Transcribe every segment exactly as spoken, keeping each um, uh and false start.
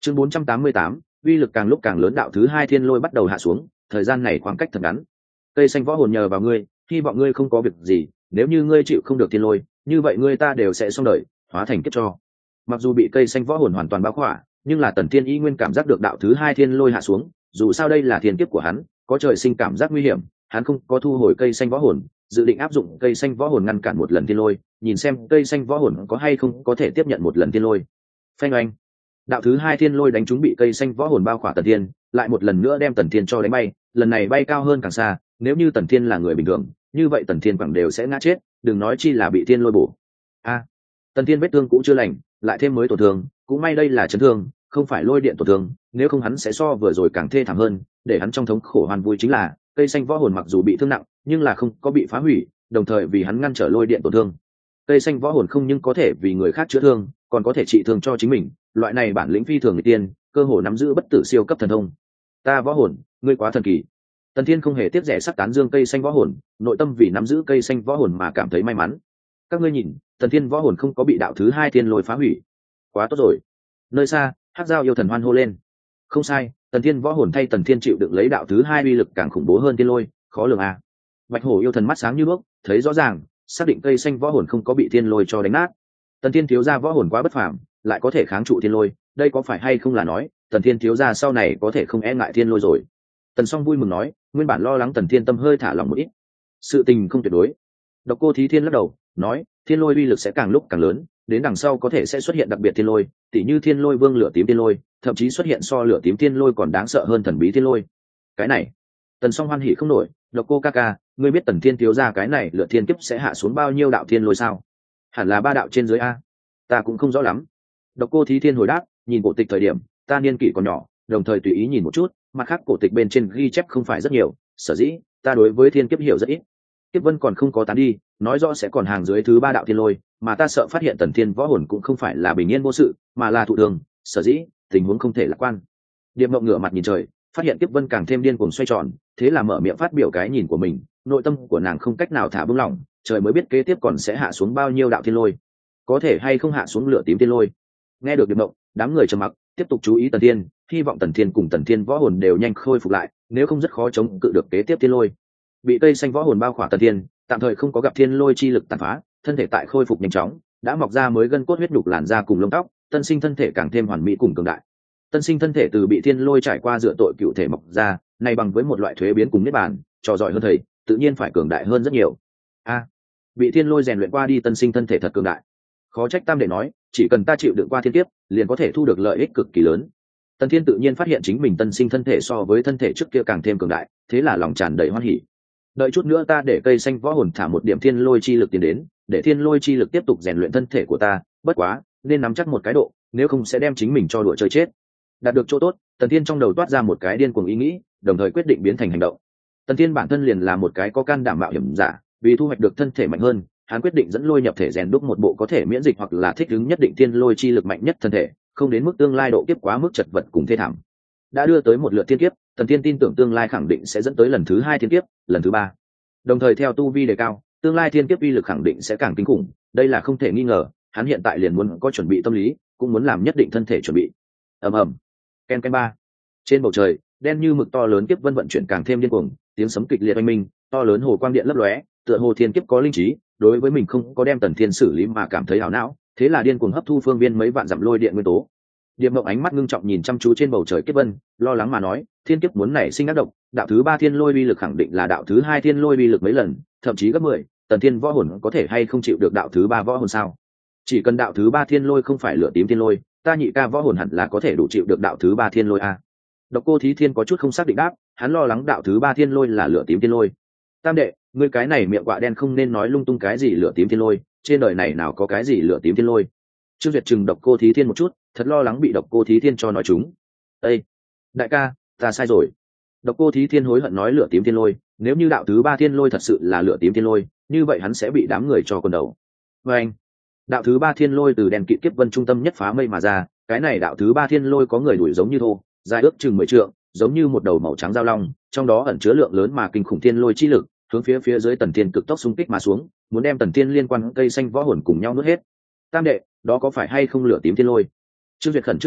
chương bốn trăm tám mươi tám, uy lực càng lúc càng lớn, đạo thứ hai thiên lôi bắt đầu hạ xuống, thời gian này khoảng cách thật ngắn. Cây xanh võ hồn nhờ vào ngươi, hy vọng ngươi không có việc gì, nếu như ngươi chịu không được thiên lôi, như vậy ngươi ta đều sẽ xong đời, hóa thành kiếp cho. Mặc dù bị cây xanh võ hồn hoàn toàn bao khỏa, nhưng là Tần Thiên y nguyên cảm giác được đạo thứ hai thiên lôi hạ xuống, dù sao đây là thiên kiếp của hắn, có trời sinh cảm giác nguy hiểm, hắn không có thu hồi cây xanh võ hồn, dự định áp dụng cây xanh võ hồn ngăn cản một lần thiên lôi, nhìn xem cây xanh võ hồn có hay không có thể tiếp nhận một lần thiên lôi. Phanh oanh, đạo thứ hai thiên lôi đánh trúng bị cây xanh võ hồn bao khỏa Tần Thiên, lại một lần nữa đem Tần Thiên cho đánh bay, lần này bay cao hơn càng xa, nếu như Tần Thiên là người bình thường, như vậy Tần Thiên quẳng đều sẽ ngã chết, đừng nói chi là bị thiên lôi bổ. A, à, Tần Thiên vết thương cũ chưa lành, lại thêm mới tổn thương, cũng may đây là chấn thương, không phải lôi điện tổn thương, nếu không hắn sẽ so vừa rồi càng thê thảm hơn, để hắn trong thống khổ hoàn vui chính là, cây xanh võ hồn mặc dù bị thương nặng, nhưng là không có bị phá hủy, đồng thời vì hắn ngăn trở lôi điện tổn thương. Cây xanh võ hồn không những có thể vì người khác chữa thương, còn có thể trị thương cho chính mình, loại này bản lĩnh phi thường người tiên, cơ hồ nắm giữ bất tử siêu cấp thần thông. Ta võ hồn, ngươi quá thần kỳ. Tần Thiên không hề tiếc rẻ sắc tán dương cây xanh võ hồn, nội tâm vì nắm giữ cây xanh võ hồn mà cảm thấy may mắn. Các ngươi nhìn, Tần Thiên võ hồn không có bị đạo thứ hai thiên lôi phá hủy, quá tốt rồi. Nơi xa, Hắc Giao yêu thần hoan hô lên. Không sai, Tần Thiên võ hồn thay Tần Thiên chịu đựng lấy đạo thứ hai uy lực càng khủng bố hơn thiên lôi, khó lường à. Bạch Hổ yêu thần mắt sáng như đuốc, thấy rõ ràng, xác định cây xanh võ hồn không có bị thiên lôi cho đánh nát. Tần Thiên thiếu gia võ hồn quá bất phàm, lại có thể kháng trụ thiên lôi, đây có phải hay không là nói, Tần Thiên thiếu gia sau này có thể không e ngại thiên lôi rồi. Tần Song vui mừng nói, nguyên bản lo lắng Tần Thiên tâm hơi thả lỏng một ít. Sự tình không tuyệt đối. Độc Cô Thí Thiên lắc đầu, nói, thiên lôi uy lực sẽ càng lúc càng lớn, đến đằng sau có thể sẽ xuất hiện đặc biệt thiên lôi, tỉ như thiên lôi vương lửa tím thiên lôi, thậm chí xuất hiện so lửa tím thiên lôi còn đáng sợ hơn thần bí thiên lôi. Cái này, Tần Song hoan hỉ không nổi, Độc Cô ca ca, ngươi biết Tần Thiên thiếu gia cái này lửa thiên kiếp sẽ hạ xuống bao nhiêu đạo thiên lôi sao? Hẳn là ba đạo trên dưới a. Ta cũng không rõ lắm. Độc Cô Thí Thiên hồi đáp, nhìn cổ tịch thời điểm, ta niên kỷ còn nhỏ, đồng thời tùy ý nhìn một chút, mặt khác cổ tịch bên trên ghi chép không phải rất nhiều, sở dĩ ta đối với thiên kiếp hiểu rất ít. Kiếp vân còn không có tán đi, nói rõ sẽ còn hàng dưới thứ ba đạo thiên lôi, mà ta sợ phát hiện Tần Thiên võ hồn cũng không phải là bình yên vô sự, mà là thụ thường, sở dĩ tình huống không thể lạc quan. Điệp Mộng ngửa mặt nhìn trời, phát hiện kiếp vân càng thêm điên cuồng xoay tròn, thế là mở miệng phát biểu cái nhìn của mình, nội tâm của nàng không cách nào thả bung lỏng, trời mới biết kế tiếp còn sẽ hạ xuống bao nhiêu đạo thiên lôi, có thể hay không hạ xuống lửa tím thiên lôi. Nghe được Điệp Mộng, đám người trầm mặc, tiếp tục chú ý Tần Thiên, hy vọng Tần Thiên cùng Tần Thiên võ hồn đều nhanh khôi phục lại, nếu không rất khó chống cự được kế tiếp thiên lôi. Bị cây xanh võ hồn bao khỏa Tần Thiên, tạm thời không có gặp thiên lôi chi lực tàn phá, thân thể tại khôi phục nhanh chóng, đã mọc ra mới gân cốt huyết nhục làn da cùng lông tóc, tân sinh thân thể càng thêm hoàn mỹ cùng cường đại. Tân sinh thân thể từ bị thiên lôi trải qua dựa tội cựu thể mọc ra, này bằng với một loại thuế biến cùng niết bàn, trò giỏi hơn thầy, tự nhiên phải cường đại hơn rất nhiều. A, bị thiên lôi rèn luyện qua đi tân sinh thân thể thật cường đại. Khó trách Tam đệ nói, chỉ cần ta chịu đựng qua thiên kiếp, liền có thể thu được lợi ích cực kỳ lớn. Tần Thiên tự nhiên phát hiện chính mình tân sinh thân thể so với thân thể trước kia càng thêm cường đại, thế là lòng tràn đầy hoan hỉ. Đợi chút nữa ta để cây xanh võ hồn thả một điểm thiên lôi chi lực tiến đến, để thiên lôi chi lực tiếp tục rèn luyện thân thể của ta, bất quá, nên nắm chắc một cái độ, nếu không sẽ đem chính mình cho đùa chơi chết. Đạt được chỗ tốt, Tần Thiên trong đầu toát ra một cái điên cuồng ý nghĩ, đồng thời quyết định biến thành hành động. Tần Thiên bản thân liền là một cái có can đảm mạo hiểm giả, vì thu hoạch được thân thể mạnh hơn, hắn quyết định dẫn lôi nhập thể rèn đúc một bộ có thể miễn dịch hoặc là thích ứng nhất định thiên lôi chi lực mạnh nhất thân thể, không đến mức tương lai độ kiếp quá mức chật vật cùng thê thảm. Đã đưa tới một lượt thiên kiếp, Tần Thiên tin tưởng tương lai khẳng định sẽ dẫn tới lần thứ hai thiên kiếp, lần thứ ba. Đồng thời theo tu vi đề cao, tương lai thiên kiếp uy lực khẳng định sẽ càng kinh khủng, đây là không thể nghi ngờ, hắn hiện tại liền muốn có chuẩn bị tâm lý, cũng muốn làm nhất định thân thể chuẩn bị. Ầm ầm. Ken ken ba. Trên bầu trời, đen như mực to lớn kiếp vân vận chuyển càng thêm điên cuồng, tiếng sấm kịch liệt oanh minh, to lớn hồ quang điện lấp lóe, tựa hồ thiên kiếp có linh trí, đối với mình không có đem Tần Thiên xử lý mà cảm thấy ảo não, thế là điên cuồng hấp thu phương viên mấy vạn dặm lôi điện nguyên tố. Điệp Mộng ánh mắt ngưng trọng nhìn chăm chú trên bầu trời kiếp vân, lo lắng mà nói, thiên kiếp muốn nảy sinh ác độc, đạo thứ ba thiên lôi uy lực khẳng định là đạo thứ hai thiên lôi uy lực mấy lần, thậm chí gấp mười, Tần Thiên võ hồn có thể hay không chịu được đạo thứ ba võ hồn sao? Chỉ cần đạo thứ ba thiên lôi không phải lửa tím thiên lôi, ta nhị ca võ hồn hẳn là có thể đủ chịu được đạo thứ ba thiên lôi a. Độc Cô Thí Thiên có chút không xác định đáp, hắn lo lắng đạo thứ ba thiên lôi là lửa tím thiên lôi. Tam đệ, ngươi cái này miệng quạ đen không nên nói lung tung cái gì lửa tím thiên lôi, trên đời này nào có cái gì lửa tím thiên lôi. Trương Duyệt chừng Độc Cô Thí Thiên một chút, thật lo lắng bị Độc Cô Thí Thiên cho nói chúng. Ê, đại ca, ta sai rồi. Độc Cô Thí Thiên hối hận nói lửa tím thiên lôi, nếu như đạo thứ ba thiên lôi thật sự là lửa tím thiên lôi, như vậy hắn sẽ bị đám người cho quần đầu. Và anh, đạo thứ ba thiên lôi từ đèn kịt kiếp vân trung tâm nhất phá mây mà ra, cái này đạo thứ ba thiên lôi có người đuổi giống như thô, dài ước chừng mười trượng, giống như một đầu màu trắng dao long, trong đó ẩn chứa lượng lớn mà kinh khủng thiên lôi chi lực, hướng phía phía dưới Tần Thiên cực tốc xung kích mà xuống, muốn đem Tần Thiên liên quan cây xanh võ hồn cùng nhau nuốt hết. Tam đệ, đó có phải hay không lửa tím thiên lôi? Trương Việt khẩn trương hỏi,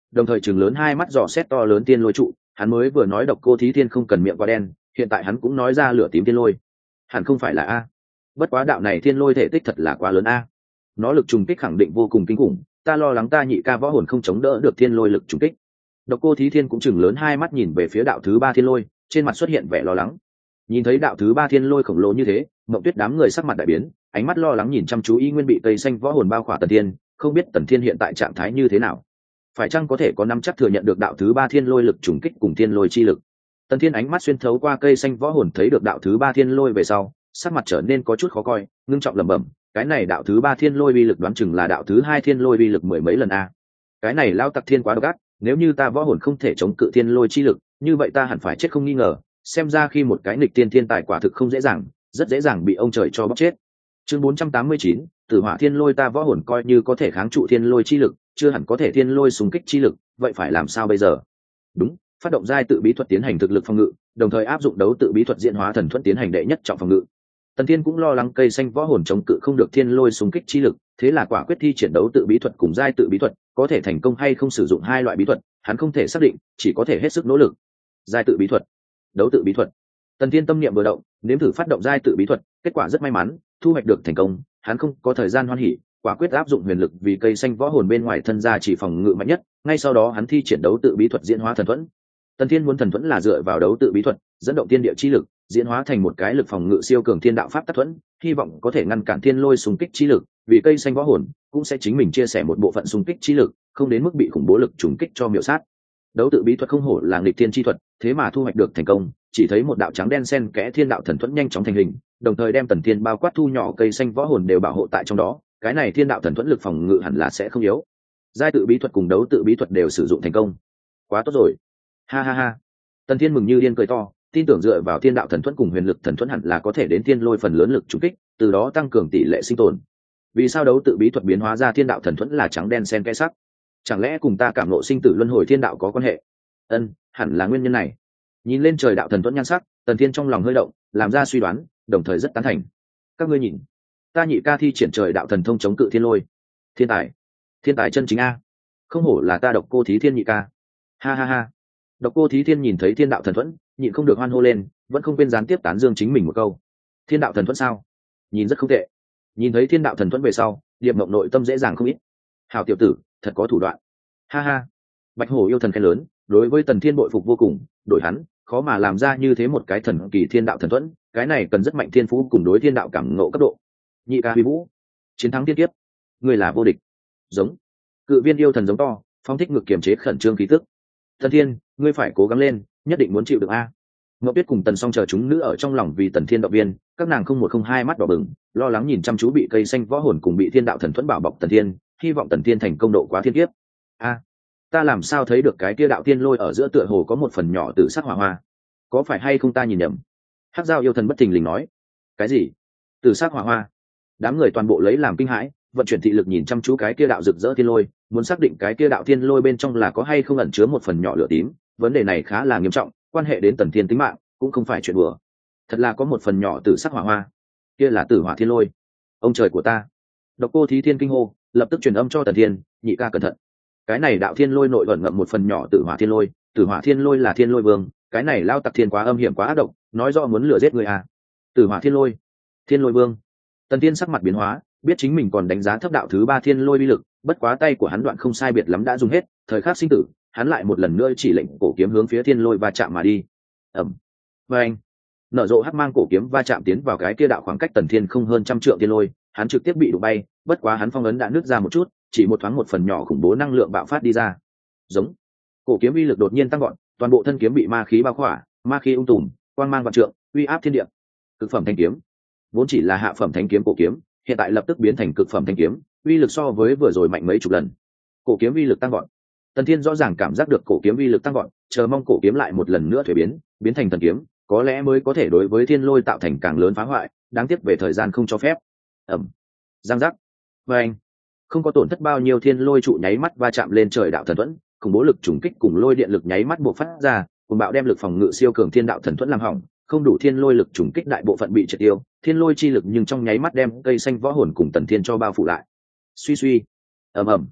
đồng thời chừng lớn hai mắt dò xét to lớn thiên lôi trụ. Hắn mới vừa nói độc cô thí thiên không cần miệng quá đen, hiện tại hắn cũng nói ra lửa tím thiên lôi. Hẳn không phải là a. Bất quá đạo này thiên lôi thể tích thật là quá lớn a. Nó lực trùng kích khẳng định vô cùng kinh khủng, ta lo lắng ta nhị ca võ hồn không chống đỡ được thiên lôi lực trùng kích. Độc cô thí thiên cũng chừng lớn hai mắt nhìn về phía đạo thứ ba thiên lôi, trên mặt xuất hiện vẻ lo lắng. Nhìn thấy đạo thứ ba thiên lôi khổng lồ như thế, Mộng Tuyết đám người sắc mặt đại biến, ánh mắt lo lắng nhìn chăm chú Y Nguyên bị cây xanh võ hồn bao khỏa Tần Thiên, không biết Tần Thiên hiện tại trạng thái như thế nào, phải chăng có thể có nắm chắc thừa nhận được đạo thứ ba thiên lôi lực trùng kích cùng thiên lôi chi lực. Tần Thiên ánh mắt xuyên thấu qua cây xanh võ hồn thấy được đạo thứ ba thiên lôi về sau, sắc mặt trở nên có chút khó coi, ngưng trọng lẩm bẩm, cái này đạo thứ ba thiên lôi uy lực đoán chừng là đạo thứ hai thiên lôi uy lực mười mấy lần a. Cái này lao tặc thiên quá độc ác, nếu như ta võ hồn không thể chống cự thiên lôi chi lực, như vậy ta hẳn phải chết không nghi ngờ. Xem ra khi một cái nghịch tiên thiên tài quả thực không dễ dàng, rất dễ dàng bị ông trời cho bóc chết. Chương bốn trăm tám mươi chín, Tử Hỏa Thiên Lôi, ta võ hồn coi như có thể kháng trụ thiên lôi chi lực, chưa hẳn có thể thiên lôi xung kích chi lực, vậy phải làm sao bây giờ? Đúng, phát động giai tự bí thuật tiến hành thực lực phòng ngự, đồng thời áp dụng đấu tự bí thuật diễn hóa thần thuẫn tiến hành đệ nhất trọng phòng ngự. Tần Thiên cũng lo lắng cây xanh võ hồn chống cự không được thiên lôi xung kích chi lực, thế là quả quyết thi triển đấu tự bí thuật cùng giai tự bí thuật, có thể thành công hay không sử dụng hai loại bí thuật, hắn không thể xác định, chỉ có thể hết sức nỗ lực. Giai tự bí thuật, đấu tự bí thuật. Tần Thiên tâm niệm vừa động, nếm thử phát động giai tự bí thuật, kết quả rất may mắn, thu hoạch được thành công. Hắn không có thời gian hoan hỉ, quả quyết áp dụng huyền lực vì cây xanh võ hồn bên ngoài thân ra chỉ phòng ngự mạnh nhất. Ngay sau đó hắn thi triển đấu tự bí thuật diễn hóa thần thuẫn. Tần Thiên muốn thần thuẫn là dựa vào đấu tự bí thuật dẫn động thiên địa chi lực, diễn hóa thành một cái lực phòng ngự siêu cường thiên đạo pháp tắc thuẫn, hy vọng có thể ngăn cản thiên lôi xung kích chi lực. Vì cây xanh võ hồn cũng sẽ chính mình chia sẻ một bộ phận xung kích chi lực, không đến mức bị khủng bố lực trùng kích cho miểu sát. Đấu tự bí thuật không hổ là nghịch thiên chi thuật, thế mà thu hoạch được thành công. Chỉ thấy một đạo trắng đen xen kẽ thiên đạo thần thuẫn nhanh chóng thành hình, đồng thời đem Tần Thiên bao quát thu nhỏ cây xanh võ hồn đều bảo hộ tại trong đó. Cái này thiên đạo thần thuẫn lực phòng ngự hẳn là sẽ không yếu. Giai tự bí thuật cùng đấu tự bí thuật đều sử dụng thành công, quá tốt rồi, ha ha ha. Tần Thiên mừng như điên cười to, tin tưởng dựa vào thiên đạo thần thuẫn cùng huyền lực thần thuẫn hẳn là có thể đến thiên lôi phần lớn lực trùng kích, từ đó tăng cường tỷ lệ sinh tồn. Vì sao đấu tự bí thuật biến hóa ra thiên đạo thần thuẫn là trắng đen xen kẽ sắc? Chẳng lẽ cùng ta cảm ngộ sinh tử luân hồi thiên đạo có quan hệ? Ân, hẳn là nguyên nhân này. Nhìn lên trời đạo thần thuẫn nhan sắc, Tần Thiên trong lòng hơi động, làm ra suy đoán, đồng thời rất tán thành. Các ngươi nhìn, ta nhị ca thi triển trời đạo thần thông chống cự thiên lôi, thiên tài, thiên tài chân chính a, không hổ là ta độc cô thí thiên nhị ca, ha ha ha. Độc cô thí thiên nhìn thấy thiên đạo thần thuẫn, nhịn không được hoan hô lên, vẫn không quên gián tiếp tán dương chính mình một câu. Thiên đạo thần thuẫn sao? Nhìn rất không tệ. Nhìn thấy thiên đạo thần thuẫn về sau, Điệp Mộng nội tâm dễ dàng không ít. Hảo tiểu tử, thật có thủ đoạn, ha ha. Bạch Hổ yêu thần khen lớn, đối với Tần Thiên bội phục vô cùng, đổi hắn khó mà làm ra như thế một cái thần kỳ thiên đạo thần thuẫn, cái này cần rất mạnh thiên phú cùng đối thiên đạo cảm ngộ cấp độ. Nhị ca huy vũ, chiến thắng thiên kiếp, người là vô địch. Giống cự viên yêu thần giống to, phong thích ngực kiềm chế khẩn trương khí tức. Tần Thiên, ngươi phải cố gắng lên, nhất định muốn chịu được a. Ngọc Tuyết cùng Tần Song chờ chúng nữ ở trong lòng vì Tần Thiên động viên, các nàng không một không hai mắt đỏ bừng, lo lắng nhìn chăm chú bị cây xanh võ hồn cùng bị thiên đạo thần thuẫn bảo bọc Tần Thiên, hy vọng Tần Thiên thành công độ quá thiên kiếp. A, ta làm sao thấy được cái kia đạo thiên lôi ở giữa tựa hồ có một phần nhỏ tử sắc hỏa hoa, có phải hay không ta nhìn nhầm? Hắc Giao yêu thần bất thình lình nói. Cái gì? Tử sắc hỏa hoa? Đám người toàn bộ lấy làm kinh hãi, vận chuyển thị lực nhìn chăm chú cái kia đạo rực rỡ thiên lôi, muốn xác định cái kia đạo thiên lôi bên trong là có hay không ẩn chứa một phần nhỏ lửa tím. Vấn đề này khá là nghiêm trọng, quan hệ đến Tần Thiên tính mạng, cũng không phải chuyện đùa. Thật là có một phần nhỏ tử sắc hỏa hoa, kia là tử hỏa thiên lôi. Ông trời của ta! Độc cô thí thiên kinh hô, lập tức truyền âm cho Tần Thiên, nhị ca cẩn thận. Cái này đạo thiên lôi nội ẩn ngậm một phần nhỏ tử hỏa thiên lôi, tử hỏa thiên lôi là thiên lôi vương, cái này lao tặc thiên quá âm hiểm quá ác độc, nói rõ muốn lừa giết người à. Tử hỏa thiên lôi, thiên lôi vương. Tần Thiên sắc mặt biến hóa, biết chính mình còn đánh giá thấp đạo thứ ba thiên lôi uy lực, bất quá tay của hắn đoạn không sai biệt lắm đã dùng hết, thời khắc sinh tử, hắn lại một lần nữa chỉ lệnh cổ kiếm hướng phía thiên lôi va chạm mà đi. Ầm, và anh nở rộ hắc mang cổ kiếm va chạm tiến vào cái kia đạo khoảng cách Tần Thiên không hơn trăm trượng thiên lôi, hắn trực tiếp bị đụng bay, bất quá hắn phong ấn đã nứt ra một chút, chỉ một thoáng một phần nhỏ khủng bố năng lượng bạo phát đi ra. Giống cổ kiếm uy lực đột nhiên tăng gọn, toàn bộ thân kiếm bị ma khí bao khỏa, ma khí ung tùm, quang mang vạn trượng, uy áp thiên địa. Cực phẩm thanh kiếm, vốn chỉ là hạ phẩm thanh kiếm cổ kiếm, hiện tại lập tức biến thành cực phẩm thanh kiếm, uy lực so với vừa rồi mạnh mấy chục lần. Cổ kiếm uy lực tăng gọn, Tần Thiên rõ ràng cảm giác được cổ kiếm uy lực tăng gọn, chờ mong cổ kiếm lại một lần nữa thuế biến, biến thành thần kiếm, có lẽ mới có thể đối với thiên lôi tạo thành càng lớn phá hoại, đáng tiếc về thời gian không cho phép. Ầm, giang giác, và anh không có tổn thất bao nhiêu, thiên lôi trụ nháy mắt va chạm lên trời đạo thần thuẫn, khủng bố lực trùng kích cùng lôi điện lực nháy mắt bộc phát ra, cùng bạo đem lực phòng ngự siêu cường thiên đạo thần thuẫn làm hỏng, không đủ thiên lôi lực trùng kích đại bộ phận bị triệt tiêu, thiên lôi chi lực nhưng trong nháy mắt đem cây xanh võ hồn cùng Tần Thiên cho bao phủ lại. Suy suy, ầm ầm,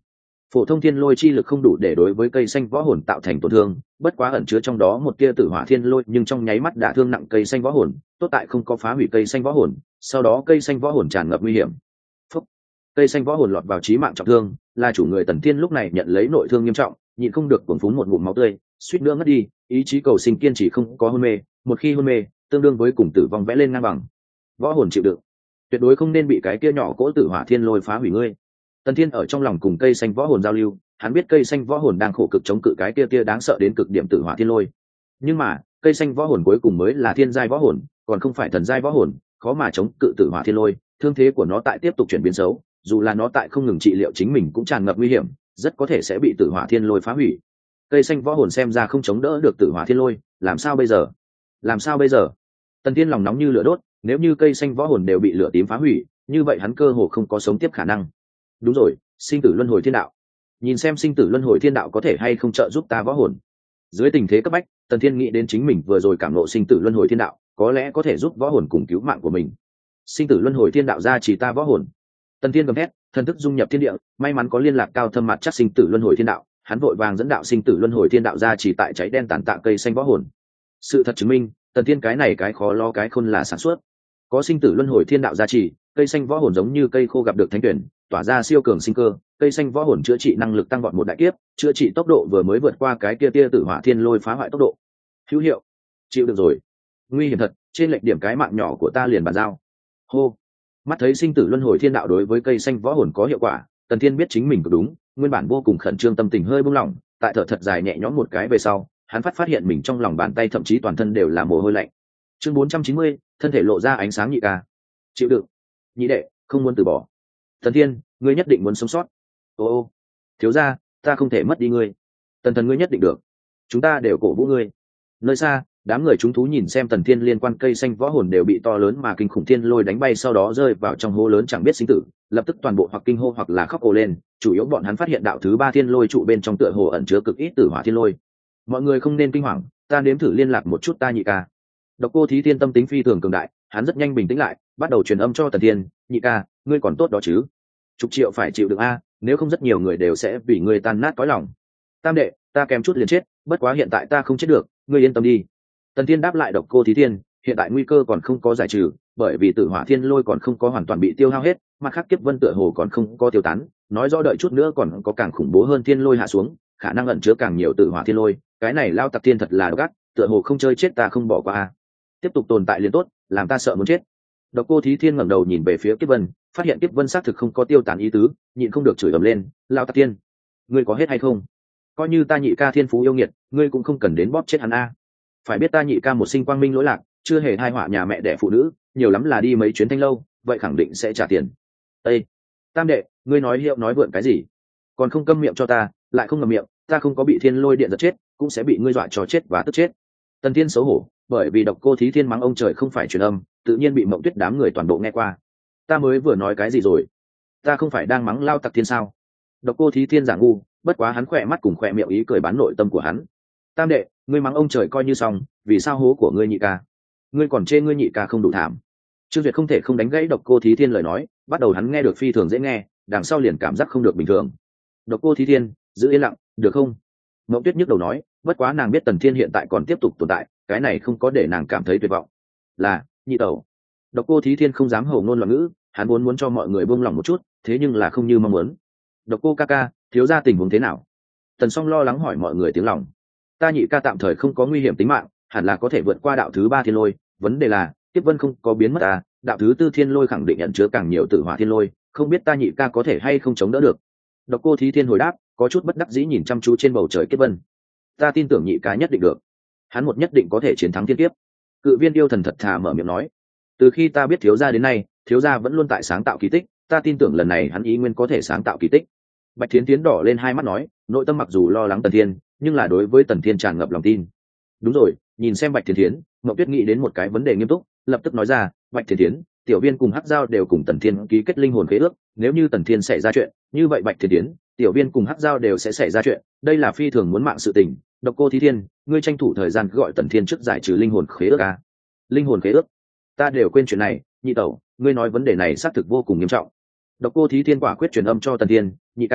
phổ thông thiên lôi chi lực không đủ để đối với cây xanh võ hồn tạo thành tổn thương, bất quá ẩn chứa trong đó một tia tử hỏa thiên lôi nhưng trong nháy mắt đả thương nặng cây xanh võ hồn, tốt tại không có phá hủy cây xanh võ hồn, sau đó cây xanh võ hồn tràn ngập nguy hiểm. Phúc. Cây xanh võ hồn lọt vào chí mạng trọng thương, là chủ người Tần Thiên lúc này nhận lấy nội thương nghiêm trọng, nhịn không được cuồng phún một ngụm máu tươi, suýt nữa ngất đi, ý chí cầu sinh kiên trì không có hôn mê, một khi hôn mê, tương đương với cùng tử vong vẽ lên ngang bằng. Võ hồn chịu đựng, tuyệt đối không nên bị cái kia nhỏ cỗ tử hỏa thiên lôi phá hủy ngươi. Tần Thiên ở trong lòng cùng cây xanh võ hồn giao lưu, hắn biết cây xanh võ hồn đang khổ cực chống cự cái kia kia đáng sợ đến cực điểm tử hỏa thiên lôi. Nhưng mà, cây xanh võ hồn cuối cùng mới là thiên giai võ hồn, còn không phải thần giai võ hồn, khó mà chống cự tử hỏa thiên lôi, thương thế của nó tại tiếp tục chuyển biến xấu, dù là nó tại không ngừng trị liệu chính mình cũng tràn ngập nguy hiểm, rất có thể sẽ bị tử hỏa thiên lôi phá hủy. Cây xanh võ hồn xem ra không chống đỡ được tử hỏa thiên lôi, làm sao bây giờ? Làm sao bây giờ? Tần Thiên lòng nóng như lửa đốt, nếu như cây xanh võ hồn đều bị lửa tím phá hủy, như vậy hắn cơ hồ không có sống tiếp khả năng. Đúng rồi, sinh tử luân hồi thiên đạo. Nhìn xem sinh tử luân hồi thiên đạo có thể hay không trợ giúp ta võ hồn. Dưới tình thế cấp bách, Tần Thiên nghĩ đến chính mình vừa rồi cảm ngộ sinh tử luân hồi thiên đạo, có lẽ có thể giúp võ hồn cùng cứu mạng của mình. Sinh tử luân hồi thiên đạo ra chỉ ta võ hồn. Tần Thiên gầm thét, thần thức dung nhập thiên địa, may mắn có liên lạc cao thâm mặt chắc sinh tử luân hồi thiên đạo, hắn vội vàng dẫn đạo sinh tử luân hồi thiên đạo ra chỉ tại cháy đen tàn tạ cây xanh võ hồn. Sự thật chứng minh, Tần Thiên cái này cái khó lo cái khôn là sản xuất. Có sinh tử luân hồi thiên đạo gia trì, cây xanh võ hồn giống như cây khô gặp được thánh tuyển, tỏa ra siêu cường sinh cơ, cây xanh võ hồn chữa trị năng lực tăng vọt một đại kiếp, chữa trị tốc độ vừa mới vượt qua cái kia tia tử hỏa thiên lôi phá hoại tốc độ. Hữu hiệu. Chịu được rồi. Nguy hiểm thật, trên lệch điểm cái mạng nhỏ của ta liền bàn giao. Hô. Mắt thấy sinh tử luân hồi thiên đạo đối với cây xanh võ hồn có hiệu quả, Tần Thiên biết chính mình cực đúng, nguyên bản vô cùng khẩn trương tâm tình hơi buông lỏng, tại thở thật dài nhẹ nhõm một cái về sau, hắn phát phát hiện mình trong lòng bàn tay thậm chí toàn thân đều là mồ hôi lạnh. Chương bốn trăm chín mươi, thân thể lộ ra ánh sáng nhị ca. Chịu đựng. Nhị đệ, không muốn từ bỏ. Tần Thiên, ngươi nhất định muốn sống sót. Ô ô, thiếu gia, ta không thể mất đi ngươi. Tần Thần, ngươi nhất định được. Chúng ta đều cổ vũ ngươi. Nơi xa, đám người chúng thú nhìn xem Tần Thiên liên quan cây xanh võ hồn đều bị to lớn mà kinh khủng thiên lôi đánh bay, sau đó rơi vào trong hố lớn chẳng biết sinh tử, lập tức toàn bộ hoặc kinh hô hoặc là khóc ồ lên. Chủ yếu bọn hắn phát hiện đạo thứ ba thiên lôi trụ bên trong tựa hồ ẩn chứa cực ít tử hỏa thiên lôi. Mọi người không nên kinh hoàng, ta nếm thử liên lạc một chút ta nhị ca. Độc Cô Thí Thiên tâm tính phi thường cường đại, hắn rất nhanh bình tĩnh lại, bắt đầu truyền âm cho Tần Thiên, nhị ca, ngươi còn tốt đó chứ? Chục triệu phải chịu được a, nếu không rất nhiều người đều sẽ vì ngươi tan nát cõi lòng. Tam đệ, ta kém chút liền chết, bất quá hiện tại ta không chết được, ngươi yên tâm đi. Tần Thiên đáp lại Độc Cô Thí Thiên, hiện tại nguy cơ còn không có giải trừ, bởi vì tử hỏa thiên lôi còn không có hoàn toàn bị tiêu hao hết, mặt khác kiếp vân tựa hồ còn không có tiêu tán, nói rõ đợi chút nữa còn có càng khủng bố hơn thiên lôi hạ xuống, khả năng ẩn chứa càng nhiều tử hỏa thiên lôi, cái này lao tặc thiên thật là độc ác, tựa hồ không chơi chết ta không bỏ qua a. Tiếp tục tồn tại liền tốt, làm ta sợ muốn chết. Độc Cô Thí Thiên ngẩng đầu nhìn về phía kiếp vân, phát hiện kiếp vân xác thực không có tiêu tán ý tứ, nhịn không được chửi ầm lên, lao tặc tiên, ngươi có hết hay không? Coi như ta nhị ca thiên phú yêu nghiệt, ngươi cũng không cần đến bóp chết hắn a. Phải biết ta nhị ca một sinh quang minh lỗi lạc, chưa hề thai họa nhà mẹ đẻ phụ nữ, nhiều lắm là đi mấy chuyến thanh lâu, vậy khẳng định sẽ trả tiền. Ê, Tam đệ, ngươi nói hiệu nói vượn cái gì? Còn không câm miệng cho ta, lại không ngậm miệng, ta không có bị thiên lôi điện giật chết, cũng sẽ bị ngươi dọa cho chết và tức chết. Tần Thiên xấu hổ, bởi vì Độc Cô Thí Thiên mắng ông trời không phải truyền âm, tự nhiên bị Mộng Tuyết đám người toàn bộ nghe qua. Ta mới vừa nói cái gì rồi? Ta không phải đang mắng lao tặc thiên sao? Độc Cô Thí Thiên giả ngu, bất quá hắn khỏe mắt cùng khỏe miệng ý cười bán nội tâm của hắn. Tam đệ, ngươi mắng ông trời coi như xong, vì sao hố của ngươi nhị ca? Ngươi còn chê ngươi nhị ca không đủ thảm. Trương Duyệt không thể không đánh gãy Độc Cô Thí Thiên lời nói, bắt đầu hắn nghe được phi thường dễ nghe, đằng sau liền cảm giác không được bình thường. Độc Cô Thí Thiên, giữ yên lặng, được không? Mộng Tuyết nhức đầu nói, bất quá nàng biết Tần Thiên hiện tại còn tiếp tục tồn tại, cái này không có để nàng cảm thấy tuyệt vọng. Là, nhị tẩu. Độc Cô Thí Thiên không dám hầu ngôn loạn ngữ, hắn muốn muốn cho mọi người buông lòng một chút, thế nhưng là không như mong muốn. Độc Cô ca ca, thiếu gia tình huống thế nào? Tần Song lo lắng hỏi mọi người tiếng lòng. Ta nhị ca tạm thời không có nguy hiểm tính mạng, hẳn là có thể vượt qua đạo thứ ba thiên lôi, vấn đề là tiếp vân không có biến mất à, đạo thứ tư thiên lôi khẳng định nhận chứa càng nhiều tử hỏa thiên lôi, không biết ta nhị ca có thể hay không chống đỡ được. Độc Cô Thí Thiên hồi đáp, có chút bất đắc dĩ nhìn chăm chú trên bầu trời kiếp vân. Ta tin tưởng nhị ca nhất định được, hắn một nhất định có thể chiến thắng thiên kiếp. Cự Viên yêu thần thật thà mở miệng nói, từ khi ta biết thiếu gia đến nay, thiếu gia vẫn luôn tại sáng tạo kỳ tích, ta tin tưởng lần này hắn ý nguyên có thể sáng tạo kỳ tích. Bạch Thiến Tiến đỏ lên hai mắt nói, nội tâm mặc dù lo lắng Tần Thiên, nhưng là đối với Tần Thiên tràn ngập lòng tin. Đúng rồi, nhìn xem Bạch Thiến Tiến, Ngọc Tuyết nghĩ đến một cái vấn đề nghiêm túc, lập tức nói ra, Bạch Thiến Tiến, Tiểu Viên cùng Hắc Giao đều cùng Tần Thiên ký kết linh hồn khế ước, nếu như Tần Thiên xảy ra chuyện, như vậy Bạch Thiến Tiến, Tiểu Viên cùng Hắc Giao đều sẽ xảy ra chuyện, đây là phi thường muốn mạng sự tình. Độc Cô Thí Thiên, ngươi tranh thủ thời gian gọi Tần Thiên trước giải trừ linh hồn khế ước a. Linh hồn khế ước? Ta đều quên chuyện này, nhị tẩu, ngươi nói vấn đề này xác thực vô cùng nghiêm trọng. Độc Cô Thí Thiên quả quyết truyền âm cho Tần Thiên, nhị ca,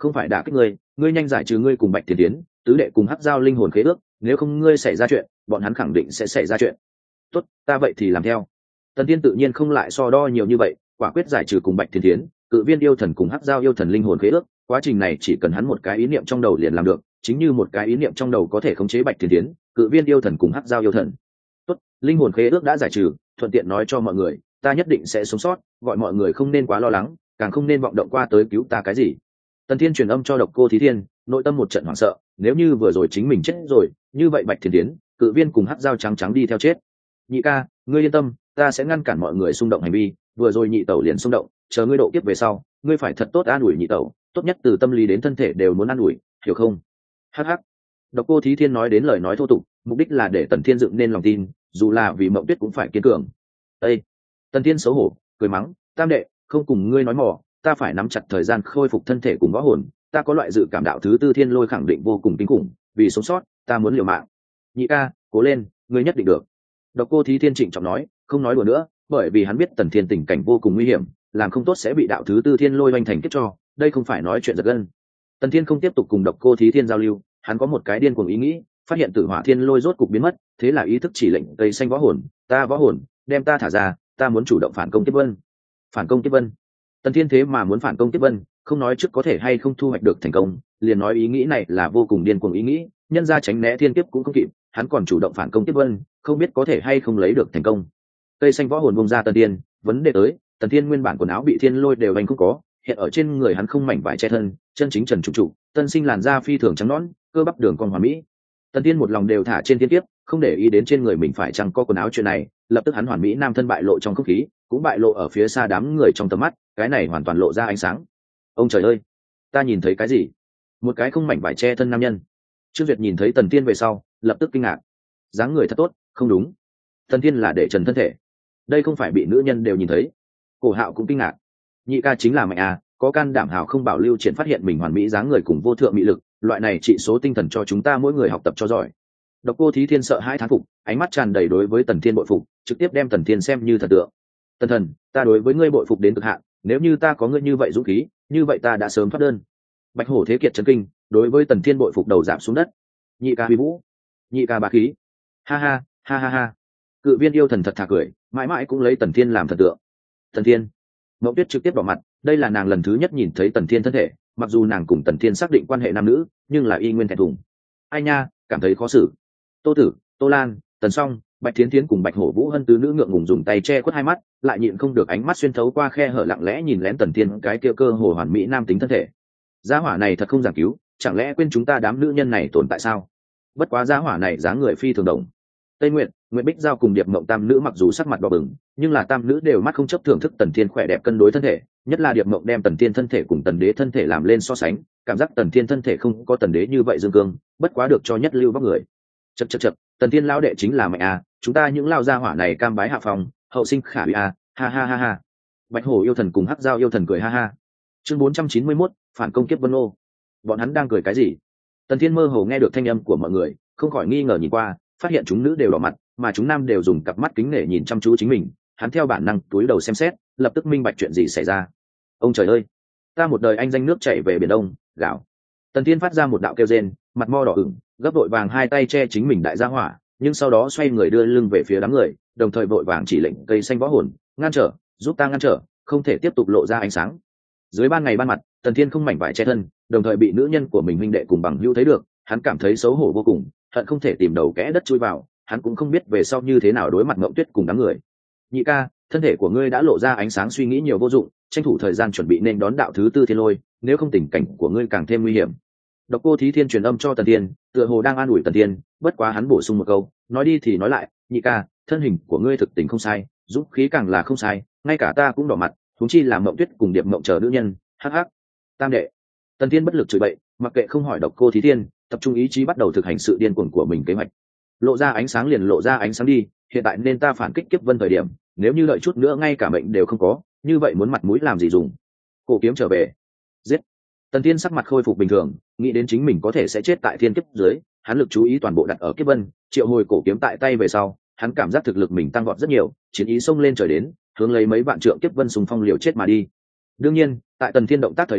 không phải đả kích ngươi, ngươi nhanh giải trừ ngươi cùng Bạch Tiền Tiến tứ đệ cùng hắc giao linh hồn khế ước, nếu không ngươi xảy ra chuyện bọn hắn khẳng định sẽ xảy ra chuyện. Tốt, ta vậy thì làm theo. Tần Thiên tự nhiên không lại so đo nhiều như vậy, quả quyết giải trừ cùng Bạch Tiền Tiến cự viên yêu thần cùng hắc giao yêu thần linh hồn khế ước. Quá trình này chỉ cần hắn một cái ý niệm trong đầu liền làm được, chính như một cái ý niệm trong đầu có thể khống chế Bạch Tiền Tiến cự viên yêu thần cùng hắc giao yêu thần. Tốt, linh hồn khế ước đã giải trừ, thuận tiện nói cho mọi người ta nhất định sẽ sống sót, gọi mọi người không nên quá lo lắng, càng không nên vọng động qua tới cứu ta cái gì. Tần Thiên truyền âm cho Độc Cô Thí Thiên, nội tâm một trận hoảng sợ, nếu như vừa rồi chính mình chết rồi, như vậy Bạch Tiền Tiến cự viên cùng hắc giao trắng trắng đi theo chết. Nhị ca, ngươi yên tâm, ta sẽ ngăn cản mọi người xung động hành vi, vừa rồi nhị tẩu liền xung động, chờ ngươi độ kiếp về sau, ngươi phải thật tốt an ủi nhị tẩu, tốt nhất từ tâm lý đến thân thể đều muốn an ủi, hiểu không? Hắc hắc. Độc Cô Thí Thiên nói đến lời nói thô tục, mục đích là để Tần Thiên dựng nên lòng tin, dù là vì Mộng Tuyết cũng phải kiên cường. Ê! Tần Thiên xấu hổ, cười mắng, tam đệ, không cùng ngươi nói mỏ, ta phải nắm chặt thời gian khôi phục thân thể cùng võ hồn, ta có loại dự cảm đạo thứ tư thiên lôi khẳng định vô cùng kinh khủng, vì sống sót, ta muốn liều mạng. Nhị ca, cố lên, ngươi nhất định được. Độc Cô Thí Thiên trịnh trọng nói, không nói đùa nữa, bởi vì hắn biết Tần Thiên tình cảnh vô cùng nguy hiểm, làm không tốt sẽ bị đạo thứ tư thiên lôi oanh thành kiếp cho, đây không phải nói chuyện giật gân. Tần Thiên không tiếp tục cùng Độc Cô Thí Thiên giao lưu, hắn có một cái điên cuồng ý nghĩ, phát hiện Tử Hỏa Thiên Lôi rốt cục biến mất, thế là ý thức chỉ lệnh cây xanh võ hồn, ta võ hồn, đem ta thả ra, ta muốn chủ động phản công Kiếp Vân. Phản công Kiếp Vân? Tần Thiên thế mà muốn phản công Kiếp Vân, không nói trước có thể hay không thu hoạch được thành công, liền nói ý nghĩ này là vô cùng điên cuồng ý nghĩ, nhân ra tránh né thiên kiếp cũng không kịp, hắn còn chủ động phản công Kiếp Vân, không biết có thể hay không lấy được thành công. Cây xanh võ hồn bung ra Tần Thiên, vấn đề tới, Tần Thiên nguyên bản quần áo bị thiên lôi đều anh không có, hiện ở trên người hắn không mảnh vải che thân, chân chính trần trục trụ, tân sinh làn da phi thường trắng nõn, cơ bắp đường cong hoàn mỹ. Tần Thiên một lòng đều thả trên thiên kiếp, không để ý đến trên người mình phải chăng có quần áo chuyện này, lập tức hắn hoàn mỹ nam thân bại lộ trong không khí, cũng bại lộ ở phía xa đám người trong tầm mắt, cái này hoàn toàn lộ ra ánh sáng. Ông trời ơi, ta nhìn thấy cái gì? Một cái không mảnh vải che thân nam nhân. Trương Duyệt nhìn thấy Tần Thiên về sau, lập tức kinh ngạc. Dáng người thật tốt, không đúng. Tần Thiên là để trần thân thể, đây không phải bị nữ nhân đều nhìn thấy. Cổ Hạo cũng kinh ngạc. Nhị ca chính là mạnh à, có can đảm hào không bảo lưu triển phát hiện mình hoàn mỹ dáng người cùng vô thượng mỹ lực, loại này trị số tinh thần cho chúng ta mỗi người học tập cho giỏi. Độc Cô Thí Thiên sợ hãi thán phục, ánh mắt tràn đầy đối với Tần Thiên bội phục, trực tiếp đem Tần Thiên xem như thần tượng. Tần thần, ta đối với ngươi bội phục đến cực hạn, nếu như ta có ngươi như vậy dũng khí, như vậy ta đã sớm thoát đơn. Bạch Hổ Thế Kiệt chấn kinh, đối với Tần Thiên bội phục đầu giảm xuống đất. Nhị ca huy vũ, nhị ca bá khí, ha ha ha ha ha. Cự viên yêu thần thật thà cười, mãi mãi cũng lấy Tần Thiên làm thần tượng. Tần Thiên, Mộng Tuyết trực tiếp đỏ mặt, đây là nàng lần thứ nhất nhìn thấy Tần Thiên thân thể, mặc dù nàng cùng Tần Thiên xác định quan hệ nam nữ, nhưng là y nguyên thẹn thùng. Ai nha, cảm thấy khó xử. Tô Tử, Tô Lan, Tần Song, Bạch Thiến Thiến cùng Bạch Hổ Vũ Hân tứ nữ ngượng ngùng dùng tay che khuất hai mắt, lại nhịn không được ánh mắt xuyên thấu qua khe hở lặng lẽ nhìn lén Tần Thiên cái kia cơ hồ hoàn mỹ nam tính thân thể. Gia hỏa này thật không giảng cứu, chẳng lẽ quên chúng ta đám nữ nhân này tồn tại sao? Bất quá gia hỏa này dáng người phi thường đồng. Tây Nguyệt, Nguyệt Bích Giao cùng Điệp Mộng tam nữ mặc dù sắc mặt đỏ bừng, nhưng là tam nữ đều mắt không chấp thưởng thức Tần Thiên khỏe đẹp cân đối thân thể, nhất là Điệp Mộng đem Tần Thiên thân thể cùng Tần Đế thân thể làm lên so sánh, cảm giác Tần Thiên thân thể không có Tần Đế như vậy dương cương, bất quá được cho nhất lưu vóc người. Chậc chậc chậc, Tần Thiên lão đệ chính là mạnh à, chúng ta những lao gia hỏa này cam bái hạ phòng, hậu sinh khả bị à, ha ha ha ha. Bạch Hổ yêu thần cùng Hắc Giao yêu thần cười ha ha. Chương bốn trăm chín mươi mốt, phản công Kiếp Vân Ô. Bọn hắn đang cười cái gì? Tần Thiên mơ hồ nghe được thanh âm của mọi người, không khỏi nghi ngờ nhìn qua, phát hiện chúng nữ đều đỏ mặt, mà chúng nam đều dùng cặp mắt kính nể nhìn chăm chú chính mình, hắn theo bản năng túi đầu xem xét, lập tức minh bạch chuyện gì xảy ra. Ông trời ơi, ta một đời anh danh nước chảy về biển đông, gạo. Tần Thiên phát ra một đạo kêu rên, mặt mo đỏ ửng, gấp vội vàng hai tay che chính mình đại gia hỏa, nhưng sau đó xoay người đưa lưng về phía đám người, đồng thời vội vàng chỉ lệnh cây xanh võ hồn, ngăn trở, giúp ta ngăn trở, không thể tiếp tục lộ ra ánh sáng. Dưới ban ngày ban mặt, Tần Thiên không mảnh vải che thân, đồng thời bị nữ nhân của mình huynh đệ cùng bằng hữu thấy được, hắn cảm thấy xấu hổ vô cùng, hận không thể tìm đầu kẽ đất chui vào, hắn cũng không biết về sau như thế nào đối mặt Ngộng Tuyết cùng đám người. Nhị ca, thân thể của ngươi đã lộ ra ánh sáng, suy nghĩ nhiều vô dụng, tranh thủ thời gian chuẩn bị nên đón đạo thứ tư thiên lôi, nếu không tình cảnh của ngươi càng thêm nguy hiểm. Độc Cô Thí Thiên truyền âm cho Tần Thiên, tựa hồ đang an ủi Tần Thiên, bất quá hắn bổ sung một câu, nói đi thì nói lại, nhị ca, thân hình của ngươi thực tình không sai, dũng khí càng là không sai, ngay cả ta cũng đỏ mặt, huống chi là Mộng Tuyết cùng Điệp Mộng chờ nữ nhân. Hắc hắc. Tam đệ. Tần Thiên bất lực chửi bậy, mặc kệ không hỏi Độc Cô Thí Thiên, tập trung ý chí bắt đầu thực hành sự điên cuồng của mình kế hoạch. Lộ ra ánh sáng liền lộ ra ánh sáng đi, hiện tại nên ta phản kích Kiếp Vân thời điểm, nếu như đợi chút nữa ngay cả mệnh đều không có, như vậy muốn mặt mũi làm gì dùng. Cổ kiếm trở về. Giết. Tần Thiên sắc mặt khôi phục bình thường, nghĩ đến chính mình có thể sẽ chết tại thiên kiếp dưới, hắn lực chú ý toàn bộ đặt ở Kiếp Vân, triệu hồi cổ kiếm tại tay về sau, hắn cảm giác thực lực mình tăng vọt rất nhiều, chiến ý xông lên trời đến, hướng lấy mấy vạn trượng Kiếp Vân xung phong liều chết mà đi. Đương nhiên, tại Tần Thiên động tác thời điểm,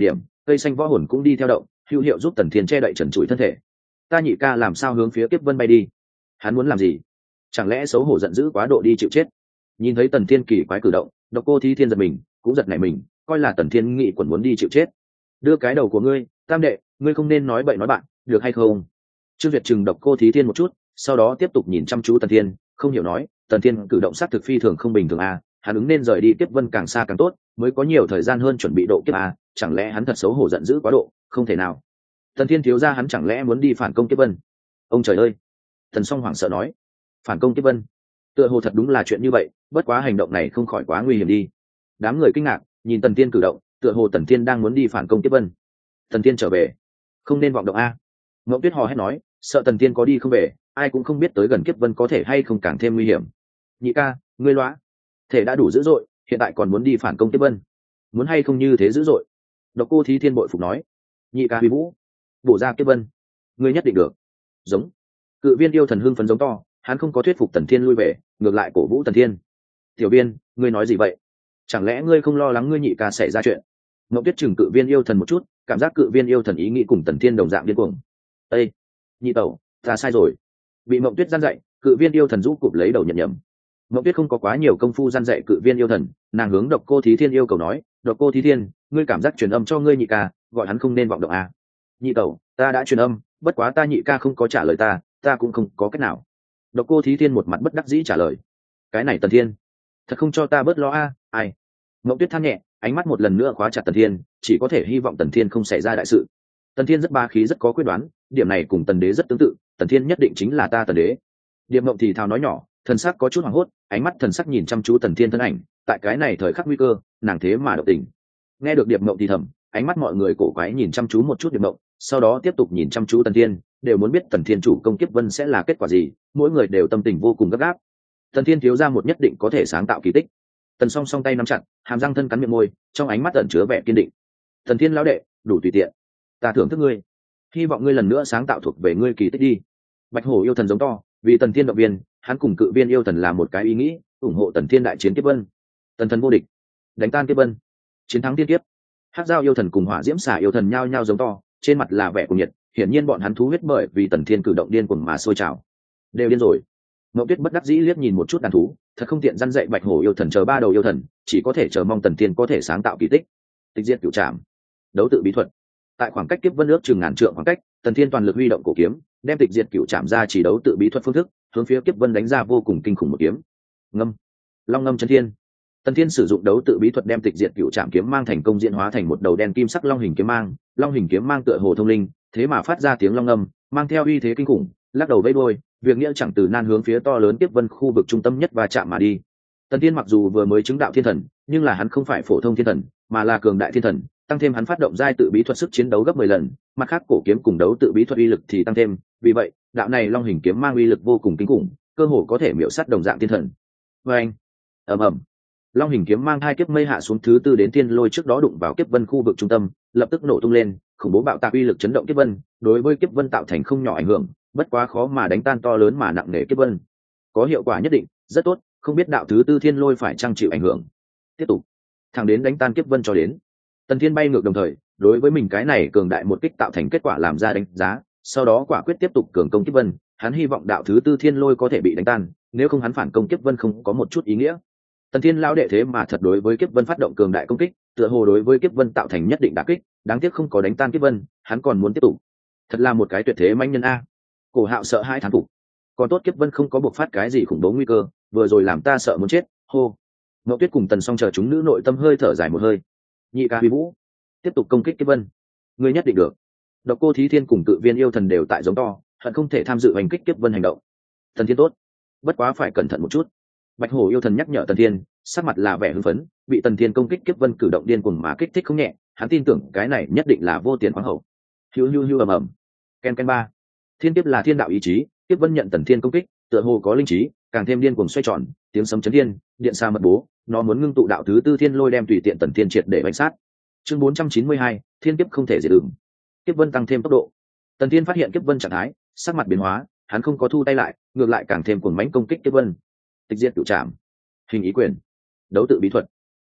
cây xanh võ hồn cũng đi theo động, hữu hiệu giúp tần thiên che đậy trần trụi thân thể. Ta nhị ca làm sao hướng phía kiếp vân bay đi? Hắn muốn làm gì? Chẳng lẽ xấu hổ giận dữ quá độ đi chịu chết? Nhìn thấy tần thiên kỳ quái cử động, độc cô thí thiên giật mình, cũng giật nảy mình, coi là tần thiên nghị quần muốn đi chịu chết. Đưa cái đầu của ngươi, tam đệ, ngươi không nên nói bậy nói bạn, được hay không? Trương Việt chừng độc cô thí thiên một chút, sau đó tiếp tục nhìn chăm chú tần thiên, không hiểu nói, tần thiên cử động sát thực phi thường không bình thường à, hắn ứng nên rời đi kiếp vân càng xa càng tốt, mới có nhiều thời gian hơn chuẩn bị độ kiếp à, chẳng lẽ hắn thật xấu hổ giận dữ quá độ? Không thể nào. Tần thiên thiếu gia hắn chẳng lẽ muốn đi phản công kiếp vân? Ông trời ơi! Tần Song hoảng sợ nói, phản công kiếp vân? Tựa hồ thật đúng là chuyện như vậy, bất quá hành động này không khỏi quá nguy hiểm đi. Đám người kinh ngạc nhìn tần thiên cử động, tựa hồ tần thiên đang muốn đi phản công kiếp vân. Tần thiên trở về, không nên vọng động a. Ngộng Tuyết hò hét nói, sợ tần thiên có đi không về, ai cũng không biết tới gần kiếp vân có thể hay không càng thêm nguy hiểm. Nhị ca, ngươi loa, thể đã đủ dữ dội, hiện tại còn muốn đi phản công kiếp vân, muốn hay không như thế dữ dội? Độc Cô Thí Thiên bội phục nói. Nhị ca huy vũ, bổ ra kiếp vân, ngươi nhất định được. Giống. Cự Viên yêu thần hưng phấn giống to, hắn không có thuyết phục tần thiên lui về, ngược lại cổ vũ tần thiên. Tiểu Viên, ngươi nói gì vậy? Chẳng lẽ ngươi không lo lắng ngươi nhị ca xảy ra chuyện? Ngộng Tuyết chừng Cự Viên yêu thần một chút, cảm giác Cự Viên yêu thần ý nghĩ cùng tần thiên đồng dạng điên cuồng. Ê, nhị tẩu, ta sai rồi. Bị Ngộng Tuyết gian dạy, Cự Viên yêu thần rũ cụp lấy đầu nhận nhầm. Ngộng Tuyết không có quá nhiều công phu gian dạy Cự Viên yêu thần, nàng hướng Độc Cô Thí Thiên yêu cầu nói, Độc Cô Thí Thiên, ngươi cảm giác truyền âm cho ngươi nhị ca, gọi hắn không nên vọng động à? Nhị tẩu, ta đã truyền âm, bất quá ta nhị ca không có trả lời ta, ta cũng không có cách nào. Độc Cô Thí Thiên một mặt bất đắc dĩ trả lời. Cái này Tần Thiên, thật không cho ta bớt lo a, à, ai? Ngộng Tuyết than nhẹ, ánh mắt một lần nữa khóa chặt Tần Thiên, chỉ có thể hy vọng Tần Thiên không xảy ra đại sự. Tần Thiên rất ba khí rất có quyết đoán, điểm này cùng Tần Đế rất tương tự, Tần Thiên nhất định chính là ta Tần Đế. Điềm Mộng thì thào nói nhỏ, thần sắc có chút hoảng hốt, ánh mắt thần sắc nhìn chăm chú Tần Thiên thân ảnh, tại cái này thời khắc nguy cơ, nàng thế mà động tình. Nghe được Điềm Mộng thì thầm, ánh mắt mọi người cổ quái nhìn chăm chú một chút Điềm Mộng, sau đó tiếp tục nhìn chăm chú Tần Thiên, đều muốn biết Tần Thiên chủ công kiếp vân sẽ là kết quả gì, mỗi người đều tâm tình vô cùng gấp gáp. Tần Thiên thiếu ra một nhất định có thể sáng tạo kỳ tích. Tần Song song tay nắm chặt, hàm răng thân cắn miệng môi, trong ánh mắt ẩn chứa vẻ kiên định. Tần Thiên lão đệ, đủ tùy tiện, ta thưởng thức ngươi, hy vọng ngươi lần nữa sáng tạo thuộc về ngươi kỳ tích đi. Bạch Hổ yêu thần giống to, vì Tần Thiên động viên, hắn cùng Cự Viên yêu thần là một cái ý nghĩ, ủng hộ Tần Thiên đại chiến kiếp vân. Tần thần vô địch, đánh tan kiếp vân, chiến thắng thiên kiếp. Hắc Giao yêu thần cùng Hỏa Diễm Xà yêu thần nhao nhao giống to, trên mặt là vẻ cuồng nhiệt, hiển nhiên bọn hắn thú huyết bởi vì Tần Thiên cử động điên cuồng mà sôi trào. Đều điên rồi. Ngộng Tuyết bất đắc dĩ liếc nhìn một chút đàn thú, thật không tiện răn dạy Bạch Hổ yêu thần chờ ba đầu yêu thần, chỉ có thể chờ mong Tần Thiên có thể sáng tạo kỳ tích. Tịch diệt cửu trảm, đấu tự bí thuật. Tại khoảng cách kiếp vân ước chừng ngàn trượng khoảng cách, Tần Thiên toàn lực huy động cổ kiếm, đem tịch diệt cửu trảm ra chỉ đấu tự bí thuật phương thức, hướng phía kiếp vân đánh ra vô cùng kinh khủng một kiếm. Ngâm, long ngâm chân thiên. Tần Thiên sử dụng đấu tự bí thuật đem tịch diệt cửu trảm kiếm mang thành công diễn hóa thành một đầu đen kim sắc long hình kiếm mang, long hình kiếm mang tựa hồ thông linh, thế mà phát ra tiếng long ngâm, mang theo uy thế kinh khủng, lắc đầu vẫy đuôi, việc nghĩa chẳng từ nan hướng phía to lớn kiếp vân khu vực trung tâm nhất và chạm mà đi. Tần Thiên mặc dù vừa mới chứng đạo thiên thần, nhưng là hắn không phải phổ thông thiên thần, mà là cường đại thiên thần, tăng thêm hắn phát động giai tự bí thuật sức chiến đấu gấp mười lần, mặt khác cổ kiếm cùng đấu tự bí thuật uy lực thì tăng thêm, vì vậy, đạo này long hình kiếm mang uy lực vô cùng kinh khủng, cơ hồ có thể miểu sát đồng dạng thiên thần. Và anh, ầm ầm, long hình kiếm mang hai kiếp mây hạ xuống thứ tư đến thiên lôi trước đó đụng vào kiếp vân khu vực trung tâm, lập tức nổ tung lên, khủng bố bạo tạc uy lực chấn động kiếp vân, đối với kiếp vân tạo thành không nhỏ ảnh hưởng, bất quá khó mà đánh tan to lớn mà nặng nề kiếp vân. Có hiệu quả nhất định, rất tốt, không biết đạo thứ tư thiên lôi phải chăng chịu ảnh hưởng. Tiếp tục, thẳng đến đánh tan kiếp vân cho đến. Tần Thiên bay ngược đồng thời, đối với mình cái này cường đại một kích tạo thành kết quả làm ra đánh giá, sau đó quả quyết tiếp tục cường công kiếp vân, hắn hy vọng đạo thứ tư thiên lôi có thể bị đánh tan, nếu không hắn phản công kiếp vân không có một chút ý nghĩa. Tần Thiên lão đệ thế mà thật đối với kiếp vân phát động cường đại công kích, tựa hồ đối với kiếp vân tạo thành nhất định đả kích, đáng tiếc không có đánh tan kiếp vân, hắn còn muốn tiếp tục. Thật là một cái tuyệt thế mãnh nhân a. Cổ Hạo sợ hai thán phục. Còn tốt kiếp vân không có bộc phát cái gì khủng bố nguy cơ, vừa rồi làm ta sợ muốn chết. Hô. Ngọc Tuyết cùng Tần Song chờ chúng nữ nội tâm hơi thở dài một hơi. Nhị ca Huy Vũ, tiếp tục công kích kiếp vân, ngươi nhất định được. Độc Cô Thí Thiên cùng Cự Viên yêu thần đều tại giống to, hận không thể tham dự hành kích kiếp vân hành động. Tần Thiên tốt, bất quá phải cẩn thận một chút. Bạch Hổ yêu thần nhắc nhở Tần Thiên, sắc mặt là vẻ hưng phấn, bị Tần Thiên công kích kiếp vân cử động điên cuồng mà kích thích không nhẹ, hắn tin tưởng cái này nhất định là vô tiền khoáng hậu. Hiu hiu hiu ầm ầm. Ken ken ba. Thiên kiếp là thiên đạo ý chí, kiếp vân nhận Tần Thiên công kích, tựa hồ có linh trí, càng thêm điên cuồng xoay tròn, tiếng sấm chấn thiên, điện xa mật bố, nó muốn ngưng tụ đạo thứ tư thiên lôi đem tùy tiện Tần Thiên triệt để bánh sát. Chương bốn trăm chín mươi hai, thiên kiếp không thể diệt đường. Kiếp vân tăng thêm tốc độ. Tần Thiên phát hiện kiếp vân trạng thái, sắc mặt biến hóa, hắn không có thu tay lại, ngược lại càng thêm cuồng mãnh công kích kiếp vân. Tịch diệt cửu trảm, hình ý quyền, đấu tự bí thuật.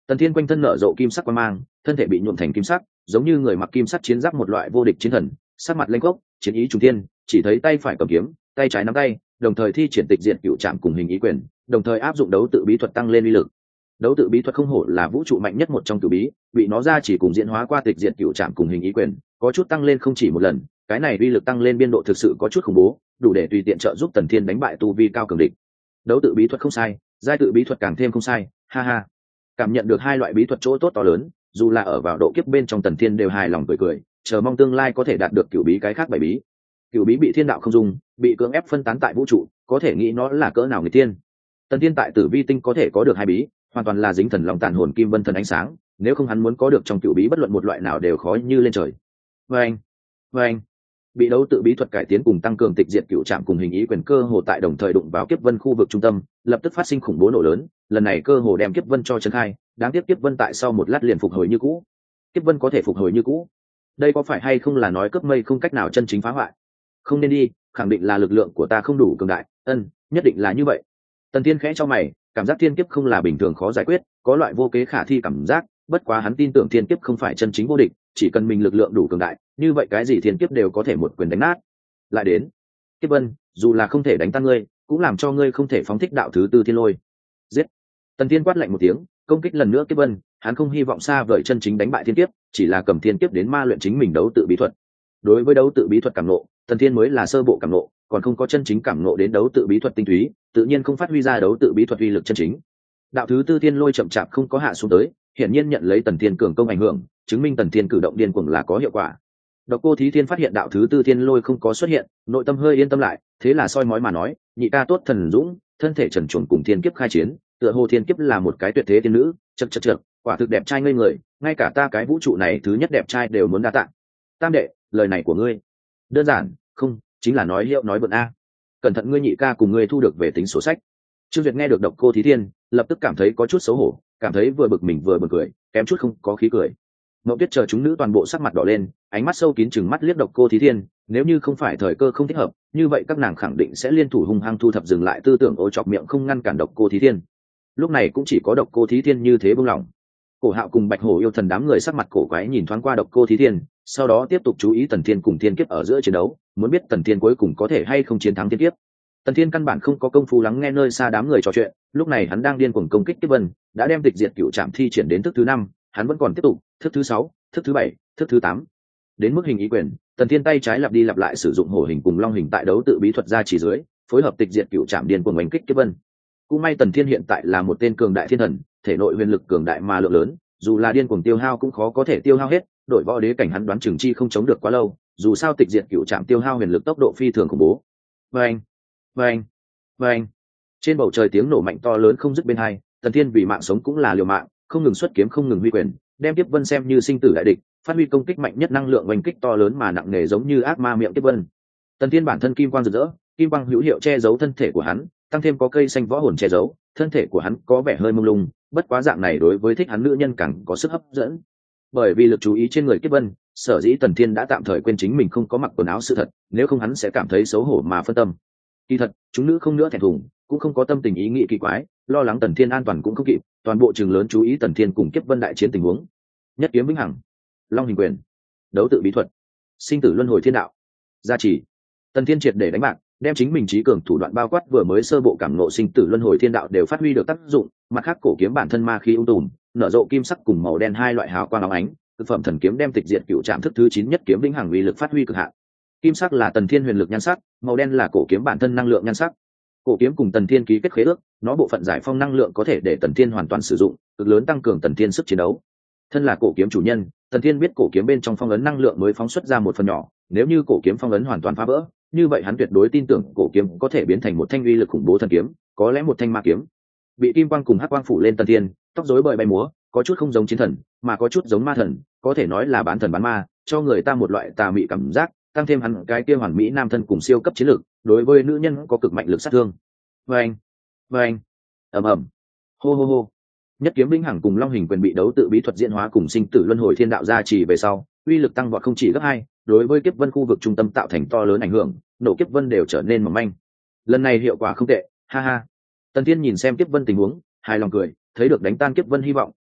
Tần Thiên quanh thân nở rộ kim sắc quang mang, thân thể bị nhuộm thành kim sắc, giống như người mặc kim sắc chiến giáp một loại vô địch chiến thần, sắc mặt lênh khốc, chiến ý trùng thiên, chỉ thấy tay phải cầm kiếm, tay trái nắm tay, đồng thời thi triển tịch diệt cựu trạm cùng hình ý quyền, đồng thời áp dụng đấu tự bí thuật tăng lên uy lực. Đấu tự bí thuật không hổ là vũ trụ mạnh nhất một trong cửu bí, bị nó ra chỉ cùng diễn hóa qua tịch diệt cựu trạm cùng hình ý quyền, có chút tăng lên không chỉ một lần, cái này uy lực tăng lên biên độ thực sự có chút khủng bố, đủ để tùy tiện trợ giúp Tần Thiên đánh bại tu vi cao cường địch. Đấu tự bí thuật không sai, giai tự bí thuật càng thêm không sai, ha ha. Cảm nhận được hai loại bí thuật chỗ tốt to lớn, dù là ở vào độ kiếp bên trong Tần Thiên đều hài lòng cười cười, chờ mong tương lai có thể đạt được cửu bí cái khác bảy bí. Cửu bí bị thiên đạo không dung, bị cưỡng ép phân tán tại vũ trụ, có thể nghĩ nó là cỡ nào người tiên. Tần Thiên tại Tử Vi tinh có thể có được hai bí, hoàn toàn là dính thần lòng tàn hồn kim vân thần ánh sáng, nếu không hắn muốn có được trong cửu bí bất luận một loại nào đều khó như lên trời. Vâng, vâng. Bị đấu tự bí thuật cải tiến cùng tăng cường tịch diệt cựu trạm cùng hình ý quyền cơ hồ tại đồng thời đụng vào kiếp vân khu vực trung tâm, lập tức phát sinh khủng bố nổ lớn, lần này cơ hồ đem kiếp vân cho trấn khai, đáng tiếc kiếp vân tại sau một lát liền phục hồi như cũ. Kiếp vân có thể phục hồi như cũ, đây có phải hay không là nói cướp mây không cách nào chân chính phá hoại? Không nên đi, khẳng định là lực lượng của ta không đủ cường đại. Ân, nhất định là như vậy. Tần Thiên khẽ cho mày, cảm giác thiên kiếp không là bình thường khó giải quyết, có loại vô kế khả thi cảm giác, bất quá hắn tin tưởng thiên kiếp không phải chân chính vô địch, chỉ cần mình lực lượng đủ cường đại, như vậy cái gì thiên kiếp đều có thể một quyền đánh nát. Lại đến, Kiếp Vân, dù là không thể đánh tan ngươi, cũng làm cho ngươi không thể phóng thích đạo thứ tư thiên lôi. Giết! Tần Thiên quát lạnh một tiếng, công kích lần nữa Kiếp Vân, hắn không hy vọng xa vời chân chính đánh bại thiên kiếp, chỉ là cầm thiên kiếp đến ma luyện chính mình đấu tự bí thuật. Đối với đấu tự bí thuật cảm ngộ, Tần Thiên mới là sơ bộ cảm ngộ, còn không có chân chính cảm ngộ đến đấu tự bí thuật tinh túy, tự nhiên không phát huy ra đấu tự bí thuật uy lực chân chính. Đạo thứ tư thiên lôi chậm chạp không có hạ xuống tới, hiển nhiên nhận lấy Tần Thiên cường công ảnh hưởng, chứng minh Tần Thiên cử động điên cuồng là có hiệu quả. Độc Cô Thí Thiên phát hiện đạo thứ tư thiên lôi không có xuất hiện, nội tâm hơi yên tâm lại, thế là soi mói mà nói, nhị ca tốt thần dũng, thân thể trần truồng cùng thiên kiếp khai chiến, tựa hồ thiên kiếp là một cái tuyệt thế tiên nữ, chậc chậc chậc, quả thực đẹp trai ngây người, ngay cả ta cái vũ trụ này thứ nhất đẹp trai đều muốn đa tạ. Tam đệ, lời này của ngươi, đơn giản, không, chính là nói hiệu nói vượn a. Cẩn thận ngươi nhị ca cùng ngươi thu được về tính sổ sách. Trương Duyệt nghe được Độc Cô Thí Thiên, lập tức cảm thấy có chút xấu hổ, cảm thấy vừa bực mình vừa buồn cười, kém chút không có khí cười. Mộng Tuyết chờ chúng nữ toàn bộ sắc mặt đỏ lên, ánh mắt sâu kín chừng mắt liếc Độc Cô Thí Thiên, nếu như không phải thời cơ không thích hợp, như vậy các nàng khẳng định sẽ liên thủ hung hăng thu thập dừng lại tư tưởng ô chọc miệng không ngăn cản Độc Cô Thí Thiên. Lúc này cũng chỉ có Độc Cô Thí Thiên như thế buông lỏng. Cổ Hạo cùng Bạch Hổ yêu thần đám người sắc mặt cổ quái nhìn thoáng qua Độc Cô Thí Thiên, sau đó tiếp tục chú ý Tần Thiên cùng Thiên Kiếp ở giữa chiến đấu, muốn biết Tần Thiên cuối cùng có thể hay không chiến thắng Thiên Kiếp. Tần Thiên căn bản không có công phu lắng nghe nơi xa đám người trò chuyện, lúc này hắn đang điên cuồng công kích Kiếp Vân, đã đem tịch diệt cửu trạm thi triển đến thức thứ năm, hắn vẫn còn tiếp tục, thức thứ sáu, thức thứ bảy, thức thứ tám. Đến mức hình ý quyền, Tần Thiên tay trái lặp đi lặp lại sử dụng hổ hình cùng long hình tại đấu tự bí thuật ra chỉ dưới, phối hợp tịch diệt cửu trạm điên cuồng đánh kích Kiếp Vân. Cũng may Tần Thiên hiện tại là một tên cường đại thiên thần, thể nội huyền lực cường đại mà lượng lớn, dù là điên cuồng tiêu hao cũng khó có thể tiêu hao hết, đội võ đế cảnh hắn đoán chừng chi không chống được quá lâu, dù sao tịch diệt cửu trạm tiêu hao huyền lực tốc độ phi thường khủng bố. Vâng, vâng, vâng. Trên bầu trời tiếng nổ mạnh to lớn không dứt bên hai, Tần Thiên vì mạng sống cũng là liều mạng, không ngừng xuất kiếm không ngừng huy quyền, đem Kiếp Vân xem như sinh tử đại địch, phát huy công kích mạnh nhất năng lượng oanh kích to lớn mà nặng nề giống như ác ma miệng Kiếp Vân. Tần Thiên bản thân kim quang rực rỡ, kim quang hữu hiệu che giấu thân thể của hắn, tăng thêm có cây xanh võ hồn che giấu, thân thể của hắn có vẻ hơi mông lung, bất quá dạng này đối với thích hắn nữ nhân càng có sức hấp dẫn. Bởi vì lực chú ý trên người Kiếp Vân, sở dĩ Tần Thiên đã tạm thời quên chính mình không có mặc quần áo sự thật, nếu không hắn sẽ cảm thấy xấu hổ mà phân tâm. Kỳ thật, chúng nữ không nữa thẹn thùng, cũng không có tâm tình ý nghĩ kỳ quái, lo lắng Tần Thiên an toàn cũng không kịp, toàn bộ trường lớn chú ý Tần Thiên cùng Kiếp Vân đại chiến tình huống. Nhất kiếm vĩnh hằng, long hình quyền, đấu tự bí thuật, sinh tử luân hồi thiên đạo, gia trì. Tần Thiên triệt để đánh bạc, đem chính mình trí cường thủ đoạn bao quát vừa mới sơ bộ cảm ngộ sinh tử luân hồi thiên đạo đều phát huy được tác dụng, mặt khác cổ kiếm bản thân ma khí ung tùm, nở rộ kim sắc cùng màu đen hai loại hào quang óng ánh, thực phẩm thần kiếm đem tịch diệt cựu trạm thức thứ chín nhất kiếm vĩnh hằng uy lực phát huy cực hạn. Kim sắc là Tần Thiên huyền lực nhan sắc, màu đen là cổ kiếm bản thân năng lượng nhan sắc. Cổ kiếm cùng Tần Thiên ký kết khế ước, nó bộ phận giải phong năng lượng có thể để Tần Thiên hoàn toàn sử dụng, cực lớn tăng cường Tần Thiên sức chiến đấu. Thân là cổ kiếm chủ nhân, Tần Thiên biết cổ kiếm bên trong phong ấn năng lượng mới phóng xuất ra một phần nhỏ, nếu như cổ kiếm phong ấn hoàn toàn phá vỡ, như vậy hắn tuyệt đối tin tưởng cổ kiếm có thể biến thành một thanh uy lực khủng bố thần kiếm, có lẽ một thanh ma kiếm. Bị kim quang cùng hắc quang phủ lên Tần Thiên, tóc rối bời bay múa, có chút không giống chiến thần, mà có chút giống ma thần, có thể nói là bán thần bán ma, cho người ta một loại tà mị cảm giác, tăng thêm hắn cái kia hoàn mỹ nam thân cùng siêu cấp chiến lược, đối với nữ nhân có cực mạnh lực sát thương. Vâng, vâng, ầm ầm, hô hô hô. Nhất kiếm vĩnh hằng cùng long hình quyền bị đấu tự bí thuật diễn hóa cùng sinh tử luân hồi thiên đạo gia trì về sau, uy lực tăng vọt không chỉ gấp hai, đối với Kiếp Vân khu vực trung tâm tạo thành to lớn ảnh hưởng, nổ Kiếp Vân đều trở nên mỏng manh. Lần này hiệu quả không tệ, ha ha. Tần Thiên nhìn xem Kiếp Vân tình huống, hài lòng cười, thấy được đánh tan Kiếp Vân hy vọng,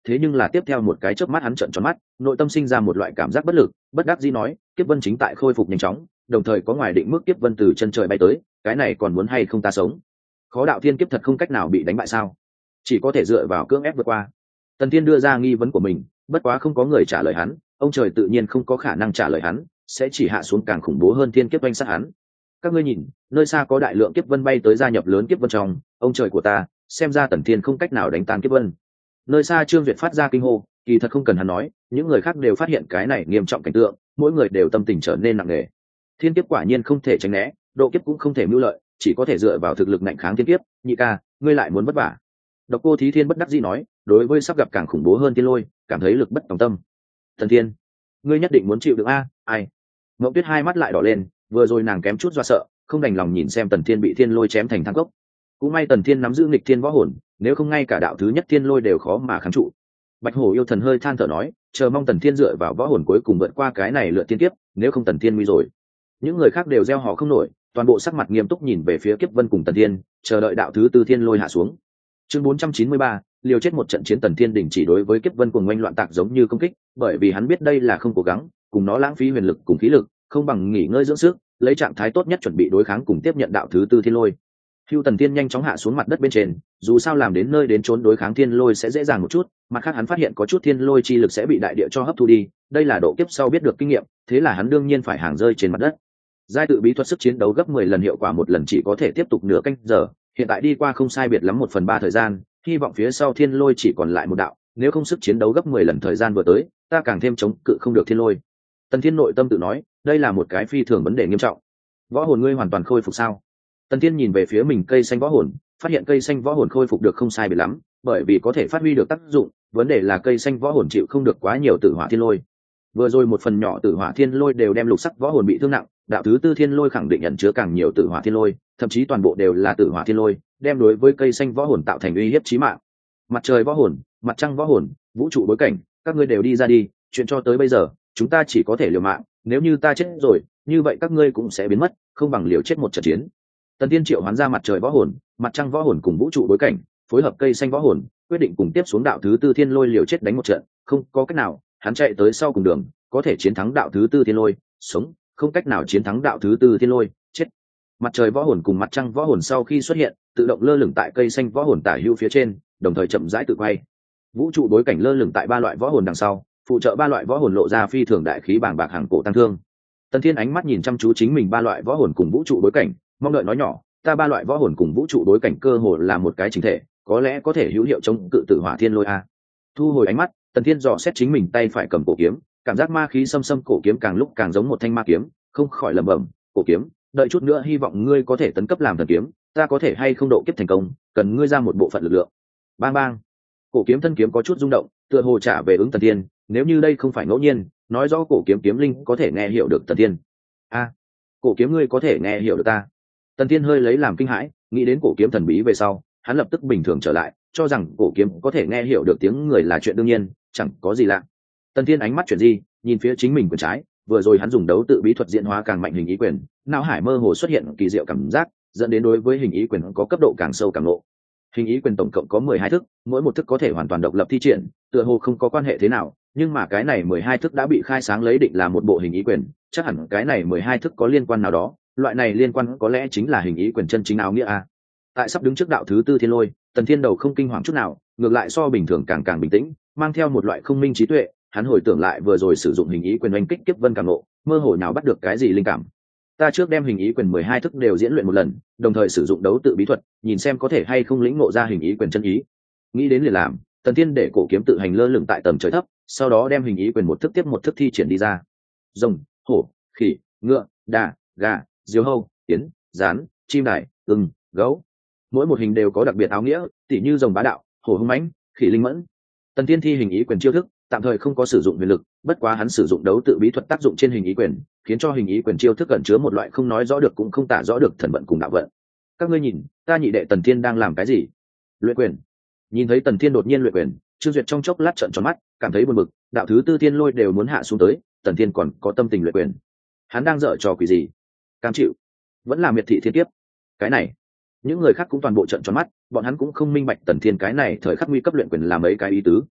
thế nhưng là tiếp theo một cái chớp mắt hắn trợn tròn mắt, nội tâm sinh ra một loại cảm giác bất lực, bất đắc dĩ nói, kiếp vân chính tại khôi phục nhanh chóng, đồng thời có ngoài định mức kiếp vân từ chân trời bay tới, cái này còn muốn hay không ta sống? Khó đạo thiên kiếp thật không cách nào bị đánh bại sao? Chỉ có thể dựa vào cưỡng ép vượt qua. Tần Thiên đưa ra nghi vấn của mình, bất quá không có người trả lời hắn, ông trời tự nhiên không có khả năng trả lời hắn, sẽ chỉ hạ xuống càng khủng bố hơn thiên kiếp oanh sát hắn. Các ngươi nhìn, nơi xa có đại lượng kiếp vân bay tới gia nhập lớn kiếp vân trong, ông trời của ta, xem ra Tần Thiên không cách nào đánh tan kiếp vân. Nơi xa Trương Duyệt phát ra kinh hô, kỳ thật không cần hắn nói, những người khác đều phát hiện cái này nghiêm trọng cảnh tượng, mỗi người đều tâm tình trở nên nặng nề. Thiên kiếp quả nhiên không thể tránh né, độ kiếp cũng không thể mưu lợi, chỉ có thể dựa vào thực lực mạnh kháng thiên kiếp. Nhị ca, ngươi lại muốn vất vả. Độc Cô Thí Thiên bất đắc dĩ nói, đối với sắp gặp càng khủng bố hơn thiên lôi, cảm thấy lực bất tòng tâm. Thần Thiên, ngươi nhất định muốn chịu được a? Ai? Ngọc Tuyết hai mắt lại đỏ lên, vừa rồi nàng kém chút do sợ, không đành lòng nhìn xem Tần Thiên bị thiên lôi chém thành thang cốc. Cũng may Tần Thiên nắm giữ nghịch thiên võ hồn, nếu không ngay cả đạo thứ nhất thiên lôi đều khó mà kháng trụ. Bạch Hổ yêu thần hơi than thở nói, chờ mong Tần Thiên dựa vào võ hồn cuối cùng vượt qua cái này lựa thiên kiếp, nếu không Tần Thiên nguy rồi. Những người khác đều reo hò không nổi, toàn bộ sắc mặt nghiêm túc nhìn về phía Kiếp Vân cùng Tần Thiên, chờ đợi đạo thứ tư thiên lôi hạ xuống. Chương bốn trăm chín mươi ba, liều chết một trận chiến. Tần Thiên đình chỉ đối với Kiếp Vân cùng oanh loạn tạc giống như công kích, bởi vì hắn biết đây là không cố gắng, cùng nó lãng phí huyền lực cùng khí lực, không bằng nghỉ ngơi dưỡng sức, lấy trạng thái tốt nhất chuẩn bị đối kháng cùng tiếp nhận đạo thứ tư thiên lôi. Hưu Tần Thiên nhanh chóng hạ xuống mặt đất bên trên, dù sao làm đến nơi đến trốn đối kháng thiên lôi sẽ dễ dàng một chút, mặt khác hắn phát hiện có chút thiên lôi chi lực sẽ bị đại địa cho hấp thu đi, đây là độ kiếp sau biết được kinh nghiệm, thế là hắn đương nhiên phải hàng rơi trên mặt đất. Giai tự bí thuật sức chiến đấu gấp mười lần hiệu quả một lần chỉ có thể tiếp tục nửa canh giờ, hiện tại đi qua không sai biệt lắm một phần ba thời gian, hy vọng phía sau thiên lôi chỉ còn lại một đạo, nếu không sức chiến đấu gấp mười lần thời gian vừa tới, ta càng thêm chống cự không được thiên lôi. Tần Thiên nội tâm tự nói, đây là một cái phi thường vấn đề nghiêm trọng. Võ hồn ngươi hoàn toàn khôi phục sao? Tần Thiên nhìn về phía mình cây xanh võ hồn, phát hiện cây xanh võ hồn khôi phục được không sai biệt lắm, bởi vì có thể phát huy được tác dụng, vấn đề là cây xanh võ hồn chịu không được quá nhiều tử hỏa thiên lôi. Vừa rồi một phần nhỏ tử hỏa thiên lôi đều đem lục sắc võ hồn bị thương nặng, đạo thứ tư thiên lôi khẳng định nhận chứa càng nhiều tử hỏa thiên lôi, thậm chí toàn bộ đều là tử hỏa thiên lôi, đem đối với cây xanh võ hồn tạo thành uy hiếp chí mạng. Mặt trời võ hồn, mặt trăng võ hồn, vũ trụ bối cảnh, các ngươi đều đi ra đi, chuyện cho tới bây giờ, chúng ta chỉ có thể liều mạng, nếu như ta chết rồi, như vậy các ngươi cũng sẽ biến mất, không bằng liều chết một trận chiến. Tần Thiên triệu hoán ra mặt trời võ hồn, mặt trăng võ hồn cùng vũ trụ bối cảnh, phối hợp cây xanh võ hồn, quyết định cùng tiếp xuống đạo thứ tư thiên lôi liều chết đánh một trận, không có cách nào, hắn chạy tới sau cùng đường, có thể chiến thắng đạo thứ tư thiên lôi, sống, không cách nào chiến thắng đạo thứ tư thiên lôi, chết. Mặt trời võ hồn cùng mặt trăng võ hồn sau khi xuất hiện, tự động lơ lửng tại cây xanh võ hồn tả hữu phía trên, đồng thời chậm rãi tự quay. Vũ trụ bối cảnh lơ lửng tại ba loại võ hồn đằng sau, phụ trợ ba loại võ hồn lộ ra phi thường đại khí bàng bạc hàng cổ tăng thương. Tần Thiên ánh mắt nhìn chăm chú chính mình ba loại võ hồn cùng vũ trụ bối cảnh, mong đợi nói nhỏ, ta ba loại võ hồn cùng vũ trụ bối cảnh cơ hồ là một cái chính thể, có lẽ có thể hữu hiệu chống cự tử hỏa thiên lôi a. Thu hồi ánh mắt, Tần Thiên dò xét chính mình tay phải cầm cổ kiếm, cảm giác ma khí xâm xâm cổ kiếm càng lúc càng giống một thanh ma kiếm, không khỏi lẩm bẩm, cổ kiếm, đợi chút nữa hy vọng ngươi có thể tấn cấp làm thần kiếm, ta có thể hay không độ kiếp thành công, cần ngươi ra một bộ phận lực lượng. Bang bang, cổ kiếm thân kiếm có chút rung động, tựa hồ trả về ứng Tần Thiên, nếu như đây không phải ngẫu nhiên, nói rõ cổ kiếm kiếm linh có thể nghe hiểu được Tần Thiên. A, cổ kiếm ngươi có thể nghe hiểu được ta. Tần Thiên hơi lấy làm kinh hãi, nghĩ đến cổ kiếm thần bí về sau, hắn lập tức bình thường trở lại, cho rằng cổ kiếm có thể nghe hiểu được tiếng người là chuyện đương nhiên, chẳng có gì lạ. Tần Thiên ánh mắt chuyển di, nhìn phía chính mình quyền trái, vừa rồi hắn dùng đấu tự bí thuật diễn hóa càng mạnh hình ý quyền, não hải mơ hồ xuất hiện kỳ diệu cảm giác, dẫn đến đối với hình ý quyền có cấp độ càng sâu càng lộ. Hình ý quyền tổng cộng có mười hai thức, mỗi một thức có thể hoàn toàn độc lập thi triển, tựa hồ không có quan hệ thế nào, nhưng mà cái này mười hai thức đã bị khai sáng lấy định là một bộ hình ý quyền, chắc hẳn cái này mười hai thức có liên quan nào đó, loại này liên quan có lẽ chính là hình ý quyền chân chính áo nghĩa a. Tại sắp đứng trước đạo thứ tư thiên lôi, Tần Thiên đầu không kinh hoàng chút nào, ngược lại so bình thường càng càng bình tĩnh, mang theo một loại không minh trí tuệ, hắn hồi tưởng lại vừa rồi sử dụng hình ý quyền oanh kích Kiếp Vân càng ngộ, mơ hồ nào bắt được cái gì linh cảm. Ta trước đem hình ý quyền mười hai thức đều diễn luyện một lần, đồng thời sử dụng đấu tự bí thuật, nhìn xem có thể hay không lĩnh ngộ ra hình ý quyền chân ý. Nghĩ đến liền làm, Tần Thiên để cổ kiếm tự hành lơ lửng tại tầm trời thấp, sau đó đem hình ý quyền một thức tiếp một thức thi triển đi ra. Rồng, hổ, khỉ, ngựa, đà, gà, diều hâu, tiến, rán, chim đài, ưng, gấu. Mỗi một hình đều có đặc biệt áo nghĩa, tỉ như rồng bá đạo, hổ hung mãnh, khỉ linh mẫn. Tần Thiên thi hình ý quyền chiêu thức, tạm thời không có sử dụng huyền lực, bất quá hắn sử dụng đấu tự bí thuật tác dụng trên hình ý quyền, khiến cho hình ý quyền chiêu thức ẩn chứa một loại không nói rõ được cũng không tả rõ được thần vận cùng đạo vận. Các ngươi nhìn, ta nhị đệ Tần Thiên đang làm cái gì? Luyện quyền. Nhìn thấy Tần Thiên đột nhiên luyện quyền, Trương Duyệt trong chốc lát trợn tròn mắt, cảm thấy buồn bực, đạo thứ tư thiên lôi đều muốn hạ xuống tới, Tần Thiên còn có tâm tình luyện quyền. Hắn đang dở trò quỷ gì? Cam chịu, vẫn là miệt thị thiên kiếp. Cái này, những người khác cũng toàn bộ trợn tròn mắt, bọn hắn cũng không minh bạch Tần Thiên cái này thời khắc nguy cấp luyện quyền là mấy cái ý tứ.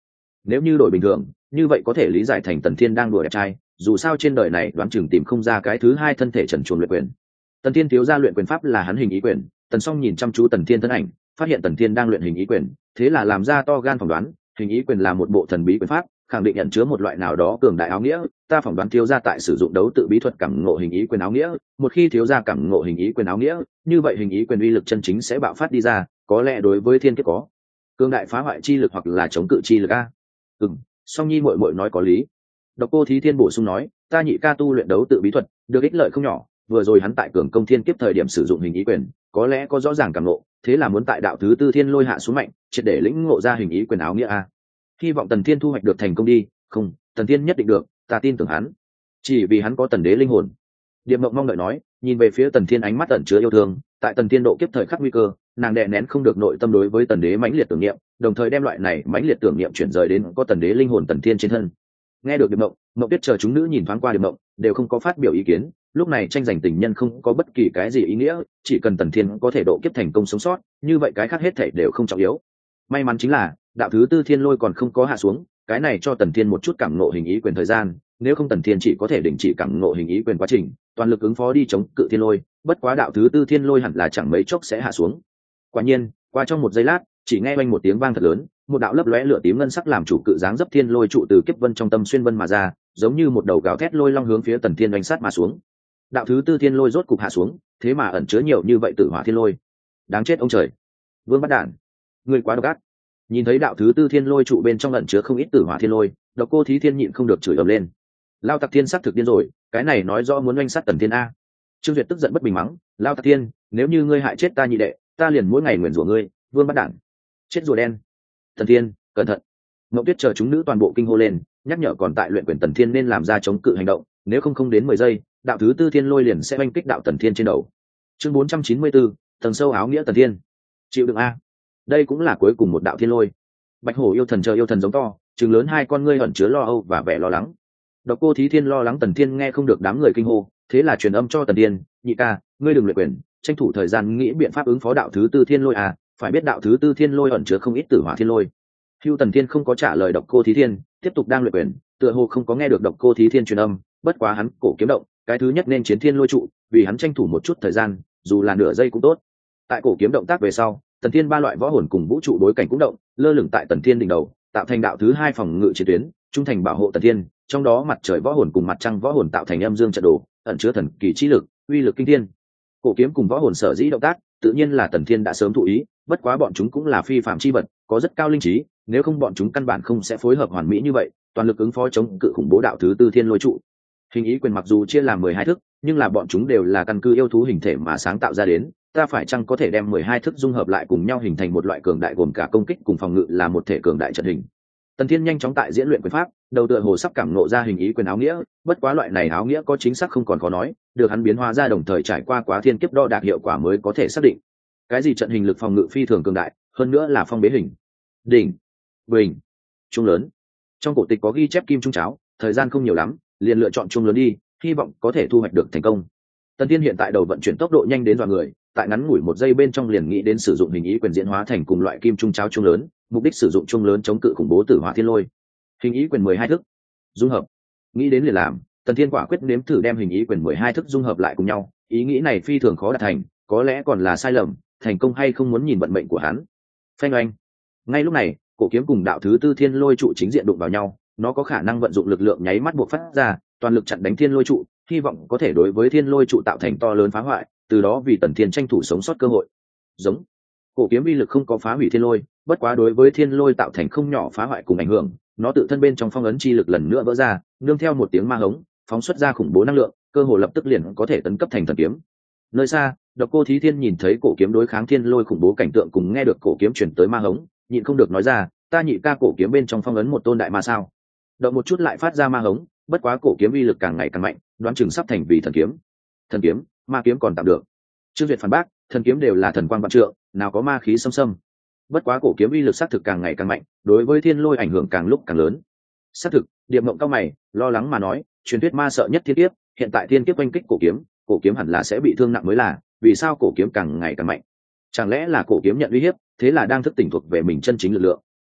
nếu như đổi bình thường như vậy có thể lý giải thành Tần Thiên đang đùa đẹp trai, dù sao trên đời này đoán chừng tìm không ra cái thứ hai thân thể trần truồng luyện quyền. Tần Thiên thiếu gia luyện quyền pháp là hắn hình ý quyền. Tần Song nhìn chăm chú Tần Thiên thân ảnh, phát hiện Tần Thiên đang luyện hình ý quyền, thế là làm ra to gan phỏng đoán, hình ý quyền là một bộ thần bí quyền pháp, khẳng định nhận chứa một loại nào đó cường đại áo nghĩa. Ta phỏng đoán thiếu gia tại sử dụng đấu tự bí thuật cảm ngộ hình ý quyền áo nghĩa, một khi thiếu gia cảm ngộ hình ý quyền áo nghĩa, như vậy hình ý quyền uy lực chân chính sẽ bạo phát đi ra, có lẽ đối với thiên kiếp có cường đại phá hoại chi lực hoặc là chống cự chi lực a. Ừm, Song Nhi muội muội nói có lý. Độc Cô Thí Thiên bổ sung nói, ta nhị ca tu luyện đấu tự bí thuật, được ích lợi không nhỏ, vừa rồi hắn tại cường công thiên kiếp thời điểm sử dụng hình ý quyền, có lẽ có rõ ràng cảm ngộ, thế là muốn tại đạo thứ tư thiên lôi hạ xuống mạnh, triệt để lĩnh ngộ ra hình ý quyền áo nghĩa a. Hy vọng Tần Thiên thu hoạch được thành công đi, không, Tần Thiên nhất định được, ta tin tưởng hắn. Chỉ vì hắn có Tần Đế linh hồn. Điệp Mộng mong đợi nói, nhìn về phía Tần Thiên ánh mắt ẩn chứa yêu thương, tại Tần Thiên độ kiếp thời khắc nguy cơ, nàng đè nén không được nội tâm đối với Tần Đế mãnh liệt tưởng niệm, đồng thời đem loại này mãnh liệt tưởng niệm chuyển rời đến có Tần Đế linh hồn Tần Thiên trên thân. Nghe được Điệp Mộng, Mộng Tuyết chờ chúng nữ nhìn thoáng qua Điệp Mộng, đều không có phát biểu ý kiến, lúc này tranh giành tình nhân không có bất kỳ cái gì ý nghĩa, chỉ cần Tần Thiên có thể độ kiếp thành công sống sót, như vậy cái khác hết thảy đều không trọng yếu. May mắn chính là, đạo thứ tư thiên lôi còn không có hạ xuống, cái này cho Tần Thiên một chút cảm ngộ hình ý quyền thời gian, nếu không Tần Thiên chỉ có thể đình chỉ cảm ngộ hình ý quyền quá trình, toàn lực ứng phó đi chống cự thiên lôi, bất quá đạo thứ tư thiên lôi hẳn là chẳng mấy chốc sẽ hạ xuống. Quả nhiên, qua trong một giây lát, chỉ nghe oanh một tiếng vang thật lớn, một đạo lấp lóe lửa tím ngân sắc làm chủ cự dáng dấp thiên lôi trụ từ kiếp vân trong tâm xuyên vân mà ra, giống như một đầu gào thét lôi long hướng phía Tần Thiên oanh sát mà xuống. Đạo thứ tư thiên lôi rốt cục hạ xuống, thế mà ẩn chứa nhiều như vậy tử hỏa thiên lôi. Đáng chết ông trời, Vương Bắt Đản, người quá độc ác. Nhìn thấy đạo thứ tư thiên lôi trụ bên trong ẩn chứa không ít tử hỏa thiên lôi, Độc Cô Thí Thiên nhịn không được chửi ầm lên. Lao Tặc Thiên sắc thực điên rồi, cái này nói rõ muốn oanh sát Tần Thiên a. Trương Duyệt tức giận bất bình mắng, Lao Tặc Thiên, nếu như ngươi hại chết ta nhị đệ, ta liền mỗi ngày nguyền rủa ngươi, Vương Bắt Đản, chết rùa đen. Tần Thiên, cẩn thận. Mộng Tuyết chờ chúng nữ toàn bộ kinh hô lên, nhắc nhở còn tại luyện quyền Tần Thiên nên làm ra chống cự hành động, nếu không không đến mười giây, đạo thứ tư thiên lôi liền sẽ oanh kích đạo Tần Thiên trên đầu. Chương bốn trăm chín mươi bốn, tầng sâu áo nghĩa Tần Thiên. Chịu đựng a. Đây cũng là cuối cùng một đạo thiên lôi. Bạch Hổ yêu thần chờ yêu thần giống to, trừng lớn hai con ngươi ẩn chứa lo âu và vẻ lo lắng. Độc Cô Thí Thiên lo lắng Tần Thiên nghe không được đám người kinh hô, thế là truyền âm cho Tần Thiên, nhị ca, ngươi đừng luyện quyền, tranh thủ thời gian nghĩ biện pháp ứng phó đạo thứ tư thiên lôi à, phải biết đạo thứ tư thiên lôi ẩn chứa không ít tử hỏa thiên lôi. Hưu Tần Thiên không có trả lời Độc Cô Thí Thiên, tiếp tục đang luyện quyền, tựa hồ không có nghe được Độc Cô Thí Thiên truyền âm, bất quá hắn cổ kiếm động, cái thứ nhất nên chiến thiên lôi trụ, vì hắn tranh thủ một chút thời gian, dù là nửa giây cũng tốt. Tại cổ kiếm động tác về sau, Tần Thiên ba loại võ hồn cùng vũ trụ đối cảnh cũng động, lơ lửng tại Tần Thiên đỉnh đầu, tạo thành đạo thứ hai phòng ngự chiến tuyến, trung thành bảo hộ Tần Thiên, trong đó mặt trời võ hồn cùng mặt trăng võ hồn tạo thành âm dương trận đồ, ẩn chứa thần kỳ chi lực, uy lực kinh thiên. Cổ kiếm cùng võ hồn sở dĩ động tác, tự nhiên là Tần Thiên đã sớm thụ ý, bất quá bọn chúng cũng là phi phàm chi vật, có rất cao linh trí, nếu không bọn chúng căn bản không sẽ phối hợp hoàn mỹ như vậy, toàn lực ứng phó chống cự khủng bố đạo thứ tư thiên lôi trụ. Hình ý quyền mặc dù chia làm mười hai thức, nhưng là bọn chúng đều là căn cứ yêu thú hình thể mà sáng tạo ra đến, ta phải chăng có thể đem mười hai thức dung hợp lại cùng nhau hình thành một loại cường đại gồm cả công kích cùng phòng ngự là một thể cường đại trận hình. Tần Thiên nhanh chóng tại diễn luyện quyền pháp, đầu tựa hồ sắp cảm ngộ ra hình ý quyền áo nghĩa, bất quá loại này áo nghĩa có chính xác không còn khó nói, được hắn biến hóa ra đồng thời trải qua quá thiên kiếp đo đạc hiệu quả mới có thể xác định. Cái gì trận hình lực phòng ngự phi thường cường đại, hơn nữa là phong bế hình. Đỉnh, bình, trung lớn. Trong cổ tịch có ghi chép kim trung cháo, thời gian không nhiều lắm, liền lựa chọn trung lớn đi, hy vọng có thể thu hoạch được thành công. Tần Thiên hiện tại đầu vận chuyển tốc độ nhanh đến dọa người, tại ngắn ngủi một giây bên trong liền nghĩ đến sử dụng hình ý quyền diễn hóa thành cùng loại kim trung cháo trung lớn, mục đích sử dụng trung lớn chống cự khủng bố tử hỏa thiên lôi. Hình ý quyền mười hai thức dung hợp, nghĩ đến liền làm. Tần Thiên quả quyết nếm thử đem hình ý quyền mười hai thức dung hợp lại cùng nhau, ý nghĩ này phi thường khó đạt thành, có lẽ còn là sai lầm, thành công hay không muốn nhìn vận mệnh của hắn. Phanh oanh. Ngay lúc này, cổ kiếm cùng đạo thứ tư thiên lôi trụ chính diện đụng vào nhau, nó có khả năng vận dụng lực lượng nháy mắt buộc phát ra, toàn lực chặn đánh thiên lôi trụ, hy vọng có thể đối với thiên lôi trụ tạo thành to lớn phá hoại, từ đó vì Tần Thiên tranh thủ sống sót cơ hội. Giống. Cổ kiếm uy lực không có phá hủy thiên lôi, bất quá đối với thiên lôi tạo thành không nhỏ phá hoại cùng ảnh hưởng, nó tự thân bên trong phong ấn chi lực lần nữa vỡ ra, nương theo một tiếng ma hống, phóng xuất ra khủng bố năng lượng, cơ hồ lập tức liền có thể tấn cấp thành thần kiếm. Nơi xa, Độc Cô Thí Thiên nhìn thấy cổ kiếm đối kháng thiên lôi khủng bố cảnh tượng cùng nghe được cổ kiếm chuyển tới ma hống, nhịn không được nói ra, ta nhị ca cổ kiếm bên trong phong ấn một tôn đại ma sao? Động một chút lại phát ra ma hống, bất quá cổ kiếm uy lực càng ngày càng mạnh, đoán chừng sắp thành vì thần kiếm. Thần kiếm, ma kiếm còn tạm được. Trương Duyệt phản bác, thần kiếm đều là thần quang vạn trượng, nào có ma khí xâm xâm. Bất quá cổ kiếm uy lực xác thực càng ngày càng mạnh, đối với thiên lôi ảnh hưởng càng lúc càng lớn. Xác thực, Điệp Mộng cao mày, lo lắng mà nói, truyền thuyết ma sợ nhất thiên kiếp, hiện tại thiên kiếp oanh kích cổ kiếm, cổ kiếm hẳn là sẽ bị thương nặng mới là, vì sao cổ kiếm càng ngày càng mạnh? Chẳng lẽ là cổ kiếm nhận uy hiếp, thế là đang thức tỉnh thuộc về mình chân chính lực lượng?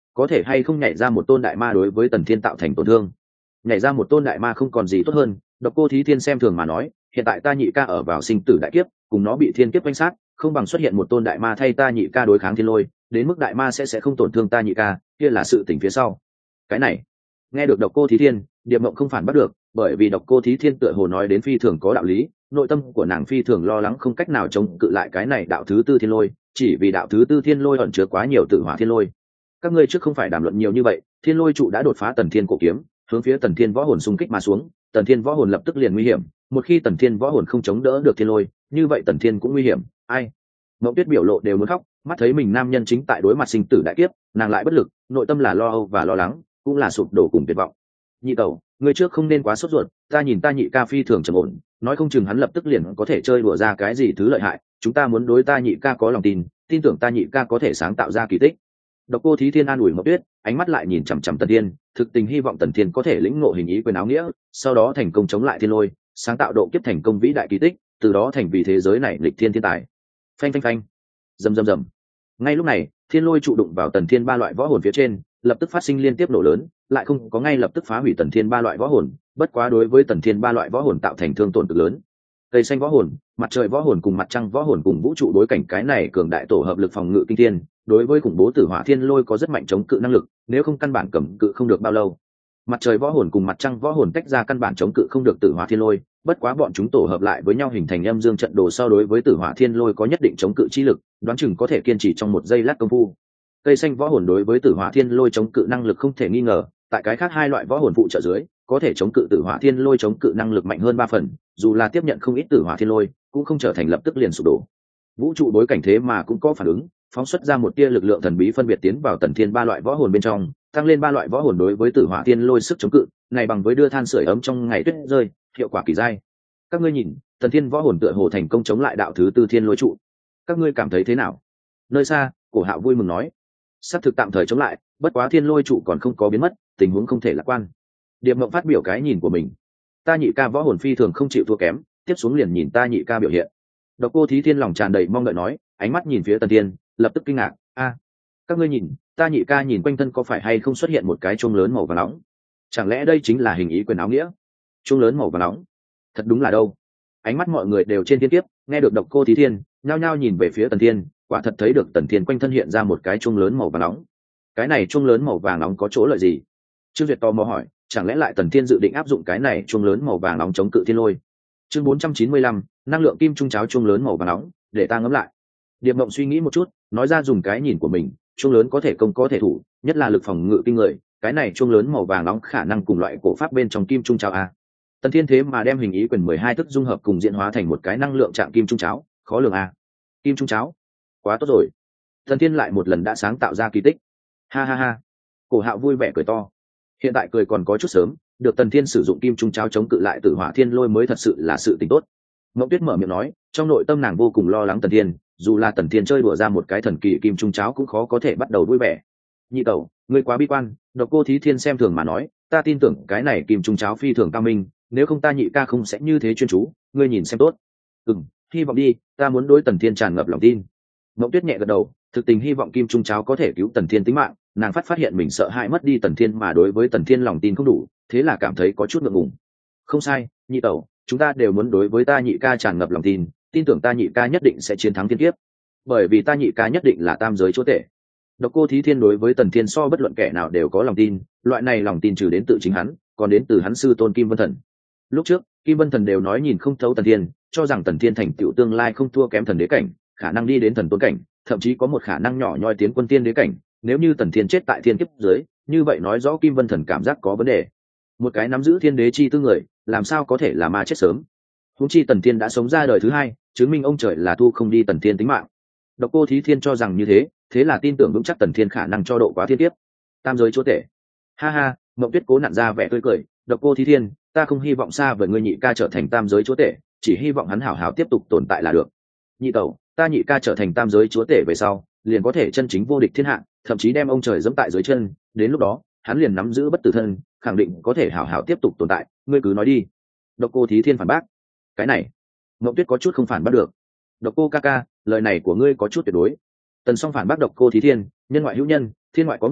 có thể hay không nhảy ra một tôn đại ma đối với tần thiên tạo thành tổn thương. Nhảy ra một tôn đại ma không còn gì tốt hơn. Độc Cô Thí Thiên xem thường mà nói, hiện tại ta nhị ca ở vào sinh tử đại kiếp, cùng nó bị thiên kiếp quanh sát, không bằng xuất hiện một tôn đại ma thay ta nhị ca đối kháng thiên lôi, đến mức đại ma sẽ sẽ không tổn thương ta nhị ca, kia là sự tình phía sau. Cái này, nghe được Độc Cô Thí Thiên, Điệp Mộng không phản bắt được, bởi vì Độc Cô Thí Thiên tựa hồ nói đến phi thường có đạo lý, nội tâm của nàng phi thường lo lắng không cách nào chống cự lại cái này đạo thứ tư thiên lôi, chỉ vì đạo thứ tư thiên lôi ẩn chứa quá nhiều tử hỏa thiên lôi. Các ngươi trước không phải đàm luận nhiều như vậy, thiên lôi trụ đã đột phá tần thiên cổ kiếm, hướng phía tần thiên võ hồn xung kích mà xuống, tần thiên võ hồn lập tức liền nguy hiểm, một khi tần thiên võ hồn không chống đỡ được thiên lôi, như vậy tần thiên cũng nguy hiểm. Ai? Mộng Tuyết biểu lộ đều muốn khóc, mắt thấy mình nam nhân chính tại đối mặt sinh tử đại kiếp, nàng lại bất lực, nội tâm là lo âu và lo lắng, cũng là sụp đổ cùng tuyệt vọng. Nhị tẩu, ngươi trước không nên quá sốt ruột, ta nhìn ta nhị ca phi thường trầm ổn, nói không chừng hắn lập tức liền có thể chơi đùa ra cái gì thứ lợi hại, chúng ta muốn đối ta nhị ca có lòng tin, tin tưởng ta nhị ca có thể sáng tạo ra kỳ tích. Độc Cô Thí Thiên an ủi Mộng Tuyết, ánh mắt lại nhìn chằm chằm Tần Thiên, thực tình hy vọng Tần Thiên có thể lĩnh ngộ hình ý quyền áo nghĩa, sau đó thành công chống lại thiên lôi, sáng tạo độ kiếp thành công vĩ đại kỳ tích, từ đó thành vì thế giới này lịch thiên thiên tài. Phanh phanh phanh, rầm rầm rầm. Ngay lúc này, thiên lôi trụ đụng vào Tần Thiên ba loại võ hồn phía trên, lập tức phát sinh liên tiếp nổ lớn, lại không có ngay lập tức phá hủy Tần Thiên ba loại võ hồn, bất quá đối với Tần Thiên ba loại võ hồn tạo thành thương tổn cực lớn. Cây xanh võ hồn, mặt trời võ hồn cùng mặt trăng võ hồn cùng vũ trụ đối cảnh cái này cường đại tổ hợp lực phòng ngự kinh thiên, đối với khủng bố tử hỏa thiên lôi có rất mạnh chống cự năng lực, nếu không căn bản cầm cự không được bao lâu. Mặt trời võ hồn cùng mặt trăng võ hồn tách ra căn bản chống cự không được tử hỏa thiên lôi, bất quá bọn chúng tổ hợp lại với nhau hình thành âm dương trận đồ so đối với tử hỏa thiên lôi có nhất định chống cự chi lực, đoán chừng có thể kiên trì trong một giây lát công phu. Cây xanh võ hồn đối với tử hỏa thiên lôi chống cự năng lực không thể nghi ngờ, tại cái khác hai loại võ hồn phụ trợ dưới, có thể chống cự tử hỏa thiên lôi chống cự năng lực mạnh hơn ba phần, dù là tiếp nhận không ít tử hỏa thiên lôi, cũng không trở thành lập tức liền sụp đổ. Vũ trụ đối cảnh thế mà cũng có phản ứng, phóng xuất ra một tia lực lượng thần bí phân biệt tiến vào Tần Thiên ba loại võ hồn bên trong, tăng lên ba loại võ hồn đối với tử hỏa thiên lôi sức chống cự, này bằng với đưa than sưởi ấm trong ngày tuyết rơi, hiệu quả kỳ dai. Các ngươi nhìn, Tần Thiên võ hồn tựa hồ thành công chống lại đạo thứ tư thiên lôi trụ. Các ngươi cảm thấy thế nào? Nơi xa, Cổ Hạo vui mừng nói, sắp thực tạm thời chống lại, bất quá thiên lôi trụ còn không có biến mất, tình huống không thể lạc quan. Điệp Mộng phát biểu cái nhìn của mình, ta nhị ca võ hồn phi thường không chịu thua kém, tiếp xuống liền nhìn ta nhị ca biểu hiện. Độc Cô Thí Thiên lòng tràn đầy mong đợi nói, ánh mắt nhìn phía Tần Thiên, lập tức kinh ngạc, a, các ngươi nhìn, ta nhị ca nhìn quanh thân có phải hay không xuất hiện một cái chuông lớn màu vàng nóng? Chẳng lẽ đây chính là hình ý quyền áo nghĩa? Chuông lớn màu vàng nóng, thật đúng là đâu? Ánh mắt mọi người đều trên thiên kiếp, nghe được Độc Cô Thí Thiên, nhao nhao nhìn về phía Tần Thiên, quả thật thấy được Tần Thiên quanh thân hiện ra một cái chuông lớn màu vàng nóng. Cái này chuông lớn màu vàng nóng có chỗ lợi gì? Trương Duyệt tò mò hỏi, chẳng lẽ lại Tần Thiên dự định áp dụng cái này chuông lớn màu vàng nóng chống cự thiên lôi? Chương bốn trăm chín mươi lăm, năng lượng kim trung cháo chuông lớn màu vàng nóng, để ta ngẫm lại. Điệp Mộng suy nghĩ một chút, nói ra dùng cái nhìn của mình, chuông lớn có thể công có thể thủ, nhất là lực phòng ngự kinh người, cái này chuông lớn màu vàng nóng khả năng cùng loại cổ pháp bên trong kim trung cháo a. Tần Thiên thế mà đem hình ý quyền mười hai thức dung hợp cùng diễn hóa thành một cái năng lượng trạng kim trung cháo, khó lường a. Kim trung cháo, quá tốt rồi. Tần Thiên lại một lần đã sáng tạo ra kỳ tích. Ha ha ha. Cổ Hạo vui vẻ cười to. Hiện tại cười còn có chút sớm, được Tần Thiên sử dụng kim trung cháo chống cự lại tử hỏa thiên lôi mới thật sự là sự tình tốt. Mộng Tuyết mở miệng nói, trong nội tâm nàng vô cùng lo lắng Tần Thiên, dù là Tần Thiên chơi đùa ra một cái thần kỳ kim trung cháo cũng khó có thể bắt đầu vui vẻ. Nhị tẩu, ngươi quá bi quan, Độc Cô Thí Thiên xem thường mà nói, ta tin tưởng cái này kim trung cháo phi thường cao minh, nếu không ta nhị ca không sẽ như thế chuyên chú, ngươi nhìn xem tốt. Ừm, hy vọng đi, ta muốn đối Tần Thiên tràn ngập lòng tin. Mộng Tuyết nhẹ gật đầu, thực tình hy vọng kim trung cháo có thể cứu Tần Thiên tính mạng, nàng phát phát hiện mình sợ hãi mất đi Tần Thiên mà đối với Tần Thiên lòng tin không đủ, thế là cảm thấy có chút ngượng ngùng. Không sai, nhị tẩu, chúng ta đều muốn đối với ta nhị ca tràn ngập lòng tin, tin tưởng ta nhị ca nhất định sẽ chiến thắng thiên kiếp, bởi vì ta nhị ca nhất định là tam giới chúa tể. Độc Cô Thí Thiên đối với Tần Thiên so bất luận kẻ nào đều có lòng tin, loại này lòng tin trừ đến tự chính hắn, còn đến từ hắn sư tôn Kim Vân Thần. Lúc trước, Kim Vân Thần đều nói nhìn không thấu Tần Thiên, cho rằng Tần Thiên thành tựu tương lai không thua kém thần đế cảnh, khả năng đi đến thần tôn cảnh, thậm chí có một khả năng nhỏ nhoi tiến quân tiên đế cảnh. Nếu như Tần Thiên chết tại thiên kiếp dưới, như vậy nói rõ Kim Vân Thần cảm giác có vấn đề. Một cái nắm giữ thiên đế chi tư người, làm sao có thể là ma chết sớm? Huống chi Tần Thiên đã sống ra đời thứ hai, chứng minh ông trời là thu không đi Tần Thiên tính mạng. Độc Cô Thí Thiên cho rằng như thế, thế là tin tưởng vững chắc Tần Thiên khả năng cho độ quá thiên kiếp. Tam giới chúa tể. Ha ha, Mộng Tuyết cố nặn ra vẻ tươi cười, Độc Cô Thí Thiên, ta không hy vọng xa với ngươi nhị ca trở thành tam giới chúa tể, chỉ hy vọng hắn hảo hảo tiếp tục tồn tại là được. Nhị tẩu, ta nhị ca trở thành tam giới chúa tể về sau, liền có thể chân chính vô địch thiên hạ, thậm chí đem ông trời giẫm tại dưới chân, đến lúc đó, hắn liền nắm giữ bất tử thân, khẳng định có thể hảo hảo tiếp tục tồn tại, ngươi cứ nói đi. Độc Cô Thí Thiên phản bác. Cái này, Mộng Tuyết có chút không phản bác được. Độc Cô ca ca, lời này của ngươi có chút tuyệt đối. Tần Song phản bác Độc Cô Thí Thiên, nhân ngoại hữu nhân, thiên ngoại có người,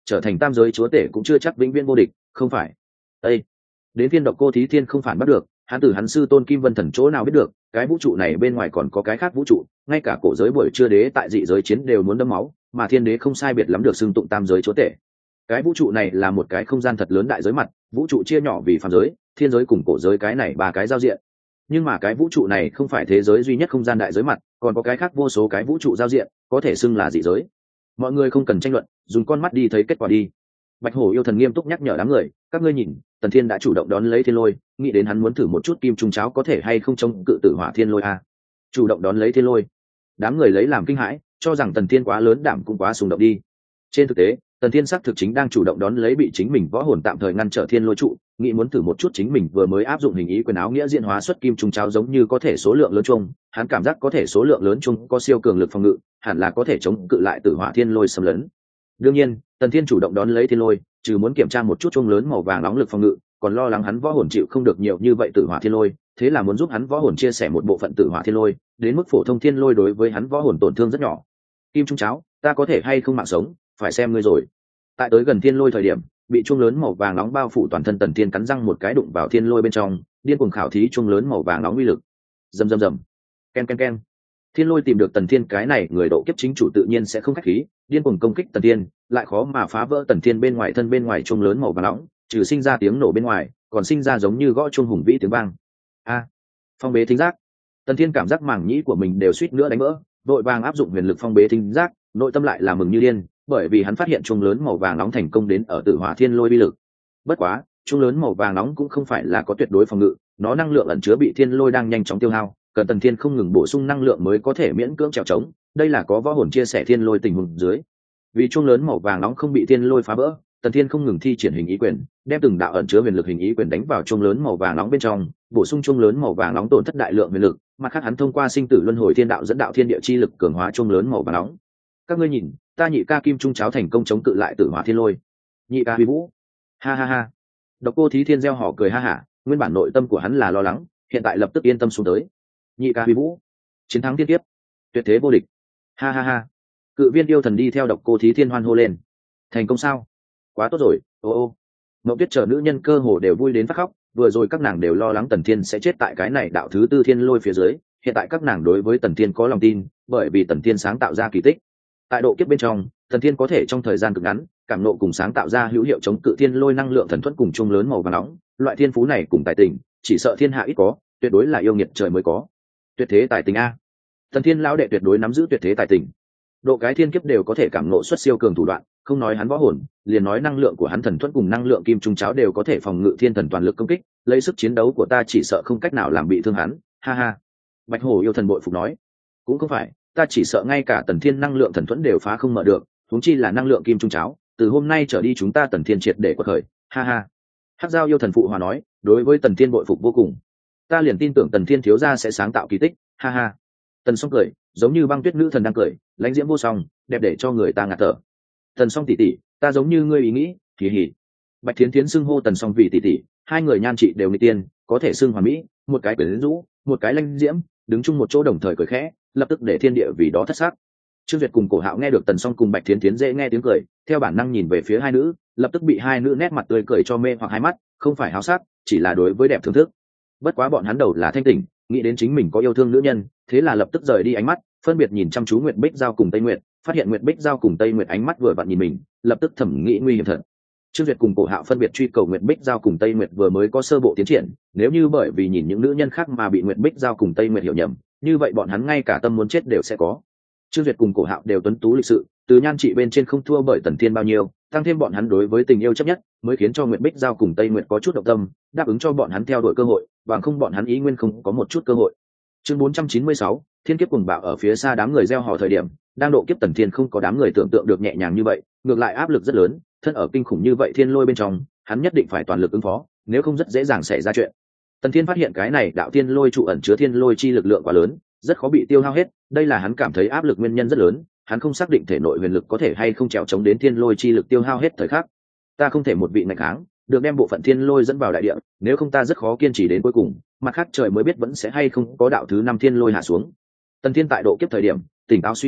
trở thành tam giới chúa tể cũng chưa chắc vĩnh viễn vô địch, không phải? Ê! Đến phiên Độc Cô Thí Thiên không phản bắt được, hắn từ hắn sư tôn Kim Vân Thần chỗ nào biết được, cái vũ trụ này bên ngoài còn có cái khác vũ trụ, ngay cả cổ giới buổi trưa đế tại dị giới chiến đều muốn đẫm máu, mà thiên đế không sai biệt lắm được xưng tụng tam giới chúa tể. Cái vũ trụ này là một cái không gian thật lớn đại giới mặt, vũ trụ chia nhỏ vì phàm giới, thiên giới cùng cổ giới cái này ba cái giao diện. Nhưng mà cái vũ trụ này không phải thế giới duy nhất không gian đại giới mặt, còn có cái khác vô số cái vũ trụ giao diện, có thể xưng là dị giới. Mọi người không cần tranh luận, dùng con mắt đi thấy kết quả đi. Bạch Hổ yêu thần nghiêm túc nhắc nhở đám người, các ngươi nhìn, Tần Thiên đã chủ động đón lấy thiên lôi, nghĩ đến hắn muốn thử một chút kim trung cháo có thể hay không chống cự tử hỏa thiên lôi a. Chủ động đón lấy thiên lôi. Đám người lấy làm kinh hãi, cho rằng Tần Thiên quá lớn đảm cũng quá xung động đi. Trên thực tế, Tần Thiên xác thực chính đang chủ động đón lấy bị chính mình võ hồn tạm thời ngăn trở thiên lôi trụ, nghĩ muốn thử một chút chính mình vừa mới áp dụng hình ý quyền áo nghĩa diễn hóa xuất kim trung cháo giống như có thể số lượng lớn chung, hắn cảm giác có thể số lượng lớn chung có siêu cường lực phòng ngự, hẳn là có thể chống cự lại tử hỏa thiên lôi xâm lấn. Đương nhiên, Tần Thiên chủ động đón lấy thiên lôi, trừ muốn kiểm tra một chút chung lớn màu vàng nóng lực phòng ngự, còn lo lắng hắn võ hồn chịu không được nhiều như vậy tử hỏa thiên lôi, thế là muốn giúp hắn võ hồn chia sẻ một bộ phận tử hỏa thiên lôi, đến mức phổ thông thiên lôi đối với hắn võ hồn tổn thương rất nhỏ. Kim trung cháo, ta có thể hay không mạng sống, phải xem ngươi rồi. Tại tới gần thiên lôi thời điểm, bị chuông lớn màu vàng nóng bao phủ toàn thân Tần Thiên cắn răng một cái đụng vào thiên lôi bên trong, điên cuồng khảo thí chuông lớn màu vàng nóng uy lực. Rầm rầm rầm. Ken ken ken. Thiên lôi tìm được Tần Thiên cái này người độ kiếp chính chủ tự nhiên sẽ không khách khí, điên cuồng công kích Tần Thiên, lại khó mà phá vỡ Tần Thiên bên ngoài thân bên ngoài chuông lớn màu vàng nóng, trừ sinh ra tiếng nổ bên ngoài, còn sinh ra giống như gõ chuông hùng vĩ tiếng vang. A, phong bế thính giác. Tần Thiên cảm giác màng nhĩ của mình đều suýt nữa đánh vỡ, đội vàng áp dụng huyền lực phong bế thính giác, nội tâm lại là mừng như điên, bởi vì hắn phát hiện chuông lớn màu vàng nóng thành công đến ở tử hỏa thiên lôi uy lực. Bất quá, chuông lớn màu vàng nóng cũng không phải là có tuyệt đối phòng ngự, nó năng lượng ẩn chứa bị thiên lôi đang nhanh chóng tiêu hao, cần Tần Thiên không ngừng bổ sung năng lượng mới có thể miễn cưỡng trèo trống, đây là có võ hồn chia sẻ thiên lôi tình huống dưới. Vì chuông lớn màu vàng nóng không bị thiên lôi phá vỡ, Tần Thiên không ngừng thi triển hình ý quyền, đem từng đạo ẩn chứa huyền lực hình ý quyền đánh vào chuông lớn màu vàng nóng bên trong, bổ sung chuông lớn màu vàng nóng tổn thất đại lượng huyền lực, mặt khác hắn thông qua sinh tử luân hồi thiên đạo dẫn đạo thiên địa chi lực cường hóa chuông lớn màu vàng nóng. Các ngươi nhìn, ta nhị ca kim trung cháo thành công chống cự lại tử hỏa thiên lôi. Nhị ca huy vũ. Ha ha ha. Độc Cô Thí Thiên gieo họ cười ha hả, nguyên bản nội tâm của hắn là lo lắng, hiện tại lập tức yên tâm xuống tới. Nhị ca huy vũ. Chiến thắng thiên kiếp. Tuyệt thế vô địch. Ha ha ha. Cự viên yêu thần đi theo Độc Cô Thí Thiên hoan hô lên. Thành công sao? Quá tốt rồi. Ô ô. Mộng Tuyết chờ nữ nhân cơ hồ đều vui đến phát khóc, vừa rồi các nàng đều lo lắng Tần Thiên sẽ chết tại cái này đạo thứ tư thiên lôi phía dưới, hiện tại các nàng đối với Tần Thiên có lòng tin, bởi vì Tần Thiên sáng tạo ra kỳ tích. Tại độ kiếp bên trong, Tần Thiên có thể trong thời gian cực ngắn cảm nộ cùng sáng tạo ra hữu hiệu chống cự thiên lôi năng lượng thần thuẫn cùng chung lớn màu vàng nóng, loại thiên phú này cùng tài tình, chỉ sợ thiên hạ ít có, tuyệt đối là yêu nghiệt trời mới có. Tuyệt thế tài tình a. Tần Thiên lão đệ tuyệt đối nắm giữ tuyệt thế tài tình. Độ cái thiên kiếp đều có thể cảm nộ xuất siêu cường thủ đoạn, không nói hắn võ hồn, liền nói năng lượng của hắn thần thuẫn cùng năng lượng kim trung cháo đều có thể phòng ngự thiên thần toàn lực công kích, lấy sức chiến đấu của ta chỉ sợ không cách nào làm bị thương hắn. Ha ha. Bạch Hổ yêu thần bội phục nói, cũng không phải, ta chỉ sợ ngay cả Tần Thiên năng lượng thần thuẫn đều phá không mở được, huống chi là năng lượng kim trung cháo, từ hôm nay trở đi chúng ta Tần Thiên triệt để quật khởi. Ha ha. Hắc Giao yêu thần phụ hòa nói, đối với Tần Thiên bội phục vô cùng, ta liền tin tưởng Tần Thiên thiếu gia sẽ sáng tạo kỳ tích. Ha ha. Tần Song cười, giống như băng tuyết nữ thần đang cười, lãnh diễm vô song, đẹp để cho người ta ngạt thở. Tần Song tỷ tỷ, ta giống như ngươi ý nghĩ, kỳ hỉ. Bạch Thiến Thiến xưng hô Tần Song vì tỷ tỷ, hai người nhan trị đều nghịch tiên, có thể xưng hoàn mỹ, một cái quyến rũ, một cái lãnh diễm, đứng chung một chỗ đồng thời cười khẽ, lập tức để thiên địa vì đó thất sắc. Trương Duyệt cùng Cổ Hạo nghe được Tần Song cùng Bạch Thiến Thiến dễ nghe tiếng cười, theo bản năng nhìn về phía hai nữ, lập tức bị hai nữ nét mặt tươi cười cho mê hoặc hai mắt, không phải háo sắc, chỉ là đối với đẹp thưởng thức. Bất quá bọn hắn đầu là thanh tỉnh, nghĩ đến chính mình có yêu thương nữ nhân, thế là lập tức rời đi ánh mắt, phân biệt nhìn chăm chú Nguyệt Bích Giao cùng Tây Nguyệt, phát hiện Nguyệt Bích Giao cùng Tây Nguyệt ánh mắt vừa vặn nhìn mình, lập tức thẩm nghĩ nguy hiểm thật. Trương Duyệt cùng Cổ Hạo phân biệt truy cầu Nguyệt Bích Giao cùng Tây Nguyệt vừa mới có sơ bộ tiến triển, nếu như bởi vì nhìn những nữ nhân khác mà bị Nguyệt Bích Giao cùng Tây Nguyệt hiểu nhầm, như vậy bọn hắn ngay cả tâm muốn chết đều sẽ có. Trương Duyệt cùng Cổ Hạo đều tuấn tú lịch sự, từ nhan trị bên trên không thua bởi Tần Thiên bao nhiêu, tăng thêm bọn hắn đối với tình yêu chấp nhất, mới khiến cho Nguyệt Bích Giao cùng Tây Nguyệt có chút động tâm, đáp ứng cho bọn hắn theo đuổi cơ hội, bằng không bọn hắn ý nguyên không có một chút cơ hội. Chương bốn trăm chín mươi sáu, Thiên kiếp cuồng bạo ở phía xa đám người gieo hò thời điểm, đang độ kiếp Tần Thiên không có đám người tưởng tượng được nhẹ nhàng như vậy, ngược lại áp lực rất lớn, thân ở kinh khủng như vậy thiên lôi bên trong, hắn nhất định phải toàn lực ứng phó, nếu không rất dễ dàng xảy ra chuyện. Tần Thiên phát hiện cái này đạo thiên lôi trụ ẩn chứa thiên lôi chi lực lượng quá lớn, rất khó bị tiêu hao hết, đây là hắn cảm thấy áp lực nguyên nhân rất lớn, hắn không xác định thể nội huyền lực có thể hay không trèo chống đến thiên lôi chi lực tiêu hao hết thời khắc. Ta không thể một vị nghịch kháng, được đem bộ phận thiên lôi dẫn vào đại địa, nếu không ta rất khó kiên trì đến cuối cùng, mặt khác trời mới biết vẫn sẽ hay không có đạo thứ năm thiên lôi hạ xuống. Tần Thiên tại độ kiếp thời điểm, tỉnh táo suy nghĩ,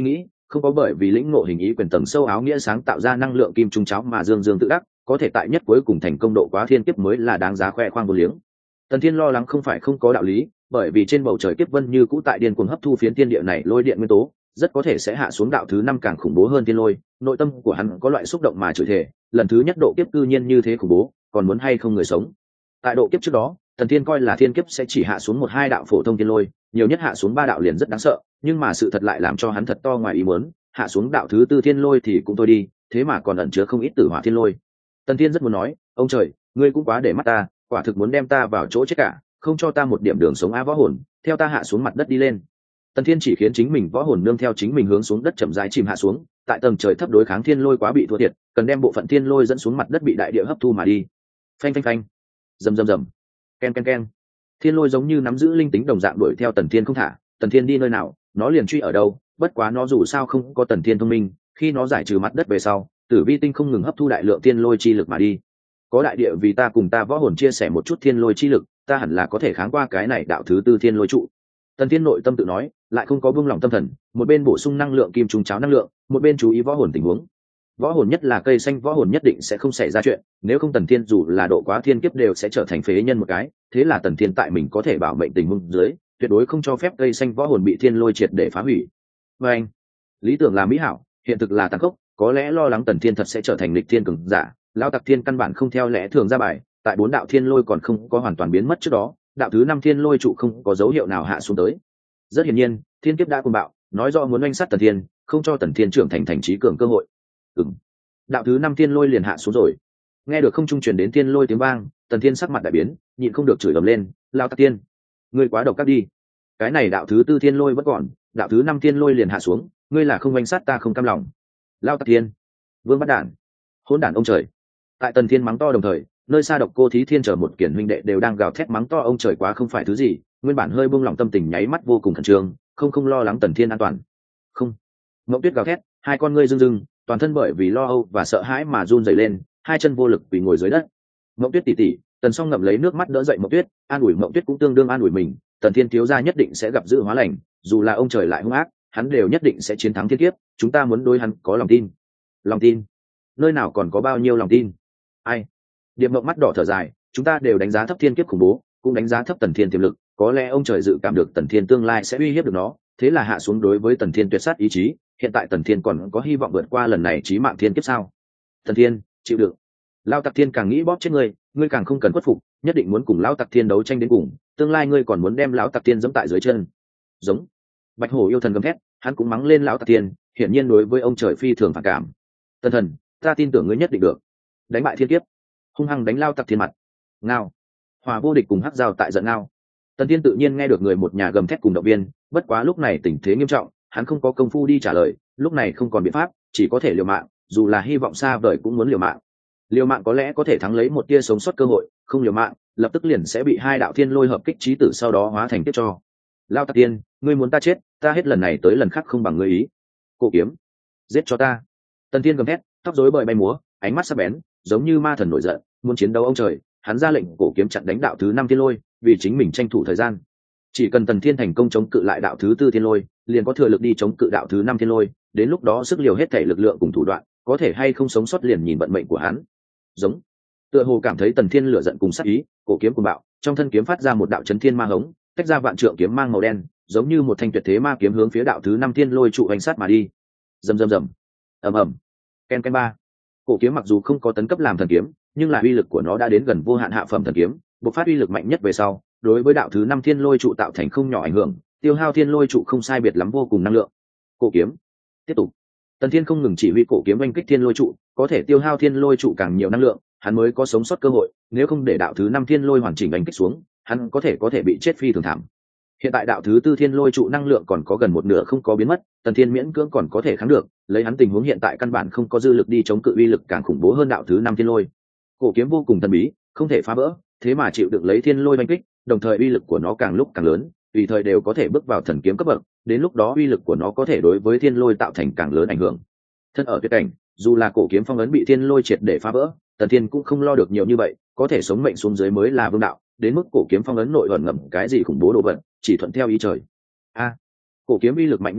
không có bởi vì lĩnh ngộ hình ý quyền tầng sâu áo nghĩa sáng tạo ra năng lượng kim trung cháo mà dương dương tự đắc, có thể tại nhất cuối cùng thành công độ quá thiên kiếp mới là đáng giá khoe khoang vô liếng. Tần Thiên lo lắng không phải không có đạo lý, bởi vì trên bầu trời kiếp vân như cũ tại điên cuồng hấp thu phiến thiên địa này lôi điện nguyên tố, rất có thể sẽ hạ xuống đạo thứ năm càng khủng bố hơn thiên lôi. Nội tâm của hắn có loại xúc động mà chửi thề, lần thứ nhất độ kiếp cư nhiên như thế khủng bố, còn muốn hay không người sống. Tại độ kiếp trước đó, Tần Thiên coi là thiên kiếp sẽ chỉ hạ xuống một hai đạo phổ thông thiên lôi, nhiều nhất hạ xuống ba đạo liền rất đáng sợ, nhưng mà sự thật lại làm cho hắn thật to ngoài ý muốn, hạ xuống đạo thứ tư thiên lôi thì cũng thôi đi, thế mà còn ẩn chứa không ít tử hỏa thiên lôi. Tần Thiên rất muốn nói, ông trời, ngươi cũng quá để mắt ta, quả thực muốn đem ta vào chỗ chết cả, không cho ta một điểm đường sống á võ hồn, theo ta hạ xuống mặt đất đi lên. Tần Thiên chỉ khiến chính mình võ hồn nương theo chính mình hướng xuống đất chậm rãi chìm hạ xuống, tại tầng trời thấp đối kháng thiên lôi quá bị thua thiệt, cần đem bộ phận thiên lôi dẫn xuống mặt đất bị đại địa hấp thu mà đi. Phanh phanh phanh, rầm rầm rầm, ken ken ken. Thiên lôi giống như nắm giữ linh tính đồng dạng đuổi theo Tần Thiên không thả, Tần Thiên đi nơi nào, nó liền truy ở đâu, bất quá nó dù sao không có Tần Thiên thông minh, khi nó giải trừ mặt đất về sau, Tử Vi tinh không ngừng hấp thu đại lượng thiên lôi chi lực mà đi. Có đại địa vì ta cùng ta võ hồn chia sẻ một chút thiên lôi chi lực, ta hẳn là có thể kháng qua cái này đạo thứ tư thiên lôi trụ. Tần Thiên nội tâm tự nói, lại không có buông lỏng tâm thần, một bên bổ sung năng lượng kim trùng cháo năng lượng, một bên chú ý võ hồn tình huống. Võ hồn nhất là cây xanh võ hồn nhất định sẽ không xảy ra chuyện, nếu không Tần Thiên dù là độ quá thiên kiếp đều sẽ trở thành phế nhân một cái, thế là Tần Thiên tại mình có thể bảo mệnh tình huống dưới, tuyệt đối không cho phép cây xanh võ hồn bị thiên lôi triệt để phá hủy. Và anh, lý tưởng là mỹ hảo, hiện thực là tàn khốc, có lẽ lo lắng Tần Thiên thật sẽ trở thành lịch thiên cường giả, lão tặc thiên căn bản không theo lẽ thường ra bài, tại bốn đạo thiên lôi còn không có hoàn toàn biến mất trước đó, đạo thứ năm thiên lôi trụ không có dấu hiệu nào hạ xuống tới. Rất hiển nhiên, thiên kiếp đã cuồng bạo, nói rõ muốn oanh sát Tần Thiên, không cho Tần Thiên trưởng thành thành trí cường cơ hội. Ừm, đạo thứ năm thiên lôi liền hạ xuống rồi. Nghe được không trung truyền đến thiên lôi tiếng vang, Tần Thiên sắc mặt đại biến, nhịn không được chửi ầm lên, lão tặc thiên, ngươi quá độc ác đi. Cái này đạo thứ tư thiên lôi vẫn còn, đạo thứ năm thiên lôi liền hạ xuống, ngươi là không oanh sát ta không cam lòng. Lão tặc thiên, vương bắt đản, hỗn đản ông trời. Tại Tần Thiên mắng to đồng thời, nơi xa Độc Cô Thí Thiên chở một kiển huynh đệ đều đang gào thét mắng to ông trời quá không phải thứ gì, nguyên bản hơi buông lỏng tâm tình nháy mắt vô cùng khẩn trương, không không lo lắng Tần Thiên an toàn. Không. Mộng Tuyết gào thét, hai con ngươi rưng rưng, toàn thân bởi vì lo âu và sợ hãi mà run rẩy lên, hai chân vô lực quỳ ngồi dưới đất. Mộng Tuyết tỷ tỷ, Tần Song ngậm lấy nước mắt đỡ dậy Mộng Tuyết, an ủi Mộng Tuyết cũng tương đương an ủi mình, Tần Thiên thiếu gia nhất định sẽ gặp dữ hóa lành, dù là ông trời lại hung ác, hắn đều nhất định sẽ chiến thắng thiên kiếp, chúng ta muốn đối hắn có lòng tin. Lòng tin? Nơi nào còn có bao nhiêu lòng tin? Ai? Điệp Mộng mắt đỏ thở dài, chúng ta đều đánh giá thấp thiên kiếp khủng bố, cũng đánh giá thấp Tần Thiên tiềm lực, có lẽ ông trời dự cảm được Tần Thiên tương lai sẽ uy hiếp được nó, thế là hạ xuống đối với Tần Thiên tuyệt sát ý chí, hiện tại Tần Thiên còn có hy vọng vượt qua lần này chí mạng thiên kiếp sao? Tần Thiên, chịu đựng. Lão Tặc Thiên càng nghĩ bóp chết ngươi, ngươi càng không cần khuất phục, nhất định muốn cùng Lão Tặc Thiên đấu tranh đến cùng, tương lai ngươi còn muốn đem Lão Tặc Thiên giẫm tại dưới chân. Giống. Bạch Hổ yêu thần gầm thét, hắn cũng mắng lên Lão Tặc Thiên, hiển nhiên đối với ông trời phi thường phản cảm. Tần thần, ta tin tưởng ngươi nhất định được. Đánh bại thiên kiếp, hung hăng đánh Lão Tặc Thiên mặt. Ngao. Hòa vô địch cùng hắc giao tại giận ngao. Tần Thiên tự nhiên nghe được người một nhà gầm thét cùng động viên, bất quá lúc này tình thế nghiêm trọng, hắn không có công phu đi trả lời, lúc này không còn biện pháp, chỉ có thể liều mạng, dù là hy vọng xa vời cũng muốn liều mạng. Liều mạng có lẽ có thể thắng lấy một tia sống sót cơ hội, không liều mạng, lập tức liền sẽ bị hai đạo thiên lôi hợp kích chí tử sau đó hóa thành tiếp cho. Lão Tặc Tiên, ngươi muốn ta chết, ta hết lần này tới lần khác không bằng ngươi ý. Cổ kiếm, giết cho ta. Tần Thiên gầm thét, tóc rối bời bay múa, ánh mắt sắc bén, giống như ma thần nổi giận, muốn chiến đấu ông trời, hắn ra lệnh cổ kiếm chặn đánh đạo thứ năm thiên lôi, vì chính mình tranh thủ thời gian. Chỉ cần Tần Thiên thành công chống cự lại đạo thứ tư thiên lôi, liền có thừa lực đi chống cự đạo thứ năm thiên lôi, đến lúc đó sức liều hết thể lực lượng cùng thủ đoạn, có thể hay không sống sót liền nhìn vận mệnh của hắn. Giống. Tựa hồ cảm thấy Tần Thiên lửa giận cùng sát ý, cổ kiếm cuồng bạo, trong thân kiếm phát ra một đạo chấn thiên ma hống, tách ra vạn trượng kiếm mang màu đen, giống như một thanh tuyệt thế ma kiếm hướng phía đạo thứ năm thiên lôi trụ hành sát mà đi. Rầm rầm rầm. Ầm ầm. Ken ken ba. Cổ kiếm mặc dù không có tấn cấp làm thần kiếm, nhưng là uy lực của nó đã đến gần vô hạn hạ phẩm thần kiếm, bộc phát uy lực mạnh nhất về sau, đối với đạo thứ năm thiên lôi trụ tạo thành không nhỏ ảnh hưởng, tiêu hao thiên lôi trụ không sai biệt lắm vô cùng năng lượng. Cổ kiếm tiếp tục. Tần Thiên không ngừng chỉ huy cổ kiếm oanh kích thiên lôi trụ, có thể tiêu hao thiên lôi trụ càng nhiều năng lượng, hắn mới có sống sót cơ hội, nếu không để đạo thứ năm thiên lôi hoàn chỉnh đánh kích xuống, hắn có thể có thể bị chết phi thường thảm. Hiện tại đạo thứ tư thiên lôi trụ năng lượng còn có gần một nửa không có biến mất, Tần Thiên miễn cưỡng còn có thể kháng được, lấy hắn tình huống hiện tại căn bản không có dư lực đi chống cự uy lực càng khủng bố hơn đạo thứ năm thiên lôi. Cổ kiếm vô cùng thần bí, không thể phá vỡ, thế mà chịu đựng lấy thiên lôi đánh kích, đồng thời uy lực của nó càng lúc càng lớn, tùy thời đều có thể bước vào thần kiếm cấp bậc, đến lúc đó uy lực của nó có thể đối với thiên lôi tạo thành càng lớn ảnh hưởng. Thân ở tuyệt cảnh, dù là cổ kiếm phong ấn bị thiên lôi triệt để phá vỡ, Tần Thiên cũng không lo được nhiều như vậy, có thể sống mệnh xuống dưới mới là vương đạo, đến mức cổ kiếm phong ấn nội ẩn ngầm cái gì khủng bố đồ vật, chỉ thuận theo ý trời. A, cổ kiếm uy lực mạnh như thế,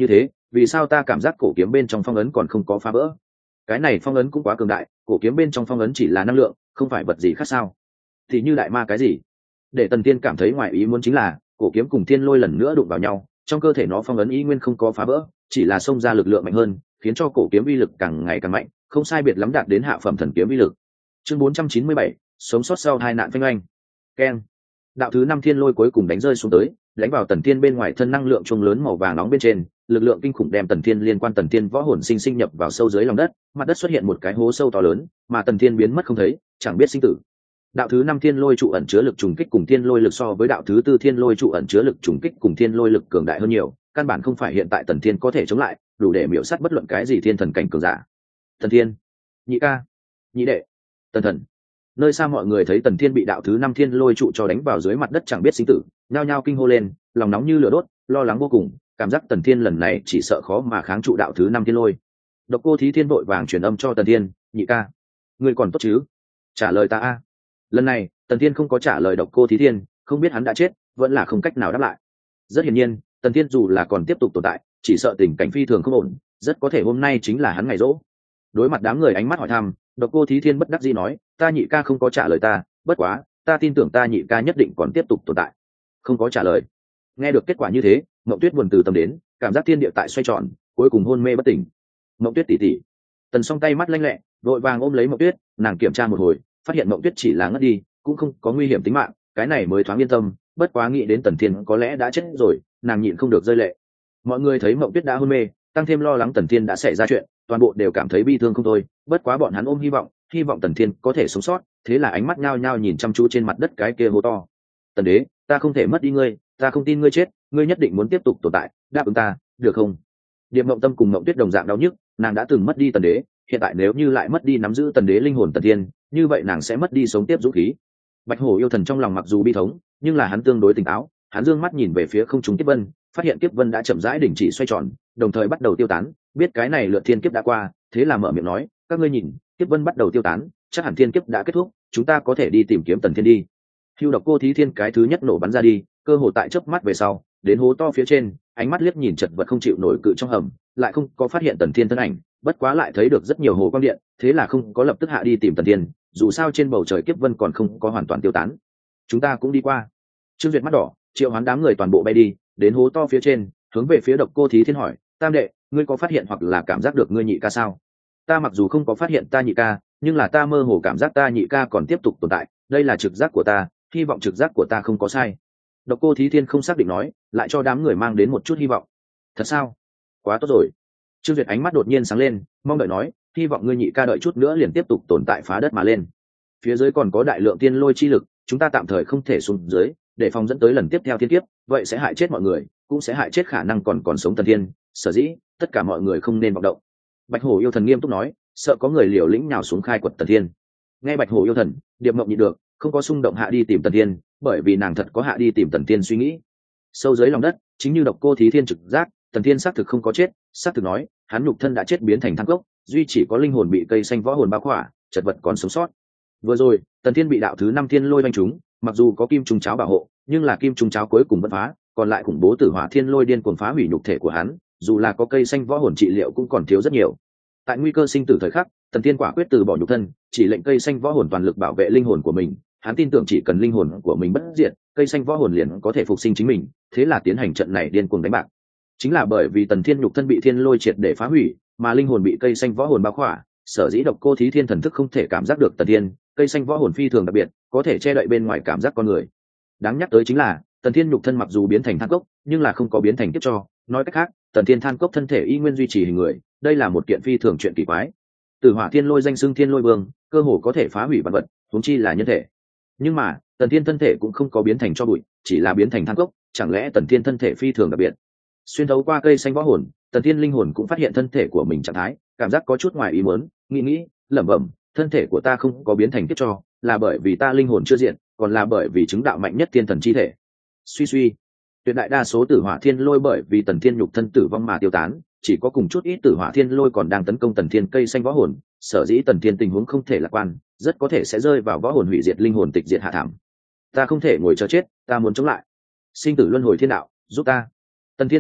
vì sao ta cảm giác cổ kiếm bên trong phong ấn còn không có phá vỡ? Cái này phong ấn cũng quá cường đại, cổ kiếm bên trong phong ấn chỉ là năng lượng, không phải vật gì khác sao? Thì như đại ma cái gì? Để Tần Thiên cảm thấy ngoài ý muốn chính là cổ kiếm cùng thiên lôi lần nữa đụng vào nhau, trong cơ thể nó phong ấn ý nguyên không có phá vỡ, chỉ là xông ra lực lượng mạnh hơn, khiến cho cổ kiếm uy lực càng ngày càng mạnh, không sai biệt lắm đạt đến hạ phẩm thần kiếm uy lực. Chương bốn trăm chín mươi bảy, sống sót sau hai nạn phanh oanh. Keng. Đạo thứ năm thiên lôi cuối cùng đánh rơi xuống tới, đánh vào Tần Thiên bên ngoài thân năng lượng trung lớn màu vàng nóng bên trên, lực lượng kinh khủng đem Tần Thiên liên quan Tần Thiên võ hồn sinh sinh nhập vào sâu dưới lòng đất, mặt đất xuất hiện một cái hố sâu to lớn, mà Tần Thiên biến mất không thấy, chẳng biết sinh tử. Đạo thứ năm thiên lôi trụ ẩn chứa lực trùng kích cùng thiên lôi lực so với đạo thứ tư thiên lôi trụ ẩn chứa lực trùng kích cùng thiên lôi lực cường đại hơn nhiều, căn bản không phải hiện tại Tần Thiên có thể chống lại, đủ để miểu sát bất luận cái gì thiên thần cảnh cường giả. Tần Thiên, nhị ca, nhị đệ, Tần Thần. Nơi xa mọi người thấy Tần Thiên bị đạo thứ năm thiên lôi trụ cho đánh vào dưới mặt đất chẳng biết sinh tử, nhao nhao kinh hô lên, lòng nóng như lửa đốt, lo lắng vô cùng, cảm giác Tần Thiên lần này chỉ sợ khó mà kháng trụ đạo thứ năm thiên lôi. Độc Cô Thí Thiên vội vàng truyền âm cho Tần Thiên, nhị ca, ngươi còn tốt chứ? Trả lời ta a. Lần này Tần Thiên không có trả lời Độc Cô Thí Thiên, không biết hắn đã chết vẫn là không cách nào đáp lại. Rất hiển nhiên Tần Thiên dù là còn tiếp tục tồn tại, chỉ sợ tình cảnh phi thường không ổn, rất có thể hôm nay chính là hắn ngày rỗ. Đối mặt đám người ánh mắt hỏi thăm, Độc Cô Thí Thiên bất đắc dĩ nói, ta nhị ca không có trả lời ta, bất quá ta tin tưởng ta nhị ca nhất định còn tiếp tục tồn tại. Không có trả lời. Nghe được kết quả như thế, Mộng Tuyết buồn từ tâm đến, cảm giác thiên địa tại xoay tròn, cuối cùng hôn mê bất tỉnh. Mộng Tuyết tỷ tỷ. Tần Song tay mắt lanh lẹ, vội vàng ôm lấy Mộng Tuyết, nàng kiểm tra một hồi, phát hiện Mộng Tuyết chỉ là ngất đi, cũng không có nguy hiểm tính mạng, cái này mới thoáng yên tâm. Bất quá nghĩ đến Tần Thiên có lẽ đã chết rồi, nàng nhịn không được rơi lệ. Mọi người thấy Mộng Tuyết đã hôn mê, tăng thêm lo lắng Tần Thiên đã xảy ra chuyện, toàn bộ đều cảm thấy bi thương không thôi. Bất quá bọn hắn ôm hy vọng, hy vọng Tần Thiên có thể sống sót, thế là ánh mắt nhao nhao nhìn chăm chú trên mặt đất cái kia hô to. Tần đế, ta không thể mất đi ngươi, ta không tin ngươi chết, ngươi nhất định muốn tiếp tục tồn tại, đáp ứng ta, được không? Điệp Mộng Tâm cùng Mộng Tuyết đồng dạng đau nhức, nàng đã từng mất đi Tần đế, hiện tại nếu như lại mất đi nắm giữ Tần đế linh hồn Tần Thiên, như vậy nàng sẽ mất đi sống tiếp dũng khí. Bạch Hổ yêu thần trong lòng mặc dù bi thống, nhưng là hắn tương đối tỉnh táo, hắn dương mắt nhìn về phía không trung kiếp vân, phát hiện kiếp vân đã chậm rãi đình chỉ xoay tròn, đồng thời bắt đầu tiêu tán, biết cái này lượt thiên kiếp đã qua, thế là mở miệng nói, các ngươi nhìn, kiếp vân bắt đầu tiêu tán, chắc hẳn thiên kiếp đã kết thúc, chúng ta có thể đi tìm kiếm Tần Thiên đi. Hưu Độc Cô Thí Thiên cái thứ nhất nổ bắn ra đi, cơ hồ tại chớp mắt về sau, đến hố to phía trên, ánh mắt liếc nhìn chật vật không chịu nổi cự trong hầm, lại không có phát hiện Tần Thiên thân ảnh, bất quá lại thấy được rất nhiều hồ quang điện, thế là không có lập tức hạ đi tìm Tần Thiên, dù sao trên bầu trời kiếp vân còn không có hoàn toàn tiêu tán. Chúng ta cũng đi qua. Trương Duyệt mắt đỏ, triệu hoán đám người toàn bộ bay đi, đến hố to phía trên, hướng về phía Độc Cô Thí Thiên hỏi, tam đệ, ngươi có phát hiện hoặc là cảm giác được ngươi nhị ca sao? Ta mặc dù không có phát hiện ta nhị ca, nhưng là ta mơ hồ cảm giác ta nhị ca còn tiếp tục tồn tại, đây là trực giác của ta, hy vọng trực giác của ta không có sai. Độc Cô Thí Thiên không xác định nói, lại cho đám người mang đến một chút hy vọng. Thật sao? Quá tốt rồi. Trương Duyệt ánh mắt đột nhiên sáng lên, mong đợi nói, hy vọng ngươi nhị ca đợi chút nữa liền tiếp tục tồn tại phá đất mà lên. Phía dưới còn có đại lượng tiên lôi chi lực, chúng ta tạm thời không thể xuống dưới, để phòng dẫn tới lần tiếp theo thiên kiếp, vậy sẽ hại chết mọi người, cũng sẽ hại chết khả năng còn còn sống Tần Thiên, sở dĩ tất cả mọi người không nên vọng động. Bạch Hổ yêu thần nghiêm túc nói, sợ có người liều lĩnh nhào xuống khai quật Tần Thiên. Nghe Bạch Hổ yêu thần, Điệp Mộng nhịn được, không có xung động hạ đi tìm Tần Thiên, bởi vì nàng thật có hạ đi tìm Tần Thiên suy nghĩ. Sâu dưới lòng đất, chính như Độc Cô Thí Thiên trực giác, Tần Thiên xác thực không có chết, xác thực nói, hắn nhục thân đã chết biến thành than cốc, duy chỉ có linh hồn bị cây xanh võ hồn bao khỏa, chật vật còn sống sót. Vừa rồi, Tần Thiên bị đạo thứ năm thiên lôi đánh trúng, mặc dù có kim trùng cháo bảo hộ, nhưng là kim trùng cháo cuối cùng vẫn phá, còn lại khủng bố tử hỏa thiên lôi điên cuồng phá hủy nhục thể của hắn, dù là có cây xanh võ hồn trị liệu cũng còn thiếu rất nhiều. Tại nguy cơ sinh tử thời khắc, Tần Thiên quả quyết từ bỏ nhục thân, chỉ lệnh cây xanh võ hồn toàn lực bảo vệ linh hồn của mình. Hắn tin tưởng chỉ cần linh hồn của mình bất diệt, cây xanh võ hồn liền có thể phục sinh chính mình, thế là tiến hành trận này điên cuồng đánh bạc. Chính là bởi vì Tần Thiên nhục thân bị thiên lôi triệt để phá hủy, mà linh hồn bị cây xanh võ hồn bao khỏa, sở dĩ Độc Cô Thí Thiên thần thức không thể cảm giác được Tần Thiên, cây xanh võ hồn phi thường đặc biệt, có thể che đậy bên ngoài cảm giác con người. Đáng nhắc tới chính là, Tần Thiên nhục thân mặc dù biến thành than cốc, nhưng là không có biến thành kiếp cho, nói cách khác, Tần Thiên than cốc thân thể y nguyên duy trì hình người, đây là một kiện phi thường chuyện kỳ quái. Tử Hỏa Thiên Lôi danh xưng Thiên Lôi Vương, cơ hồ có thể phá hủy vạn vật, huống chi là nhân thể. Nhưng mà, Tần Thiên thân thể cũng không có biến thành tro bụi, chỉ là biến thành than cốc, chẳng lẽ Tần Thiên thân thể phi thường đặc biệt? Xuyên thấu qua cây xanh võ hồn, Tần Thiên linh hồn cũng phát hiện thân thể của mình trạng thái, cảm giác có chút ngoài ý muốn, nghĩ nghĩ, lẩm bẩm, thân thể của ta không có biến thành kiếp cho, là bởi vì ta linh hồn chưa diện, còn là bởi vì chứng đạo mạnh nhất thiên thần chi thể. Suy suy, tuyệt đại đa số Tử Hỏa Thiên Lôi bởi vì Tần Thiên nhục thân tử vong mà tiêu tán, chỉ có cùng chút ít Tử Hỏa Thiên Lôi còn đang tấn công Tần Thiên cây xanh võ hồn, sở dĩ Tần Thiên tình huống không thể lạc quan, rất có thể sẽ rơi vào võ hồn hủy diệt linh hồn tịch diệt hạ thảm. Ta không thể ngồi chờ chết, ta muốn chống lại. Sinh tử luân hồi thiên đạo, giúp ta. Tần Thiên gầm thét,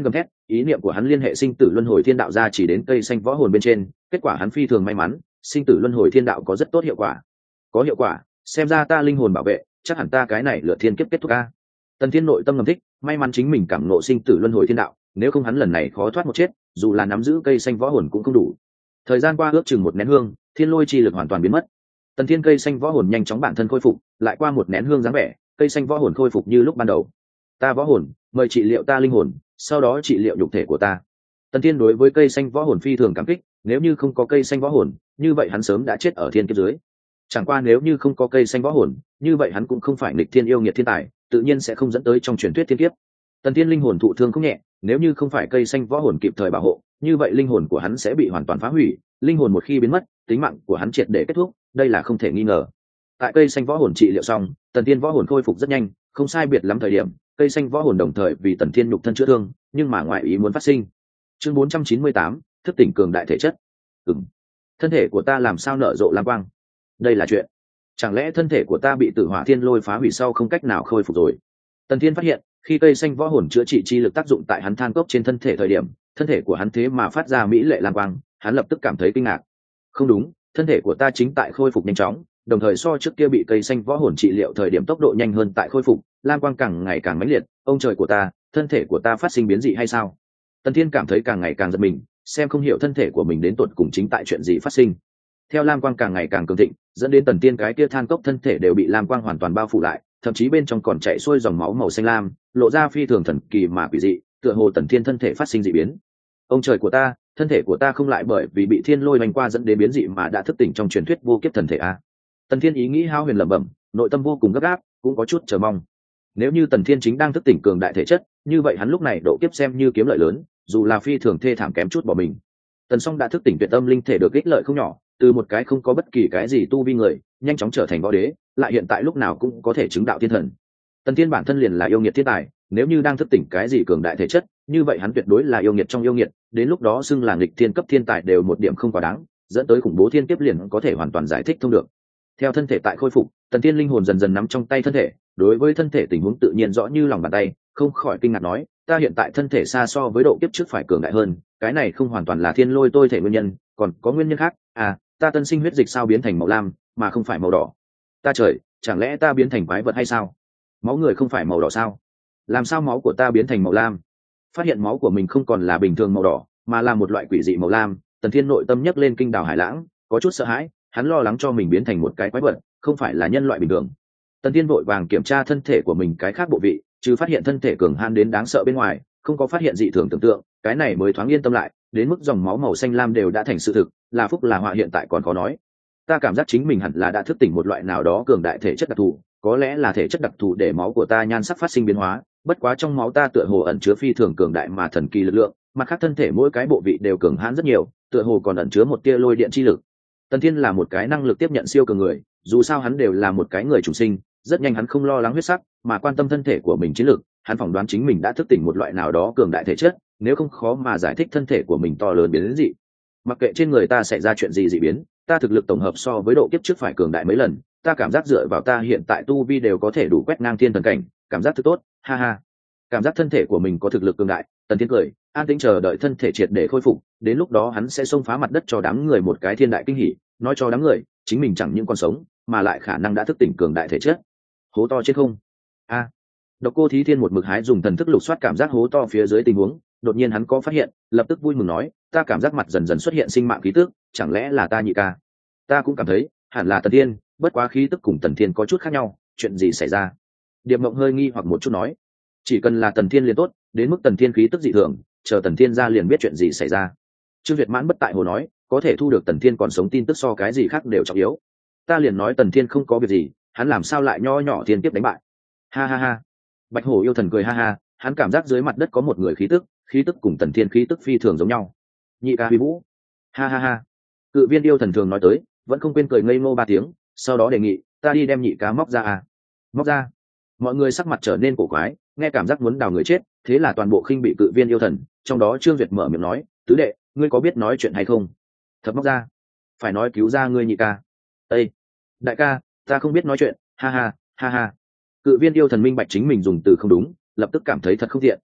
ý niệm của hắn liên hệ sinh tử luân hồi thiên đạo ra chỉ đến cây xanh võ hồn bên trên, kết quả hắn phi thường may mắn, sinh tử luân hồi thiên đạo có rất tốt hiệu quả. Có hiệu quả, xem ra ta linh hồn bảo vệ, chắc hẳn ta cái này lựa thiên kiếp kết thúc a. Tần Thiên nội tâm ngầm thích, may mắn chính mình cảm ngộ sinh tử luân hồi thiên đạo, nếu không hắn lần này khó thoát một chết, dù là nắm giữ cây xanh võ hồn cũng không đủ. Thời gian qua ước chừng một nén hương, thiên lôi chi lực hoàn toàn biến mất. Tần Thiên cây xanh võ hồn nhanh chóng bản thân khôi phục, lại qua một nén hương dáng vẻ, cây xanh võ hồn khôi phục như lúc ban đầu. Ta võ hồn, mời trị liệu ta linh hồn, sau đó trị liệu nhục thể của ta. Tần Thiên đối với cây xanh võ hồn phi thường cảm kích, nếu như không có cây xanh võ hồn, như vậy hắn sớm đã chết ở thiên kiếp dưới. Chẳng qua nếu như không có cây xanh võ hồn, như vậy hắn cũng không phải nghịch thiên yêu nghiệt thiên tài, tự nhiên sẽ không dẫn tới trong truyền thuyết thiên kiếp. Tần Thiên linh hồn thụ thương không nhẹ, nếu như không phải cây xanh võ hồn kịp thời bảo hộ, như vậy linh hồn của hắn sẽ bị hoàn toàn phá hủy, linh hồn một khi biến mất, tính mạng của hắn triệt để kết thúc, đây là không thể nghi ngờ. Tại cây xanh võ hồn trị liệu xong, Tần Thiên võ hồn khôi phục rất nhanh, không sai biệt lắm thời điểm, cây xanh võ hồn đồng thời vì Tần Thiên nhục thân chữa thương, nhưng mà ngoại ý muốn phát sinh. Chương bốn trăm chín mươi tám, thức tỉnh cường đại thể chất. Ừm, thân thể của ta làm sao nở rộ lam quang? Đây là chuyện, chẳng lẽ thân thể của ta bị Tử Hỏa Thiên Lôi phá hủy sau không cách nào khôi phục rồi? Tần Thiên phát hiện, khi cây xanh võ hồn chữa trị chi lực tác dụng tại hắn than cốc trên thân thể thời điểm, thân thể của hắn thế mà phát ra mỹ lệ lam quang, hắn lập tức cảm thấy kinh ngạc. Không đúng, thân thể của ta chính tại khôi phục nhanh chóng, đồng thời so trước kia bị cây xanh võ hồn trị liệu thời điểm tốc độ nhanh hơn tại khôi phục, lam quang càng ngày càng mãnh liệt, ông trời của ta, thân thể của ta phát sinh biến dị hay sao? Tần Thiên cảm thấy càng ngày càng giật mình, xem không hiểu thân thể của mình đến tột cùng chính tại chuyện gì phát sinh. Theo lam quang càng ngày càng cường thịnh, dẫn đến Tần Thiên cái kia than cốc thân thể đều bị lam quang hoàn toàn bao phủ lại, thậm chí bên trong còn chảy xuôi dòng máu màu xanh lam, lộ ra phi thường thần kỳ mà quỷ dị, tựa hồ Tần Thiên thân thể phát sinh dị biến. Ông trời của ta, thân thể của ta không lại bởi vì bị thiên lôi đánh qua dẫn đến biến dị mà đã thức tỉnh trong truyền thuyết vô kiếp thần thể a. Tần Thiên ý nghĩ hao huyền lẩm bẩm, nội tâm vô cùng gấp gáp, cũng có chút chờ mong. Nếu như Tần Thiên chính đang thức tỉnh cường đại thể chất, như vậy hắn lúc này độ kiếp xem như kiếm lợi lớn, dù là phi thường thê thảm kém chút bỏ mình. Tần Song đã thức tỉnh tuyệt âm linh thể được ích lợi không nhỏ, từ một cái không có bất kỳ cái gì tu vi người, nhanh chóng trở thành võ đế, lại hiện tại lúc nào cũng có thể chứng đạo thiên thần. Tần Thiên bản thân liền là yêu nghiệt thiên tài, nếu như đang thức tỉnh cái gì cường đại thể chất, như vậy hắn tuyệt đối là yêu nghiệt trong yêu nghiệt, đến lúc đó xưng là nghịch thiên cấp thiên tài đều một điểm không quá đáng, dẫn tới khủng bố thiên kiếp liền có thể hoàn toàn giải thích thông được. Theo thân thể tại khôi phục, Tần Thiên linh hồn dần dần nắm trong tay thân thể, đối với thân thể tình huống tự nhiên rõ như lòng bàn tay, không khỏi kinh ngạc nói, ta hiện tại thân thể xa so với độ kiếp trước phải cường đại hơn, cái này không hoàn toàn là thiên lôi tôi thể nguyên nhân, còn có nguyên nhân khác. À, ta tân sinh huyết dịch sao biến thành màu lam mà không phải màu đỏ? Ta trời, chẳng lẽ ta biến thành quái vật hay sao? Máu người không phải màu đỏ sao? Làm sao máu của ta biến thành màu lam? Phát hiện máu của mình không còn là bình thường màu đỏ, mà là một loại quỷ dị màu lam, Tần Thiên nội tâm nhấc lên kinh đào hải lãng, có chút sợ hãi, hắn lo lắng cho mình biến thành một cái quái vật, không phải là nhân loại bình thường. Tần Thiên vội vàng kiểm tra thân thể của mình cái khác bộ vị, trừ phát hiện thân thể cường han đến đáng sợ bên ngoài, không có phát hiện dị thường tưởng tượng, cái này mới thoáng yên tâm lại, đến mức dòng máu màu xanh lam đều đã thành sự thực, là phúc là họa hiện tại còn khó nói. Ta cảm giác chính mình hẳn là đã thức tỉnh một loại nào đó cường đại thể chất đặc thù, có lẽ là thể chất đặc thù để máu của ta nhan sắc phát sinh biến hóa, bất quá trong máu ta tựa hồ ẩn chứa phi thường cường đại mà thần kỳ lực lượng, mặt khác thân thể mỗi cái bộ vị đều cường hãn rất nhiều, tựa hồ còn ẩn chứa một tia lôi điện chi lực. Tần Thiên là một cái năng lực tiếp nhận siêu cường người, dù sao hắn đều là một cái người chủ sinh, rất nhanh hắn không lo lắng huyết sắc, mà quan tâm thân thể của mình chiến lực, hắn phỏng đoán chính mình đã thức tỉnh một loại nào đó cường đại thể chất, nếu không khó mà giải thích thân thể của mình to lớn biến đến dị. Mặc kệ trên người ta xảy ra chuyện gì dị biến, ta thực lực tổng hợp so với độ kiếp trước phải cường đại mấy lần, ta cảm giác dựa vào ta hiện tại tu vi đều có thể đủ quét ngang thiên thần cảnh, cảm giác thật tốt, ha ha. Cảm giác thân thể của mình có thực lực cường đại, Tần Thiên cười, an tĩnh chờ đợi thân thể triệt để khôi phục, đến lúc đó hắn sẽ xông phá mặt đất cho đám người một cái thiên đại kinh hỉ, nói cho đám người, chính mình chẳng những còn sống, mà lại khả năng đã thức tỉnh cường đại thể chất. Hố to chết không? A. Độc Cô Thí Thiên một mực hái dùng thần thức lục soát cảm giác hố to phía dưới tình huống, đột nhiên hắn có phát hiện, lập tức vui mừng nói, ta cảm giác mặt dần dần xuất hiện sinh mạng khí tức, chẳng lẽ là ta nhị ca? Ta cũng cảm thấy, hẳn là Tần Thiên, bất quá khí tức cùng Tần Thiên có chút khác nhau, chuyện gì xảy ra? Điệp Mộng hơi nghi hoặc một chút nói, chỉ cần là Tần Thiên liền tốt, đến mức Tần Thiên khí tức dị thường, chờ Tần Thiên ra liền biết chuyện gì xảy ra. Trương Việt Mãn bất tại hồ nói, có thể thu được Tần Thiên còn sống tin tức so cái gì khác đều trọng yếu. Ta liền nói Tần Thiên không có việc gì, hắn làm sao lại nho nhỏ thiên kiếp đánh bại? Ha ha ha. Bạch Hổ yêu thần cười ha ha, hắn cảm giác dưới mặt đất có một người khí tức, khí tức cùng Tần Thiên khí tức phi thường giống nhau. Nhị ca Huy Vũ. Ha ha ha. Cự Viên yêu thần thường nói tới, vẫn không quên cười ngây ngô ba tiếng, sau đó đề nghị, ta đi đem nhị ca móc ra à? Móc ra. Mọi người sắc mặt trở nên cổ quái, nghe cảm giác muốn đào người chết, thế là toàn bộ khinh bị Cự Viên yêu thần, trong đó Trương Duyệt mở miệng nói, tứ đệ, ngươi có biết nói chuyện hay không? Thật móc ra. Phải nói cứu ra ngươi nhị ca. Ê, đại ca, ta không biết nói chuyện, ha ha, ha ha. Cự Viên yêu thần minh bạch chính mình dùng từ không đúng, lập tức cảm thấy thật không tiện.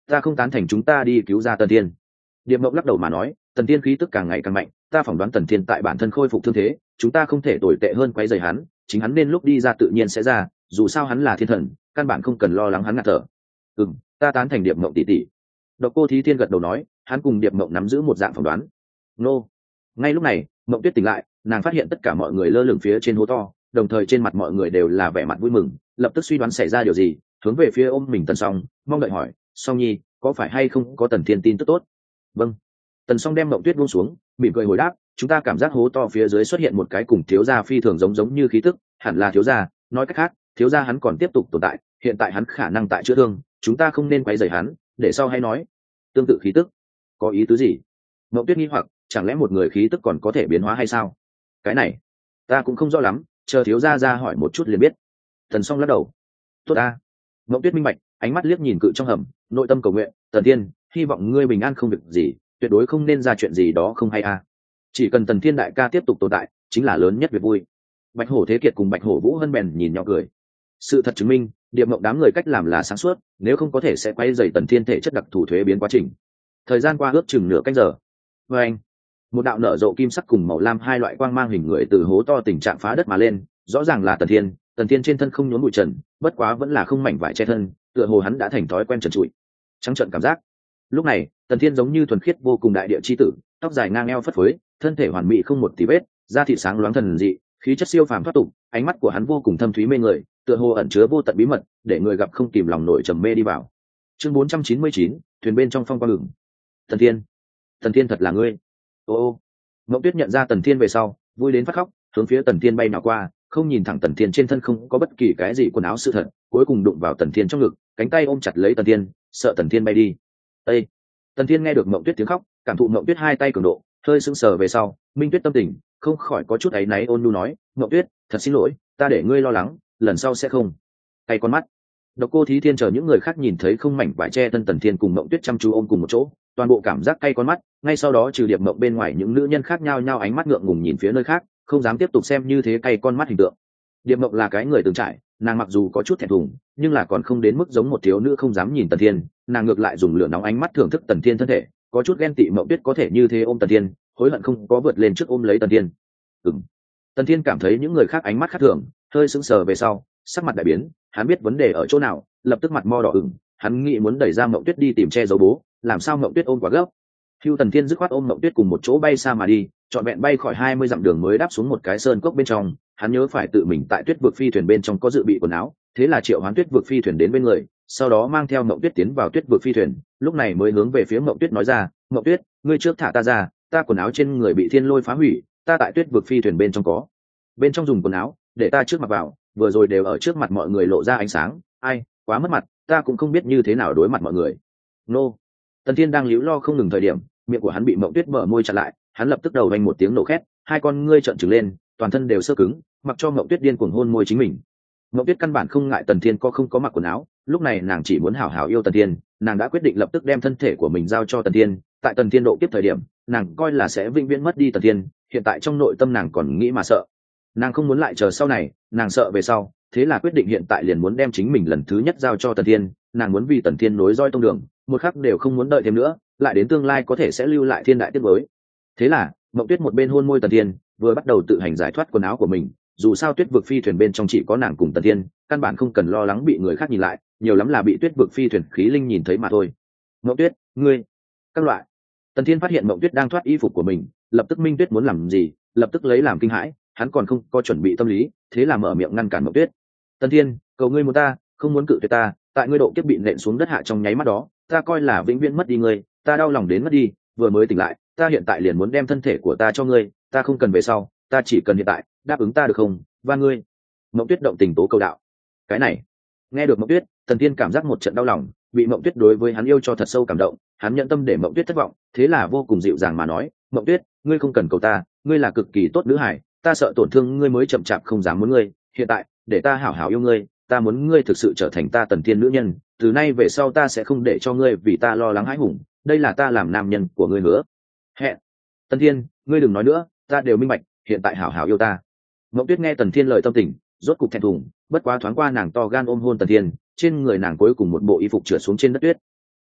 ta không tán thành chúng ta đi cứu ra Tần Thiên. Điệp Mộng lắc đầu mà nói, Tần Thiên khí tức càng ngày càng mạnh, ta phỏng đoán Tần Thiên tại bản thân khôi phục thương thế, chúng ta không thể tồi tệ hơn quấy rầy hắn, chính hắn nên lúc đi ra tự nhiên sẽ ra, dù sao hắn là thiên thần, căn bản không cần lo lắng hắn ngạt thở. Ừm, ta tán thành Điệp Mộng tỷ tỷ. Độc Cô Thí Thiên gật đầu nói, hắn cùng Điệp Mộng nắm giữ một dạng phỏng đoán. Nô. Ngay lúc này, Mộng Tuyết tỉnh lại, nàng phát hiện tất cả mọi người lơ lửng phía trên hố to, đồng thời trên mặt mọi người đều là vẻ mặt vui mừng, lập tức suy đoán xảy ra điều gì, hướng về phía ôm mình Tần Song, mong đợi hỏi, Song Nhi, có phải hay không có Tần Thiên tin tức tốt? Vâng. Tần Song đem Mộng Tuyết buông xuống, mỉm cười hồi đáp, chúng ta cảm giác hố to phía dưới xuất hiện một cái cùng thiếu gia phi thường giống giống như khí tức, hẳn là thiếu gia, nói cách khác, thiếu gia hắn còn tiếp tục tồn tại, hiện tại hắn khả năng tại chữa thương, chúng ta không nên quấy rầy hắn, để sau hay nói. Tương tự khí tức, có ý tứ gì? Mộng Tuyết nghi hoặc, chẳng lẽ một người khí tức còn có thể biến hóa hay sao? Cái này, ta cũng không rõ lắm, chờ thiếu gia ra hỏi một chút liền biết. Tần Song lắc đầu. Tốt ta. Mộng Tuyết minh bạch, ánh mắt liếc nhìn cự trong hầm, nội tâm cầu nguyện, Tần Thiên, hy vọng ngươi bình an không việc gì, tuyệt đối không nên ra chuyện gì đó không hay a. Chỉ cần Tần Thiên đại ca tiếp tục tồn tại, chính là lớn nhất việc vui. Bạch Hổ Thế Kiệt cùng Bạch Hổ Vũ Hân bèn nhìn nhau cười. Sự thật chứng minh, Điệp Mộng đám người cách làm là sáng suốt, nếu không có thể sẽ quay dày Tần Thiên thể chất đặc thù thuế biến quá trình. Thời gian qua ước chừng nửa canh giờ. Và anh, một đạo nở rộ kim sắc cùng màu lam hai loại quang mang hình người từ hố to tình trạng phá đất mà lên, rõ ràng là Tần Thiên. Tần Thiên trên thân không nhốn bụi trần, bất quá vẫn là không mảnh vải che thân, tựa hồ hắn đã thành thói quen trần trụi. Trắng trợn cảm giác. Lúc này, Tần Thiên giống như thuần khiết vô cùng đại địa chi tử, tóc dài ngang eo phất phới, thân thể hoàn mỹ không một tí vết, da thịt sáng loáng thần dị, khí chất siêu phàm thoát tục, ánh mắt của hắn vô cùng thâm thúy mê người, tựa hồ ẩn chứa vô tận bí mật, để người gặp không kìm lòng nổi trầm mê đi vào. Chương bốn trăm chín mươi chín, thuyền bên trong phong quang ngừng. Tần Thiên, Tần Thiên thật là ngươi. Ô ô. Mộng Tuyết nhận ra Tần Thiên về sau, vui đến phát khóc, hướng phía Tần Thiên bay nào qua, không nhìn thẳng Tần Thiên trên thân không có bất kỳ cái gì quần áo sự thật, cuối cùng đụng vào Tần Thiên trong ngực, cánh tay ôm chặt lấy Tần Thiên, sợ Tần Thiên bay đi. Ê! Tần Thiên nghe được Mộng Tuyết tiếng khóc, cảm thụ Mộng Tuyết hai tay cường độ, hơi sững sờ về sau, Minh Tuyết tâm tình không khỏi có chút áy náy ôn nhu nói, Mộng Tuyết, thật xin lỗi, ta để ngươi lo lắng, lần sau sẽ không. Tay con mắt. Độc Cô Thí Thiên chờ những người khác nhìn thấy không mảnh vải che thân Tần Thiên cùng Mộng Tuyết chăm chú ôm cùng một chỗ, toàn bộ cảm giác cay con mắt, ngay sau đó trừ Điệp Mộng bên ngoài những nữ nhân khác nhau nhau ánh mắt ngượng ngùng nhìn phía nơi khác, không dám tiếp tục xem như thế cay con mắt hình tượng. Điệp Mộng là cái người từng trải, nàng mặc dù có chút thẹn thùng, nhưng là còn không đến mức giống một thiếu nữ không dám nhìn Tần Thiên, nàng ngược lại dùng lửa nóng ánh mắt thưởng thức Tần Thiên thân thể, có chút ghen tị Mộng Tuyết có thể như thế ôm Tần Thiên, hối hận không có vượt lên trước ôm lấy Tần Thiên. Ừm. Tần Thiên cảm thấy những người khác ánh mắt khác thường, hơi sững sờ về sau, sắc mặt đại biến, hắn biết vấn đề ở chỗ nào, lập tức mặt mo đỏ ửng, hắn nghĩ muốn đẩy ra Mộng Tuyết đi tìm che giấu bố, làm sao Mộng Tuyết ôm quá gấp. Hưu Tần Thiên dứt khoát ôm Mộng Tuyết cùng một chỗ bay xa mà đi, trọn vẹn bay khỏi hai mươi dặm đường mới đáp xuống một cái sơn cốc bên trong, hắn nhớ phải tự mình tại Tuyết vực phi thuyền bên trong có dự bị quần áo, thế là triệu hoán Tuyết vực phi thuyền đến bên người, sau đó mang theo Mộng Tuyết tiến vào Tuyết vực phi thuyền, lúc này mới hướng về phía Mộng Tuyết nói ra, Mộng Tuyết, ngươi trước thả ta ra, ta quần áo trên người bị thiên lôi phá hủy, ta tại Tuyết vực phi thuyền bên trong có, bên trong dùng quần áo, để ta trước mặt vào, vừa rồi đều ở trước mặt mọi người lộ ra ánh sáng, ai, quá mất mặt, ta cũng không biết như thế nào đối mặt mọi người. Nô. Tần Thiên đang líu lo không ngừng thời điểm, miệng của hắn bị Mộng Tuyết mở môi chặn lại, hắn lập tức đầu vang một tiếng nổ khét, hai con ngươi trợn trừng lên, toàn thân đều sơ cứng, mặc cho Mộng Tuyết điên cuồng hôn môi chính mình. Mộng Tuyết căn bản không ngại Tần Thiên có không có mặc quần áo, lúc này nàng chỉ muốn hảo hảo yêu Tần Thiên, nàng đã quyết định lập tức đem thân thể của mình giao cho Tần Thiên, tại Tần Thiên độ kiếp thời điểm, nàng coi là sẽ vĩnh viễn mất đi Tần Thiên, hiện tại trong nội tâm nàng còn nghĩ mà sợ. Nàng không muốn lại chờ sau này, nàng sợ về sau, thế là quyết định hiện tại liền muốn đem chính mình lần thứ nhất giao cho Tần Thiên, nàng muốn vì Tần Thiên nối roi tông đường, một khắc đều không muốn đợi thêm nữa, lại đến tương lai có thể sẽ lưu lại thiên đại tiết mới. Thế là, Mộng Tuyết một bên hôn môi Tần Thiên, vừa bắt đầu tự hành giải thoát quần áo của mình, dù sao Tuyết vực phi thuyền bên trong chỉ có nàng cùng Tần Thiên, căn bản không cần lo lắng bị người khác nhìn lại, nhiều lắm là bị Tuyết vực phi thuyền khí linh nhìn thấy mà thôi. Mộng Tuyết, ngươi, các loại. Tần Thiên phát hiện Mộng Tuyết đang thoát y phục của mình, lập tức Minh Tuyết muốn làm gì, lập tức lấy làm kinh hãi, hắn còn không có chuẩn bị tâm lý, thế là mở miệng ngăn cản Mộng Tuyết. Tần Thiên, cầu ngươi muốn ta, không muốn cự tuyệt ta, tại ngươi độ kiếp bị nện xuống đất hạ trong nháy mắt đó, ta coi là vĩnh viễn mất đi ngươi, ta đau lòng đến mất đi, vừa mới tỉnh lại, ta hiện tại liền muốn đem thân thể của ta cho ngươi, ta không cần về sau, ta chỉ cần hiện tại, đáp ứng ta được không? Và ngươi. Mộng Tuyết động tình tố cầu đạo. Cái này, nghe được Mộng Tuyết, Tần Thiên cảm giác một trận đau lòng, bị Mộng Tuyết đối với hắn yêu cho thật sâu cảm động, hắn nhận tâm để Mộng Tuyết thất vọng, thế là vô cùng dịu dàng mà nói, Mộng Tuyết, ngươi không cần cầu ta, ngươi là cực kỳ tốt nữ hải, ta sợ tổn thương ngươi mới chậm chạp không dám muốn ngươi, hiện tại, để ta hảo hảo yêu ngươi, ta muốn ngươi thực sự trở thành ta Tần Thiên nữ nhân, từ nay về sau ta sẽ không để cho ngươi vì ta lo lắng hãi hùng, đây là ta làm nam nhân của ngươi hứa. Hẹn. Tần Thiên, ngươi đừng nói nữa, ta đều minh bạch, hiện tại hảo hảo yêu ta. Mộng Tuyết nghe Tần Thiên lời tâm tình, rốt cục thẹn thùng, bất quá thoáng qua nàng to gan ôm hôn Tần Thiên, trên người nàng cuối cùng một bộ y phục trượt xuống trên đất tuyết.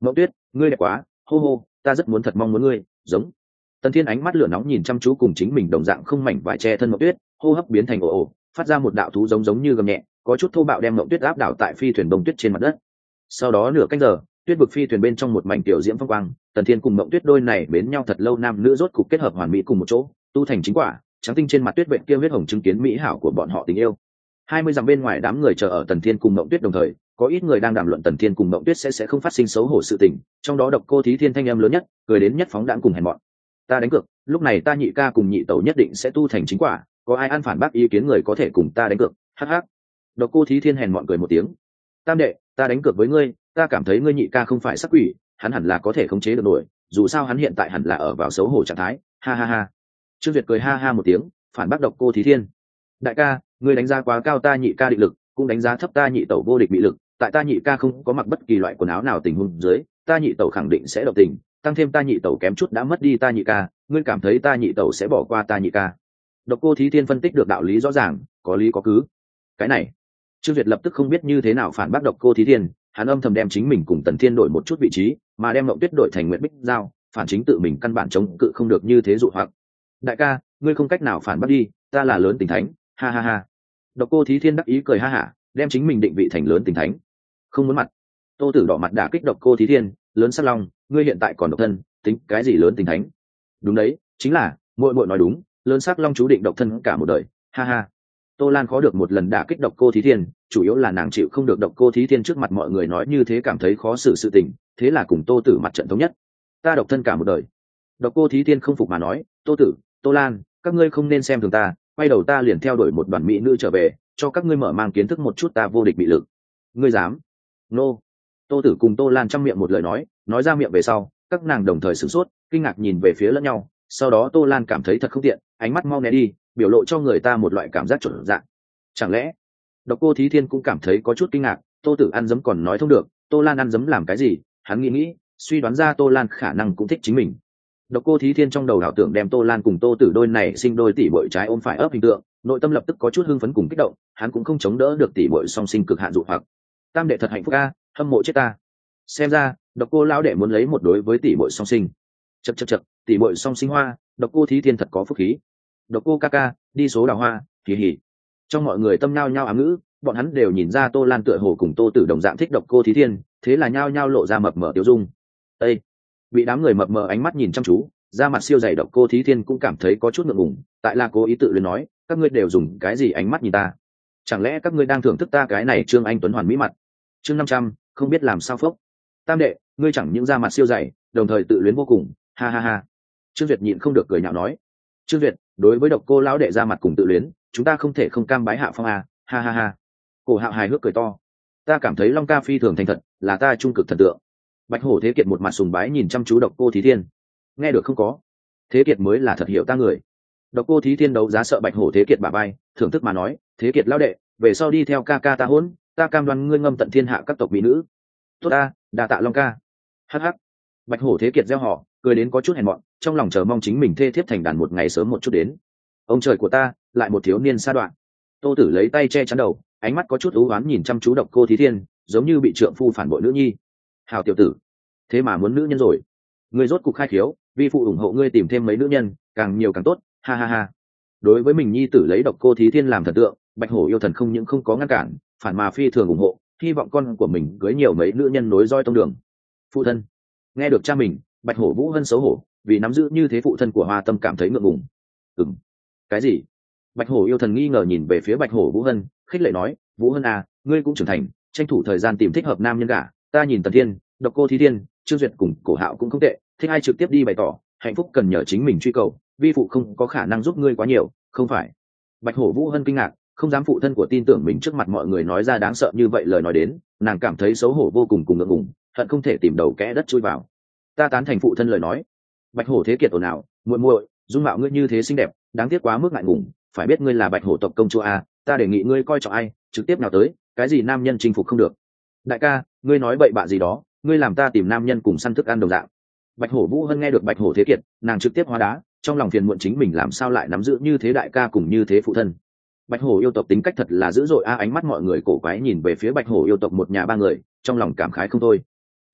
Mậu Tuyết, ngươi đẹp quá, hô hô, ta rất muốn thật mong muốn ngươi, giống. Tần Thiên ánh mắt lửa nóng nhìn chăm chú cùng chính mình đồng dạng không mảnh vải che thân Mậu Tuyết, hô hấp biến thành ồ ồ, phát ra một đạo thú giống giống như gầm nhẹ, có chút thô bạo đem Mậu Tuyết áp đảo tại phi thuyền bông tuyết trên mặt đất. Sau đó nửa canh giờ, tuyết vực phi thuyền bên trong một mảnh tiểu diễm phong quang, Tần Thiên cùng Mậu Tuyết đôi này mến nhau thật lâu nam nữ rốt cục kết hợp hoàn mỹ cùng một chỗ, tu thành chính quả, trắng tinh trên mặt tuyết vện kia huyết hồng chứng kiến mỹ hảo của bọn họ tình yêu. Hai mươi dặm bên ngoài đám người chờ ở Tần Thiên cùng Mậu Tuyết đồng thời, có ít người đang đàm luận Tần Thiên cùng Mậu Tuyết sẽ sẽ không phát sinh xấu hổ sự tình, trong đó Độc Cô Thí Thiên thanh âm lớn nhất, cười đến nhất phóng đãng cùng hèn mọn. Ta đánh cược, lúc này ta nhị ca cùng nhị tẩu nhất định sẽ tu thành chính quả, có ai ăn phản bác ý kiến người có thể cùng ta đánh cược. Hắc hắc. Độc Cô Thí Thiên hèn mọn cười một tiếng. Tam đệ, ta đánh cược với ngươi, ta cảm thấy ngươi nhị ca không phải sắc quỷ, hắn hẳn là có thể khống chế được nổi, dù sao hắn hiện tại hẳn là ở vào xấu hổ trạng thái. Ha ha ha. Trương Duyệt cười ha ha một tiếng, phản bác Độc Cô Thí Thiên. Đại ca, ngươi đánh giá quá cao ta nhị ca định lực, cũng đánh giá thấp ta nhị tẩu vô địch bị lực, tại ta nhị ca không có mặc bất kỳ loại quần áo nào tình huống dưới, ta nhị tẩu khẳng định sẽ động tình, tăng thêm ta nhị tẩu kém chút đã mất đi ta nhị ca, ngươi cảm thấy ta nhị tẩu sẽ bỏ qua ta nhị ca. Độc Cô Thí Thiên phân tích được đạo lý rõ ràng, có lý có cứ. Cái này, Trương Duyệt lập tức không biết như thế nào phản bác Độc Cô Thí Thiên, hắn âm thầm đem chính mình cùng Tần Thiên đổi một chút vị trí, mà đem Mộng Tuyết đổi thành Nguyệt Bích Giao, phản chính tự mình căn bản chống cự không được như thế dụ hoặc. Đại ca, ngươi không cách nào phản bác đi, ta là lớn tình thánh, ha ha ha. Độc Cô Thí Thiên đắc ý cười ha hả, đem chính mình định vị thành lớn tình thánh. Không muốn mặt. Tô Tử đỏ mặt đả kích Độc Cô Thí Thiên, lớn sắc long, ngươi hiện tại còn độc thân, tính cái gì lớn tình thánh? Đúng đấy, chính là, muội muội nói đúng, lớn sắc long chú định độc thân cả một đời, ha ha. Tô Lan khó được một lần đả kích Độc Cô Thí Thiên, chủ yếu là nàng chịu không được Độc Cô Thí Thiên trước mặt mọi người nói như thế cảm thấy khó xử sự tình, thế là cùng Tô Tử mặt trận thống nhất. Ta độc thân cả một đời. Độc Cô Thí Thiên không phục mà nói, Tô Tử, Tô Lan, các ngươi không nên xem thường ta, quay đầu ta liền theo đuổi một đoàn mỹ nữ trở về, cho các ngươi mở mang kiến thức một chút ta vô địch bị lực. Ngươi dám? Nô. Tô Tử cùng Tô Lan trăm miệng một lời nói, nói ra miệng về sau, các nàng đồng thời sửng sốt, kinh ngạc nhìn về phía lẫn nhau, sau đó Tô Lan cảm thấy thật không tiện, ánh mắt mau né đi, biểu lộ cho người ta một loại cảm giác chuẩn dạng. Chẳng lẽ Độc Cô Thí Thiên cũng cảm thấy có chút kinh ngạc, Tô Tử ăn dấm còn nói thông được, Tô Lan ăn dấm làm cái gì? Hắn nghĩ nghĩ, suy đoán ra Tô Lan khả năng cũng thích chính mình. Độc Cô Thí Thiên trong đầu ảo tưởng đem Tô Lan cùng Tô Tử đôi này sinh đôi tỷ muội trái ôm phải ấp hình tượng, nội tâm lập tức có chút hưng phấn cùng kích động, hắn cũng không chống đỡ được tỷ muội song sinh cực hạn dụ hoặc. Tam đệ thật hạnh phúc a, hâm mộ chết ta. Xem ra, Độc Cô lão đệ muốn lấy một đối với tỷ muội song sinh. Chậc chậc chậc, tỷ muội song sinh hoa, Độc Cô Thí Thiên thật có phúc khí. Độc Cô ca ca, đi số đào hoa, kỳ hỉ. Trong mọi người tâm nhao nhao ám ngữ, bọn hắn đều nhìn ra Tô Lan tựa hồ cùng Tô Tử đồng dạng thích Độc Cô Thí Thiên, thế là nhao nhao lộ ra mập mờ tiêu dung. Ê! Bị đám người mập mờ ánh mắt nhìn chăm chú, da mặt siêu dày Độc Cô Thí Thiên cũng cảm thấy có chút ngượng ngùng, tại là cố ý tự luyến nói, các ngươi đều dùng cái gì ánh mắt nhìn ta? Chẳng lẽ các ngươi đang thưởng thức ta cái này Trương Anh Tuấn hoàn mỹ mặt? Chương năm trăm, không biết làm sao phốc. Tam đệ, ngươi chẳng những da mặt siêu dày, đồng thời tự luyến vô cùng, ha ha ha. Trương Duyệt nhịn không được cười nhạo nói. Trương Duyệt, đối với Độc Cô lão đệ da mặt cùng tự luyến, chúng ta không thể không cam bái hạ phong à, ha ha ha. Cổ Hạo hài hước cười to. Ta cảm thấy Long ca phi thường thành thật, là ta trung cực thần tượng. Bạch Hổ Thế Kiệt một mặt sùng bái nhìn chăm chú Độc Cô Thí Thiên. Nghe được không có? Thế Kiệt mới là thật hiểu ta người. Độc Cô Thí Thiên đấu giá sợ Bạch Hổ Thế Kiệt bả vai, thưởng thức mà nói, Thế Kiệt lão đệ, về sau đi theo ca ca ta hỗn, ta cam đoan ngươi ngâm tận thiên hạ các tộc mỹ nữ. Tốt ta, đa tạ Long ca. Hắc hắc. Bạch Hổ Thế Kiệt gieo họ, cười đến có chút hèn mọn, trong lòng chờ mong chính mình thê thiếp thành đàn một ngày sớm một chút đến. Ông trời của ta, lại một thiếu niên sa đoạn. Tô Tử lấy tay che chắn đầu, ánh mắt có chút u ám nhìn chăm chú Độc Cô Thí Thiên, giống như bị trượng phu phản bội nữ nhi. Hào tiểu tử, thế mà muốn nữ nhân rồi. Ngươi rốt cục khai khiếu, vi phụ ủng hộ ngươi tìm thêm mấy nữ nhân, càng nhiều càng tốt, ha ha ha. Đối với mình nhi tử lấy Độc Cô Thí Thiên làm thần tượng, Bạch Hổ yêu thần không những không có ngăn cản, phản mà phi thường ủng hộ, hy vọng con của mình cưới nhiều mấy nữ nhân nối roi tông đường. Phụ thân. Nghe được cha mình, Bạch Hổ Vũ Hân xấu hổ, vì nắm giữ như thế phụ thân của Hoa Tâm cảm thấy ngượng ngùng. Ừm. Cái gì? Bạch Hổ yêu thần nghi ngờ nhìn về phía Bạch Hổ Vũ Hân, khích lệ nói, Vũ Hân à, ngươi cũng trưởng thành, tranh thủ thời gian tìm thích hợp nam nhân cả, ta nhìn Tần Thiên, Độc Cô Thí Thiên, Trương Duyệt cùng Cổ Hạo cũng không tệ, thích ai trực tiếp đi bày tỏ, hạnh phúc cần nhờ chính mình truy cầu, vi phụ không có khả năng giúp ngươi quá nhiều, không phải? Bạch Hổ Vũ Hân kinh ngạc, không dám phụ thân của tin tưởng mình trước mặt mọi người nói ra đáng sợ như vậy lời nói đến, nàng cảm thấy xấu hổ vô cùng cùng ngượng ngùng, hận không thể tìm đầu kẽ đất chui vào. Ta tán thành phụ thân lời nói. Bạch Hổ Thế Kiệt ồn ào, muội muội, dung mạo ngươi như thế xinh đẹp, đáng tiếc quá mức ngại ngùng, phải biết ngươi là Bạch Hổ tộc công chúa a, ta đề nghị ngươi coi trọng ai, trực tiếp nào tới, cái gì nam nhân chinh phục không được. Đại ca, ngươi nói bậy bạ gì đó, ngươi làm ta tìm nam nhân cùng săn thức ăn đồng dạng. Bạch Hổ Vũ Hân nghe được Bạch Hổ Thế Kiệt, nàng trực tiếp hóa đá, trong lòng phiền muộn chính mình làm sao lại nắm giữ như thế đại ca cùng như thế phụ thân. Bạch Hổ yêu tộc tính cách thật là dữ dội a, ánh mắt mọi người cổ quái nhìn về phía Bạch Hổ yêu tộc một nhà ba người, trong lòng cảm khái không thôi.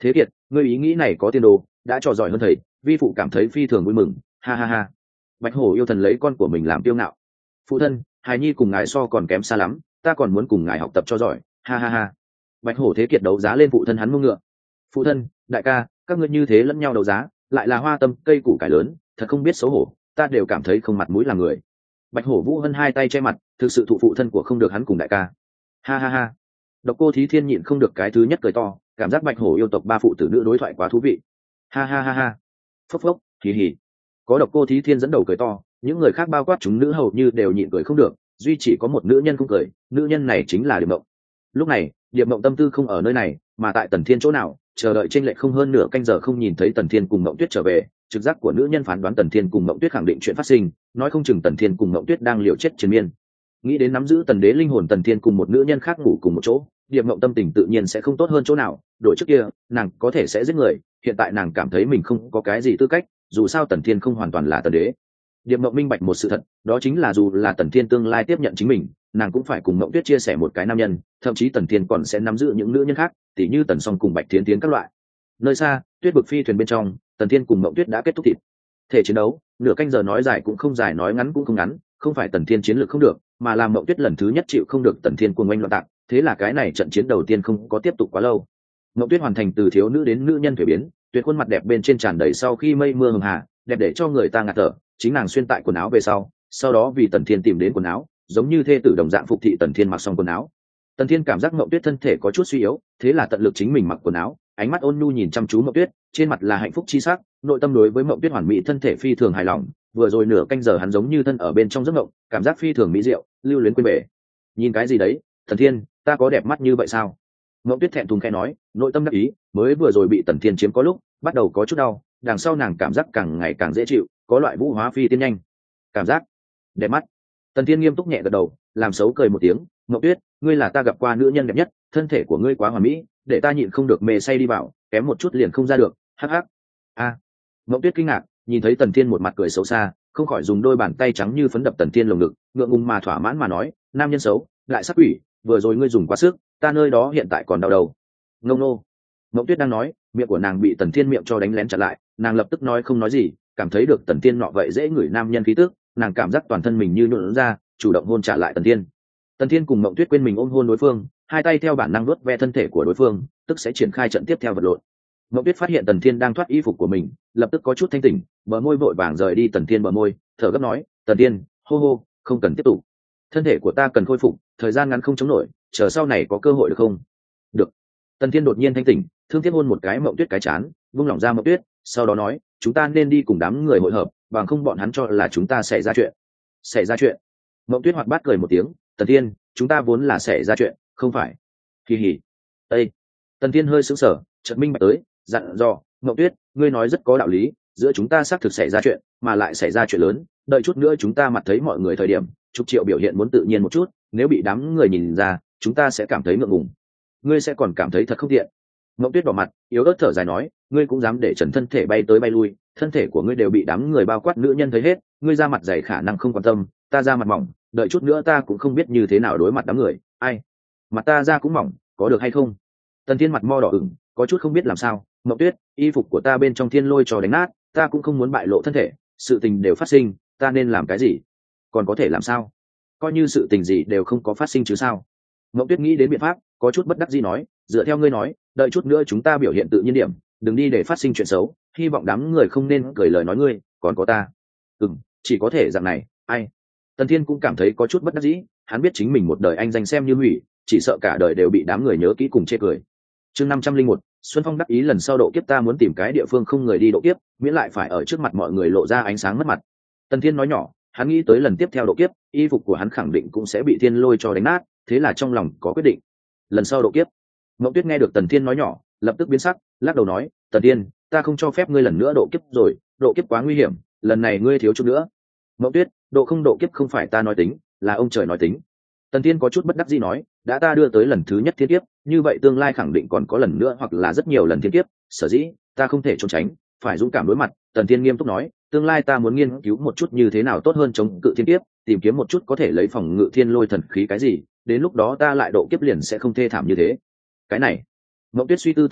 Thế Kiệt, ngươi ý nghĩ này có tiền đồ, đã trò giỏi hơn thầy, vi phụ cảm thấy phi thường vui mừng, ha ha ha. Bạch hổ yêu thần lấy con của mình làm kiêu ngạo. Phụ thân, hài nhi cùng ngài so còn kém xa lắm, ta còn muốn cùng ngài học tập cho giỏi, ha ha ha. Bạch hổ Thế Kiệt đấu giá lên phụ thân hắn mông ngựa. Phụ thân, đại ca, các ngươi như thế lẫn nhau đấu giá, lại là hoa tâm cây củ cải lớn, thật không biết xấu hổ, ta đều cảm thấy không mặt mũi làm người. Bạch hổ Vũ Hân hai tay che mặt, thực sự thụ phụ thân của không được hắn cùng đại ca, ha ha ha. Độc Cô Thí Thiên nhịn không được cái thứ nhất cười to, cảm giác bạch hổ yêu tộc ba phụ tử nữ đối thoại quá thú vị, ha ha ha ha. Phốc phốc, hì hì. Có Độc Cô Thí Thiên dẫn đầu cười to, những người khác bao quát chúng nữ hầu như đều nhịn cười không được, duy chỉ có một nữ nhân không cười, nữ nhân này chính là Điệp Mộng. Lúc này Điệp Mộng tâm tư không ở nơi này, mà tại Tần Thiên chỗ nào, chờ đợi trên lệch không hơn nửa canh giờ không nhìn thấy Tần Thiên cùng Mộng Tuyết trở về, trực giác của nữ nhân phán đoán Tần Thiên cùng Mộng Tuyết khẳng định chuyện phát sinh, nói không chừng Tần Thiên cùng Mộng Tuyết đang liều chết triền miên. Nghĩ đến nắm giữ Tần Đế linh hồn Tần Thiên cùng một nữ nhân khác ngủ cùng một chỗ, Điệp Mộng tâm tình tự nhiên sẽ không tốt hơn chỗ nào, đổi trước kia nàng có thể sẽ giết người, hiện tại nàng cảm thấy mình không có cái gì tư cách, dù sao Tần Thiên không hoàn toàn là Tần Đế. Điệp Mộng minh bạch một sự thật, đó chính là dù là Tần Thiên tương lai tiếp nhận chính mình, nàng cũng phải cùng Mộng Tuyết chia sẻ một cái nam nhân, thậm chí Tần Thiên còn sẽ nắm giữ những nữ nhân khác, tỉ như Tần Song cùng Bạch Thiến Tiến các loại. Nơi xa, Tuyết Bực phi thuyền bên trong, Tần Thiên cùng Mộng Tuyết đã kết thúc thịt thể chiến đấu, nửa canh giờ nói dài cũng không dài, nói ngắn cũng không ngắn, không phải Tần Thiên chiến lược không được, mà là Mộng Tuyết lần thứ nhất chịu không được Tần Thiên cuồng oanh loạn tạc, thế là cái này trận chiến đầu tiên không có tiếp tục quá lâu. Mộng Tuyết hoàn thành từ thiếu nữ đến nữ nhân thể biến, tuyệt khuôn mặt đẹp bên trên tràn đầy sau khi mây mưa hường hà, đẹp để cho người ta ngạt thở, chính nàng xuyên tại quần áo về sau, sau đó vì Tần Thiên tìm đến quần áo, giống như thê tử đồng dạng phục thị Tần Thiên mặc xong quần áo. Tần Thiên cảm giác Mộng Tuyết thân thể có chút suy yếu, thế là tận lực chính mình mặc quần áo, ánh mắt ôn nhu nhìn chăm chú Mộng Tuyết, trên mặt là hạnh phúc chi sắc, nội tâm đối với Mộng Tuyết hoàn mỹ thân thể phi thường hài lòng, vừa rồi nửa canh giờ hắn giống như thân ở bên trong giấc mộng, cảm giác phi thường mỹ diệu, lưu luyến quên bể. Nhìn cái gì đấy, Tần Thiên, ta có đẹp mắt như vậy sao? Mộng Tuyết thẹn thùng khẽ nói, nội tâm đắc ý, mới vừa rồi bị Tần Thiên chiếm có lúc, bắt đầu có chút đau, đằng sau nàng cảm giác càng ngày càng dễ chịu, có loại vũ hóa phi tiên nhanh cảm giác đẹp mắt. Tần Thiên nghiêm túc nhẹ gật đầu, làm xấu cười một tiếng, Mộng Tuyết, ngươi là ta gặp qua nữ nhân đẹp nhất, thân thể của ngươi quá hoàn mỹ, để ta nhịn không được mê say đi vào, kém một chút liền không ra được, hắc hắc. A. Mộng Tuyết kinh ngạc, nhìn thấy Tần Thiên một mặt cười xấu xa, không khỏi dùng đôi bàn tay trắng như phấn đập Tần Thiên lồng ngực, ngượng ngùng mà thỏa mãn mà nói, nam nhân xấu, lại sắc quỷ, vừa rồi ngươi dùng quá sức, ta nơi đó hiện tại còn đau đầu. Ngông nô. Mộng Tuyết đang nói, miệng của nàng bị Tần Thiên miệng cho đánh lén chặn lại, nàng lập tức nói không nói gì, cảm thấy được Tần Thiên nọ vậy dễ ngửi nam nhân khí tức, nàng cảm giác toàn thân mình như nhũn ra, chủ động hôn trả lại Tần Thiên. Tần Thiên cùng Mộng Tuyết quên mình ôm hôn đối phương, hai tay theo bản năng vuốt ve thân thể của đối phương, tức sẽ triển khai trận tiếp theo vật lộn. Mộng Tuyết phát hiện Tần Thiên đang thoát y phục của mình, lập tức có chút thanh tỉnh, bờ môi vội vàng rời đi Tần Thiên bờ môi, thở gấp nói, Tần Thiên, hô hô, không cần tiếp tục, thân thể của ta cần khôi phục, thời gian ngắn không chống nổi, chờ sau này có cơ hội được không? Được. Tần Thiên đột nhiên thanh tỉnh, thương tiếc hôn một cái Mộng Tuyết cái chán, vung lỏng ra Mộng Tuyết, sau đó nói, chúng ta nên đi cùng đám người hội hợp, bằng không bọn hắn cho là chúng ta sẽ ra chuyện. Sẽ ra chuyện? Mộng Tuyết hoạt bát cười một tiếng, Tần Thiên, chúng ta vốn là sẽ ra chuyện, không phải? Kỳ hỉ. Ê. Tần Thiên hơi sững sờ, chợt minh bạch tới, dặn dò, Mộng Tuyết, ngươi nói rất có đạo lý, giữa chúng ta xác thực xảy ra chuyện, mà lại xảy ra chuyện lớn, đợi chút nữa chúng ta mặt thấy mọi người thời điểm, Trục Triệu biểu hiện muốn tự nhiên một chút, nếu bị đám người nhìn ra, chúng ta sẽ cảm thấy ngượng ngùng. Ngươi sẽ còn cảm thấy thật không tiện. Mộng Tuyết đỏ mặt, yếu ớt thở dài nói, ngươi cũng dám để Trần thân thể bay tới bay lui, thân thể của ngươi đều bị đám người bao quát nữ nhân thấy hết, ngươi ra mặt dày khả năng không quan tâm, ta ra mặt mỏng, đợi chút nữa ta cũng không biết như thế nào đối mặt đám người, ai, mặt ta ra cũng mỏng, có được hay không? Tần Thiên mặt mo đỏ ửng, có chút không biết làm sao, Mộng Tuyết, y phục của ta bên trong thiên lôi cho đánh nát, ta cũng không muốn bại lộ thân thể, sự tình đều phát sinh, ta nên làm cái gì? Còn có thể làm sao? Coi như sự tình gì đều không có phát sinh chứ sao? Mộng Tuyết nghĩ đến biện pháp, có chút bất đắc dĩ nói, dựa theo ngươi nói, đợi chút nữa chúng ta biểu hiện tự nhiên điểm, đừng đi để phát sinh chuyện xấu, hy vọng đám người không nên cười lời nói ngươi, còn có ta. Ừm, chỉ có thể dạng này, ai? Tần Thiên cũng cảm thấy có chút bất đắc dĩ, hắn biết chính mình một đời anh danh xem như hủy, chỉ sợ cả đời đều bị đám người nhớ kỹ cùng chê cười. Chương năm trăm linh một, Xuân Phong đắc ý lần sau độ kiếp ta muốn tìm cái địa phương không người đi độ kiếp, miễn lại phải ở trước mặt mọi người lộ ra ánh sáng mất mặt. Tần Thiên nói nhỏ, hắn nghĩ tới lần tiếp theo độ kiếp, y phục của hắn khẳng định cũng sẽ bị thiên lôi cho đánh nát, thế là trong lòng có quyết định. Lần sau độ kiếp. Mộng Tuyết nghe được Tần Thiên nói nhỏ, lập tức biến sắc, lắc đầu nói, Tần Thiên, ta không cho phép ngươi lần nữa độ kiếp rồi, độ kiếp quá nguy hiểm, lần này ngươi thiếu chút nữa. Mộng Tuyết, độ không độ kiếp không phải ta nói tính, là ông trời nói tính. Tần Thiên có chút bất đắc dĩ nói, đã ta đưa tới lần thứ nhất thiên kiếp, như vậy tương lai khẳng định còn có lần nữa hoặc là rất nhiều lần thiên kiếp, sở dĩ ta không thể trốn tránh, phải dũng cảm đối mặt. Tần Thiên nghiêm túc nói, tương lai ta muốn nghiên cứu một chút như thế nào tốt hơn chống cự thiên kiếp, tìm kiếm một chút có thể lấy phòng ngự thiên lôi thần khí cái gì, đến lúc đó ta lại độ kiếp liền sẽ không thê thảm như thế. Cái này, Mộng Tuyết suy tư Tần Thiên,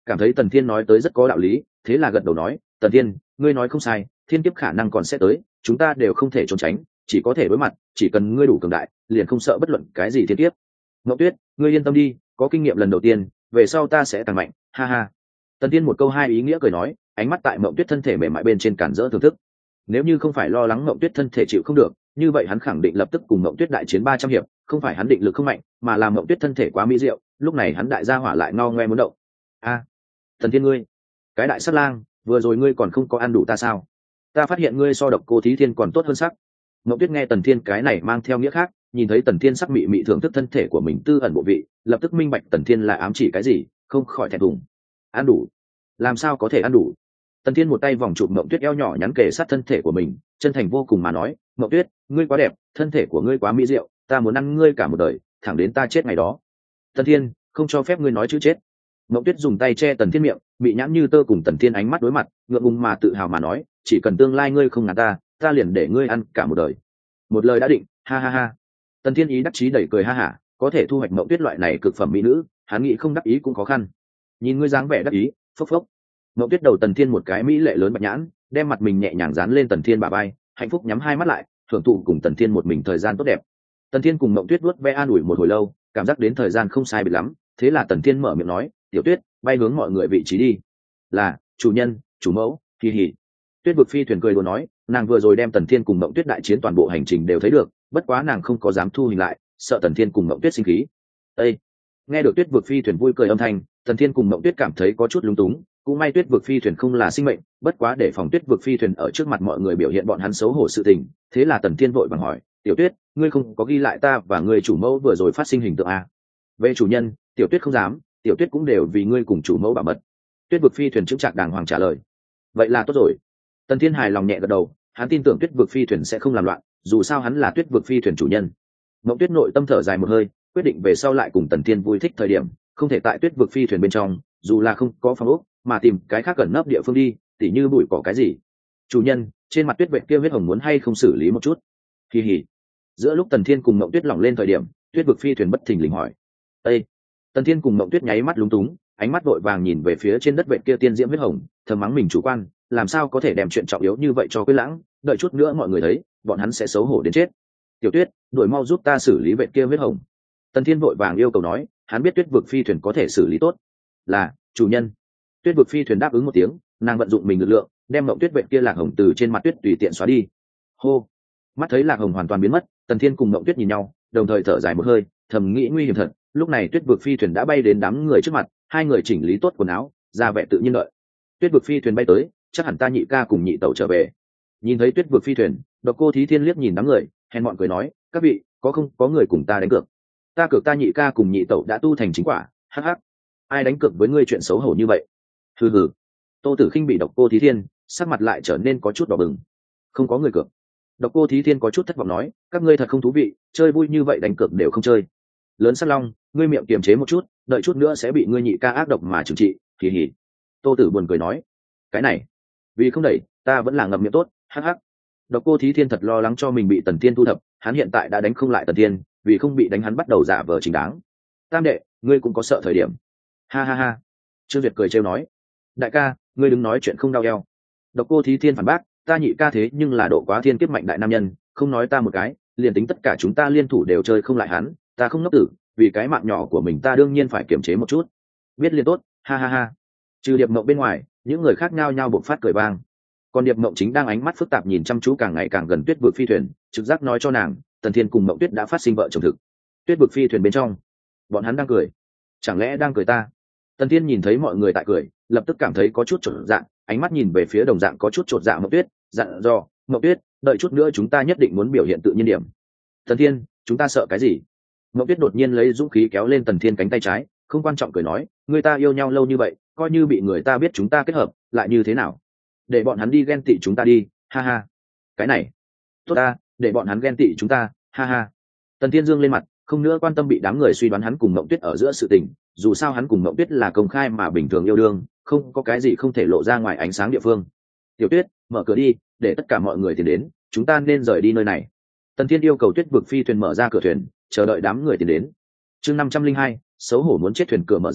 cảm thấy Tần Thiên nói tới rất có đạo lý, thế là gật đầu nói, Tần Thiên, ngươi nói không sai, thiên kiếp khả năng còn sẽ tới, chúng ta đều không thể trốn tránh, chỉ có thể đối mặt, chỉ cần ngươi đủ cường đại, liền không sợ bất luận cái gì thiên kiếp. Ngọc Tuyết, ngươi yên tâm đi, có kinh nghiệm lần đầu tiên, về sau ta sẽ tăng mạnh, ha ha. Tần Thiên một câu hai ý nghĩa cười nói, ánh mắt tại Mộng Tuyết thân thể mềm mại bên trên cản rỡ thưởng thức. Nếu như không phải lo lắng Mộng Tuyết thân thể chịu không được, như vậy hắn khẳng định lập tức cùng Mộng Tuyết đại chiến ba trăm hiệp, không phải hắn định lực không mạnh, mà là Mộng Tuyết thân thể quá mỹ diệu, lúc này hắn đại gia hỏa lại ngao ngoe muốn động. A, à, Tần Thiên ngươi, cái đại sát lang, vừa rồi ngươi còn không có ăn đủ ta sao? Ta phát hiện ngươi so Độc Cô Thí Thiên còn tốt hơn sắc. Mộng Tuyết nghe Tần Thiên cái này mang theo nghĩa khác, nhìn thấy Tần Thiên sắc mị mị thưởng thức thân thể của mình tư ẩn bộ vị, lập tức minh bạch Tần Thiên là ám chỉ cái gì, không khỏi thẹn thùng. Ăn đủ? Làm sao có thể ăn đủ? Tần Thiên một tay vòng chụp Mộng Tuyết eo nhỏ nhắn kề sát thân thể của mình, chân thành vô cùng mà nói, Mộng Tuyết, ngươi quá đẹp, thân thể của ngươi quá mỹ diệu, ta muốn ăn ngươi cả một đời, thẳng đến ta chết ngày đó. Tần Thiên, không cho phép ngươi nói chữ chết. Mộng Tuyết dùng tay che Tần Thiên miệng, bị nhãn như tơ cùng Tần Thiên ánh mắt đối mặt, ngượng ngùng mà tự hào mà nói, chỉ cần tương lai ngươi không ngán ta, ta liền để ngươi ăn cả một đời. Một lời đã định, ha ha ha. Tần Thiên ý đắc chí đẩy cười ha hả, có thể thu hoạch Mộng Tuyết loại này cực phẩm mỹ nữ, hắn nghĩ không đắc ý cũng khó khăn. Nhìn ngươi dáng vẻ đắc ý, phốc phốc. Mộng Tuyết đầu Tần Thiên một cái mỹ lệ lớn bạch nhãn, đem mặt mình nhẹ nhàng dán lên Tần Thiên bả vai, hạnh phúc nhắm hai mắt lại, thưởng thụ cùng Tần Thiên một mình thời gian tốt đẹp. Tần Thiên cùng Mộng Tuyết vuốt ve an ủi một hồi lâu, cảm giác đến thời gian không sai biệt lắm, thế là Tần Thiên mở miệng nói, Tiểu Tuyết, bay hướng mọi người vị trí đi. Là, chủ nhân, chủ mẫu, kỳ hỉ. Tuyết Vực Phi thuyền cười đùa nói, nàng vừa rồi đem Tần Thiên cùng Mộng Tuyết đại chiến toàn bộ hành trình đều thấy được, bất quá nàng không có dám thu hình lại, sợ Tần Thiên cùng Mộng Tuyết sinh khí. Ê! Nghe được Tuyết Vực Phi thuyền vui cười âm thanh, Tần Thiên cùng Mộng Tuyết cảm thấy có chút lúng túng, cũng may Tuyết Vực Phi thuyền không là sinh mệnh, bất quá để phòng Tuyết Vực Phi thuyền ở trước mặt mọi người biểu hiện bọn hắn xấu hổ sự tình, thế là Tần Thiên vội vàng hỏi, Tiểu Tuyết, ngươi không có ghi lại ta và người chủ mẫu vừa rồi phát sinh hình tượng à? Về chủ nhân, Tiểu Tuyết không dám, Tiểu Tuyết cũng đều vì ngươi cùng chủ mẫu bảo mật. Tuyết Vực Phi thuyền chững chạc đàng hoàng trả lời. Vậy là tốt rồi. Tần Thiên hài lòng nhẹ gật đầu, hắn tin tưởng Tuyết Vực Phi thuyền sẽ không làm loạn, dù sao hắn là Tuyết Vực Phi thuyền chủ nhân. Mộng Tuyết nội tâm thở dài một hơi, quyết định về sau lại cùng Tần Thiên vui thích thời điểm, không thể tại Tuyết Vực Phi thuyền bên trong, dù là không có phòng ốc, mà tìm cái khác gần nấp địa phương đi, tỉ như bụi cỏ cái gì. Chủ nhân, trên mặt tuyết vệ kia huyết hồng muốn hay không xử lý một chút? Kỳ hỉ. Giữa lúc Tần Thiên cùng Mộng Tuyết lỏng lên thời điểm, Tuyết Vực Phi thuyền bất thình lình hỏi. Ê! Tần Thiên cùng Mộng Tuyết nháy mắt lúng túng, ánh mắt vội vàng nhìn về phía trên đất vệ kia tiên diễm huyết hồng, thầm mắng mình chủ quan, làm sao có thể đem chuyện trọng yếu như vậy cho quên lãng, đợi chút nữa mọi người thấy, bọn hắn sẽ xấu hổ đến chết. Tiểu Tuyết, đuổi mau giúp ta xử lý vệ kia huyết hồng. Tần Thiên vội vàng yêu cầu nói, hắn biết Tuyết Vực Phi thuyền có thể xử lý tốt. Là, chủ nhân. Tuyết Vực Phi thuyền đáp ứng một tiếng, nàng vận dụng mình lực lượng, đem Mộng Tuyết vệ kia lạc hồng từ trên mặt tuyết tùy tiện xóa đi. Hô! Mắt thấy lạc hồng hoàn toàn biến mất, Tần Thiên cùng Mộng Tuyết nhìn nhau, đồng thời thở dài một hơi, thầm nghĩ nguy hiểm thật. Lúc này Tuyết Vực Phi thuyền đã bay đến đám người trước mặt, hai người chỉnh lý tốt quần áo, ra vẻ tự nhiên đợi. Tuyết Vực Phi thuyền bay tới, chắc hẳn ta nhị ca cùng nhị tẩu trở về. Nhìn thấy Tuyết Vực Phi thuyền, Độc Cô Thí Thiên liếc nhìn đám người, hèn mọn cười nói, các vị, có không có người cùng ta đánh cược? Ta cược ta nhị ca cùng nhị tẩu đã tu thành chính quả, hắc hắc. Ai đánh cược với ngươi chuyện xấu hổ như vậy? Hừ hừ. Tô Tử Khinh bị Độc Cô Thí Thiên, sắc mặt lại trở nên có chút đỏ bừng. Không có người cược. Độc Cô Thí Thiên có chút thất vọng nói, các ngươi thật không thú vị, chơi vui như vậy đánh cược đều không chơi. Lớn Sắt Long, ngươi miệng kiềm chế một chút, đợi chút nữa sẽ bị ngươi nhị ca ác độc mà trừng trị. Kỳ hỉ. Tô Tử buồn cười nói, cái này, vì không đẩy, ta vẫn là ngậm miệng tốt, hắc hắc. Độc Cô Thí Thiên thật lo lắng cho mình bị Tần Thiên thu thập, hắn hiện tại đã đánh không lại Tần Thiên, vì không bị đánh hắn bắt đầu giả vờ chính đáng. Tam đệ, ngươi cũng có sợ thời điểm. Ha ha ha. Trương Việt cười trêu nói, đại ca, ngươi đừng nói chuyện không đau eo. Độc Cô Thí Thiên phản bác, ta nhị ca thế nhưng là độ quá thiên kiếp mạnh đại nam nhân, không nói ta một cái, liền tính tất cả chúng ta liên thủ đều chơi không lại hắn, ta không ngốc tử, vì cái mạng nhỏ của mình ta đương nhiên phải kiềm chế một chút. Biết liên tốt, ha ha ha. Trừ Điệp Mộng bên ngoài, những người khác nhao nhao bộc phát cười vang. Còn Điệp Mộng chính đang ánh mắt phức tạp nhìn chăm chú càng ngày càng gần Tuyết Vực Phi thuyền, trực giác nói cho nàng, Tần Thiên cùng Mộng Tuyết đã phát sinh vợ chồng thực. Tuyết Vực Phi thuyền bên trong, bọn hắn đang cười. Chẳng lẽ đang cười ta? Tần Thiên nhìn thấy mọi người tại cười, lập tức cảm thấy có chút chột dạ, ánh mắt nhìn về phía đồng dạng có chút chột dạ Mộng Tuyết, dặn dò, Mộng Tuyết, đợi chút nữa chúng ta nhất định muốn biểu hiện tự nhiên điểm. Tần Thiên, chúng ta sợ cái gì? Mộng Tuyết đột nhiên lấy dũng khí kéo lên Tần Thiên cánh tay trái, không quan trọng cười nói, người ta yêu nhau lâu như vậy, coi như bị người ta biết chúng ta kết hợp, lại như thế nào? Để bọn hắn đi ghen tị chúng ta đi, ha ha. Cái này, tốt ta, để bọn hắn ghen tị chúng ta, ha ha. Tần Thiên dương lên mặt, không nữa quan tâm bị đám người suy đoán hắn cùng Mộng Tuyết ở giữa sự tình, dù sao hắn cùng Mộng Tuyết là công khai mà bình thường yêu đương, không có cái gì không thể lộ ra ngoài ánh sáng địa phương. Tiểu Tuyết, mở cửa đi, để tất cả mọi người tiến đến, chúng ta nên rời đi nơi này. Tần Thiên yêu cầu Tuyết Vực Phi thuyền mở ra cửa thuyền, chờ đợi đám người tiến đến. Chương năm trăm linh hai, xấu hổ muốn chết thuyền cửa mở ra,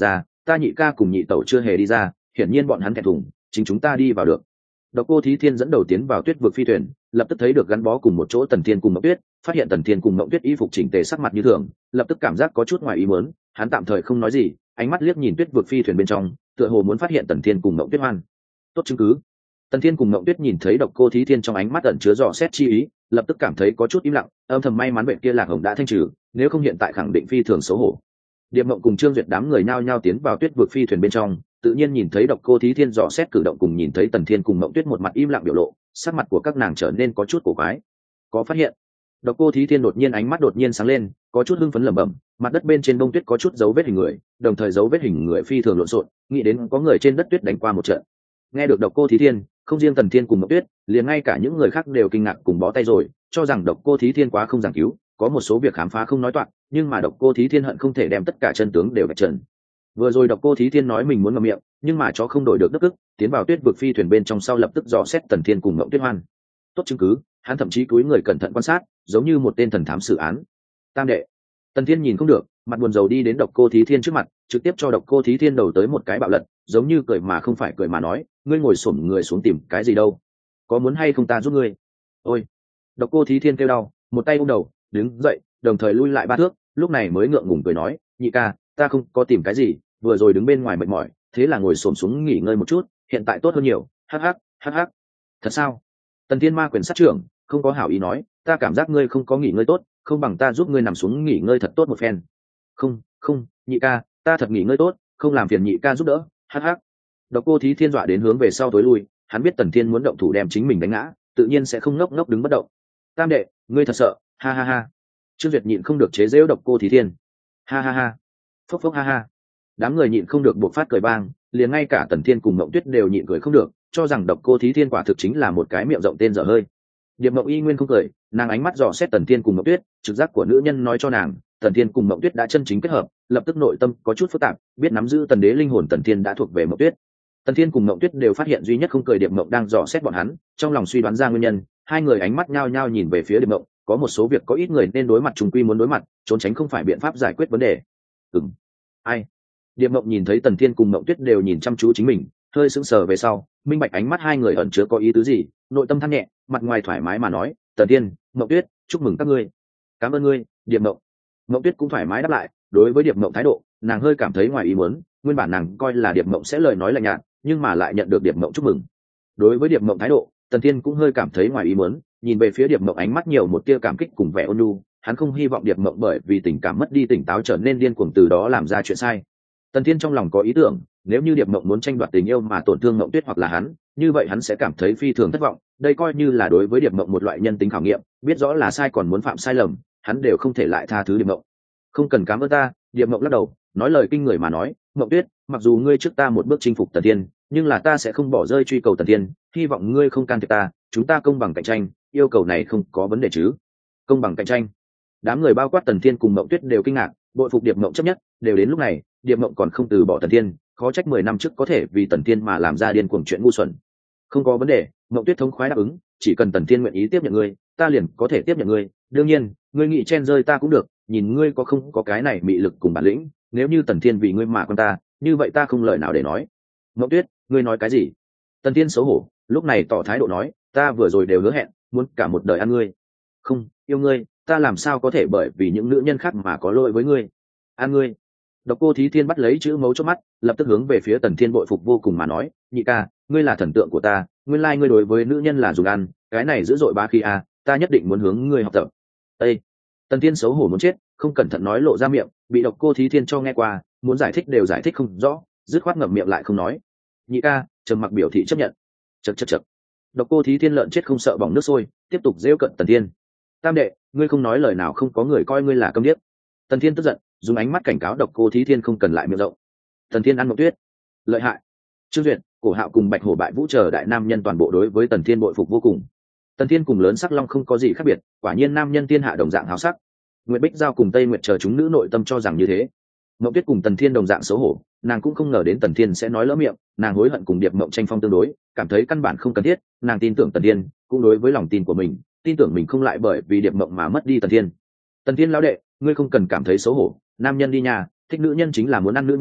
ta nhị ca cùng nhị tẩu chưa hề đi ra, hiển nhiên bọn hắn thẹn thùng, chính chúng ta đi vào được. Độc Cô Thí Thiên dẫn đầu tiến vào tuyết vực phi thuyền, lập tức thấy được gắn bó cùng một chỗ Tần Thiên cùng Mộng Tuyết, phát hiện Tần Thiên cùng Mộng Tuyết y phục chỉnh tề, sắc mặt như thường, lập tức cảm giác có chút ngoài ý muốn, hắn tạm thời không nói gì, ánh mắt liếc nhìn tuyết vực phi thuyền bên trong, tựa hồ muốn phát hiện Tần Thiên cùng Mộng Tuyết hoan. Tốt chứng cứ. Tần Thiên cùng Mộng Tuyết nhìn thấy Độc Cô Thí Thiên trong ánh mắt ẩn chứa dò xét chi ý, lập tức cảm thấy có chút im lặng, âm thầm may mắn bệnh kia Lạc Hồng đã thanh trừ, nếu không hiện tại khẳng định phi thường xấu hổ. Điệp Mộng cùng Trương Duyệt đám người nhao nhao tiến vào tuyết vực phi thuyền bên trong, tự nhiên nhìn thấy Độc Cô Thí Thiên dò xét cử động cùng nhìn thấy Tần Thiên cùng Mộng Tuyết một mặt im lặng biểu lộ, sắc mặt của các nàng trở nên có chút cổ quái. Có phát hiện? Độc Cô Thí Thiên đột nhiên ánh mắt đột nhiên sáng lên, có chút hưng phấn lẩm bẩm, mặt đất bên trên bông tuyết có chút dấu vết hình người, đồng thời dấu vết hình người phi thường lộn xộn, nghĩ đến có người trên đất tuyết đánh qua một trận. Nghe được Độc Cô Thí Thiên, không riêng Tần Thiên cùng Mộng Tuyết, liền ngay cả những người khác đều kinh ngạc cùng bó tay rồi, cho rằng Độc Cô Thí Thiên quá không giảng cứu, có một số việc khám phá không nói toạc, nhưng mà Độc Cô Thí Thiên hận không thể đem tất cả chân tướng đều vạch trần. Vừa rồi Độc Cô Thí Thiên nói mình muốn ngậm miệng, nhưng mà chó không đổi được đức ức, tiến vào tuyết vực phi thuyền bên trong sau lập tức dò xét Tần Thiên cùng Mộng Tuyết hoan. Tốt chứng cứ, hắn thậm chí cúi người cẩn thận quan sát, giống như một tên thần thám xử án. Tam đệ. Tần Thiên nhìn không được, mặt buồn rầu đi đến Độc Cô Thí Thiên trước mặt, trực tiếp cho Độc Cô Thí Thiên đầu tới một cái bạo lật, giống như cười mà không phải cười mà nói, ngươi ngồi xổm người xuống tìm cái gì đâu? Có muốn hay không ta giúp ngươi? Ôi. Độc Cô Thí Thiên kêu đau, một tay ôm đầu, đứng dậy, đồng thời lui lại ba thước, lúc này mới ngượng ngùng cười nói, nhị ca, ta không có tìm cái gì, vừa rồi đứng bên ngoài mệt mỏi, thế là ngồi xổm xuống nghỉ ngơi một chút, hiện tại tốt hơn nhiều. Hắc hắc, hắc hắc. Thật sao? Tần Thiên Ma quyền sát trưởng, không có hảo ý nói, ta cảm giác ngươi không có nghỉ ngơi tốt, không bằng ta giúp ngươi nằm xuống nghỉ ngơi thật tốt một phen. Không, không, nhị ca, ta thật nghỉ ngơi tốt, không làm phiền nhị ca giúp đỡ. Hắc hắc. Độc Cô Thí Thiên dọa đến hướng về sau tối lui, hắn biết Tần Thiên muốn động thủ đem chính mình đánh ngã, tự nhiên sẽ không ngốc ngốc đứng bất động. Tam đệ, ngươi thật sợ? Ha ha ha. Trương Duyệt nhịn không được chế giễu Độc Cô Thí Thiên. Ha ha ha. Phốc phốc ha ha. Đám người nhịn không được buộc phát cười bang, liền ngay cả Tần Thiên cùng Mộng Tuyết đều nhịn cười không được, cho rằng Độc Cô Thí Thiên quả thực chính là một cái miệng rộng tên dở hơi. Điệp Mộng y nguyên không cười, nàng ánh mắt dò xét Tần Thiên cùng Mộng Tuyết, trực giác của nữ nhân nói cho nàng, Tần Thiên cùng Mộng Tuyết đã chân chính kết hợp, lập tức nội tâm có chút phức tạp, biết nắm giữ Tần Đế linh hồn Tần Thiên đã thuộc về Mộng Tuyết. Tần Thiên cùng Mộng Tuyết đều phát hiện duy nhất không cười Điệp Mộng đang dò xét bọn hắn, trong lòng suy đoán ra nguyên nhân, hai người ánh mắt nhao nhao nhìn về phía Điệp Mộng, có một số việc có ít người nên đối mặt trùng quy muốn đối mặt, trốn tránh không phải biện pháp giải quyết vấn đề. Ừm. Ai? Điệp Mộng nhìn thấy Tần Thiên cùng Mộng Tuyết đều nhìn chăm chú chính mình, hơi sững sờ về sau, minh bạch ánh mắt hai người ẩn chứa có ý tứ gì, nội tâm than nhẹ, mặt ngoài thoải mái mà nói, Tần Thiên, Mộng Tuyết, chúc mừng các ngươi. Cảm ơn ngươi, Điệp Mộng. Mộng Tuyết cũng thoải mái đáp lại, đối với Điệp Mộng thái độ, nàng hơi cảm thấy ngoài ý muốn, nguyên bản nàng coi là Điệp Mộng sẽ lời nói lạnh nhạt, nhưng mà lại nhận được Điệp Mộng chúc mừng. Đối với Điệp Mộng thái độ, Tần Thiên cũng hơi cảm thấy ngoài ý muốn, nhìn về phía Điệp Mộng ánh mắt nhiều một tia cảm kích cùng vẻ ôn nhu, hắn không hy vọng Điệp Mộng bởi vì tình cảm mất đi tỉnh táo trở nên điên cuồng từ đó làm ra chuyện sai. Tần Thiên trong lòng có ý tưởng, nếu như Điệp Mộng muốn tranh đoạt tình yêu mà tổn thương Mộng Tuyết hoặc là hắn, như vậy hắn sẽ cảm thấy phi thường thất vọng, đây coi như là đối với Điệp Mộng một loại nhân tính khảo nghiệm, biết rõ là sai còn muốn phạm sai lầm, hắn đều không thể lại tha thứ Điệp Mộng. Không cần cảm ơn ta, Điệp Mộng lắc đầu, nói lời kinh người mà nói, Mộng Tuyết, mặc dù ngươi trước ta một bước chinh phục Tần Thiên, nhưng là ta sẽ không bỏ rơi truy cầu Tần Thiên, hy vọng ngươi không can thiệp ta, chúng ta công bằng cạnh tranh, yêu cầu này không có vấn đề chứ? Công bằng cạnh tranh? Đám người bao quát Tần Thiên cùng Mộng Tuyết đều kinh ngạc, bội phục Điệp Mộng chấp nhất, đều đến lúc này, Điệp Mộng còn không từ bỏ Tần Thiên, khó trách mười năm trước có thể vì Tần Thiên mà làm ra điên cuồng chuyện ngu xuẩn. Không có vấn đề, Mộng Tuyết thống khoái đáp ứng, chỉ cần Tần Thiên nguyện ý tiếp nhận ngươi, ta liền có thể tiếp nhận ngươi, đương nhiên, ngươi nghĩ chen rơi ta cũng được, nhìn ngươi có không có cái này mị lực cùng bản lĩnh, nếu như Tần Thiên vì ngươi mà quan ta, như vậy ta không lời nào để nói. Mộng Tuyết, ngươi nói cái gì? Tần Thiên xấu hổ, lúc này tỏ thái độ nói, ta vừa rồi đều hứa hẹn, muốn cả một đời ăn ngươi. Không, yêu ngươi, ta làm sao có thể bởi vì những nữ nhân khác mà có lỗi với ngươi? Ăn ngươi. Độc Cô Thí Thiên bắt lấy chữ mấu chốt mắt, lập tức hướng về phía Tần Thiên bội phục vô cùng mà nói, nhị ca, ngươi là thần tượng của ta, nguyên lai ngươi đối với nữ nhân là dùng ăn, cái này dữ dội ba khi a, ta nhất định muốn hướng ngươi học tập. Ê! Tần Thiên xấu hổ muốn chết, không cẩn thận nói lộ ra miệng, bị Độc Cô Thí Thiên cho nghe qua, muốn giải thích đều giải thích không rõ, dứt khoát ngậm miệng lại không nói. Nhị ca, trầm mặc biểu thị chấp nhận. Chậc chậc chậc. Độc Cô Thí Thiên lợn chết không sợ bỏng nước sôi, tiếp tục giễu cận Tần Thiên. Tam đệ, ngươi không nói lời nào không có người coi ngươi là câm điếc. Tần Thiên tức giận, dùng ánh mắt cảnh cáo Độc Cô Thí Thiên không cần lại miệng rộng. Tần Thiên ăn Mộng Tuyết, lợi hại. Trương Duyệt, Cổ Hạo cùng Bạch Hổ Bại Vũ chờ đại nam nhân toàn bộ đối với Tần Thiên bội phục vô cùng. Tần Thiên cùng lớn sắc long không có gì khác biệt, quả nhiên nam nhân thiên hạ đồng dạng háo sắc. Nguyệt Bích Giao cùng Tây Nguyệt chờ chúng nữ nội tâm cho rằng như thế. Mộng Tuyết cùng Tần Thiên đồng dạng xấu hổ, nàng cũng không ngờ đến Tần Thiên sẽ nói lỡ miệng, nàng hối hận cùng Điệp Mộng tranh phong tương đối, cảm thấy căn bản không cần thiết, nàng tin tưởng Tần Thiên, cũng đối với lòng tin của mình, tin tưởng mình không lại bởi vì Điệp Mộng mà mất đi Tần Thiên. Tần Thiên lão đệ, ngươi không cần cảm thấy xấu hổ, nam nhân đi nhà, thích nữ nhân chính là muốn ăn nữ nhân,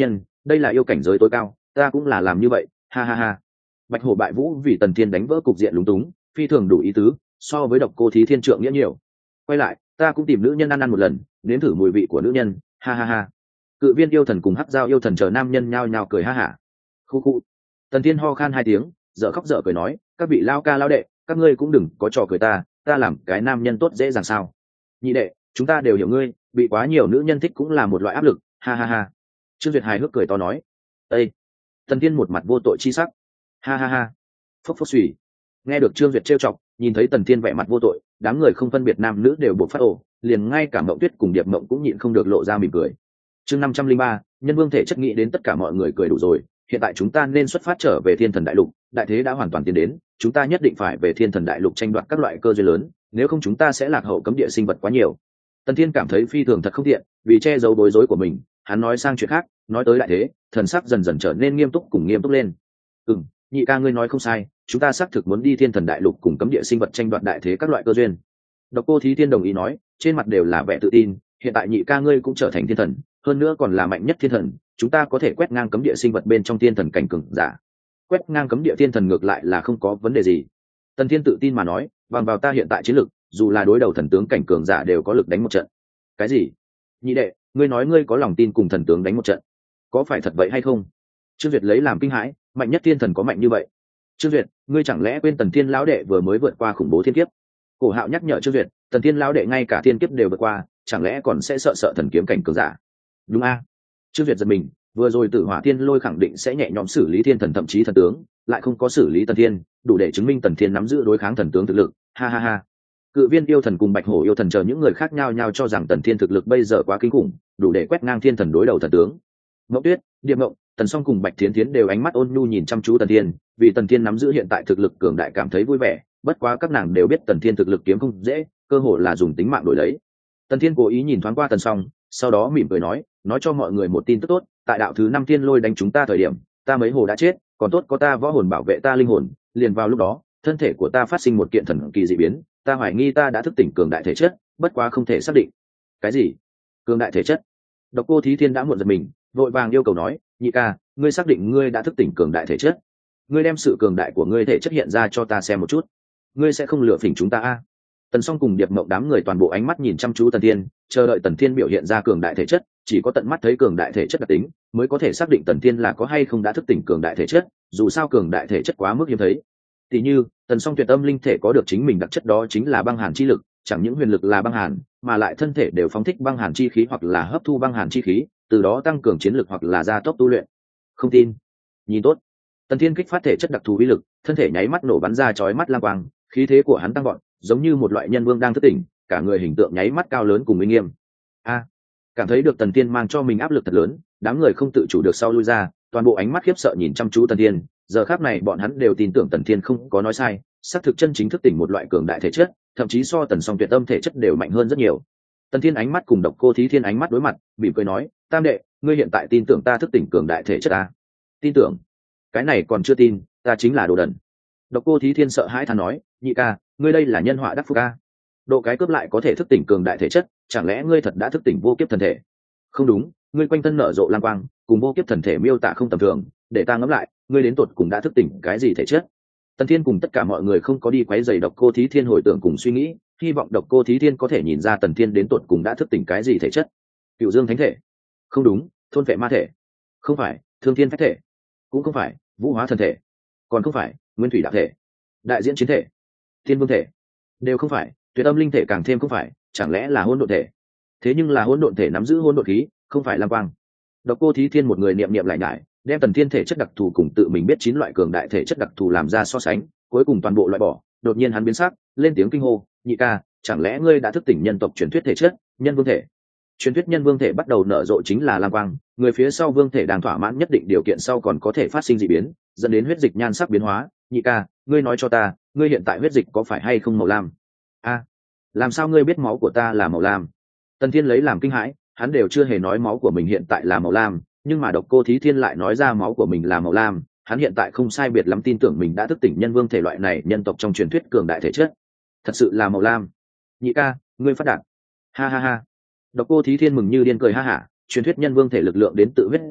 đây là yêu cảnh giới tối cao, ta cũng là làm như vậy, ha ha ha. Bạch hổ bại vũ vì tần thiên đánh vỡ cục diện lúng túng, phi thường đủ ý tứ, so với độc cô thí thiên trượng nghĩa nhiều. Quay lại, ta cũng tìm nữ nhân ăn ăn một lần, nếm thử mùi vị của nữ nhân, ha ha ha. Cự viên yêu thần cùng hắc giao yêu thần chờ nam nhân nhao nhao cười ha hả. Khu khu. Tần thiên ho khan hai tiếng, dở khóc dở cười nói, các vị lao ca lao đệ, các ngươi cũng đừng có trò cười ta, ta làm cái nam nhân tốt dễ dàng sao? Nhị đệ, chúng ta đều hiểu ngươi, bị quá nhiều nữ nhân thích cũng là một loại áp lực, ha ha ha. Trương Duyệt hài hước cười to nói, ê. Tần thiên một mặt vô tội chi sắc, ha ha ha. Phốc phốc xùy. Nghe được Trương Duyệt trêu chọc, nhìn thấy Tần thiên vẻ mặt vô tội, đám người không phân biệt nam nữ đều buộc phát ổ, liền ngay cả Mộng Tuyết cùng Điệp Mộng cũng nhịn không được lộ ra mỉm cười. Chương năm trăm linh ba, nhân vương thể chất nghĩ đến tất cả mọi người cười đủ rồi, hiện tại chúng ta nên xuất phát trở về Thiên Thần Đại Lục, đại thế đã hoàn toàn tiến đến, chúng ta nhất định phải về Thiên Thần Đại Lục tranh đoạt các loại cơ duyên lớn, nếu không chúng ta sẽ lạc hậu cấm địa sinh vật quá nhiều. Tần Thiên cảm thấy phi thường thật không tiện, vì che giấu bối rối của mình, hắn nói sang chuyện khác, nói tới đại thế, thần sắc dần dần trở nên nghiêm túc cùng nghiêm túc lên. Ừm, nhị ca ngươi nói không sai, chúng ta xác thực muốn đi Thiên Thần Đại Lục cùng cấm địa sinh vật tranh đoạt đại thế các loại cơ duyên. Độc Cô Thí Thiên đồng ý nói, trên mặt đều là vẻ tự tin, hiện tại nhị ca ngươi cũng trở thành thiên thần, hơn nữa còn là mạnh nhất thiên thần, chúng ta có thể quét ngang cấm địa sinh vật bên trong thiên thần cảnh cường giả. Quét ngang cấm địa thiên thần ngược lại là không có vấn đề gì. Tần Thiên tự tin mà nói, bằng vào ta hiện tại chiến lực, dù là đối đầu thần tướng cảnh cường giả đều có lực đánh một trận. Cái gì? Nhị đệ, ngươi nói ngươi có lòng tin cùng thần tướng đánh một trận, có phải thật vậy hay không? Trương Duyệt lấy làm kinh hãi, mạnh nhất thiên thần có mạnh như vậy? Trương Duyệt, ngươi chẳng lẽ quên Tần Thiên lão đệ vừa mới vượt qua khủng bố thiên kiếp? Cổ Hạo nhắc nhở Trương Duyệt, Tần Thiên lão đệ ngay cả thiên kiếp đều vượt qua, chẳng lẽ còn sẽ sợ sợ thần kiếm cảnh cường giả? Đúng a? Trương Duyệt giật mình, vừa rồi Tử Hỏa Thiên Lôi khẳng định sẽ nhẹ nhõm xử lý thiên thần thậm chí thần tướng, lại không có xử lý Tần Thiên, đủ để chứng minh Tần Thiên nắm giữ đối kháng thần tướng thực lực, ha ha ha. Cự viên yêu thần cùng Bạch hổ yêu thần chờ những người khác nhau nhau cho rằng Tần Thiên thực lực bây giờ quá kinh khủng, đủ để quét ngang thiên thần đối đầu thần tướng. Ngọc Tuyết, Điệp Ngộng, Tần Song cùng Bạch Thiến Thiến đều ánh mắt ôn nhu nhìn chăm chú Tần Thiên, vì Tần Thiên nắm giữ hiện tại thực lực cường đại cảm thấy vui vẻ, bất quá các nàng đều biết Tần Thiên thực lực kiếm không dễ, cơ hội là dùng tính mạng đổi lấy. Tần Thiên cố ý nhìn thoáng qua Tần Song, sau đó mỉm cười nói, nói cho mọi người một tin tức tốt, tại đạo thứ năm thiên lôi đánh chúng ta thời điểm, ta mấy hồ đã chết, còn tốt có ta võ hồn bảo vệ ta linh hồn, liền vào lúc đó, thân thể của ta phát sinh một kiện thần kỳ dị biến, ta hoài nghi ta đã thức tỉnh cường đại thể chất, bất quá không thể xác định. Cái gì? Cường đại thể chất? Độc Cô Thí Thiên đã muộn giật mình, vội vàng yêu cầu nói, nhị ca, ngươi xác định ngươi đã thức tỉnh cường đại thể chất? Ngươi đem sự cường đại của ngươi thể chất hiện ra cho ta xem một chút. Ngươi sẽ không lừa phỉnh chúng ta a? Tần Song cùng Điệp Mộng đám người toàn bộ ánh mắt nhìn chăm chú Tần Thiên, chờ đợi Tần Thiên biểu hiện ra cường đại thể chất, chỉ có tận mắt thấy cường đại thể chất đặc tính, mới có thể xác định Tần Thiên là có hay không đã thức tỉnh cường đại thể chất, dù sao cường đại thể chất quá mức hiếm thấy. Tỷ như, Tần Song tuyệt âm linh thể có được chính mình đặc chất đó chính là băng hàn chi lực, chẳng những huyền lực là băng hàn, mà lại thân thể đều phóng thích băng hàn chi khí hoặc là hấp thu băng hàn chi khí, từ đó tăng cường chiến lực hoặc là gia tốc tu luyện. Không tin? Nhìn tốt. Tần Thiên kích phát thể chất đặc thù uy lực, thân thể nháy mắt nổ bắn ra chói mắt lam quang, khí thế của hắn tăng vọt, giống như một loại nhân vương đang thức tỉnh, cả người hình tượng nháy mắt cao lớn cùng uy nghiêm. A, cảm thấy được Tần Thiên mang cho mình áp lực thật lớn, đám người không tự chủ được sau lui ra, toàn bộ ánh mắt khiếp sợ nhìn chăm chú Tần Thiên. Giờ khắc này bọn hắn đều tin tưởng Tần Thiên không có nói sai, xác thực chân chính thức tỉnh một loại cường đại thể chất, thậm chí so Tần Song tuyệt âm thể chất đều mạnh hơn rất nhiều. Tần Thiên ánh mắt cùng Độc Cô Thí Thiên ánh mắt đối mặt, mỉm cười nói, tam đệ, ngươi hiện tại tin tưởng ta thức tỉnh cường đại thể chất à? Tin tưởng? Cái này còn chưa tin, ta chính là đồ đần. Độc Cô Thí Thiên sợ hãi thán nói, nhị ca, ngươi đây là nhân họa đắc phúc ca. Độ cái cướp lại có thể thức tỉnh cường đại thể chất, chẳng lẽ ngươi thật đã thức tỉnh vô kiếp thần thể? Không đúng, ngươi quanh thân nở rộ lam quang, cùng vô kiếp thần thể miêu tả không tầm thường, để ta ngẫm lại, ngươi đến tột cùng đã thức tỉnh cái gì thể chất? Tần Thiên cùng tất cả mọi người không có đi quấy rầy Độc Cô Thí Thiên hồi tưởng cùng suy nghĩ, hy vọng Độc Cô Thí Thiên có thể nhìn ra Tần Thiên đến tột cùng đã thức tỉnh cái gì thể chất. Cựu Dương Thánh thể? Không đúng, Thôn Vệ Ma thể? Không phải, Thương Thiên Phách thể? Cũng không phải, Vũ Hóa Thần thể? Còn không phải, Nguyên Thủy Đạo thể? Đại Diễn Chiến thể? Thiên Vương thể? Đều không phải, Tuyệt Âm Linh thể càng thêm không phải, chẳng lẽ là Hỗn Độn thể? Thế nhưng là Hỗn Độn thể nắm giữ hỗn độn khí, không phải lam quang. Độc Cô Thí Thiên một người niệm niệm lại nhải, đem Tần Thiên thể chất đặc thù cùng tự mình biết chín loại cường đại thể chất đặc thù làm ra so sánh, cuối cùng toàn bộ loại bỏ. Đột nhiên hắn biến sắc, lên tiếng kinh hô, nhị ca, chẳng lẽ ngươi đã thức tỉnh nhân tộc truyền thuyết thể chất, nhân vương thể? Truyền thuyết nhân vương thể bắt đầu nở rộ chính là lam quang, người phía sau vương thể đang thỏa mãn nhất định điều kiện sau còn có thể phát sinh dị biến, dẫn đến huyết dịch nhan sắc biến hóa. Nhị ca, ngươi nói cho ta, ngươi hiện tại huyết dịch có phải hay không màu lam? A, làm sao ngươi biết máu của ta là màu lam? Tần Thiên lấy làm kinh hãi, hắn đều chưa hề nói máu của mình hiện tại là màu lam, nhưng mà Độc Cô Thí Thiên lại nói ra máu của mình là màu lam, hắn hiện tại không sai biệt lắm tin tưởng mình đã thức tỉnh nhân vương thể loại này nhân tộc trong truyền thuyết cường đại thể chất. Thật sự là màu lam. Nhị ca, ngươi phát đạt. Ha ha ha. Độc Cô Thí Thiên mừng như điên cười ha hả, truyền thuyết nhân vương thể lực lượng đến tự huyết dịch,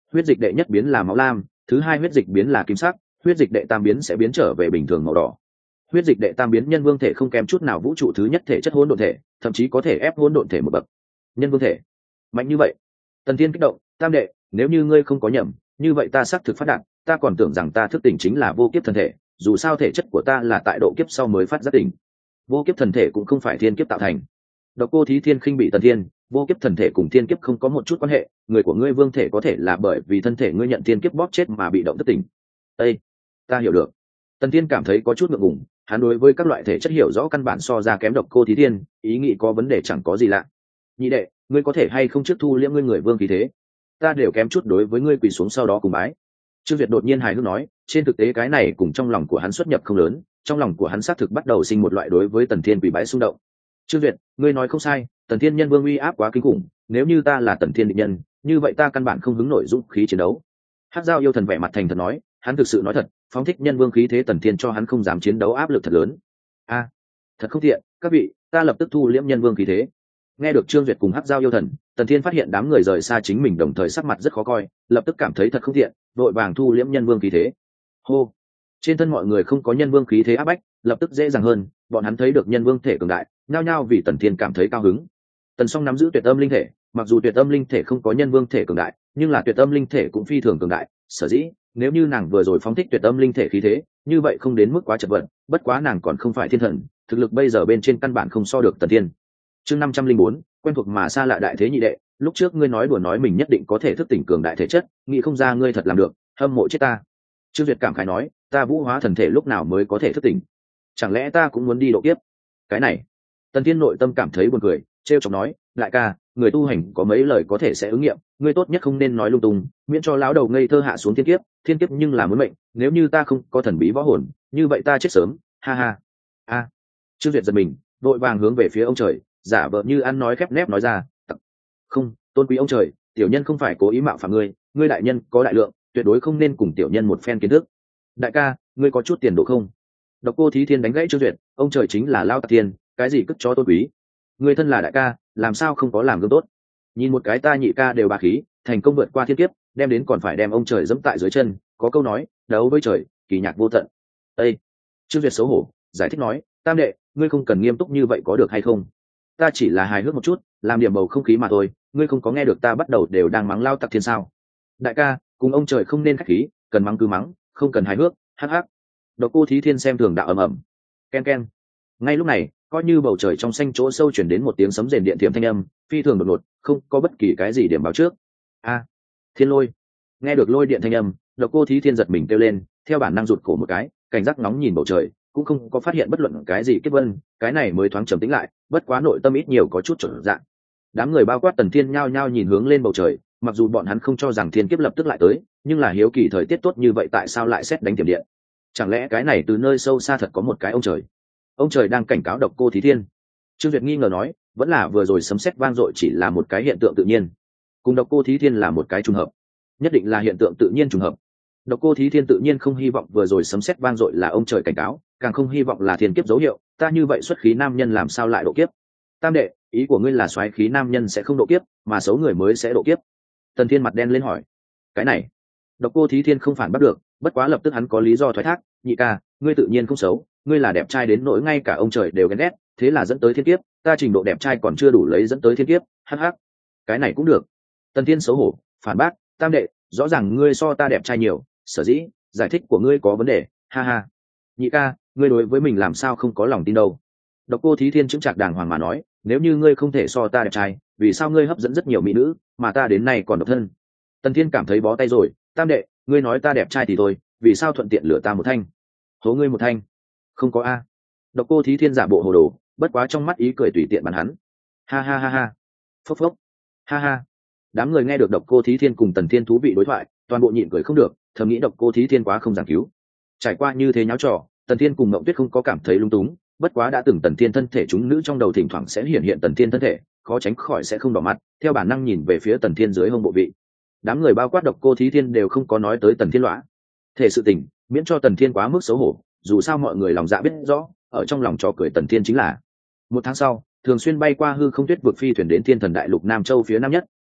huyết dịch đệ nhất biến là máu lam, thứ hai huyết dịch biến là kim sắc, huyết dịch đệ tam biến sẽ biến trở về bình thường màu đỏ. Huyết dịch đệ tam biến nhân vương thể không kém chút nào vũ trụ thứ nhất thể chất hỗn độn thể, thậm chí có thể ép hỗn độn thể một bậc. Nhân vương thể mạnh như vậy. Tần Thiên kích động, tam đệ, nếu như ngươi không có nhầm, như vậy ta xác thực phát đạt, ta còn tưởng rằng ta thức tỉnh chính là vô kiếp thần thể, dù sao thể chất của ta là tại độ kiếp sau mới phát giác tỉnh. Vô kiếp thần thể cũng không phải thiên kiếp tạo thành. Độc Cô Thí Thiên khinh bị Tần Thiên, vô kiếp thần thể cùng thiên kiếp không có một chút quan hệ, người của ngươi vương thể có thể là bởi vì thân thể ngươi nhận thiên kiếp bóp chết mà bị động thức tỉnh. Ê, ta hiểu được. Tần Thiên cảm thấy có chút ngượng ngùng, hắn đối với các loại thể chất hiểu rõ căn bản so ra kém Độc Cô Thí Thiên, ý nghĩ có vấn đề chẳng có gì lạ. Nhị đệ, ngươi có thể hay không trước thu liễm ngươi người vương khí thế? Ta đều kém chút đối với ngươi quỳ xuống sau đó cùng bái. Trương Việt đột nhiên hài hước nói, trên thực tế cái này cùng trong lòng của hắn xuất nhập không lớn, trong lòng của hắn xác thực bắt đầu sinh một loại đối với Tần Thiên quỳ bái xung động. Trương Việt, ngươi nói không sai, Tần Thiên nhân vương uy áp quá kinh khủng, nếu như ta là Tần Thiên địch nhân, như vậy ta căn bản không hứng nổi dũng khí chiến đấu. Hắc Giao yêu thần vẻ mặt thành thật nói, hắn thực sự nói thật, phóng thích nhân vương khí thế Tần Thiên cho hắn không dám chiến đấu áp lực thật lớn. A, thật không tiện, các vị, ta lập tức thu liễm nhân vương khí thế. Nghe được Trương Duyệt cùng Hắc Giao yêu thần, Tần Thiên phát hiện đám người rời xa chính mình đồng thời sắc mặt rất khó coi, lập tức cảm thấy thật không tiện, vội vàng thu liễm nhân vương khí thế. Hô, trên thân mọi người không có nhân vương khí thế áp bách, lập tức dễ dàng hơn, bọn hắn thấy được nhân vương thể cường đại, nhao nhao vì Tần Thiên cảm thấy cao hứng. Tần Song nắm giữ tuyệt âm linh thể, mặc dù tuyệt âm linh thể không có nhân vương thể cường đại, nhưng là tuyệt âm linh thể cũng phi thường cường đại, sở dĩ nếu như nàng vừa rồi phóng thích tuyệt âm linh thể khí thế, như vậy không đến mức quá chật vật, bất quá nàng còn không phải thiên thần, thực lực bây giờ bên trên căn bản không so được Tần Thiên. Chương năm trăm linh bốn, quen thuộc mà xa lạ đại thế nhị đệ, lúc trước ngươi nói đùa nói mình nhất định có thể thức tỉnh cường đại thể chất, nghĩ không ra ngươi thật làm được, hâm mộ chết ta. Trương Duyệt cảm khái nói, ta vũ hóa thần thể lúc nào mới có thể thức tỉnh? Chẳng lẽ ta cũng muốn đi độ kiếp? Cái này, Tần Thiên nội tâm cảm thấy buồn cười, trêu chọc nói, đại ca, người tu hành có mấy lời có thể sẽ ứng nghiệm, ngươi tốt nhất không nên nói lung tung, miễn cho lão đầu ngây thơ hạ xuống thiên kiếp, thiên kiếp nhưng là muốn mệnh, nếu như ta không có thần bí võ hồn, như vậy ta chết sớm, ha ha. A. Trương Duyệt giật mình, vội vàng hướng về phía ông trời, giả vờ như ăn nói khép nép nói ra, không, tôn quý ông trời, tiểu nhân không phải cố ý mạo phạm ngươi, ngươi đại nhân có đại lượng, tuyệt đối không nên cùng tiểu nhân một phen kiến thức. Đại ca, ngươi có chút tiền độ không? Độc Cô Thí Thiên đánh gãy Trương Duyệt, ông trời chính là lao tặc tiền, cái gì cất cho tôn quý? Ngươi thân là đại ca, làm sao không có làm gương tốt? Nhìn một cái ta nhị ca đều bá khí, thành công vượt qua thiên kiếp, đem đến còn phải đem ông trời dẫm tại dưới chân, có câu nói, đấu với trời, kỳ nhạc vô tận. Ê! Trương Duyệt xấu hổ, giải thích nói, tam đệ, ngươi không cần nghiêm túc như vậy có được hay không? Ta chỉ là hài hước một chút, làm điểm bầu không khí mà thôi, ngươi không có nghe được ta bắt đầu đều đang mắng lao tặc thiên sao? Đại ca, cùng ông trời không nên khách khí, cần mắng cứ mắng, không cần hài hước, hắc hắc. Độc Cô Thí Thiên xem thường đạo ầm ầm. Ken ken. Ngay lúc này, coi như bầu trời trong xanh chỗ sâu chuyển đến một tiếng sấm rền điện thiểm thanh âm, phi thường đột ngột, không có bất kỳ cái gì điểm báo trước. A, Thiên lôi. Nghe được lôi điện thanh âm, Độc Cô Thí Thiên giật mình kêu lên, theo bản năng rụt cổ một cái, cảnh giác nóng nhìn bầu trời, cũng không có phát hiện bất luận cái gì kết vân, cái này mới thoáng trầm tĩnh lại, bất quá nội tâm ít nhiều có chút trở dạng. Đám người bao quát Tần Thiên nhao nhao nhìn hướng lên bầu trời, mặc dù bọn hắn không cho rằng thiên kiếp lập tức lại tới, nhưng là hiếu kỳ thời tiết tốt như vậy tại sao lại sét đánh tiềm điện? Chẳng lẽ cái này từ nơi sâu xa thật có một cái ông trời? Ông trời đang cảnh cáo Độc Cô Thí Thiên. Trương Duyệt nghi ngờ nói, vẫn là vừa rồi sấm sét vang dội chỉ là một cái hiện tượng tự nhiên, cùng Độc Cô Thí Thiên là một cái trùng hợp, nhất định là hiện tượng tự nhiên trùng hợp. Độc Cô Thí Thiên tự nhiên không hy vọng vừa rồi sấm sét vang dội là ông trời cảnh cáo, càng không hy vọng là thiên kiếp dấu hiệu, ta như vậy xuất khí nam nhân làm sao lại độ kiếp? Tam đệ, ý của ngươi là xoáy khí nam nhân sẽ không độ kiếp, mà xấu người mới sẽ độ kiếp? Tần Thiên mặt đen lên hỏi. Cái này, Độc Cô Thí Thiên không phản bắt được, bất quá lập tức hắn có lý do thoái thác, nhị ca, ngươi tự nhiên không xấu, ngươi là đẹp trai đến nỗi ngay cả ông trời đều ghen ghét, thế là dẫn tới thiên kiếp, ta trình độ đẹp trai còn chưa đủ lấy dẫn tới thiên kiếp, hắc hắc. Cái này cũng được. Tần Thiên xấu hổ, phản bác, tam đệ, rõ ràng ngươi so ta đẹp trai nhiều, sở dĩ, giải thích của ngươi có vấn đề, ha ha. Nhị ca, ngươi đối với mình làm sao không có lòng tin đâu? Độc Cô Thí Thiên chững chạc đàng hoàng mà nói, nếu như ngươi không thể so ta đẹp trai, vì sao ngươi hấp dẫn rất nhiều mỹ nữ, mà ta đến nay còn độc thân? Tần Thiên cảm thấy bó tay rồi, tam đệ, ngươi nói ta đẹp trai thì thôi, vì sao thuận tiện lửa ta một thanh? Hố ngươi một thanh? Không có a. Độc Cô Thí Thiên giả bộ hồ đồ, bất quá trong mắt ý cười tùy tiện bắn hắn. Ha ha ha ha. Phốc phốc. Ha ha. Đám người nghe được Độc Cô Thí Thiên cùng Tần Thiên thú vị đối thoại, toàn bộ nhịn cười không được, thầm nghĩ Độc Cô Thí Thiên quá không giảng cứu. Trải qua như thế nháo trò, Tần Thiên cùng Mộng Tuyết không có cảm thấy lung túng, bất quá đã từng Tần Thiên thân thể chúng nữ trong đầu thỉnh thoảng sẽ hiện hiện Tần Thiên thân thể, khó tránh khỏi sẽ không đỏ mặt, theo bản năng nhìn về phía Tần Thiên dưới hông bộ vị. Đám người bao quát Độc Cô Thí Thiên đều không có nói tới Tần Thiên lõa thể sự tình, miễn cho Tần Thiên quá mức xấu hổ, dù sao mọi người lòng dạ biết rõ, ở trong lòng trò cười Tần Thiên chính là. Một tháng sau, thường xuyên bay qua hư không tuyết vực phi thuyền đến Thiên Thần Đại Lục Nam Châu phía nam nhất,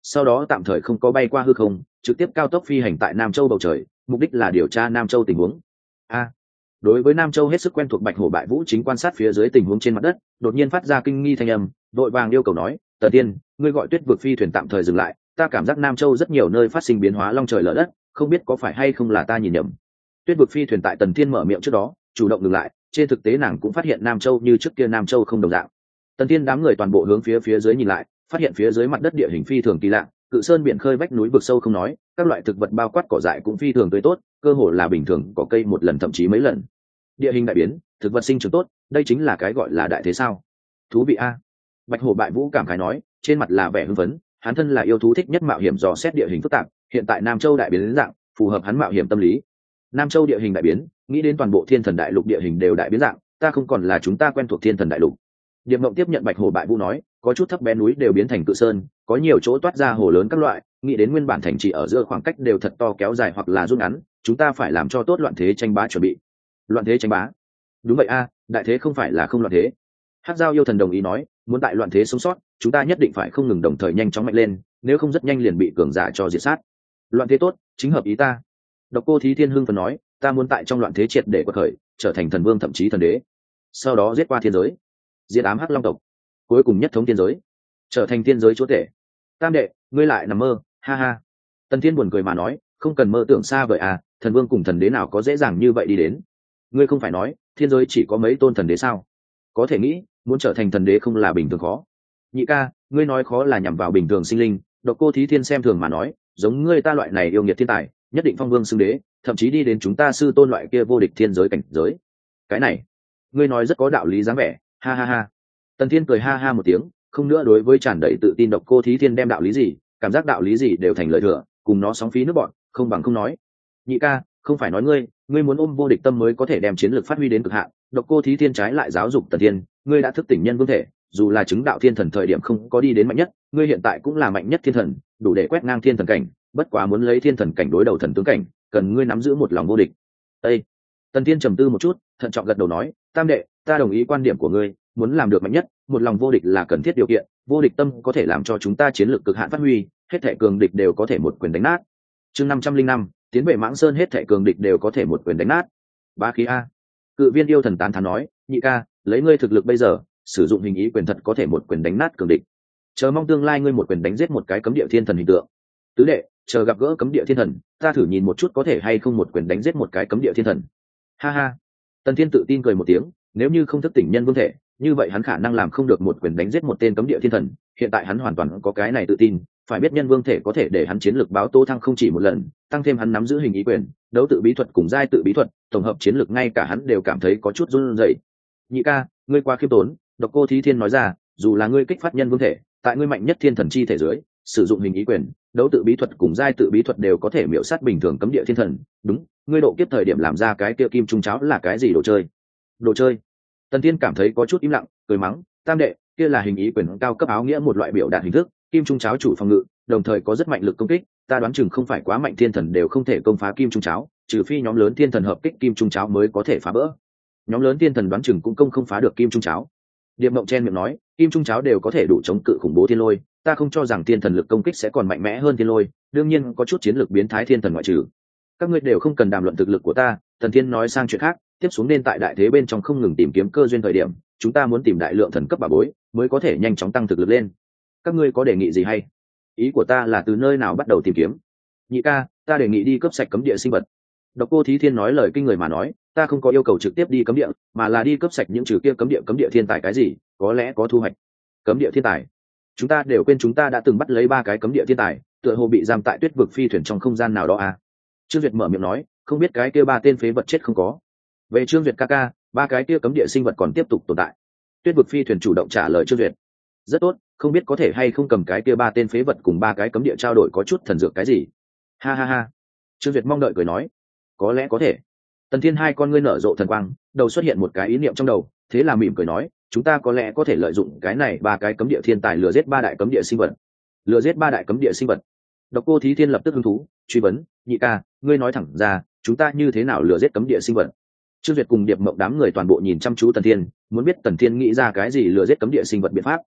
sau đó tạm thời không có bay qua hư không, trực tiếp cao tốc phi hành tại Nam Châu bầu trời, mục đích là điều tra Nam Châu tình huống. A, đối với Nam Châu hết sức quen thuộc Bạch Hổ Bại Vũ chính quan sát phía dưới tình huống trên mặt đất, đột nhiên phát ra kinh nghi thanh âm, đội vàng yêu cầu nói: Tần Tiên, ngươi gọi Tuyết vực phi thuyền tạm thời dừng lại, ta cảm giác Nam Châu rất nhiều nơi phát sinh biến hóa long trời lở đất, không biết có phải hay không là ta nhìn nhầm. Tuyết vực phi thuyền tại Tần Tiên mở miệng trước đó chủ động dừng lại, trên thực tế nàng cũng phát hiện Nam Châu như trước kia Nam Châu không đồng dạng. Tần Tiên đám người toàn bộ hướng phía phía dưới nhìn lại, phát hiện phía dưới mặt đất địa hình phi thường kỳ lạ, cự sơn biển khơi vách núi vực sâu không nói, các loại thực vật bao quát cỏ dại cũng phi thường tươi tốt, cơ hồ là bình thường có cây một lần thậm chí mấy lần. Địa hình đại biến, thực vật sinh trưởng tốt, đây chính là cái gọi là đại thế sao? Thú vị a. Bạch Hổ Bại Vũ cảm khái nói, trên mặt là vẻ hưng phấn, hắn thân là yêu thú thích nhất mạo hiểm dò xét địa hình phức tạp, hiện tại Nam Châu đại biến dạng, phù hợp hắn mạo hiểm tâm lý. Nam Châu địa hình đại biến, nghĩ đến toàn bộ Thiên Thần Đại Lục địa hình đều đại biến dạng, ta không còn là chúng ta quen thuộc Thiên Thần Đại Lục. Điệp Mộng tiếp nhận Bạch Hổ Bại Vũ nói, có chút thấp bé núi đều biến thành cự sơn, có nhiều chỗ toát ra hồ lớn các loại, nghĩ đến nguyên bản thành trì ở giữa khoảng cách đều thật to kéo dài hoặc là rút ngắn, chúng ta phải làm cho tốt loạn thế tranh bá chuẩn bị. Loạn thế tranh bá? Đúng vậy a, đại thế không phải là không loạn thế. Hắc Giao yêu thần đồng ý nói, muốn tại loạn thế sống sót, chúng ta nhất định phải không ngừng đồng thời nhanh chóng mạnh lên, nếu không rất nhanh liền bị cường giả cho diệt sát. Loạn thế tốt, chính hợp ý ta. Độc Cô Thí Thiên hưng phấn nói, ta muốn tại trong loạn thế triệt để quật khởi, trở thành thần vương thậm chí thần đế, sau đó giết qua thiên giới, diệt ám hắc long tộc, cuối cùng nhất thống thiên giới, trở thành thiên giới chúa tể. Tam đệ, ngươi lại nằm mơ, ha ha. Tần Thiên buồn cười mà nói, không cần mơ tưởng xa vời à, thần vương cùng thần đế nào có dễ dàng như vậy đi đến. Ngươi không phải nói thiên giới chỉ có mấy tôn thần đế sao? Có thể nghĩ, muốn trở thành thần đế không là bình thường khó. Nhị ca, ngươi nói khó là nhằm vào bình thường sinh linh, Độc Cô Thí Thiên xem thường mà nói, giống ngươi ta loại này yêu nghiệt thiên tài, nhất định phong vương xưng đế, thậm chí đi đến chúng ta sư tôn loại kia vô địch thiên giới cảnh giới. Cái này, ngươi nói rất có đạo lý dáng vẻ, ha ha ha. Tần Thiên cười ha ha một tiếng, không nữa đối với tràn đầy tự tin Độc Cô Thí Thiên đem đạo lý gì, cảm giác đạo lý gì đều thành lời thừa, cùng nó sóng phí nước bọn, không bằng không nói. Nhị ca, không phải nói ngươi, ngươi muốn ôm vô địch tâm mới có thể đem chiến lược phát huy đến cực hạn. Độc Cô Thí Thiên trái lại giáo dục Tần Thiên, ngươi đã thức tỉnh nhân vương thể, dù là chứng đạo thiên thần thời điểm không có đi đến mạnh nhất, ngươi hiện tại cũng là mạnh nhất thiên thần, đủ để quét ngang thiên thần cảnh, bất quá muốn lấy thiên thần cảnh đối đầu thần tướng cảnh, cần ngươi nắm giữ một lòng vô địch. Ê! Tần Thiên trầm tư một chút, thận trọng gật đầu nói, tam đệ, ta đồng ý quan điểm của ngươi, muốn làm được mạnh nhất, một lòng vô địch là cần thiết điều kiện, vô địch tâm có thể làm cho chúng ta chiến lược cực hạn phát huy, hết thảy cường địch đều có thể một quyền đánh nát. Chương năm trăm linh năm, tiến về Mãng Sơn hết thảy cường địch đều có thể một quyền đánh nát. Bá khí a. Cự Viên yêu thần tán thán nói, nhị ca, lấy ngươi thực lực bây giờ, sử dụng hình ý quyền thật có thể một quyền đánh nát cường địch. Chờ mong tương lai ngươi một quyền đánh giết một cái cấm địa thiên thần hình tượng. Tứ đệ, chờ gặp gỡ cấm địa thiên thần, ta thử nhìn một chút có thể hay không một quyền đánh giết một cái cấm địa thiên thần. Ha ha. Tần Thiên tự tin cười một tiếng, nếu như không thức tỉnh nhân vương thể, như vậy hắn khả năng làm không được một quyền đánh giết một tên cấm địa thiên thần, hiện tại hắn hoàn toàn có cái này tự tin, phải biết nhân vương thể có thể để hắn chiến lược báo tố thăng không chỉ một lần, tăng thêm hắn nắm giữ hình ý quyền, đấu tự bí thuật cùng giai tự bí thuật, tổng hợp chiến lược ngay cả hắn đều cảm thấy có chút run rẩy. Nhị ca, ngươi quá khiêm tốn. Độc Cô Thí Thiên nói ra, dù là ngươi kích phát nhân vương thể, tại ngươi mạnh nhất thiên thần chi thể dưới, sử dụng hình ý quyền, đấu tự bí thuật cùng giai tự bí thuật đều có thể miểu sát bình thường cấm địa thiên thần. Đúng, ngươi độ kiếp thời điểm làm ra cái kia kim trung cháo là cái gì đồ chơi? Đồ chơi? Tần Thiên cảm thấy có chút im lặng, cười mắng, tam đệ, kia là hình ý quyền cao cấp áo nghĩa một loại biểu đạt hình thức, kim trung cháo chủ phòng ngự, đồng thời có rất mạnh lực công kích, ta đoán chừng không phải quá mạnh thiên thần đều không thể công phá kim trung cháo, trừ phi nhóm lớn thiên thần hợp kích kim trung cháo mới có thể phá vỡ. Nhóm lớn thiên thần đoán chừng cũng công không phá được kim trung cháo. Điệp Mộng chen miệng nói, kim trung cháo đều có thể đủ chống cự khủng bố thiên lôi, ta không cho rằng thiên thần lực công kích sẽ còn mạnh mẽ hơn thiên lôi, đương nhiên có chút chiến lược biến thái thiên thần ngoại trừ. Các ngươi đều không cần đàm luận thực lực của ta. Tần Thiên nói sang chuyện khác, tiếp xuống nên tại đại thế bên trong không ngừng tìm kiếm cơ duyên thời điểm, chúng ta muốn tìm đại lượng thần cấp bà bối, mới có thể nhanh chóng tăng thực lực lên. Các ngươi có đề nghị gì hay? Ý của ta là từ nơi nào bắt đầu tìm kiếm? Nhị ca, ta đề nghị đi cướp sạch cấm địa sinh vật. Độc Cô Thí Thiên nói lời kinh người mà nói, ta không có yêu cầu trực tiếp đi cấm địa, mà là đi cướp sạch những trừ kia cấm địa cấm địa thiên tài cái gì, có lẽ có thu hoạch. Cấm địa thiên tài? Chúng ta đều quên chúng ta đã từng bắt lấy ba cái cấm địa thiên tài, tựa hồ bị giam tại Tuyết vực phi thuyền trong không gian nào đó à? Trương Duyệt mở miệng nói, không biết cái kia ba tên phế vật chết không có. Về Trương Duyệt ca ca, ba cái kia cấm địa sinh vật còn tiếp tục tồn tại. Tuyết vực phi thuyền chủ động trả lời Trương Duyệt. Rất tốt, không biết có thể hay không cầm cái kia ba tên phế vật cùng ba cái cấm địa trao đổi có chút thần dược cái gì. Ha ha ha. Trương Duyệt mong đợi cười nói, có lẽ có thể. Tần Thiên hai con ngươi nở rộ thần quang, đầu xuất hiện một cái ý niệm trong đầu, thế là mỉm cười nói, chúng ta có lẽ có thể lợi dụng cái này ba cái cấm địa thiên tài lừa giết ba đại cấm địa sinh vật. Lừa giết ba đại cấm địa sinh vật? Độc Cô Thí Thiên lập tức hứng thú, truy vấn, nhị ca, ngươi nói thẳng ra, chúng ta như thế nào lừa giết cấm địa sinh vật? Trương Duyệt cùng Điệp Mộng đám người toàn bộ nhìn chăm chú Tần Thiên, muốn biết Tần Thiên nghĩ ra cái gì lừa giết cấm địa sinh vật biện pháp.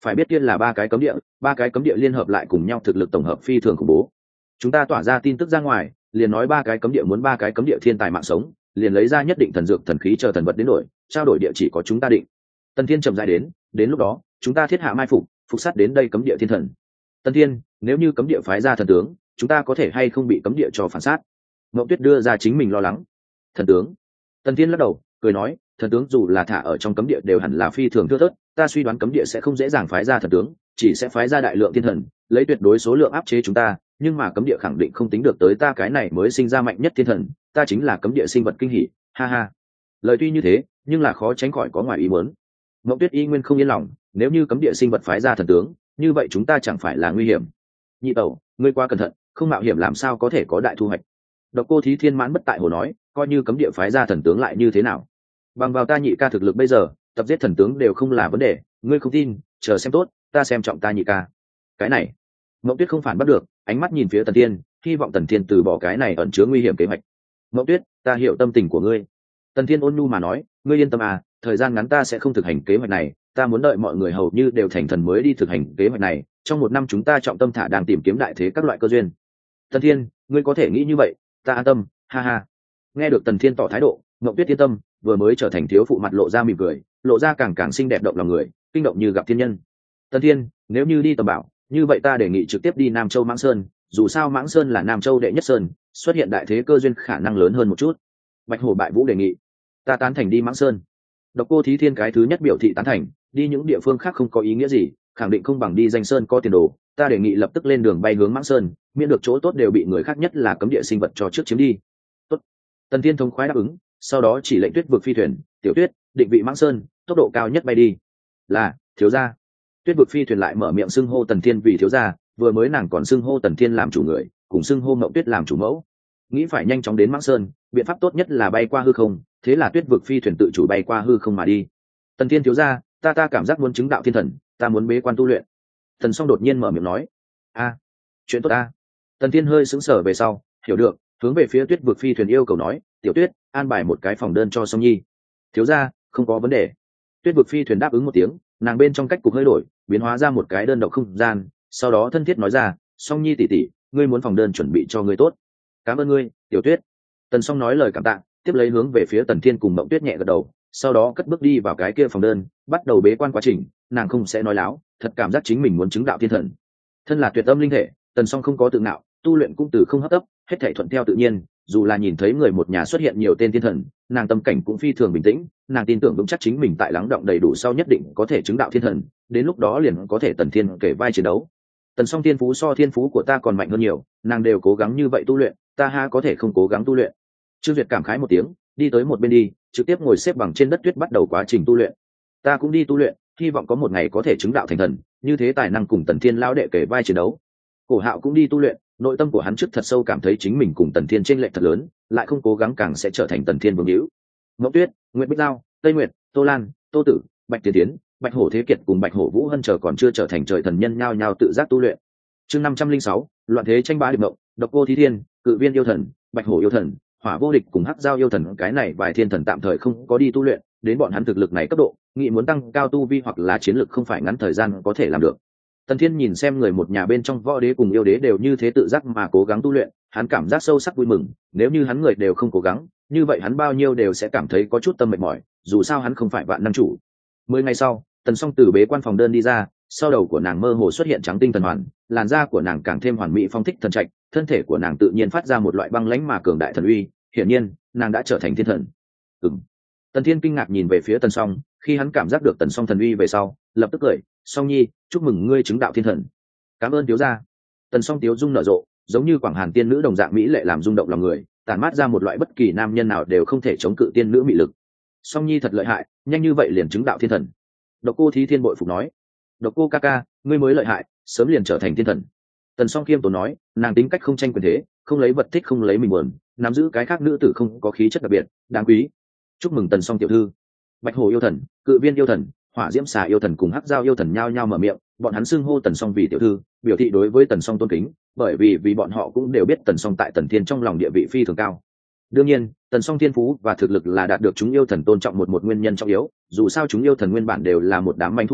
phải biết kia là ba cái cấm địa, ba cái cấm địa liên hợp lại cùng nhau thực lực tổng hợp phi thường khủng bố. Chúng ta tỏa ra tin tức ra ngoài, liền nói ba cái cấm địa muốn ba cái cấm địa thiên tài mạng sống, liền lấy ra nhất định thần dược thần khí chờ thần vật đến đổi, trao đổi địa chỉ có chúng ta định. Tần Thiên chậm rãi đến, đến lúc đó, chúng ta thiết hạ mai phục, phục sát đến đây cấm địa thiên thần. Tần Thiên, nếu như cấm địa phái ra thần tướng, chúng ta có thể hay không bị cấm địa cho phản sát? Ngộng Tuyết đưa ra chính mình lo lắng. Thần tướng? Tần Thiên lắc đầu, cười nói, thần tướng dù là thả ở trong cấm địa đều hẳn là phi thường thưa thớt, ta suy đoán cấm địa sẽ không dễ dàng phái ra thần tướng, chỉ sẽ phái ra đại lượng thiên thần, lấy tuyệt đối số lượng áp chế chúng ta, nhưng mà cấm địa khẳng định không tính được tới ta cái này mới sinh ra mạnh nhất thiên thần, ta chính là cấm địa sinh vật kinh hỉ, ha ha. Lời tuy như thế, nhưng là khó tránh khỏi có ngoài ý muốn. Ngộng Tuyết y nguyên không yên lòng, nếu như cấm địa sinh vật phái ra thần tướng, như vậy chúng ta chẳng phải là nguy hiểm. Nhị tẩu, ngươi quá cẩn thận, không mạo hiểm làm sao có thể có đại thu hoạch. Độc Cô Thí Thiên mãn bất tại hồ nói, coi như cấm địa phái ra thần tướng lại như thế nào? Bằng vào ta nhị ca thực lực bây giờ, tập giết thần tướng đều không là vấn đề, ngươi không tin, chờ xem tốt, ta xem trọng ta nhị ca. Cái này, Ngộng Tuyết không phản bắt được, ánh mắt nhìn phía Tần Thiên, hy vọng Tần Thiên từ bỏ cái này ẩn chứa nguy hiểm kế hoạch. Ngộng Tuyết, ta hiểu tâm tình của ngươi. Tần Thiên ôn nhu mà nói, ngươi yên tâm à, thời gian ngắn ta sẽ không thực hành kế hoạch này, ta muốn đợi mọi người hầu như đều thành thần mới đi thực hành kế hoạch này, trong một năm chúng ta trọng tâm thả đang tìm kiếm đại thế các loại cơ duyên. Tần Thiên, ngươi có thể nghĩ như vậy, ta an tâm, ha ha. Nghe được Tần Thiên tỏ thái độ, Ngộng Tuyết yên tâm, vừa mới trở thành thiếu phụ mặt lộ ra mỉm cười, lộ ra càng càng xinh đẹp động lòng người, kinh động như gặp thiên nhân. Tần Thiên, nếu như đi tầm bảo, như vậy ta đề nghị trực tiếp đi Nam Châu Mãng Sơn, dù sao Mãng Sơn là Nam Châu đệ nhất sơn, xuất hiện đại thế cơ duyên khả năng lớn hơn một chút. Bạch Hổ Bại Vũ đề nghị, ta tán thành đi Mãng Sơn. Độc Cô Thí Thiên cái thứ nhất biểu thị tán thành, đi những địa phương khác không có ý nghĩa gì, khẳng định không bằng đi danh sơn có tiền đồ, ta đề nghị lập tức lên đường bay hướng Mãng Sơn, miễn được chỗ tốt đều bị người khác nhất là cấm địa sinh vật cho trước chiếm đi. Tốt. Tần Thiên thống khoái đáp ứng, sau đó chỉ lệnh Tuyết vực phi thuyền, Tiểu Tuyết, định vị Mãng Sơn, tốc độ cao nhất bay đi. Là, thiếu gia. Tuyết vực phi thuyền lại mở miệng xưng hô Tần Thiên vì thiếu gia, vừa mới nàng còn xưng hô Tần Thiên làm chủ người, cùng xưng hô Ngộng Tuyết làm chủ mẫu. Nghĩ phải nhanh chóng đến Mãng Sơn, biện pháp tốt nhất là bay qua hư không, thế là Tuyết vực phi thuyền tự chủ bay qua hư không mà đi. Tần Thiên thiếu gia, ta ta cảm giác muốn chứng đạo thiên thần, ta muốn bế quan tu luyện. Tần Song đột nhiên mở miệng nói, a, chuyện tốt ta. Tần Thiên hơi sững sờ về sau, hiểu được, hướng về phía Tuyết vực phi thuyền yêu cầu nói, Tiểu Tuyết, an bài một cái phòng đơn cho Song Nhi. Thiếu gia, không có vấn đề. Tuyết vực phi thuyền đáp ứng một tiếng, nàng bên trong cách cục hơi đổi, biến hóa ra một cái đơn độc không gian, sau đó thân thiết nói ra, Song Nhi tỷ tỷ, ngươi muốn phòng đơn chuẩn bị cho ngươi tốt. Cảm ơn ngươi, Tiểu Tuyết. Tần Song nói lời cảm tạ, tiếp lấy hướng về phía Tần Thiên cùng Mộng Tuyết nhẹ gật đầu, sau đó cất bước đi vào cái kia phòng đơn, bắt đầu bế quan quá trình. Nàng không sẽ nói láo, thật cảm giác chính mình muốn chứng đạo thiên thần. Thân là tuyệt âm linh thể, Tần Song không có tự ngạo, tu luyện cũng từ không hấp tấp, hết thảy thuận theo tự nhiên. Dù là nhìn thấy người một nhà xuất hiện nhiều tên thiên thần, nàng tâm cảnh cũng phi thường bình tĩnh, nàng tin tưởng vững chắc chính mình tại lắng động đầy đủ sau nhất định có thể chứng đạo thiên thần, đến lúc đó liền có thể Tần Thiên kể vai chiến đấu. Tần Song thiên phú so thiên phú của ta còn mạnh hơn nhiều, nàng đều cố gắng như vậy tu luyện, ta ha có thể không cố gắng tu luyện. Trương Duyệt cảm khái một tiếng, đi tới một bên đi, trực tiếp ngồi xếp bằng trên đất tuyết bắt đầu quá trình tu luyện. Ta cũng đi tu luyện, hy vọng có một ngày có thể chứng đạo thành thần, như thế tài năng cùng Tần Thiên lão đệ kể vai chiến đấu. Cổ Hạo cũng đi tu luyện, nội tâm của hắn trước thật sâu cảm thấy chính mình cùng Tần Thiên chênh lệch thật lớn, lại không cố gắng càng sẽ trở thành Tần Thiên vương hữu. Ngọc Tuyết, Nguyệt Bích Giao, Tây Nguyệt, Tô Lan, Tô Tử, Bạch Tiến Tiến, Bạch Hổ Thế Kiệt cùng Bạch Hổ Vũ Hân chờ còn chưa trở thành trời thần nhân nhao nhao tự giác tu luyện. Chương năm trăm linh sáu, loạn thế tranh bá điệp mộng, Độc Cô Thí Thiên, Cự Viên yêu thần, Bạch Hổ yêu thần, Hỏa Vô Địch cùng Hắc Giao yêu thần, cái này vài thiên thần tạm thời không có đi tu luyện, đến bọn hắn thực lực này cấp độ, nghĩ muốn tăng cao tu vi hoặc là chiến lực không phải ngắn thời gian có thể làm được. Tần Thiên nhìn xem người một nhà bên trong võ đế cùng yêu đế đều như thế tự giác mà cố gắng tu luyện, hắn cảm giác sâu sắc vui mừng, nếu như hắn người đều không cố gắng, như vậy hắn bao nhiêu đều sẽ cảm thấy có chút tâm mệt mỏi, dù sao hắn không phải vạn năng chủ. Mười ngày sau, Tần Song từ bế quan phòng đơn đi ra, sau đầu của nàng mơ hồ xuất hiện trắng tinh thần hoàn, làn da của nàng càng thêm hoàn mỹ phong thích thần trạch, thân thể của nàng tự nhiên phát ra một loại băng lãnh mà cường đại thần uy, hiển nhiên, nàng đã trở thành thiên thần. Ừm. Tần Thiên kinh ngạc nhìn về phía Tần Song, khi hắn cảm giác được Tần Song thần uy về sau, lập tức cười, Song Nhi, chúc mừng ngươi chứng đạo thiên thần. Cảm ơn thiếu gia. Tần Song tiếu dung nở rộ, giống như quảng hàn tiên nữ đồng dạng mỹ lệ làm rung động lòng người, tản mát ra một loại bất kỳ nam nhân nào đều không thể chống cự tiên nữ mị lực. Song Nhi thật lợi hại, nhanh như vậy liền chứng đạo thiên thần. Độc Cô Thí Thiên bội phục nói, Độc Cô ca ca, ngươi mới lợi hại, sớm liền trở thành thiên thần. Tần Song khiêm tốn nói, nàng tính cách không tranh quyền thế, không lấy vật thích không lấy mình muốn, nắm giữ cái khác nữ tử không có khí chất đặc biệt, đáng quý. Chúc mừng Tần Song tiểu thư. Bạch Hổ yêu thần, Cự Viên yêu thần, Hỏa Diễm Xà yêu thần cùng Hắc Giao yêu thần nhao nhao mở miệng, bọn hắn xưng hô Tần Song vì tiểu thư, biểu thị đối với Tần Song tôn kính, bởi vì vì bọn họ cũng đều biết Tần Song tại Tần Thiên trong lòng địa vị phi thường cao. Đương nhiên, Tần Song thiên phú và thực lực là đạt được chúng yêu thần tôn trọng một một nguyên nhân trọng yếu, dù sao chúng yêu thần nguyên bản đều là một đám manh thu tới,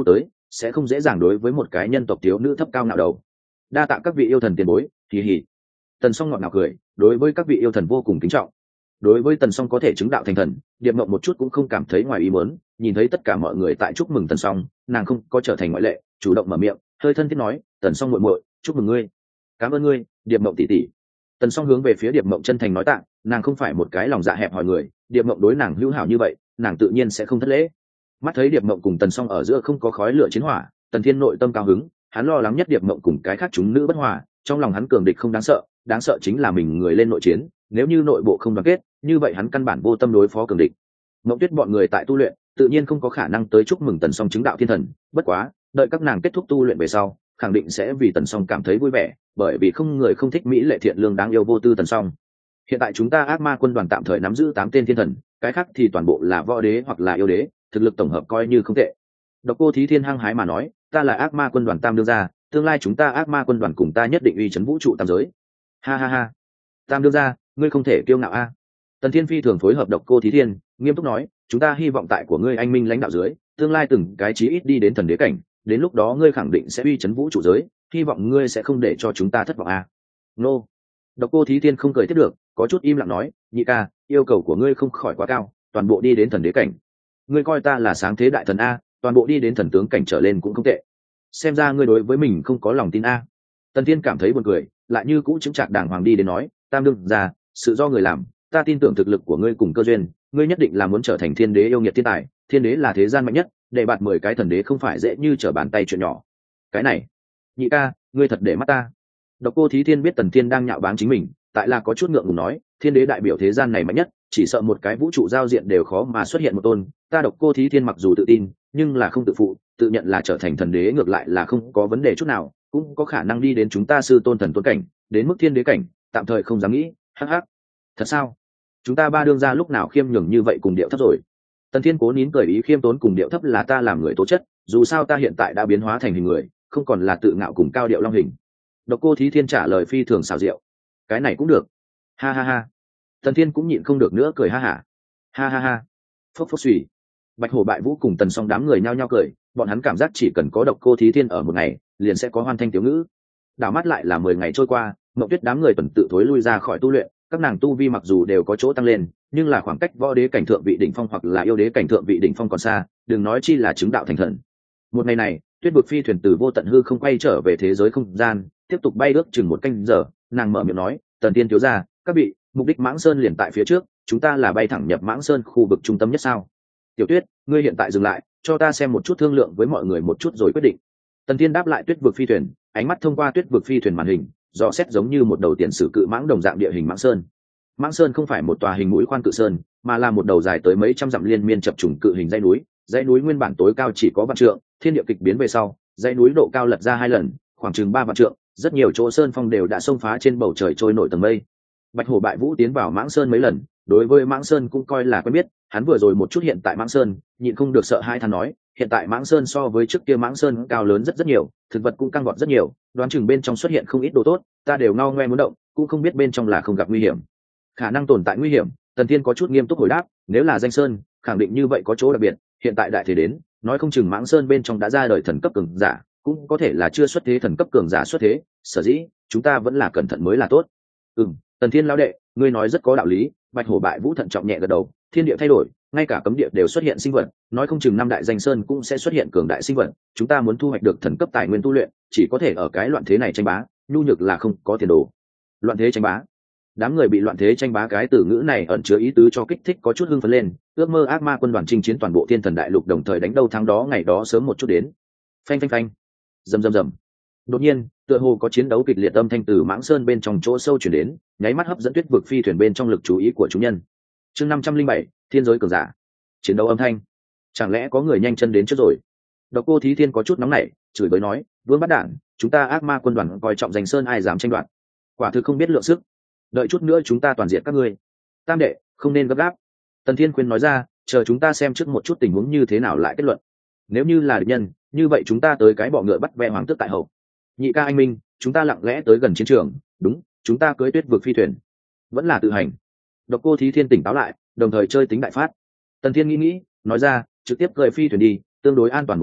sẽ không dễ dàng đối với một cái nhân tộc thiếu nữ thấp cao ngạo đầu. Đa tạ các vị yêu thần tiền bối, kỳ hỉ. Tần Song ngọt ngào cười, đối với các vị yêu thần vô cùng kính trọng. Đối với Tần Song có thể chứng đạo thành thần, Điệp Mộng một chút cũng không cảm thấy ngoài ý muốn, nhìn thấy tất cả mọi người tại chúc mừng Tần Song, nàng không có trở thành ngoại lệ, chủ động mở miệng, hơi thân thiết nói, "Tần Song muội muội, chúc mừng ngươi." "Cảm ơn ngươi, Điệp Mộng tỷ tỷ." Tần Song hướng về phía Điệp Mộng chân thành nói tạ, nàng không phải một cái lòng dạ hẹp hòi người, Điệp Mộng đối nàng hữu hảo như vậy, nàng tự nhiên sẽ không thất lễ. Mắt thấy Điệp Mộng cùng Tần Song ở giữa không có khói lửa chiến hỏa, Tần Thiên nội tâm cao hứng, hắn lo lắng nhất Điệp Mộng cùng cái khác chúng nữ bất hòa, trong lòng hắn cường địch không đáng sợ, đáng sợ chính là mình người lên nội chiến, nếu như nội bộ không đoàn kết, như vậy hắn căn bản vô tâm đối phó cường địch. Mộng Tuyết bọn người tại tu luyện, tự nhiên không có khả năng tới chúc mừng Tần Song chứng đạo thiên thần, bất quá, đợi các nàng kết thúc tu luyện về sau, khẳng định sẽ vì Tần Song cảm thấy vui vẻ, bởi vì không người không thích mỹ lệ thiện lương đáng yêu vô tư Tần Song. Hiện tại chúng ta ác ma quân đoàn tạm thời nắm giữ tám tên thiên thần, cái khác thì toàn bộ là võ đế hoặc là yêu đế, thực lực tổng hợp coi như không tệ. Độc Cô Thí Thiên hăng hái mà nói, ta là ác ma quân đoàn tam đương gia, tương lai chúng ta ác ma quân đoàn cùng ta nhất định uy chấn vũ trụ tam giới. Ha ha ha. Tam đương gia, ngươi không thể kiêu ngạo a. Tần Thiên Phi thường phối hợp Độc Cô Thí Thiên, nghiêm túc nói, chúng ta hy vọng tại của ngươi anh minh lãnh đạo dưới, tương lai từng cái chí ít đi đến thần đế cảnh, đến lúc đó ngươi khẳng định sẽ uy chấn vũ trụ giới, hy vọng ngươi sẽ không để cho chúng ta thất vọng a. Nô. Độc Cô Thí Thiên không cười tiếp được, có chút im lặng nói, nhị ca, yêu cầu của ngươi không khỏi quá cao, toàn bộ đi đến thần đế cảnh. Ngươi coi ta là sáng thế đại thần a, toàn bộ đi đến thần tướng cảnh trở lên cũng không tệ. Xem ra ngươi đối với mình không có lòng tin a. Tần Thiên cảm thấy buồn cười, lại như cũ chứng trạc đàng hoàng đi đến nói, tam đương gia, sự do người làm, ta tin tưởng thực lực của ngươi cùng cơ duyên, ngươi nhất định là muốn trở thành thiên đế yêu nghiệt thiên tài, thiên đế là thế gian mạnh nhất, để bạt mười cái thần đế không phải dễ như trở bàn tay chuyện nhỏ. Cái này, nhị ca, ngươi thật để mắt ta. Độc Cô Thí Thiên biết Tần Thiên đang nhạo báng chính mình, tại là có chút ngượng ngùng nói, thiên đế đại biểu thế gian này mạnh nhất, chỉ sợ một cái vũ trụ giao diện đều khó mà xuất hiện một tôn, ta Độc Cô Thí Thiên mặc dù tự tin, nhưng là không tự phụ, tự nhận là trở thành thần đế ngược lại là không có vấn đề chút nào, cũng có khả năng đi đến chúng ta sư tôn thần tôn cảnh, đến mức thiên đế cảnh, tạm thời không dám nghĩ. Hắc hắc. Thật sao? Chúng ta ba đương gia lúc nào khiêm nhường như vậy cùng điệu thấp rồi? Tần Thiên cố nín cười, ý khiêm tốn cùng điệu thấp là ta làm người tố chất, dù sao ta hiện tại đã biến hóa thành hình người, không còn là tự ngạo cùng cao điệu long hình. Độc Cô Thí Thiên trả lời phi thường xảo diệu. Cái này cũng được. Ha ha ha. Tần Thiên cũng nhịn không được nữa cười ha hả. Ha ha ha. Phốc phốc xùy. Bạch Hổ Bại Vũ cùng Tần Song đám người nhao nhao cười, bọn hắn cảm giác chỉ cần có Độc Cô Thí Thiên ở một ngày, liền sẽ có hoan thanh tiểu ngữ. Đảo mắt lại là mười ngày trôi qua, Mộng Tuyết đám người tuần tự thối lui ra khỏi tu luyện, các nàng tu vi mặc dù đều có chỗ tăng lên, nhưng là khoảng cách võ đế cảnh thượng vị đỉnh phong hoặc là yêu đế cảnh thượng vị đỉnh phong còn xa, đừng nói chi là chứng đạo thành thần. Một ngày này, Tuyết Vực phi thuyền từ vô tận hư không quay trở về thế giới không gian, tiếp tục bay ước chừng một canh giờ, nàng mở miệng nói, Tần Tiên thiếu gia, các vị, mục đích Mãng Sơn liền tại phía trước, chúng ta là bay thẳng nhập Mãng Sơn khu vực trung tâm nhất sao? Tiểu Tuyết, ngươi hiện tại dừng lại, cho ta xem một chút, thương lượng với mọi người một chút rồi quyết định. Tần Tiên đáp lại Tuyết Vực phi thuyền, ánh mắt thông qua Tuyết Vực phi thuyền màn hình, dò xét giống như một đầu tiền sử cự mãng đồng dạng địa hình Mãng Sơn. Mãng Sơn không phải một tòa hình mũi khoan cự sơn, mà là một đầu dài tới mấy trăm dặm liên miên chập trùng cự hình dãy núi. Dãy núi nguyên bản tối cao chỉ có vạn trượng, thiên địa kịch biến về sau, dãy núi độ cao lật ra hai lần, khoảng chừng ba vạn trượng, rất nhiều chỗ sơn phong đều đã xông phá trên bầu trời trôi nổi tầng mây. Bạch Hổ Bại Vũ tiến vào Mãng Sơn mấy lần, đối với Mãng Sơn cũng coi là quen biết, hắn vừa rồi một chút hiện tại Mãng Sơn, nhịn không được sợ hai thằng nói, hiện tại Mãng Sơn so với trước kia Mãng Sơn cao lớn rất rất nhiều, thực vật cũng căng vọt rất nhiều, đoán chừng bên trong xuất hiện không ít đồ tốt, ta đều ngao ngoe muốn động, cũng không biết bên trong là không gặp nguy hiểm. Khả năng tồn tại nguy hiểm, Tần Thiên có chút nghiêm túc hồi đáp, nếu là danh sơn, khẳng định như vậy có chỗ đặc biệt, hiện tại đại thế đến, nói không chừng Mãng Sơn bên trong đã ra đời thần cấp cường giả, cũng có thể là chưa xuất thế thần cấp cường giả xuất thế, sở dĩ chúng ta vẫn là cẩn thận mới là tốt. Ừm, Tần Thiên lão đệ, ngươi nói rất có đạo lý. Bạch Hổ Bại Vũ thận trọng nhẹ gật đầu, thiên địa thay đổi, ngay cả cấm địa đều xuất hiện sinh vật, nói không chừng năm đại danh sơn cũng sẽ xuất hiện cường đại sinh vật, chúng ta muốn thu hoạch được thần cấp tài nguyên tu luyện, chỉ có thể ở cái loạn thế này tranh bá, nhu nhược là không có tiền đồ. Loạn thế tranh bá. Đám người bị loạn thế tranh bá cái từ ngữ này ẩn chứa ý tứ cho kích thích có chút hưng phấn lên, ước mơ ác ma quân đoàn chinh chiến toàn bộ thiên thần đại lục đồng thời đánh đâu thắng đó ngày đó sớm một chút đến. Phanh phanh phanh. Rầm rầm rầm. Đột nhiên, tựa hồ có chiến đấu kịch liệt âm thanh từ Mãng Sơn bên trong chỗ sâu chuyển đến, nháy mắt hấp dẫn Tuyết Vực phi thuyền bên trong lực chú ý của chúng nhân. Chương năm trăm linh bảy, thiên giới cường giả. Chiến đấu âm thanh. Chẳng lẽ có người nhanh chân đến trước rồi? Độc Cô Thí Thiên có chút nóng nảy, chửi bới nói, "Vương Bắt Đản, chúng ta ác ma quân đoàn coi trọng danh sơn ai dám tranh đoạt? Quả thực không biết lượng sức. Đợi chút nữa chúng ta toàn diện các ngươi." Tam đệ, không nên gấp gáp. Tần Thiên khuyên nói ra, chờ chúng ta xem trước một chút tình huống như thế nào lại kết luận. Nếu như là địch nhân, như vậy chúng ta tới cái bọ ngựa bắt ve hoàng tước tại hậu. Nhị ca anh minh, chúng ta lặng lẽ tới gần chiến trường, đúng, chúng ta cưỡi Tuyết Vực phi thuyền. Vẫn là tự hành. Độc Cô Thí Thiên tỉnh táo lại, đồng thời chơi tính đại phát. Tần Thiên nghĩ nghĩ, nói ra, trực tiếp cưỡi phi thuyền đi, tương đối an toàn một chút,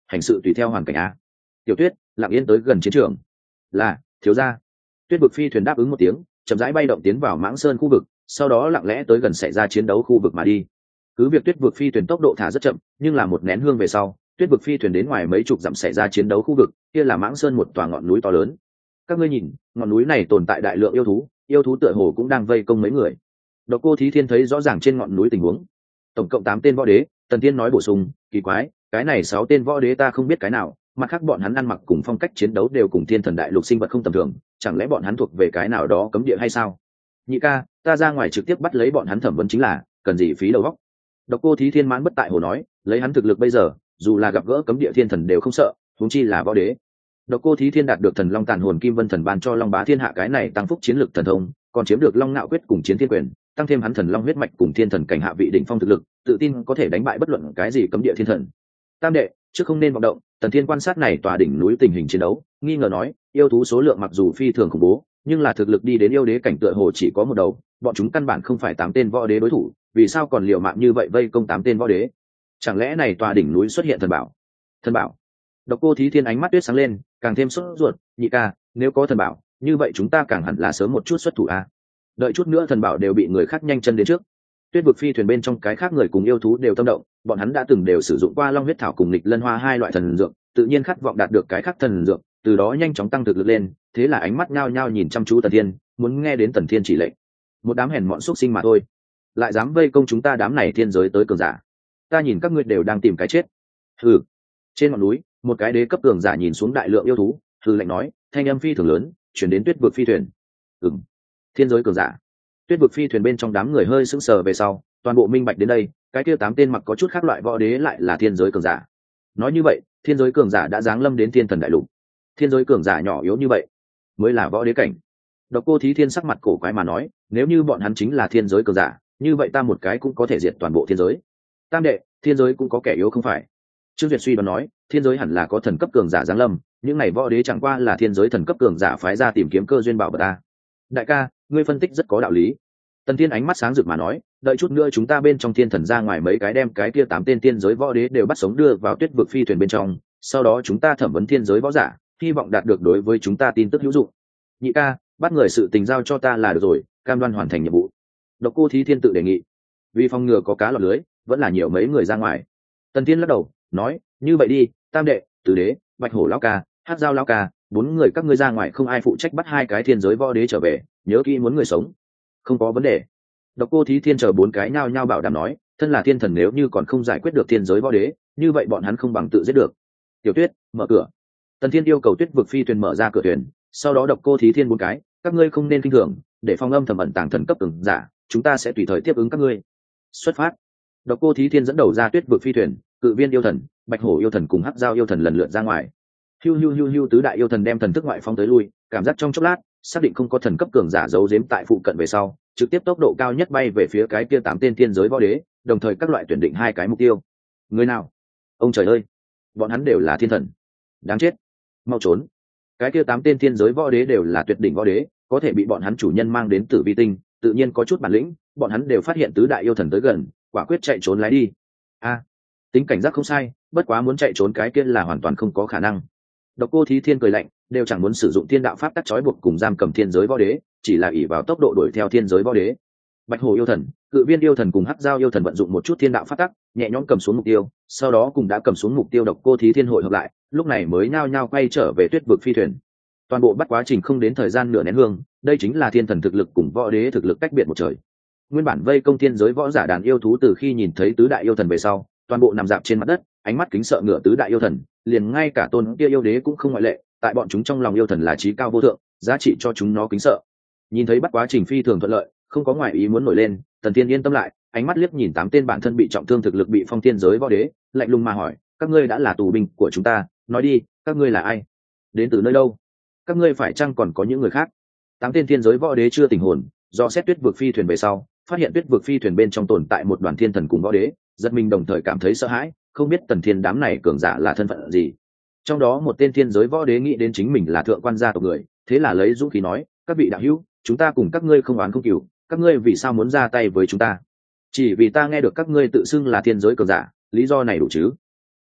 hành sự tùy theo hoàn cảnh a. Tiểu Tuyết lặng yên tới gần chiến trường. Là thiếu gia. Tuyết vực phi thuyền đáp ứng một tiếng, chậm rãi bay động tiến vào Mãng Sơn khu vực, sau đó lặng lẽ tới gần xảy ra chiến đấu khu vực mà đi. Cứ việc Tuyết vực phi thuyền tốc độ thả rất chậm, nhưng là một nén hương về sau, Tuyết vực phi thuyền đến ngoài mấy chục dặm xảy ra chiến đấu khu vực, kia là Mãng Sơn một tòa ngọn núi to lớn. Các ngươi nhìn, ngọn núi này tồn tại đại lượng yêu thú, yêu thú tựa hồ cũng đang vây công mấy người. Độc Cô Thí Thiên thấy rõ ràng trên ngọn núi tình huống. Tổng cộng tám tên võ đế, Tần Thiên nói bổ sung, kỳ quái, cái này sáu tên võ đế ta không biết cái nào, mặt khác bọn hắn ăn mặc cùng phong cách chiến đấu đều cùng Thiên Thần Đại Lục sinh vật không tầm thường, chẳng lẽ bọn hắn thuộc về cái nào đó cấm địa hay sao? Nhị ca, ta ra ngoài trực tiếp bắt lấy bọn hắn thẩm vấn chính là, cần gì phí đầu óc. Độc Cô Thí Thiên mãn bất tại hồ nói, lấy hắn thực lực bây giờ, dù là gặp gỡ cấm địa thiên thần đều không sợ, huống chi là võ đế. Độc Cô Thí Thiên đạt được Thần Long Tàn Hồn Kim Vân Thần ban cho Long Bá Thiên Hạ cái này tăng phúc chiến lực thần thông, còn chiếm được Long Nạo Quyết cùng Chiến Thiên Quyền, tăng thêm hắn Thần Long huyết mạch cùng Thiên Thần cảnh hạ vị đỉnh phong thực lực, tự tin có thể đánh bại bất luận cái gì cấm địa thiên thần. Tam đệ, trước không nên vọng động. Tần Thiên quan sát này tòa đỉnh núi tình hình chiến đấu, nghi ngờ nói, yêu thú số lượng mặc dù phi thường khủng bố, nhưng là thực lực đi đến yêu đế cảnh tựa hồ chỉ có một đầu, bọn chúng căn bản không phải tám tên võ đế đối thủ, vì sao còn liều mạng như vậy vây công tám tên võ đế? Chẳng lẽ này tòa đỉnh núi xuất hiện thần bảo? Thần bảo? Độc Cô Thí Thiên ánh mắt tuyết sáng lên, càng thêm sốt ruột, nhị ca, nếu có thần bảo, như vậy chúng ta càng hẳn là sớm một chút xuất thủ a. À? Đợi chút nữa thần bảo đều bị người khác nhanh chân đến trước. Tuyết vực phi thuyền bên trong cái khác người cùng yêu thú đều tâm động, bọn hắn đã từng đều sử dụng qua long huyết thảo cùng nghịch lân hoa hai loại thần dược, tự nhiên khát vọng đạt được cái khác thần dược, từ đó nhanh chóng tăng thực lực lên, thế là ánh mắt nhao nhao nhìn chăm chú Tần Thiên, muốn nghe đến Tần Thiên chỉ lệnh. Một đám hèn mọn xuất sinh mà thôi, lại dám vây công chúng ta đám này thiên giới tới cường giả. Ta nhìn các ngươi đều đang tìm cái chết. Hừ. Trên ngọn núi, một cái đế cấp cường giả nhìn xuống đại lượng yêu thú, hừ lạnh nói, thanh âm phi thường lớn, truyền đến Tuyết vực phi thuyền. Ừm. Thiên giới cường giả. Tuyết vực phi thuyền bên trong đám người hơi sững sờ về sau, toàn bộ minh bạch đến đây, cái kia tám tên mặc có chút khác loại võ đế lại là thiên giới cường giả. Nói như vậy, thiên giới cường giả đã giáng lâm đến Thiên Thần Đại Lục. Thiên giới cường giả nhỏ yếu như vậy, mới là võ đế cảnh. Độc Cô Thí Thiên sắc mặt cổ quái mà nói, nếu như bọn hắn chính là thiên giới cường giả, như vậy ta một cái cũng có thể diệt toàn bộ thiên giới. Tam đệ, thiên giới cũng có kẻ yếu không phải? Trương Duyệt suy đoán nói, thiên giới hẳn là có thần cấp cường giả giáng lâm, những này võ đế chẳng qua là thiên giới thần cấp cường giả phái ra tìm kiếm cơ duyên bảo vật ta. Đại ca, ngươi phân tích rất có đạo lý. Tần Thiên ánh mắt sáng rực mà nói, đợi chút nữa chúng ta bên trong thiên thần ra ngoài mấy cái đem cái kia tám tên thiên giới võ đế đều bắt sống đưa vào Tuyết vực phi thuyền bên trong, sau đó chúng ta thẩm vấn thiên giới võ giả, hy vọng đạt được đối với chúng ta tin tức hữu dụng. Nhị ca, bắt người sự tình giao cho ta là được rồi, cam đoan hoàn thành nhiệm vụ. Độc Cô Thí Thiên tự đề nghị, vì phòng ngừa có cá lọt lưới, vẫn là nhiều mấy người ra ngoài. Tần Thiên lắc đầu nói, như vậy đi, Tam đệ, Tứ đế, Bạch Hổ lão ca, Hát Dao lão ca, bốn người các ngươi ra ngoài, không ai phụ trách bắt hai cái thiên giới võ đế trở về, nhớ kỹ muốn người sống. Không có vấn đề. Độc Cô Thí Thiên chờ bốn cái nhao nhao bảo đảm nói, thân là thiên thần nếu như còn không giải quyết được thiên giới võ đế, như vậy bọn hắn không bằng tự giết được. Tiểu Tuyết, mở cửa. Tần Thiên yêu cầu Tuyết vực phi thuyền mở ra cửa thuyền, sau đó Độc Cô Thí Thiên bốn cái, các ngươi không nên kinh thường, để phong âm thầm ẩn tàng thần cấp cường giả, chúng ta sẽ tùy thời tiếp ứng các ngươi. Xuất phát. Độc Cô Thí Thiên dẫn đầu ra Tuyết vực phi thuyền, Cự Viên yêu thần, Bạch Hổ yêu thần cùng Hắc Dao yêu thần lần lượt ra ngoài. Hiu hiu hiu hiu tứ đại yêu thần đem thần thức ngoại phong tới lui, cảm giác trong chốc lát, xác định không có thần cấp cường giả giấu giếm tại phụ cận về sau, trực tiếp tốc độ cao nhất bay về phía cái kia tám tên thiên giới võ đế, đồng thời các loại tuyển định hai cái mục tiêu. Người nào? Ông trời ơi, bọn hắn đều là thiên thần. Đáng chết. Mau trốn. Cái kia tám tên thiên giới võ đế đều là tuyệt đỉnh võ đế, có thể bị bọn hắn chủ nhân mang đến Tử Vi tinh, tự nhiên có chút bản lĩnh, bọn hắn đều phát hiện tứ đại yêu thần tới gần, quả quyết chạy trốn lái đi. A, tính cảnh giác không sai, bất quá muốn chạy trốn cái kia là hoàn toàn không có khả năng. Độc Cô Thí Thiên cười lạnh, đều chẳng muốn sử dụng thiên đạo pháp tắc trói buộc cùng giam cầm thiên giới võ đế, chỉ là ỷ vào tốc độ đuổi theo thiên giới võ đế. Bạch Hổ yêu thần, Cự Viên yêu thần cùng Hắc Dao yêu thần vận dụng một chút thiên đạo pháp tắc, nhẹ nhõm cầm xuống mục tiêu, sau đó cùng đã cầm xuống mục tiêu Độc Cô Thí Thiên hội hợp lại, lúc này mới nhao nhao quay trở về Tuyết vực phi thuyền. Toàn bộ bắt quá trình không đến thời gian nửa nén hương, đây chính là thiên thần thực lực cùng võ đế thực lực cách biệt một trời. Nguyên bản vây công thiên giới võ giả đàn yêu thú từ khi nhìn thấy tứ đại yêu thần về sau, toàn bộ nằm dạp trên mặt đất, ánh mắt kính sợ ngửa tứ đại yêu thần, liền ngay cả tôn kia yêu đế cũng không ngoại lệ, tại bọn chúng trong lòng yêu thần là chí cao vô thượng, giá trị cho chúng nó kính sợ. Nhìn thấy bắt quá trình phi thường thuận lợi, không có ngoại ý muốn nổi lên, Tần Thiên yên tâm lại, ánh mắt liếc nhìn tám tên bản thân bị trọng thương thực lực bị phong thiên giới võ đế, lạnh lùng mà hỏi, các ngươi đã là tù binh của chúng ta, nói đi, các ngươi là ai, đến từ nơi đâu, các ngươi phải chăng còn có những người khác? Tám tên thiên giới võ đế chưa tỉnh hồn, do xét Tuyết vực phi thuyền về sau, phát hiện Tuyết vực phi thuyền bên trong tồn tại một đoàn thiên thần cùng võ đế, giật mình đồng thời cảm thấy sợ hãi, không biết Tần Thiên đám này cường giả là thân phận gì. Trong đó một tên thiên giới võ đế nghĩ đến chính mình là thượng quan gia tộc người, thế là lấy dũng khí nói, các vị đạo hữu, chúng ta cùng các ngươi không oán không cừu, các ngươi vì sao muốn ra tay với chúng ta? Chỉ vì ta nghe được các ngươi tự xưng là thiên giới cường giả, lý do này đủ chứ?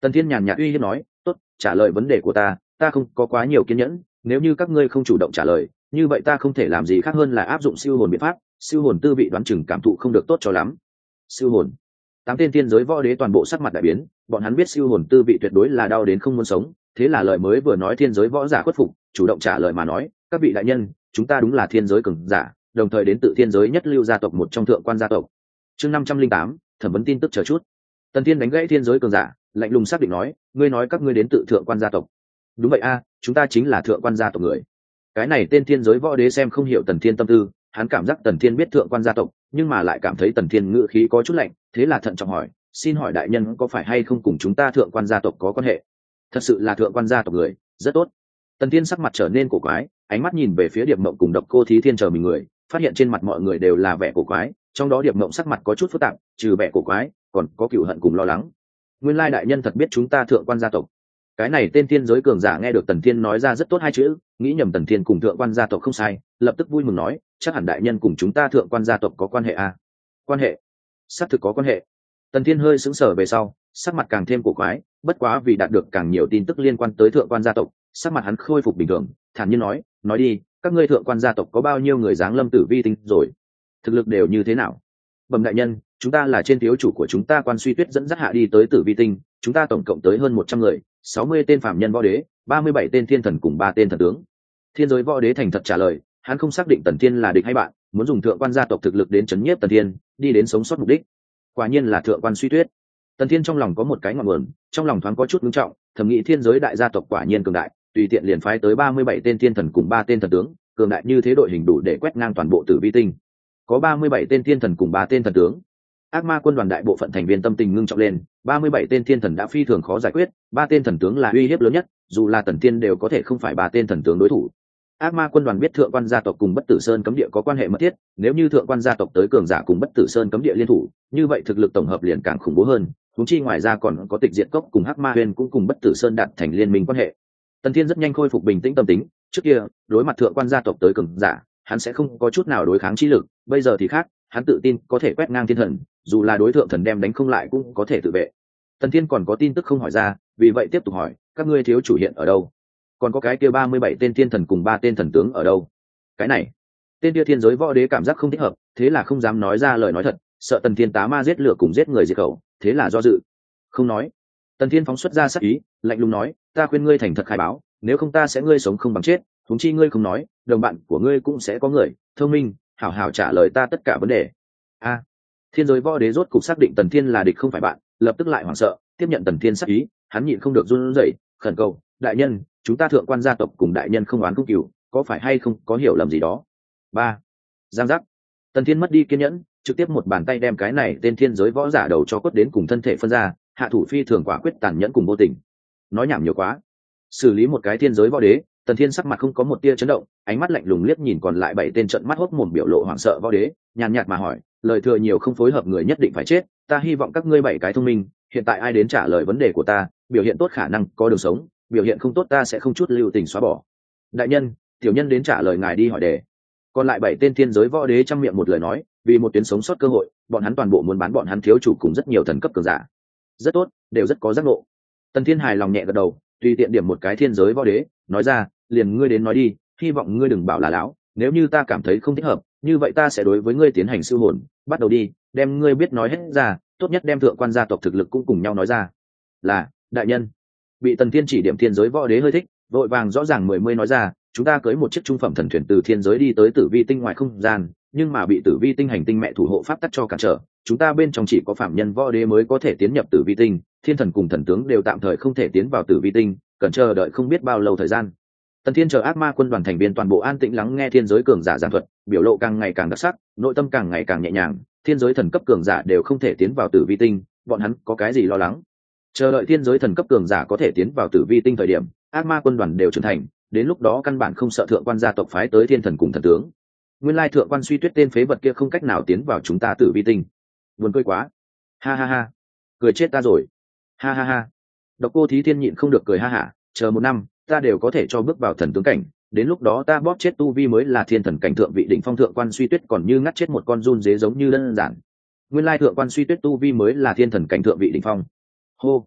Tần Thiên nhàn nhạt uy hiếp nói, tốt, trả lời vấn đề của ta, ta không có quá nhiều kiên nhẫn, nếu như các ngươi không chủ động trả lời, như vậy ta không thể làm gì khác hơn là áp dụng siêu hồn biện pháp. Siêu hồn tư vị đoán chừng cảm thụ không được tốt cho lắm. Siêu hồn. Tám tên thiên giới võ đế toàn bộ sắc mặt đại biến, bọn hắn biết siêu hồn tư vị tuyệt đối là đau đến không muốn sống, thế là lời mới vừa nói thiên giới võ giả khuất phục, chủ động trả lời mà nói, các vị đại nhân, chúng ta đúng là thiên giới cường giả, đồng thời đến tự thiên giới nhất lưu gia tộc một trong thượng quan gia tộc. Chương năm trăm linh tám, thẩm vấn tin tức chờ chút. Tần Thiên đánh gãy thiên giới cường giả, lạnh lùng xác định nói, ngươi nói các ngươi đến tự thượng quan gia tộc. Đúng vậy a, chúng ta chính là thượng quan gia tộc người. Cái này tên thiên giới võ đế xem không hiểu Tần Thiên tâm tư, hắn cảm giác Tần Thiên biết thượng quan gia tộc, nhưng mà lại cảm thấy Tần Thiên ngữ khí có chút lạnh, thế là thận trọng hỏi, xin hỏi đại nhân có phải hay không cùng chúng ta thượng quan gia tộc có quan hệ? Thật sự là thượng quan gia tộc người, rất tốt. Tần Thiên sắc mặt trở nên cổ quái, ánh mắt nhìn về phía Điệp Mộng cùng Độc Cô Thí Thiên chờ mình người, phát hiện trên mặt mọi người đều là vẻ cổ quái, trong đó Điệp Mộng sắc mặt có chút phức tạp, trừ vẻ cổ quái, còn có cừu hận cùng lo lắng. Nguyên lai đại nhân thật biết chúng ta thượng quan gia tộc. Cái này tên thiên giới cường giả nghe được Tần Thiên nói ra rất tốt hai chữ, nghĩ nhầm Tần Thiên cùng thượng quan gia tộc không sai, lập tức vui mừng nói, chắc hẳn đại nhân cùng chúng ta thượng quan gia tộc có quan hệ à? Quan hệ? Xác thực có quan hệ. Tần Thiên hơi sững sờ về sau, sắc mặt càng thêm cổ quái, bất quá vì đạt được càng nhiều tin tức liên quan tới thượng quan gia tộc, sắc mặt hắn khôi phục bình thường, thản nhiên nói, nói đi, các ngươi thượng quan gia tộc có bao nhiêu người giáng lâm tử vi tinh rồi? Thực lực đều như thế nào? Bẩm đại nhân, chúng ta là trên thiếu chủ của chúng ta Quan Suy Tuyết dẫn dắt hạ đi tới tử vi tinh, chúng ta tổng cộng tới hơn một trăm người, sáu mươi tên phạm nhân võ đế, ba mươi bảy tên thiên thần cùng ba tên thần tướng. Thiên giới võ đế thành thật trả lời, hắn không xác định Tần Thiên là địch hay bạn, muốn dùng thượng quan gia tộc thực lực đến chấn nhiếp Tần Thiên, đi đến sống sót mục đích. Quả nhiên là thượng quan Suy Tuyết. Tần Thiên trong lòng có một cái ngọn nguồn, trong lòng thoáng có chút ngưng trọng, thầm nghĩ thiên giới đại gia tộc quả nhiên cường đại, tùy tiện liền phái tới ba mươi bảy tên thiên thần cùng ba tên thần tướng, cường đại như thế đội hình đủ để quét ngang toàn bộ tử vi tinh. Có ba mươi bảy tên thiên thần cùng ba tên thần tướng. Ác ma quân đoàn đại bộ phận thành viên tâm tình ngưng trọng lên, ba mươi bảy tên thiên thần đã phi thường khó giải quyết, ba tên thần tướng là uy hiếp lớn nhất, dù là Tần Thiên đều có thể không phải ba tên thần tướng đối thủ. Ác ma quân đoàn biết thượng quan gia tộc cùng Bất Tử Sơn cấm địa có quan hệ mật thiết, nếu như thượng quan gia tộc tới cường giả cùng Bất Tử Sơn cấm địa liên thủ, như vậy thực lực tổng hợp liền càng khủng bố hơn. Huống chi ngoài ra còn có Tịch Diệt Cốc cùng Hắc Ma Huyền cũng cùng Bất Tử Sơn đạt thành liên minh quan hệ. Tần Thiên rất nhanh khôi phục bình tĩnh tâm tính, trước kia, đối mặt thượng quan gia tộc tới cường giả, hắn sẽ không có chút nào đối kháng chi lực, bây giờ thì khác, hắn tự tin có thể quét ngang thiên thần, dù là đối thượng thần đem đánh không lại cũng có thể tự vệ. Tần Thiên còn có tin tức không hỏi ra, vì vậy tiếp tục hỏi, các ngươi thiếu chủ hiện ở đâu? Còn có cái kia ba mươi bảy tên thiên thần cùng ba tên thần tướng ở đâu? Cái này, tên kia thiên giới võ đế cảm giác không thích hợp, thế là không dám nói ra lời nói thật, sợ Tần Thiên tá ma giết lửa cùng giết người diệt khẩu, thế là do dự, không nói. Tần Thiên phóng xuất ra sát ý, lạnh lùng nói, ta khuyên ngươi thành thật khai báo, nếu không ta sẽ ngươi sống không bằng chết, huống chi ngươi không nói, đồng bạn của ngươi cũng sẽ có người thông minh, hảo hảo trả lời ta tất cả vấn đề. A, thiên giới võ đế rốt cục xác định Tần Thiên là địch không phải bạn, lập tức lại hoảng sợ, tiếp nhận Tần Thiên sát ý, hắn nhịn không được run rẩy, khẩn cầu, đại nhân, chúng ta thượng quan gia tộc cùng đại nhân không oán không cừu, có phải hay không có hiểu lầm gì đó? Ba, giang giác. Tần Thiên mất đi kiên nhẫn, trực tiếp một bàn tay đem cái này tên thiên giới võ giả đầu cho quất đến cùng thân thể phân ra, hạ thủ phi thường quả quyết tàn nhẫn cùng vô tình. Nói nhảm nhiều quá. Xử lý một cái thiên giới võ đế, Tần Thiên sắc mặt không có một tia chấn động, ánh mắt lạnh lùng liếc nhìn còn lại bảy tên trận mắt hốc mồm biểu lộ hoảng sợ võ đế, nhàn nhạt mà hỏi, lời thừa nhiều không phối hợp người nhất định phải chết, ta hy vọng các ngươi bảy cái thông minh, hiện tại ai đến trả lời vấn đề của ta, biểu hiện tốt khả năng có đường sống, biểu hiện không tốt ta sẽ không chút lưu tình xóa bỏ. Đại nhân, tiểu nhân đến trả lời ngài đi hỏi đề. Còn lại bảy tên thiên giới võ đế trong miệng một lời nói, vì một tuyến sống sót cơ hội, bọn hắn toàn bộ muốn bán bọn hắn thiếu chủ cùng rất nhiều thần cấp cường giả. Rất tốt, đều rất có giác ngộ. Tần Thiên hài lòng nhẹ gật đầu, tùy tiện điểm một cái thiên giới võ đế, nói ra, liền ngươi đến nói đi, hy vọng ngươi đừng bảo là láo, nếu như ta cảm thấy không thích hợp, như vậy ta sẽ đối với ngươi tiến hành siêu hồn, bắt đầu đi, đem ngươi biết nói hết ra, tốt nhất đem thượng quan gia tộc thực lực cũng cùng nhau nói ra. Là, đại nhân. Bị Tần Thiên chỉ điểm thiên giới võ đế hơi thích, vội vàng rõ ràng mười mươi nói ra, chúng ta cưới một chiếc trung phẩm thần thuyền từ thiên giới đi tới tử vi tinh ngoài không gian, nhưng mà bị tử vi tinh hành tinh mẹ thủ hộ pháp tắc cho cản trở, chúng ta bên trong chỉ có phạm nhân võ đế mới có thể tiến nhập tử vi tinh, thiên thần cùng thần tướng đều tạm thời không thể tiến vào tử vi tinh, cần chờ đợi không biết bao lâu thời gian. Tần Thiên chờ ác ma quân đoàn thành viên toàn bộ an tĩnh lắng nghe thiên giới cường giả giảng thuật, biểu lộ càng ngày càng đặc sắc, nội tâm càng ngày càng nhẹ nhàng, thiên giới thần cấp cường giả đều không thể tiến vào tử vi tinh, bọn hắn có cái gì lo lắng? Chờ đợi thiên giới thần cấp cường giả có thể tiến vào tử vi tinh thời điểm, ác ma quân đoàn đều trưởng thành, đến lúc đó căn bản không sợ thượng quan gia tộc phái tới thiên thần cùng thần tướng. Nguyên lai thượng quan Suy Tuyết tên phế vật kia không cách nào tiến vào chúng ta tử vi tinh. Buồn cười quá. Ha ha ha. Cười chết ta rồi. Ha ha ha. Độc Cô Thí Thiên nhịn không được cười ha hả, chờ một năm, ta đều có thể cho bước vào thần tướng cảnh, đến lúc đó ta bóp chết tu vi mới là thiên thần cảnh thượng vị đỉnh phong thượng quan Suy Tuyết còn như ngắt chết một con run dế giống như đơn giản. Nguyên lai thượng quan Suy Tuyết tu vi mới là thiên thần cảnh thượng vị đỉnh phong. Hô.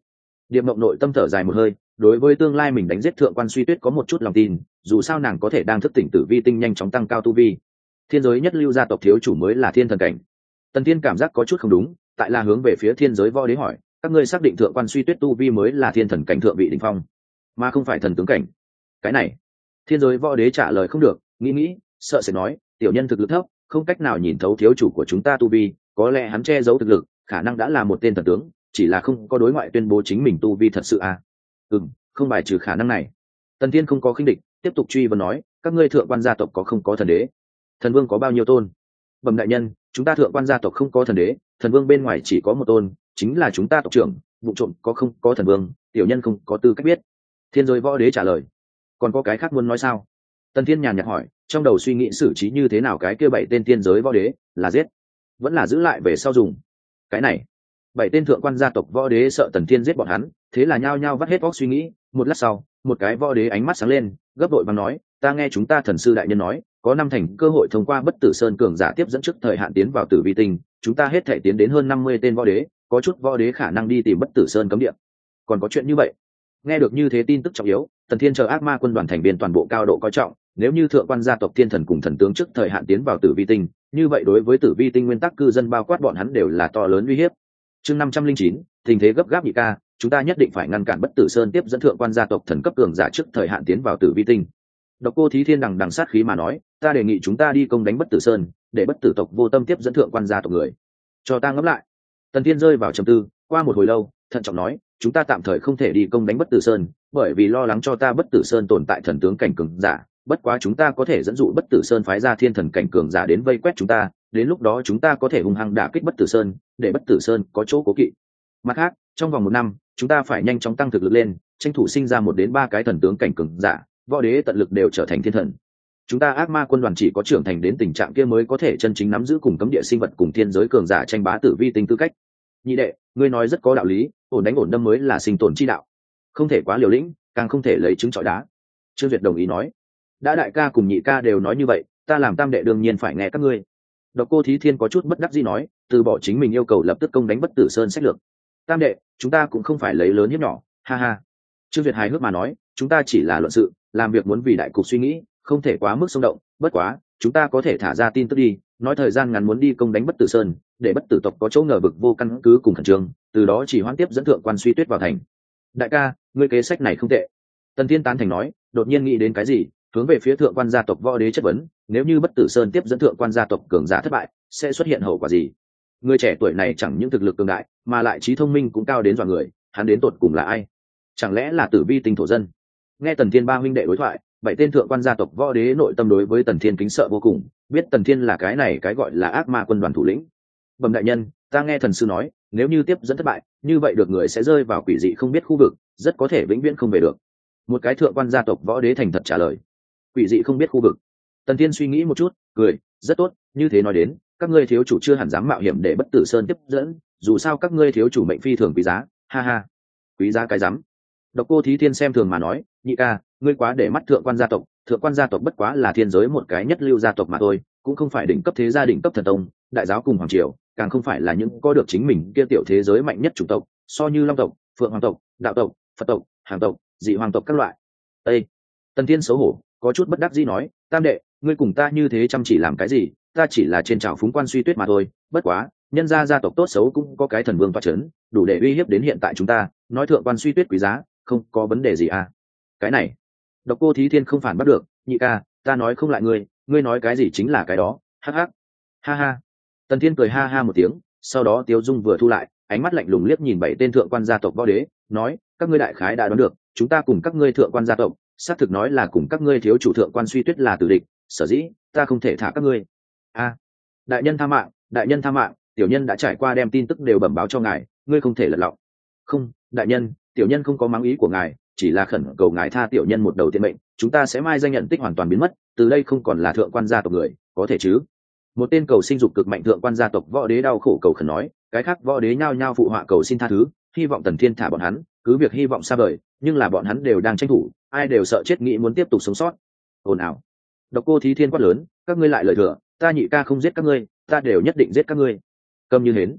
Điệp mộng nội tâm thở dài một hơi, đối với tương lai mình đánh giết thượng quan suy tuyết có một chút lòng tin, dù sao nàng có thể đang thức tỉnh tử vi tinh nhanh chóng tăng cao tu vi. Thiên giới nhất lưu gia tộc thiếu chủ mới là thiên thần cảnh. Tần Thiên cảm giác có chút không đúng, tại là hướng về phía thiên giới võ đế hỏi, các ngươi xác định thượng quan suy tuyết tu vi mới là thiên thần cảnh thượng vị đỉnh phong, mà không phải thần tướng cảnh? Cái này, thiên giới võ đế trả lời không được, nghĩ nghĩ, sợ sẽ nói, tiểu nhân thực lực thấp, không cách nào nhìn thấu thiếu chủ của chúng ta tu vi, có lẽ hắn che giấu thực lực, khả năng đã là một tên thần tướng, chỉ là không có đối ngoại tuyên bố chính mình tu vi thật sự à? Ừm, không bài trừ khả năng này. Tần Thiên không có khinh địch, tiếp tục truy vấn nói, các ngươi thượng quan gia tộc có không có thần đế? Thần vương có bao nhiêu tôn? Bẩm đại nhân, chúng ta thượng quan gia tộc không có thần đế, thần vương bên ngoài chỉ có một tôn, chính là chúng ta tộc trưởng, vụ trộm có không có thần vương, tiểu nhân không có tư cách biết. Thiên giới võ đế trả lời. Còn có cái khác muốn nói sao? Tần Thiên nhàn nhạt hỏi, trong đầu suy nghĩ xử trí như thế nào cái kia bảy tên thiên giới võ đế, là giết, vẫn là giữ lại về sau dùng? Cái này, bảy tên thượng quan gia tộc võ đế sợ Tần Thiên giết bọn hắn, thế là nhao nhao vắt hết óc suy nghĩ. Một lát sau, một cái võ đế ánh mắt sáng lên, gấp đội vàng nói, ta nghe chúng ta thần sư đại nhân nói, có năm thành cơ hội thông qua bất tử sơn cường giả tiếp dẫn trước thời hạn tiến vào tử vi tinh, chúng ta hết thể tiến đến hơn năm mươi tên võ đế, có chút võ đế khả năng đi tìm bất tử sơn cấm địa. Còn có chuyện như vậy? Nghe được như thế tin tức trọng yếu, Tần Thiên chờ ác ma quân đoàn thành viên toàn bộ cao độ coi trọng, nếu như thượng quan gia tộc thiên thần cùng thần tướng trước thời hạn tiến vào tử vi tinh, như vậy đối với tử vi tinh nguyên tắc cư dân bao quát bọn hắn đều là to lớn uy hiếp. Chương năm trăm linh chín, tình thế gấp gáp nhị ca, chúng ta nhất định phải ngăn cản bất tử sơn tiếp dẫn thượng quan gia tộc thần cấp cường giả trước thời hạn tiến vào tử vi tinh. Độc Cô Thí Thiên đằng đằng sát khí mà nói, ta đề nghị chúng ta đi công đánh bất tử sơn, để bất tử tộc vô tâm tiếp dẫn thượng quan gia tộc người. Cho ta ngẫm lại. Tần Thiên rơi vào trầm tư, qua một hồi lâu, thận trọng nói, chúng ta tạm thời không thể đi công đánh bất tử sơn, bởi vì lo lắng cho ta bất tử sơn tồn tại thần tướng cảnh cường giả, bất quá chúng ta có thể dẫn dụ bất tử sơn phái ra thiên thần cảnh cường giả đến vây quét chúng ta, đến lúc đó chúng ta có thể hung hăng đả kích bất tử sơn, để bất tử sơn có chỗ cố kỵ. Mặt khác, trong vòng một năm, chúng ta phải nhanh chóng tăng thực lực lên, tranh thủ sinh ra một đến ba cái thần tướng cảnh cường giả, võ đế tận lực đều trở thành thiên thần. Chúng ta ác ma quân đoàn chỉ có trưởng thành đến tình trạng kia mới có thể chân chính nắm giữ cùng cấm địa sinh vật cùng thiên giới cường giả tranh bá tử vi tinh tư cách. Nhị đệ, ngươi nói rất có đạo lý, ổn đánh ổn đâm mới là sinh tồn chi đạo, không thể quá liều lĩnh, càng không thể lấy trứng trọi đá. Trương Duyệt đồng ý nói, đã đại ca cùng nhị ca đều nói như vậy, ta làm tam đệ đương nhiên phải nghe các ngươi. Độc Cô Thí Thiên có chút bất đắc dĩ nói, từ bỏ chính mình yêu cầu lập tức công đánh bất tử sơn sách lược. Tam đệ, chúng ta cũng không phải lấy lớn hiếp nhỏ, ha ha. Trương Duyệt hài hước mà nói, chúng ta chỉ là luận sự, làm việc muốn vì đại cục suy nghĩ, không thể quá mức xung động, bất quá, chúng ta có thể thả ra tin tức đi, nói thời gian ngắn muốn đi công đánh bất tử sơn, để bất tử tộc có chỗ ngờ vực vô căn cứ cùng khẩn trương, từ đó chỉ hoãn tiếp dẫn thượng quan suy tuyết vào thành. Đại ca, ngươi kế sách này không tệ. Tần Thiên tán thành nói, đột nhiên nghĩ đến cái gì, hướng về phía thượng quan gia tộc võ đế chất vấn, nếu như bất tử sơn tiếp dẫn thượng quan gia tộc cường giả thất bại, sẽ xuất hiện hậu quả gì? Người trẻ tuổi này chẳng những thực lực cường đại, mà lại trí thông minh cũng cao đến dọa người, hắn đến tột cùng là ai? Chẳng lẽ là tử vi tinh thổ dân? Nghe Tần Thiên ba huynh đệ đối thoại, bảy tên thượng quan gia tộc võ đế nội tâm đối với Tần Thiên kính sợ vô cùng, biết Tần Thiên là cái này cái gọi là ác ma quân đoàn thủ lĩnh. Bẩm đại nhân, ta nghe thần sư nói, nếu như tiếp dẫn thất bại, như vậy được người sẽ rơi vào quỷ dị không biết khu vực, rất có thể vĩnh viễn không về được. Một cái thượng quan gia tộc võ đế thành thật trả lời. Quỷ dị không biết khu vực. Tần Thiên suy nghĩ một chút, cười, rất tốt, như thế nói đến, các ngươi thiếu chủ chưa hẳn dám mạo hiểm để bất tử sơn tiếp dẫn, dù sao các ngươi thiếu chủ mệnh phi thường quý giá, ha ha. Quý giá cái rắm. Độc Cô Thí Thiên xem thường mà nói, nhị ca, ngươi quá để mắt thượng quan gia tộc, thượng quan gia tộc bất quá là thiên giới một cái nhất lưu gia tộc mà thôi, cũng không phải đỉnh cấp thế gia đỉnh cấp thần tông, đại giáo cùng hoàng triều, càng không phải là những có được chính mình kia tiểu thế giới mạnh nhất chủng tộc, so như long tộc, phượng hoàng tộc, đạo tộc, phật tộc, hàng tộc, dị hoàng tộc các loại. Ê! Tần Thiên xấu hổ, có chút bất đắc dĩ nói, tam đệ, ngươi cùng ta như thế chăm chỉ làm cái gì, ta chỉ là trên trào phúng quan suy tuyết mà thôi, bất quá, nhân gia gia tộc tốt xấu cũng có cái thần vương toa chấn, đủ để uy hiếp đến hiện tại chúng ta, nói thượng quan suy tuyết quý giá, không có vấn đề gì à. Cái này, Độc Cô Thí Thiên không phản bắt được, nhị ca, ta nói không lại ngươi, ngươi nói cái gì chính là cái đó, hắc hắc. Ha ha. Tần Thiên cười ha ha một tiếng, sau đó Tiêu Dung vừa thu lại, ánh mắt lạnh lùng liếc nhìn bảy tên thượng quan gia tộc võ đế, nói, các ngươi đại khái đã đoán được, chúng ta cùng các ngươi thượng quan gia tộc, xác thực nói là cùng các ngươi thiếu chủ thượng quan suy tuyết là tử địch, sở dĩ ta không thể thả các ngươi. A, đại nhân tha mạng, đại nhân tha mạng, tiểu nhân đã trải qua đem tin tức đều bẩm báo cho ngài, ngươi không thể lật lọng. Không, đại nhân, tiểu nhân không có mắng ý của ngài, chỉ là khẩn cầu ngài tha tiểu nhân một đầu tiên mệnh, chúng ta sẽ mai danh nhận tích hoàn toàn biến mất, từ đây không còn là thượng quan gia tộc người, có thể chứ? Một tên cầu sinh dục cực mạnh thượng quan gia tộc võ đế đau khổ cầu khẩn nói, cái khác võ đế nhao nhao phụ họa cầu xin tha thứ, hy vọng Tần Thiên thả bọn hắn, cứ việc hy vọng xa vời, nhưng là bọn hắn đều đang tranh thủ, ai đều sợ chết nghĩ muốn tiếp tục sống sót. Ồn ào. Độc Cô Thí Thiên quát lớn, các ngươi lại lời thừa, ta nhị ca không giết các ngươi, ta đều nhất định giết các ngươi. Câm như hến.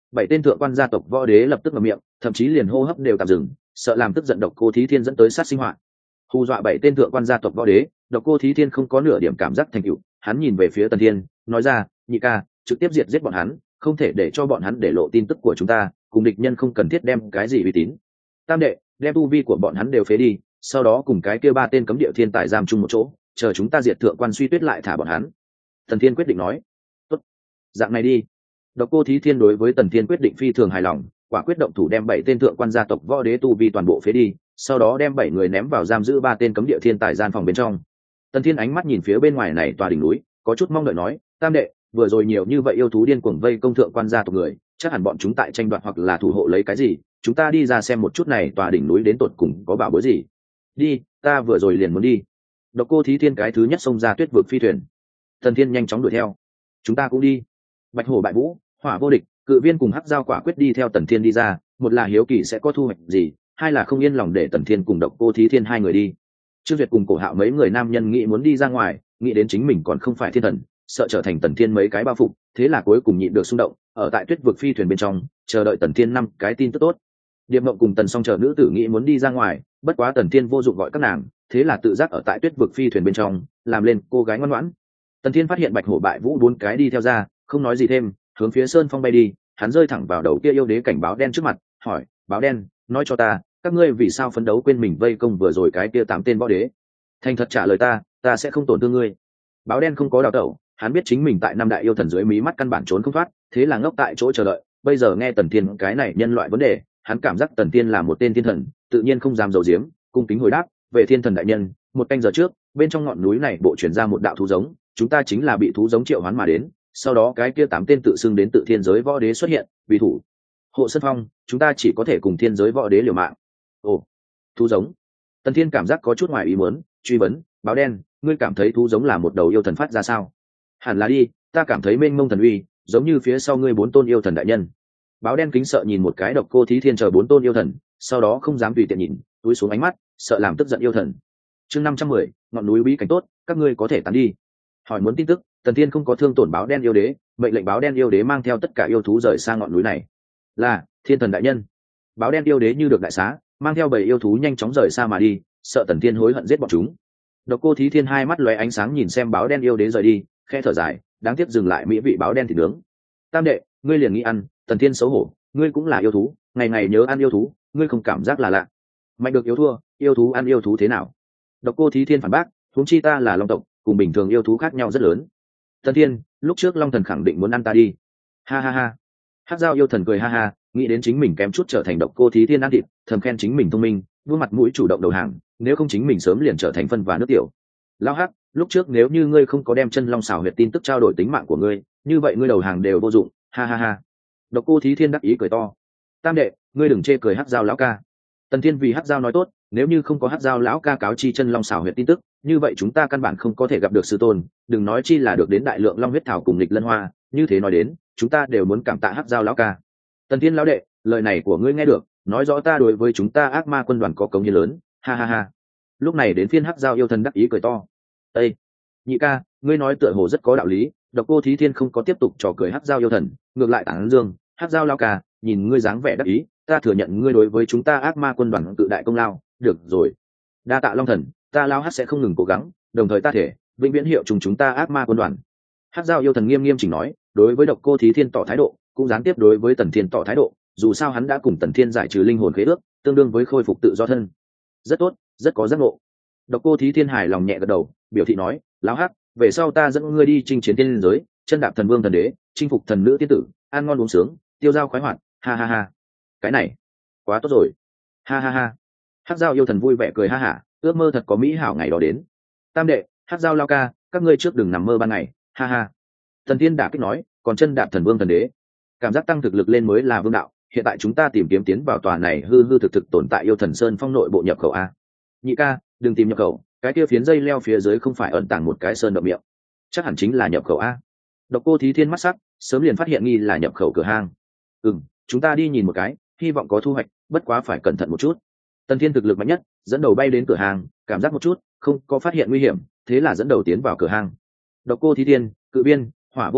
Bảy tên thượng quan gia tộc võ đế lập tức ngậm miệng, thậm chí liền hô hấp đều tạm dừng, sợ làm tức giận Độc Cô Thí Thiên dẫn tới sát sinh hoạt. Hù dọa bảy tên thượng quan gia tộc võ đế, Độc Cô Thí Thiên không có nửa điểm cảm giác thành tựu, hắn nhìn về phía Tần Thiên, nói ra, nhị ca, trực tiếp diệt giết bọn hắn, không thể để cho bọn hắn để lộ tin tức của chúng ta, cùng địch nhân không cần thiết đem cái gì uy tín. Tam đệ, đem tu vi của bọn hắn đều phế đi, sau đó cùng cái kia ba tên cấm địa thiên tài giam chung một chỗ, chờ chúng ta diệt thượng quan Suy Tuyết lại thả bọn hắn. Tần Thiên quyết định nói, tốt, dạng này đi. Độc Cô Thí Thiên đối với Tần Thiên quyết định phi thường hài lòng, quả quyết động thủ đem bảy tên thượng quan gia tộc võ đế tu vi toàn bộ phế đi, sau đó đem bảy người ném vào giam giữ ba tên cấm địa thiên tài gian phòng bên trong. Tần Thiên ánh mắt nhìn phía bên ngoài này tòa đỉnh núi, có chút mong đợi nói, tam đệ, vừa rồi nhiều như vậy yêu thú điên cuồng vây công thượng quan gia tộc người, chắc hẳn bọn chúng tại tranh đoạt hoặc là thủ hộ lấy cái gì, chúng ta đi ra xem một chút này tòa đỉnh núi đến tột cùng có bảo bối gì. Đi, ta vừa rồi liền muốn đi. Độc Cô Thí Thiên cái thứ nhất xông ra tuyết vực phi thuyền. Tần Thiên nhanh chóng đuổi theo. Chúng ta cũng đi. Bạch Hổ Bại Vũ, Hỏa Vô Địch, Cự Viên cùng Hắc Giao quả quyết đi theo Tần Thiên đi ra, một là hiếu kỳ sẽ có thu hoạch gì, hai là không yên lòng để Tần Thiên cùng Độc Cô Thí Thiên hai người đi. Trương Duyệt cùng Cổ Hạo mấy người nam nhân nghĩ muốn đi ra ngoài, nghĩ đến chính mình còn không phải thiên thần, sợ trở thành Tần Thiên mấy cái bao phục, thế là cuối cùng nhịn được xung động, ở tại tuyết vực phi thuyền bên trong, chờ đợi Tần Thiên năm cái tin tức tốt. Điệp Mộng cùng Tần Song chờ nữ tử nghĩ muốn đi ra ngoài, bất quá Tần Thiên vô dụng gọi các nàng, thế là tự giác ở tại tuyết vực phi thuyền bên trong, làm lên cô gái ngoan ngoãn. Tần Thiên phát hiện Bạch Hổ Bại Vũ bốn cái đi theo ra, không nói gì thêm, hướng phía Sơn Phong bay đi, hắn rơi thẳng vào đầu kia yêu đế cảnh báo đen trước mặt, hỏi, báo đen, nói cho ta, các ngươi vì sao phấn đấu quên mình vây công vừa rồi cái kia tám tên võ đế? Thành thật trả lời ta, ta sẽ không tổn thương ngươi. Báo đen không có đào tẩu, hắn biết chính mình tại năm đại yêu thần dưới mí mắt căn bản trốn không thoát, thế là ngốc tại chỗ chờ đợi. Bây giờ nghe Tần Thiên cái này nhân loại vấn đề, hắn cảm giác Tần Thiên là một tên thiên thần, tự nhiên không dám giấu giếm, cung kính hồi đáp, về thiên thần đại nhân, một canh giờ trước, bên trong ngọn núi này bộ chuyển ra một đạo thú giống, chúng ta chính là bị thú giống triệu hoán mà đến, sau đó cái kia tám tên tự xưng đến tự thiên giới võ đế xuất hiện, vì thủ hộ Sơn Phong, chúng ta chỉ có thể cùng thiên giới võ đế liều mạng. Ồ, thú giống. Tần Thiên cảm giác có chút ngoài ý muốn, truy vấn, báo đen, ngươi cảm thấy thú giống là một đầu yêu thần phát ra sao? Hẳn là đi, ta cảm thấy mênh mông thần uy, giống như phía sau ngươi bốn tôn yêu thần đại nhân. Báo đen kính sợ nhìn một cái Độc Cô Thí Thiên chờ bốn tôn yêu thần, sau đó không dám tùy tiện nhìn, túi xuống ánh mắt, sợ làm tức giận yêu thần. Chương năm trăm mười, ngọn núi bí cảnh tốt, các ngươi có thể tán đi. Hỏi muốn tin tức, Tần Thiên không có thương tổn báo đen yêu đế, mệnh lệnh báo đen yêu đế mang theo tất cả yêu thú rời sang ngọn núi này. Là, thiên thần đại nhân. Báo đen yêu đế như được đại xá, mang theo bảy yêu thú nhanh chóng rời xa mà đi, sợ Tần Thiên hối hận giết bọn chúng. Độc Cô Thí Thiên hai mắt lóe ánh sáng nhìn xem báo đen yêu đế rời đi, khẽ thở dài, đáng tiếc dừng lại mỹ vị báo đen thì nướng. Tam đệ, ngươi liền nghĩ ăn. Tần Thiên xấu hổ, ngươi cũng là yêu thú, ngày ngày nhớ ăn yêu thú, ngươi không cảm giác là lạ? Mạnh được yếu thua, yêu thú ăn yêu thú thế nào? Độc Cô Thí Thiên phản bác, huống chi ta là long tộc, cùng bình thường yêu thú khác nhau rất lớn. Tần Thiên, lúc trước long thần khẳng định muốn ăn ta đi. Ha ha ha. Hắc Giao yêu thần cười ha ha, nghĩ đến chính mình kém chút trở thành Độc Cô Thí Thiên ăn thịt, thầm khen chính mình thông minh, vuốt mặt mũi chủ động đầu hàng, nếu không chính mình sớm liền trở thành phân và nước tiểu. Lão Hắc, lúc trước nếu như ngươi không có đem chân long xảo huyệt tin tức trao đổi tính mạng của ngươi, như vậy ngươi đầu hàng đều vô dụng. Ha ha ha. Độc Cô Thí Thiên đắc ý cười to. Tam đệ, ngươi đừng chê cười Hắc Giao lão ca. Tần Thiên vì Hắc Giao nói tốt, nếu như không có Hắc Giao lão ca cáo chi chân long xảo huyệt tin tức, như vậy chúng ta căn bản không có thể gặp được sư tôn, đừng nói chi là được đến đại lượng long huyết thảo cùng nghịch lân hoa, như thế nói đến, chúng ta đều muốn cảm tạ Hắc Giao lão ca. Tần Thiên lão đệ, lời này của ngươi nghe được, nói rõ ta đối với chúng ta ác ma quân đoàn có cống hiến lớn, ha ha ha. Lúc này đến phiên Hắc Giao yêu thần đắc ý cười to. Ê, nhị ca, ngươi nói tựa hồ rất có đạo lý. Độc Cô Thí Thiên không có tiếp tục trò cười Hắc Giao yêu thần, ngược lại tán dương, Hắc Giao lão ca, nhìn ngươi dáng vẻ đắc ý, ta thừa nhận ngươi đối với chúng ta ác ma quân đoàn tự đại công lao, được rồi. Đa tạ long thần, ta lao Hắc sẽ không ngừng cố gắng, đồng thời ta thể vĩnh viễn hiệu chúng chúng ta ác ma quân đoàn. Hắc Giao yêu thần nghiêm nghiêm chỉnh nói, đối với Độc Cô Thí Thiên tỏ thái độ, cũng gián tiếp đối với Tần Thiên tỏ thái độ, dù sao hắn đã cùng Tần Thiên giải trừ linh hồn khế ước, tương đương với khôi phục tự do thân. Rất tốt, rất có giác ngộ. Độc Cô Thí Thiên hài lòng nhẹ gật đầu, biểu thị nói, lão Hắc, về sau ta dẫn ngươi đi chinh chiến tiên giới, chân đạp thần vương thần đế, chinh phục thần nữ tiên tử, ăn ngon uống sướng, tiêu dao khoái hoạt, ha ha ha. Cái này, quá tốt rồi. Ha ha ha. Hắc Giao yêu thần vui vẻ cười ha hả, ước mơ thật có mỹ hảo ngày đó đến. Tam đệ, Hắc Giao lao ca, các ngươi trước đừng nằm mơ ban ngày, ha ha. Thần Thiên đả kích nói, còn chân đạp thần vương thần đế, cảm giác tăng thực lực lên mới là vương đạo. Hiện tại chúng ta tìm kiếm tiến vào tòa này hư hư thực thực tồn tại yêu thần sơn phong nội bộ nhập khẩu a. Nhị ca, đừng tìm nhập khẩu, cái kia phiến dây leo phía dưới không phải ẩn tàng một cái sơn động miệng, chắc hẳn chính là nhập khẩu a. Độc Cô Thí Thiên mắt sắc, sớm liền phát hiện nghi là nhập khẩu cửa hang. Ừm, chúng ta đi nhìn một cái, hy vọng có thu hoạch, bất quá phải cẩn thận một chút. Tần Thiên thực lực mạnh nhất, dẫn đầu bay đến cửa hàng, cảm giác một chút, không có phát hiện nguy hiểm, thế là dẫn đầu tiến vào cửa hàng. Độc Cô Thí Thiên, Cự Biên, Hỏa Vô Địch,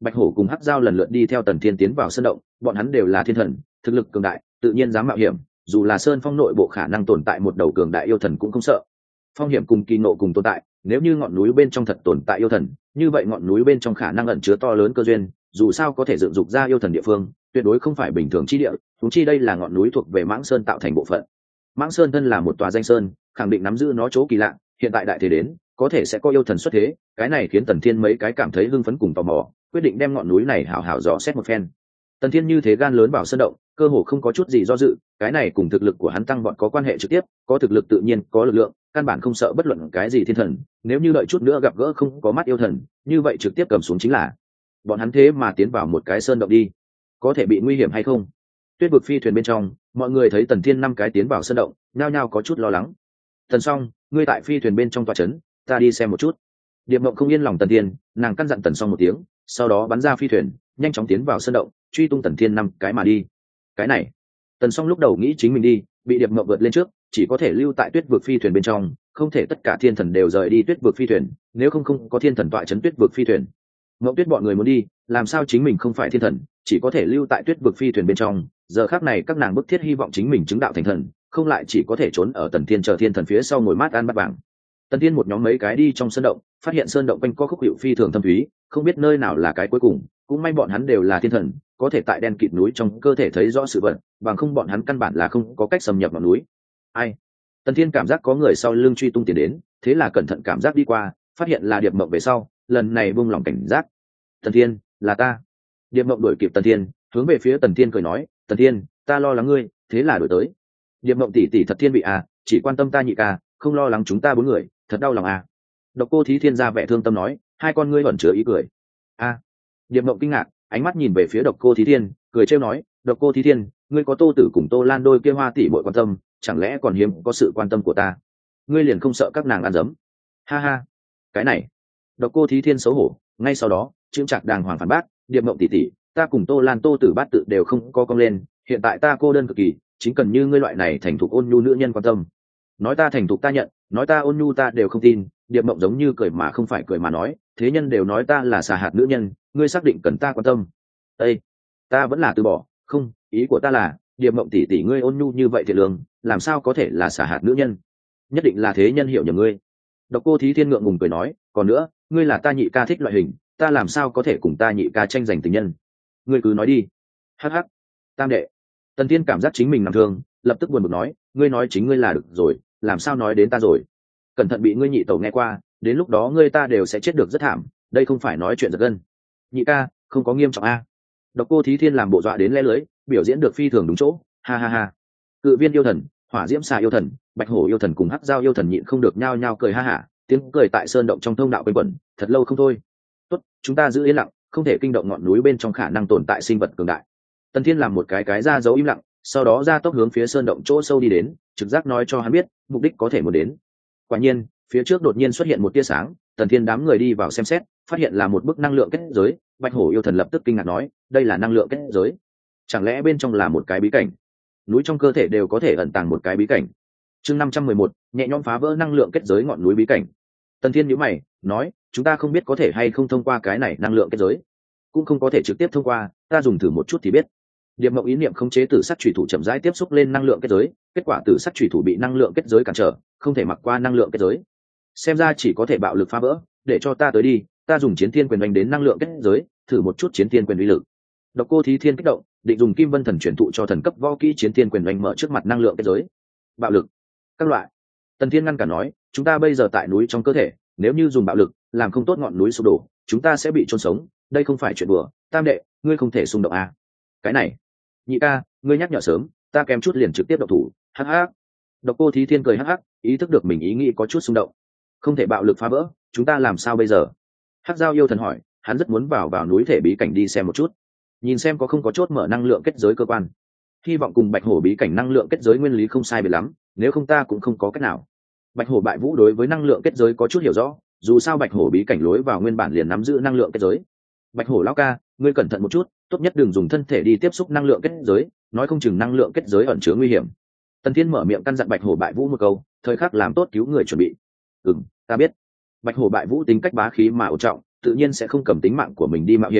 Bạch Hổ cùng Hắc Giao lần lượt đi theo Tần Thiên tiến vào sơn động, bọn hắn đều là thiên thần, thực lực cường đại, tự nhiên dám mạo hiểm, dù là sơn phong nội bộ khả năng tồn tại một đầu cường đại yêu thần cũng không sợ. Phong hiểm cùng kỳ nộ cùng tồn tại, nếu như ngọn núi bên trong thật tồn tại yêu thần, như vậy ngọn núi bên trong khả năng ẩn chứa to lớn cơ duyên, dù sao có thể dựng dục ra yêu thần địa phương, tuyệt đối không phải bình thường chi địa, huống chi đây là ngọn núi thuộc về Mãng Sơn tạo thành bộ phận. Mãng Sơn thân là một tòa danh sơn, khẳng định nắm giữ nó chỗ kỳ lạ, hiện tại đại thế đến, có thể sẽ có yêu thần xuất thế, cái này khiến Tần Thiên mấy cái cảm thấy hưng phấn cùng tò mò, quyết định đem ngọn núi này hảo hảo dò xét một phen. Tần Thiên như thế gan lớn vào sơn động, cơ hồ không có chút gì do dự, cái này cùng thực lực của hắn tăng vọt có quan hệ trực tiếp, có thực lực tự nhiên có lực lượng, căn bản không sợ bất luận cái gì thiên thần, nếu như đợi chút nữa gặp gỡ không có mắt yêu thần, như vậy trực tiếp cầm xuống chính là. Bọn hắn thế mà tiến vào một cái sơn động đi, có thể bị nguy hiểm hay không? Tuyết vực phi thuyền bên trong, mọi người thấy Tần Thiên năm cái tiến vào sơn động, nhao nhao có chút lo lắng. Tần Song, ngươi tại phi thuyền bên trong tọa trấn, ta đi xem một chút. Điệp Mộng không yên lòng Tần Thiên, nàng căn dặn Tần Song một tiếng, sau đó bắn ra phi thuyền, nhanh chóng tiến vào sơn động, truy tung Tần Thiên năm cái mà đi. Cái này, Tần Song lúc đầu nghĩ chính mình đi, bị Điệp Mộng vượt lên trước, chỉ có thể lưu tại Tuyết vực phi thuyền bên trong, không thể tất cả thiên thần đều rời đi Tuyết vực phi thuyền, nếu không không có thiên thần tọa trấn Tuyết vực phi thuyền. Mộng Tuyết bọn người muốn đi, làm sao chính mình không phải thiên thần, chỉ có thể lưu tại Tuyết vực phi thuyền bên trong. Giờ khắc này các nàng bức thiết hy vọng chính mình chứng đạo thành thần, không lại chỉ có thể trốn ở Tần Thiên chờ thiên thần phía sau ngồi mát ăn bát vàng. Tần Thiên một nhóm mấy cái đi trong sơn động, phát hiện sơn động quanh co khúc hiệu phi thường thâm thúy, không biết nơi nào là cái cuối cùng, cũng may bọn hắn đều là thiên thần, có thể tại đen kịt núi trong cơ thể thấy rõ sự vật, bằng không bọn hắn căn bản là không có cách xâm nhập vào núi. Ai? Tần Thiên cảm giác có người sau lưng truy tung tiến đến, thế là cẩn thận cảm giác đi qua, phát hiện là Điệp Mộng về sau, lần này buông lòng cảnh giác. Tần Thiên, là ta. Điệp Mộng đuổi kịp Tần Thiên, hướng về phía Tần Thiên cười nói, Tần Thiên, ta lo lắng ngươi, thế là đuổi tới. Điệp Mộng tỷ tỷ thật thiên vị à, chỉ quan tâm ta nhị ca, không lo lắng chúng ta bốn người, thật đau lòng à. Độc Cô Thí Thiên ra vẻ thương tâm nói, hai con ngươi ẩn chứa ý cười. A. À. Điệp Mộng kinh ngạc, ánh mắt nhìn về phía Độc Cô Thí Thiên, cười trêu nói, Độc Cô Thí Thiên, ngươi có Tô Tử cùng Tô Lan đôi kia hoa tỷ muội quan tâm, chẳng lẽ còn hiếm có sự quan tâm của ta? Ngươi liền không sợ các nàng ăn dấm? Ha ha. Cái này. Độc Cô Thí Thiên xấu hổ, ngay sau đó, chững chạc đàng hoàng phản bác, Điệp Mộng tỷ tỷ, ta cùng Tô Lan Tô Tử bát tự đều không có cong lên, hiện tại ta cô đơn cực kỳ, chính cần như ngươi loại này thành thục ôn nhu nữ nhân quan tâm. Nói ta thành thục ta nhận, nói ta ôn nhu ta đều không tin. Điệp Mộng giống như cười mà không phải cười mà nói, thế nhân đều nói ta là xà hạt nữ nhân, ngươi xác định cần ta quan tâm? Ê, ta vẫn là từ bỏ, không, ý của ta là, Điệp Mộng tỷ tỷ ngươi ôn nhu như vậy thiệt lương, làm sao có thể là xà hạt nữ nhân? Nhất định là thế nhân hiểu nhầm ngươi. Độc Cô Thí Thiên ngượng ngùng cười nói, còn nữa, ngươi là ta nhị ca thích loại hình, ta làm sao có thể cùng ta nhị ca tranh giành tình nhân? Ngươi cứ nói đi. Hắc hắc. Tam đệ. Tần Thiên cảm giác chính mình nằm thương, lập tức buồn bực nói, ngươi nói chính ngươi là được rồi, làm sao nói đến ta rồi? Cẩn thận bị ngươi nhị tẩu nghe qua, đến lúc đó ngươi ta đều sẽ chết được rất thảm, đây không phải nói chuyện giật gân. Nhị ca, không có nghiêm trọng a. Độc Cô Thí Thiên làm bộ dọa đến lẽ lưới, biểu diễn được phi thường đúng chỗ, ha ha ha. Cự Viên yêu thần, Hỏa Diễm Xà yêu thần, Bạch Hổ yêu thần cùng Hắc Giao yêu thần nhịn không được nhao nhao cười ha hả, tiếng cười tại sơn động trong thông đạo quanh quẩn, thật lâu không thôi. Tốt, chúng ta giữ yên lặng, không thể kinh động ngọn núi bên trong khả năng tồn tại sinh vật cường đại. Tần Thiên làm một cái cái ra dấu im lặng, sau đó ra tốc hướng phía sơn động chỗ sâu đi đến, trực giác nói cho hắn biết, mục đích có thể muốn đến. Quả nhiên, phía trước đột nhiên xuất hiện một tia sáng, Tần Thiên đám người đi vào xem xét, phát hiện là một bức năng lượng kết giới. Bạch Hổ yêu thần lập tức kinh ngạc nói, đây là năng lượng kết giới, chẳng lẽ bên trong là một cái bí cảnh? Núi trong cơ thể đều có thể ẩn tàng một cái bí cảnh. Chương năm trăm mười một, nhẹ nhõm phá vỡ năng lượng kết giới ngọn núi bí cảnh. Tần Thiên nhíu mày, nói, chúng ta không biết có thể hay không thông qua cái này năng lượng kết giới, cũng không có thể trực tiếp thông qua, ta dùng thử một chút thì biết. Điệp Mộng ý niệm khống chế tử sắc chủy thủ chậm rãi tiếp xúc lên năng lượng kết giới, kết quả tử sắc chủy thủ bị năng lượng kết giới cản trở, không thể mặc qua năng lượng kết giới. Xem ra chỉ có thể bạo lực phá vỡ, để cho ta tới đi, ta dùng chiến thiên quyền đánh đến năng lượng kết giới, thử một chút chiến thiên quyền uy lực. Độc Cô Thí Thiên kích động, định dùng Kim Vân Thần truyền thụ cho thần cấp võ kỹ chiến thiên quyền đánh mở trước mặt năng lượng kết giới. Bạo lực, các loại. Tần Thiên ngăn cản nói, chúng ta bây giờ tại núi trong cơ thể, nếu như dùng bạo lực, làm không tốt ngọn núi sụp đổ, chúng ta sẽ bị chôn sống, đây không phải chuyện đùa. Tam đệ, ngươi không thể xung động à? Cái này, nhị ca, ngươi nhắc nhở sớm, ta kém chút liền trực tiếp động thủ. Hắc hắc. Độc Cô Thí Thiên cười hắc hắc, ý thức được mình ý nghĩ có chút xung động. Không thể bạo lực phá vỡ, chúng ta làm sao bây giờ? Hắc Giao yêu thần hỏi, hắn rất muốn vào vào núi thể bí cảnh đi xem một chút, nhìn xem có không có chốt mở năng lượng kết giới cơ quan, hy vọng cùng Bạch Hổ bí cảnh năng lượng kết giới nguyên lý không sai biệt lắm, nếu không ta cũng không có cách nào. Bạch Hổ bại vũ đối với năng lượng kết giới có chút hiểu rõ, dù sao Bạch Hổ bí cảnh lối vào nguyên bản liền nắm giữ năng lượng kết giới. Bạch Hổ lão ca, ngươi cẩn thận một chút, tốt nhất đừng dùng thân thể đi tiếp xúc năng lượng kết giới, nói không chừng năng lượng kết giới ẩn chứa nguy hiểm. Tần Thiên mở miệng căn dặn Bạch Hổ bại vũ một câu, thời khắc làm tốt cứu người chuẩn bị. Ừm, ta biết. Bạch Hổ bại vũ tính cách bá khí mà ổn trọng, tự nhiên sẽ không cầm tính mạng của mình đi mạo hiểm,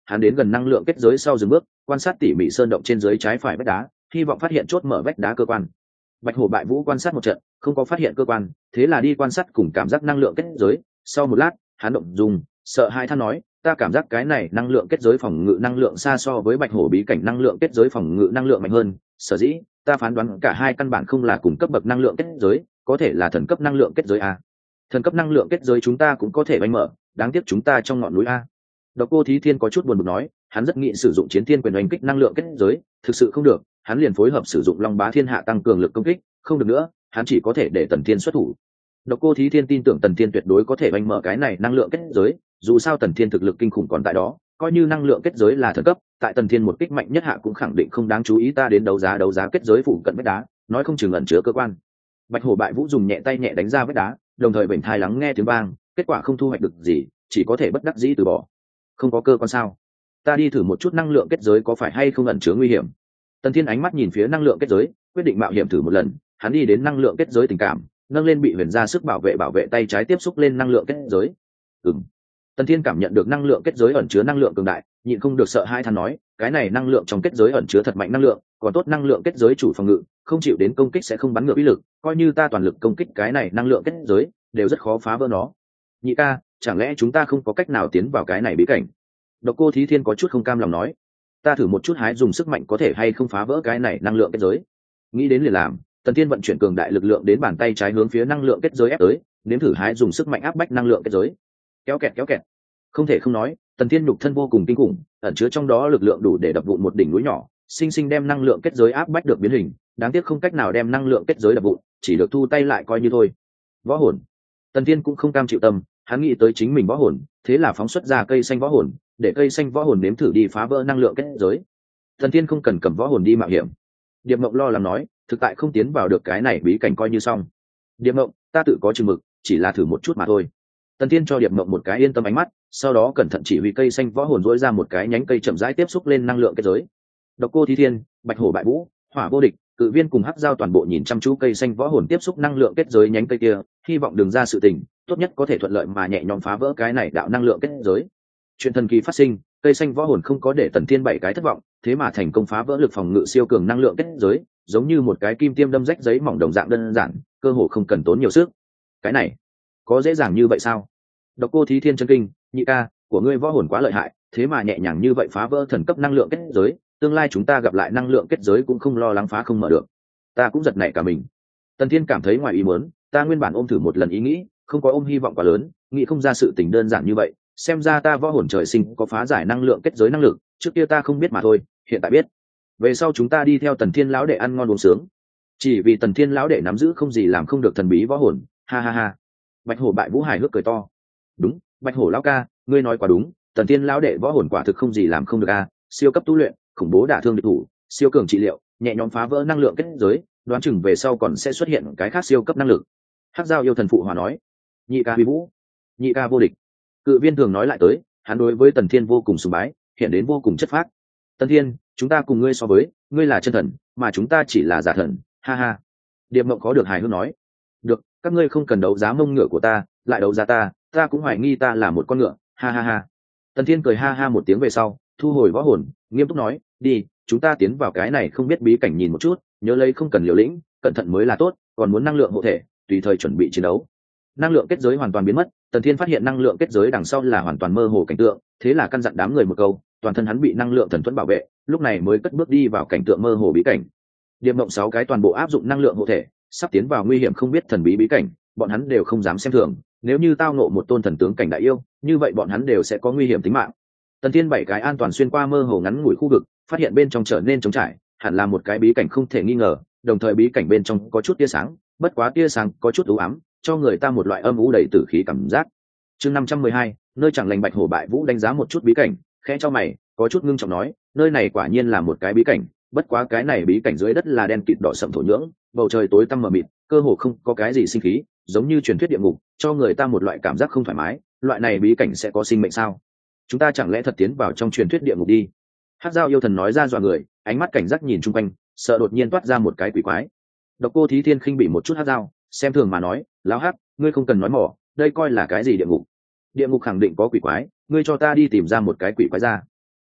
hắn đến gần năng lượng kết giới sau dừng bước, quan sát tỉ mỉ sơn động trên dưới trái phải vách đá, hy vọng phát hiện chốt mở vách đá cơ quan. Bạch hổ bại vũ quan sát một trận, không có phát hiện cơ quan, thế là đi quan sát cùng cảm giác năng lượng kết giới. Sau một lát, hắn động dùng sợ hai than nói, ta cảm giác cái này năng lượng kết giới phòng ngự năng lượng xa so với bạch hổ bí cảnh năng lượng kết giới phòng ngự năng lượng mạnh hơn, sở dĩ ta phán đoán cả hai căn bản không là cùng cấp bậc năng lượng kết giới, có thể là thần cấp năng lượng kết giới a. Thần cấp năng lượng kết giới chúng ta cũng có thể đánh mở, đáng tiếc chúng ta trong ngọn núi a. Độc Cô Thí Thiên có chút buồn bực nói, hắn rất nghĩ sử dụng chiến thiên quyền đánh kích năng lượng kết giới, thực sự không được, hắn liền phối hợp sử dụng Long Bá Thiên Hạ tăng cường lực công kích, không được nữa, hắn chỉ có thể để Tần Thiên xuất thủ. Độc Cô Thí Thiên tin tưởng Tần Thiên tuyệt đối có thể đánh mở cái này năng lượng kết giới, dù sao Tần Thiên thực lực kinh khủng còn tại đó, coi như năng lượng kết giới là thần cấp, tại Tần Thiên một kích mạnh nhất hạ cũng khẳng định không đáng chú ý. Ta đến đấu giá đấu giá kết giới phụ cận vách đá, nói không chừng ẩn chứa cơ quan. Bạch hổ bại vũ dùng nhẹ tay nhẹ đánh ra vách đá, đồng thời vểnh thai lắng nghe tiếng vang, kết quả không thu hoạch được gì, chỉ có thể bất đắc dĩ từ bỏ. Không có cơ quan sao? Ta đi thử một chút năng lượng kết giới có phải hay không ẩn chứa nguy hiểm. Tần Thiên ánh mắt nhìn phía năng lượng kết giới, quyết định mạo hiểm thử một lần. Hắn đi đến năng lượng kết giới tình cảm, nâng lên bị huyền ra sức bảo vệ bảo vệ tay trái tiếp xúc lên năng lượng kết giới. Ừm. Tần Thiên cảm nhận được năng lượng kết giới ẩn chứa năng lượng cường đại, nhịn không được sợ hai than nói, cái này năng lượng trong kết giới ẩn chứa thật mạnh năng lượng, còn tốt năng lượng kết giới chủ phòng ngự, không chịu đến công kích sẽ không bắn ngược uy lực, coi như ta toàn lực công kích cái này năng lượng kết giới, đều rất khó phá vỡ nó. Nhị ca, chẳng lẽ chúng ta không có cách nào tiến vào cái này bí cảnh? Độc Cô Thí Thiên có chút không cam lòng nói, ta thử một chút hái dùng sức mạnh có thể hay không phá vỡ cái này năng lượng kết giới. Nghĩ đến liền làm, Tần Thiên vận chuyển cường đại lực lượng đến bàn tay trái hướng phía năng lượng kết giới ép tới, nếm thử hái dùng sức mạnh áp bách năng lượng kết giới. Kéo kẹt kéo kẹt. Không thể không nói, Tần Thiên nhục thân vô cùng kinh khủng, ẩn chứa trong đó lực lượng đủ để đập vụn một đỉnh núi nhỏ, sinh sinh đem năng lượng kết giới áp bách được biến hình, đáng tiếc không cách nào đem năng lượng kết giới đập vụn, chỉ được thu tay lại coi như thôi. Võ hồn. Tần Thiên cũng không cam chịu tâm, hắn nghĩ tới chính mình võ hồn, thế là phóng xuất ra cây xanh võ hồn, để cây xanh võ hồn nếm thử đi phá vỡ năng lượng kết giới. Tần Thiên không cần cầm võ hồn đi mạo hiểm. Điệp Mộng lo lắng nói, thực tại không tiến vào được cái này bí cảnh coi như xong. Điệp Mộng, ta tự có chừng mực, chỉ là thử một chút mà thôi. Tần Thiên cho Điệp Mộng một cái yên tâm ánh mắt, sau đó cẩn thận chỉ huy cây xanh võ hồn dỗi ra một cái nhánh cây chậm rãi tiếp xúc lên năng lượng kết giới. Độc Cô Thí Thiên, Bạch hổ bại vũ, Hỏa vô địch, Cự viên cùng Hắc Giao toàn bộ nhìn chăm chú cây xanh võ hồn tiếp xúc năng lượng kết giới nhánh cây kia, hy vọng đừng ra sự tình, tốt nhất có thể thuận lợi mà nhẹ nhõm phá vỡ cái này đạo năng lượng kết giới. Chuyện thần kỳ phát sinh, cây xanh võ hồn không có để Tần Thiên bảy cái thất vọng, thế mà thành công phá vỡ lực phòng ngự siêu cường năng lượng kết giới, giống như một cái kim tiêm đâm rách giấy mỏng đồng dạng đơn giản, cơ hồ không cần tốn nhiều sức. Cái này, có dễ dàng như vậy sao? Độc Cô Thí Thiên chân kinh, nhị ca, của ngươi võ hồn quá lợi hại, thế mà nhẹ nhàng như vậy phá vỡ thần cấp năng lượng kết giới, tương lai chúng ta gặp lại năng lượng kết giới cũng không lo lắng phá không mở được. Ta cũng giật nảy cả mình. Tần Thiên cảm thấy ngoài ý muốn, ta nguyên bản ôm thử một lần ý nghĩ, không có ôm hy vọng quá lớn, nghĩ không ra sự tình đơn giản như vậy, xem ra ta võ hồn trời sinh có phá giải năng lượng kết giới năng lực, trước kia ta không biết mà thôi, hiện tại biết. Về sau chúng ta đi theo Tần Thiên lão đệ ăn ngon uống sướng. Chỉ vì Tần Thiên lão đệ nắm giữ không gì làm không được thần bí võ hồn, ha ha ha. Bạch hổ bại vũ hài hước cười to. Đúng, Bạch hổ lão ca, ngươi nói quá đúng, Tần Thiên lão đệ võ hồn quả thực không gì làm không được a, siêu cấp tu luyện, khủng bố đả thương địch thủ, siêu cường trị liệu, nhẹ nhõm phá vỡ năng lượng kết giới, đoán chừng về sau còn sẽ xuất hiện cái khác siêu cấp năng lực. Hắc Giao yêu thần phụ hòa nói, nhị ca huy vũ, nhị ca vô địch. Cự viên thường nói lại tới, hắn đối với Tần Thiên vô cùng sùng bái, hiện đến vô cùng chất phác. Tần Thiên, chúng ta cùng ngươi so với, ngươi là chân thần, mà chúng ta chỉ là giả thần, ha ha. Điệp Mộng có được hài hước nói, được, các ngươi không cần đấu giá mông ngựa của ta, lại đấu giá ta, ta cũng hoài nghi ta là một con ngựa, ha ha ha. Tần Thiên cười ha ha một tiếng về sau, thu hồi võ hồn, nghiêm túc nói, đi, chúng ta tiến vào cái này không biết bí cảnh nhìn một chút, nhớ lấy không cần liều lĩnh, cẩn thận mới là tốt, còn muốn năng lượng hộ thể, tùy thời chuẩn bị chiến đấu. Năng lượng kết giới hoàn toàn biến mất, Tần Thiên phát hiện năng lượng kết giới đằng sau là hoàn toàn mơ hồ cảnh tượng, thế là căn dặn đám người một câu, toàn thân hắn bị năng lượng thần thuẫn bảo vệ, lúc này mới cất bước đi vào cảnh tượng mơ hồ bí cảnh. Điệp Mộng sáu cái toàn bộ áp dụng năng lượng hộ thể, sắp tiến vào nguy hiểm không biết thần bí bí cảnh, bọn hắn đều không dám xem thường, nếu như tao ngộ một tôn thần tướng cảnh đại yêu, như vậy bọn hắn đều sẽ có nguy hiểm tính mạng. Tần Thiên bảy cái an toàn xuyên qua mơ hồ ngắn ngủi khu vực, phát hiện bên trong trở nên trống trải, hẳn là một cái bí cảnh không thể nghi ngờ, đồng thời bí cảnh bên trong có chút tia sáng, bất quá tia sáng có chút u ám, cho người ta một loại âm u đầy tử khí cảm giác. Chương năm trăm mười hai, nơi chẳng lành. Bạch hổ bại vũ đánh giá một chút bí cảnh, khẽ cho mày, có chút ngưng trọng nói, nơi này quả nhiên là một cái bí cảnh, bất quá cái này bí cảnh dưới đất là đen kịt đỏ sậm thổ nhưỡng, bầu trời tối tăm mờ mịt, cơ hồ không có cái gì sinh khí, giống như truyền thuyết địa ngục, cho người ta một loại cảm giác không thoải mái. Loại này bí cảnh sẽ có sinh mệnh sao? Chúng ta chẳng lẽ thật tiến vào trong truyền thuyết địa ngục đi? Hắc Giao yêu thần nói ra dọa người, ánh mắt cảnh giác nhìn chung quanh, sợ đột nhiên toát ra một cái quỷ quái. Độc Cô Thí Thiên khinh bỉ một chút Hắc Giao, xem thường mà nói, lão Hắc, ngươi không cần nói mỏ, đây coi là cái gì địa ngục? Địa ngục khẳng định có quỷ quái, ngươi cho ta đi tìm ra một cái quỷ quái ra.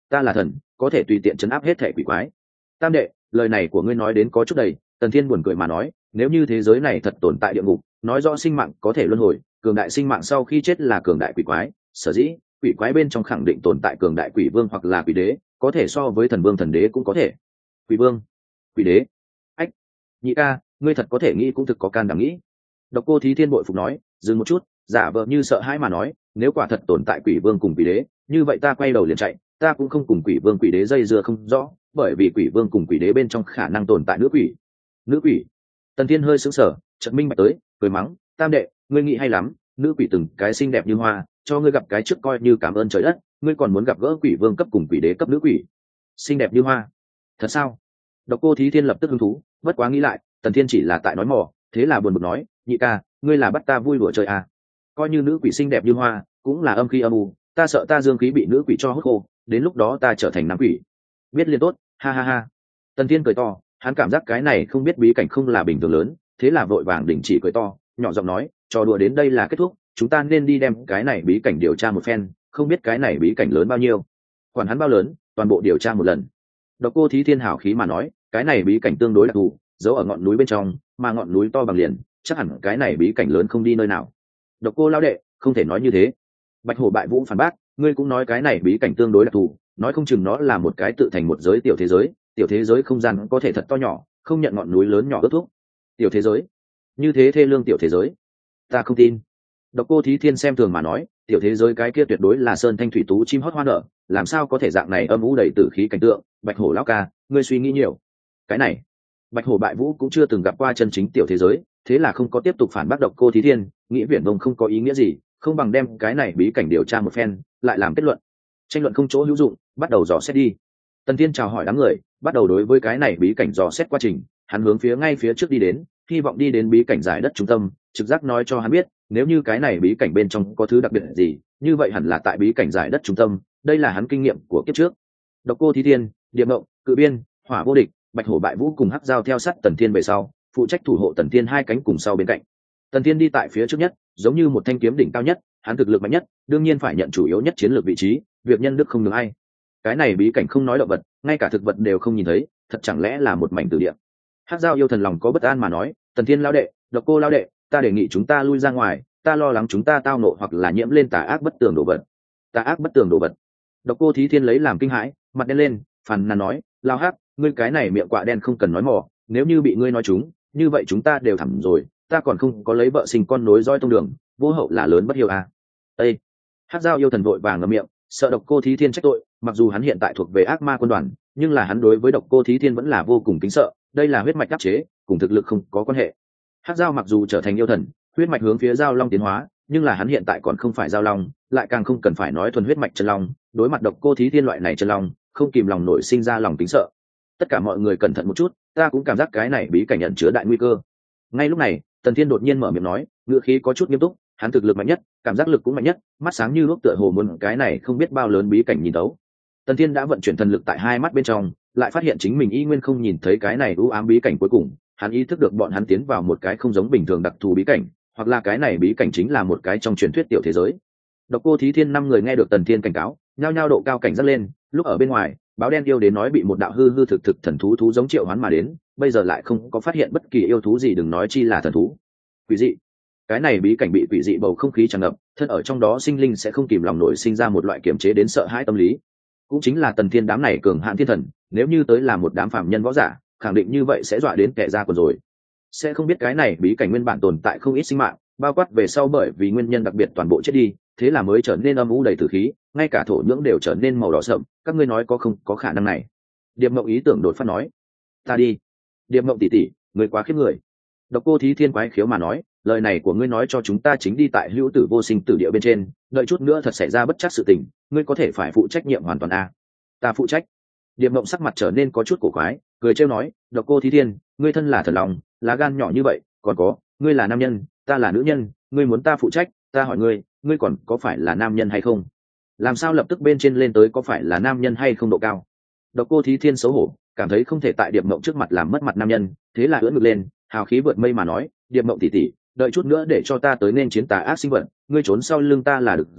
ta là thần, có thể tùy tiện chấn áp hết thể quỷ quái. Tam đệ, lời này của ngươi nói đến có chút đầy. Tần Thiên buồn cười mà nói, nếu như thế giới này thật tồn tại địa ngục, nói rõ sinh mạng có thể luân hồi, cường đại sinh mạng sau khi chết là cường đại quỷ quái, sở dĩ quỷ quái bên trong khẳng định tồn tại cường đại quỷ vương hoặc là quỷ đế, có thể so với thần vương thần đế cũng có thể. Quỷ vương, quỷ đế, ách, nhị ca, ngươi thật có thể nghĩ cũng thực có can đảm nghĩ. Độc Cô Thí Thiên bội phục nói, dừng một chút, giả vờ như sợ hãi mà nói, nếu quả thật tồn tại quỷ vương cùng quỷ đế, như vậy ta quay đầu liền chạy, ta cũng không cùng quỷ vương quỷ đế dây dưa không rõ, bởi vì quỷ vương cùng quỷ đế bên trong khả năng tồn tại nữ quỷ. Nữ quỷ? Tần Thiên hơi sững sờ, chợt minh bạch tới, cười mắng, tam đệ, ngươi nghĩ hay lắm, nữ quỷ từng cái xinh đẹp như hoa, cho ngươi gặp cái trước coi như cảm ơn trời đất, ngươi còn muốn gặp gỡ quỷ vương cấp cùng quỷ đế cấp nữ quỷ, xinh đẹp như hoa, thật sao? Độc Cô Thí Thiên lập tức hứng thú, bất quá nghĩ lại, Tần Thiên chỉ là tại nói mò, thế là buồn bực nói, nhị ca, ngươi là bắt ta vui đùa chơi à? Coi như nữ quỷ xinh đẹp như hoa, cũng là âm khí âm u, ta sợ ta dương khí bị nữ quỷ cho hút khô, đến lúc đó ta trở thành nam quỷ. Biết liên tốt, ha ha ha. Tần Thiên cười to, hắn cảm giác cái này không biết bí cảnh không là bình thường lớn, thế là vội vàng đình chỉ cười to, nhỏ giọng nói, trò đùa đến đây là kết thúc, chúng ta nên đi đem cái này bí cảnh điều tra một phen, không biết cái này bí cảnh lớn bao nhiêu, quản hắn bao lớn, toàn bộ điều tra một lần. Độc Cô Thí Thiên hảo khí mà nói, cái này bí cảnh tương đối đặc thù, giấu ở ngọn núi bên trong, mà ngọn núi to bằng liền, chắc hẳn cái này bí cảnh lớn không đi nơi nào. Độc Cô lão đệ, không thể nói như thế. Bạch Hổ Bại Vũ phản bác, ngươi cũng nói cái này bí cảnh tương đối đặc thù, nói không chừng nó là một cái tự thành một giới tiểu thế giới, tiểu thế giới không gian có thể thật to nhỏ, không nhận ngọn núi lớn nhỏ ước thúc. Tiểu thế giới? Như thế thê lương tiểu thế giới? Ta không tin. Độc Cô Thí Thiên xem thường mà nói, tiểu thế giới cái kia tuyệt đối là sơn thanh thủy tú chim hót hoa nở, làm sao có thể dạng này âm u đầy tử khí cảnh tượng. Bạch Hổ lão ca, ngươi suy nghĩ nhiều. Cái này, Bạch Hổ Bại Vũ cũng chưa từng gặp qua chân chính tiểu thế giới, thế là không có tiếp tục phản bác Độc Cô Thí Thiên, nghĩ viển vông không có ý nghĩa gì, không bằng đem cái này bí cảnh điều tra một phen, lại làm kết luận. Tranh luận không chỗ hữu dụng, bắt đầu dò xét đi. Tần Thiên chào hỏi đám người, bắt đầu đối với cái này bí cảnh dò xét quá trình, hắn hướng phía ngay phía trước đi đến, hy vọng đi đến bí cảnh giải đất trung tâm, trực giác nói cho hắn biết, nếu như cái này bí cảnh bên trong có thứ đặc biệt gì, như vậy hẳn là tại bí cảnh giải đất trung tâm, đây là hắn kinh nghiệm của kiếp trước. Độc Cô Thí Thiên, Điệp Mộng, Cự Biên, Hỏa Vô Địch, Bạch Hổ Bại Vũ cùng Hắc Giao theo sát Tần Thiên về sau, phụ trách thủ hộ Tần Thiên hai cánh cùng sau bên cạnh. Tần Thiên đi tại phía trước nhất, giống như một thanh kiếm đỉnh cao nhất, hắn thực lực mạnh nhất, đương nhiên phải nhận chủ yếu nhất chiến lược vị trí, việc nhân đức không nhường ai. Cái này bí cảnh không nói động vật, ngay cả thực vật đều không nhìn thấy, thật chẳng lẽ là một mảnh tử địa. Hắc Giao yêu thần lòng có bất an mà nói, Tần Thiên lão đệ, Độc Cô lão đệ, ta đề nghị chúng ta lui ra ngoài, ta lo lắng chúng ta tao nộ hoặc là nhiễm lên tà ác bất tường đồ vật. Tà ác bất tường đồ vật? Độc Cô Thí Thiên lấy làm kinh hãi, mặt đen lên, phàn nàn nói, lao hắc, ngươi cái này miệng quạ đen không cần nói mỏ, nếu như bị ngươi nói chúng, như vậy chúng ta đều thẳm rồi, ta còn không có lấy vợ sinh con nối roi tông đường, vô hậu là lớn bất hiếu à. Ê! Hắc Giao yêu thần vội vàng ngậm miệng, sợ Độc Cô Thí Thiên trách tội, mặc dù hắn hiện tại thuộc về ác ma quân đoàn, nhưng là hắn đối với Độc Cô Thí Thiên vẫn là vô cùng kính sợ, đây là huyết mạch đắc chế, cùng thực lực không có quan hệ. Hắc Giao mặc dù trở thành yêu thần, huyết mạch hướng phía Giao Long tiến hóa, nhưng là hắn hiện tại còn không phải Giao Long, lại càng không cần phải nói thuần huyết mạch chân long, đối mặt Độc Cô Thí Thiên loại này chân long, không kìm lòng nổi sinh ra lòng kính sợ. Tất cả mọi người cẩn thận một chút, ta cũng cảm giác cái này bí cảnh ẩn chứa đại nguy cơ. Ngay lúc này, Tần Thiên đột nhiên mở miệng nói, ngữ khí có chút nghiêm túc, hắn thực lực mạnh nhất, cảm giác lực cũng mạnh nhất, mắt sáng như lúc tựa hồ muốn cái này không biết bao lớn bí cảnh nhìn tấu. Tần Thiên đã vận chuyển thần lực tại hai mắt bên trong, lại phát hiện chính mình y nguyên không nhìn thấy cái này u ám bí cảnh cuối cùng, hắn ý thức được bọn hắn tiến vào một cái không giống bình thường đặc thù bí cảnh, hoặc là cái này bí cảnh chính là một cái trong truyền thuyết tiểu thế giới. Độc Cô Thí Thiên năm người nghe được Tần Thiên cảnh cáo, nhao nhao độ cao cảnh giác lên, lúc ở bên ngoài, báo đen yêu đến nói bị một đạo hư hư thực thực thần thú thú giống triệu hoán mà đến, bây giờ lại không có phát hiện bất kỳ yêu thú gì, đừng nói chi là thần thú. Quỷ dị. Cái này bí cảnh bị quỷ dị bầu không khí tràn ngập, thân ở trong đó sinh linh sẽ không kìm lòng nổi sinh ra một loại kiềm chế đến sợ hãi tâm lý. Cũng chính là Tần Thiên đám này cường hạn thiên thần, nếu như tới là một đám phàm nhân võ giả, khẳng định như vậy sẽ dọa đến kẻ ra quần rồi. Sẽ không biết cái này bí cảnh nguyên bản tồn tại không ít sinh mạng, bao quát về sau bởi vì nguyên nhân đặc biệt toàn bộ chết đi, thế là mới trở nên âm u đầy tử khí, ngay cả thổ nhưỡng đều trở nên màu đỏ sậm, các ngươi nói có không có khả năng này? Điệp Mộng ý tưởng đột phát nói, ta đi. Điệp Mộng tỷ tỷ, người quá khiếp người. Độc Cô Thí Thiên quái khiếu mà nói, lời này của ngươi nói cho chúng ta chính đi tại hữu tử vô sinh tử địa bên trên, đợi chút nữa thật xảy ra bất trắc sự tình, ngươi có thể phải phụ trách nhiệm hoàn toàn a. Ta phụ trách. Điệp Mộng sắc mặt trở nên có chút cổ quái, cười trêu nói, Độc Cô Thí Thiên, ngươi thân là thần lòng, lá gan nhỏ như vậy, còn có, ngươi là nam nhân, ta là nữ nhân, ngươi muốn ta phụ trách, ta hỏi ngươi, ngươi còn có phải là nam nhân hay không? Làm sao lập tức bên trên lên tới có phải là nam nhân hay không độ cao? Độc Cô Thí Thiên xấu hổ, cảm thấy không thể tại Điệp Mộng trước mặt làm mất mặt nam nhân, thế là ưỡn ngực lên, hào khí vượt mây mà nói, Điệp Mộng tỷ tỷ, đợi chút nữa để cho ta tới nên chiến tà ác sinh vật, ngươi trốn sau lưng ta là được rồi,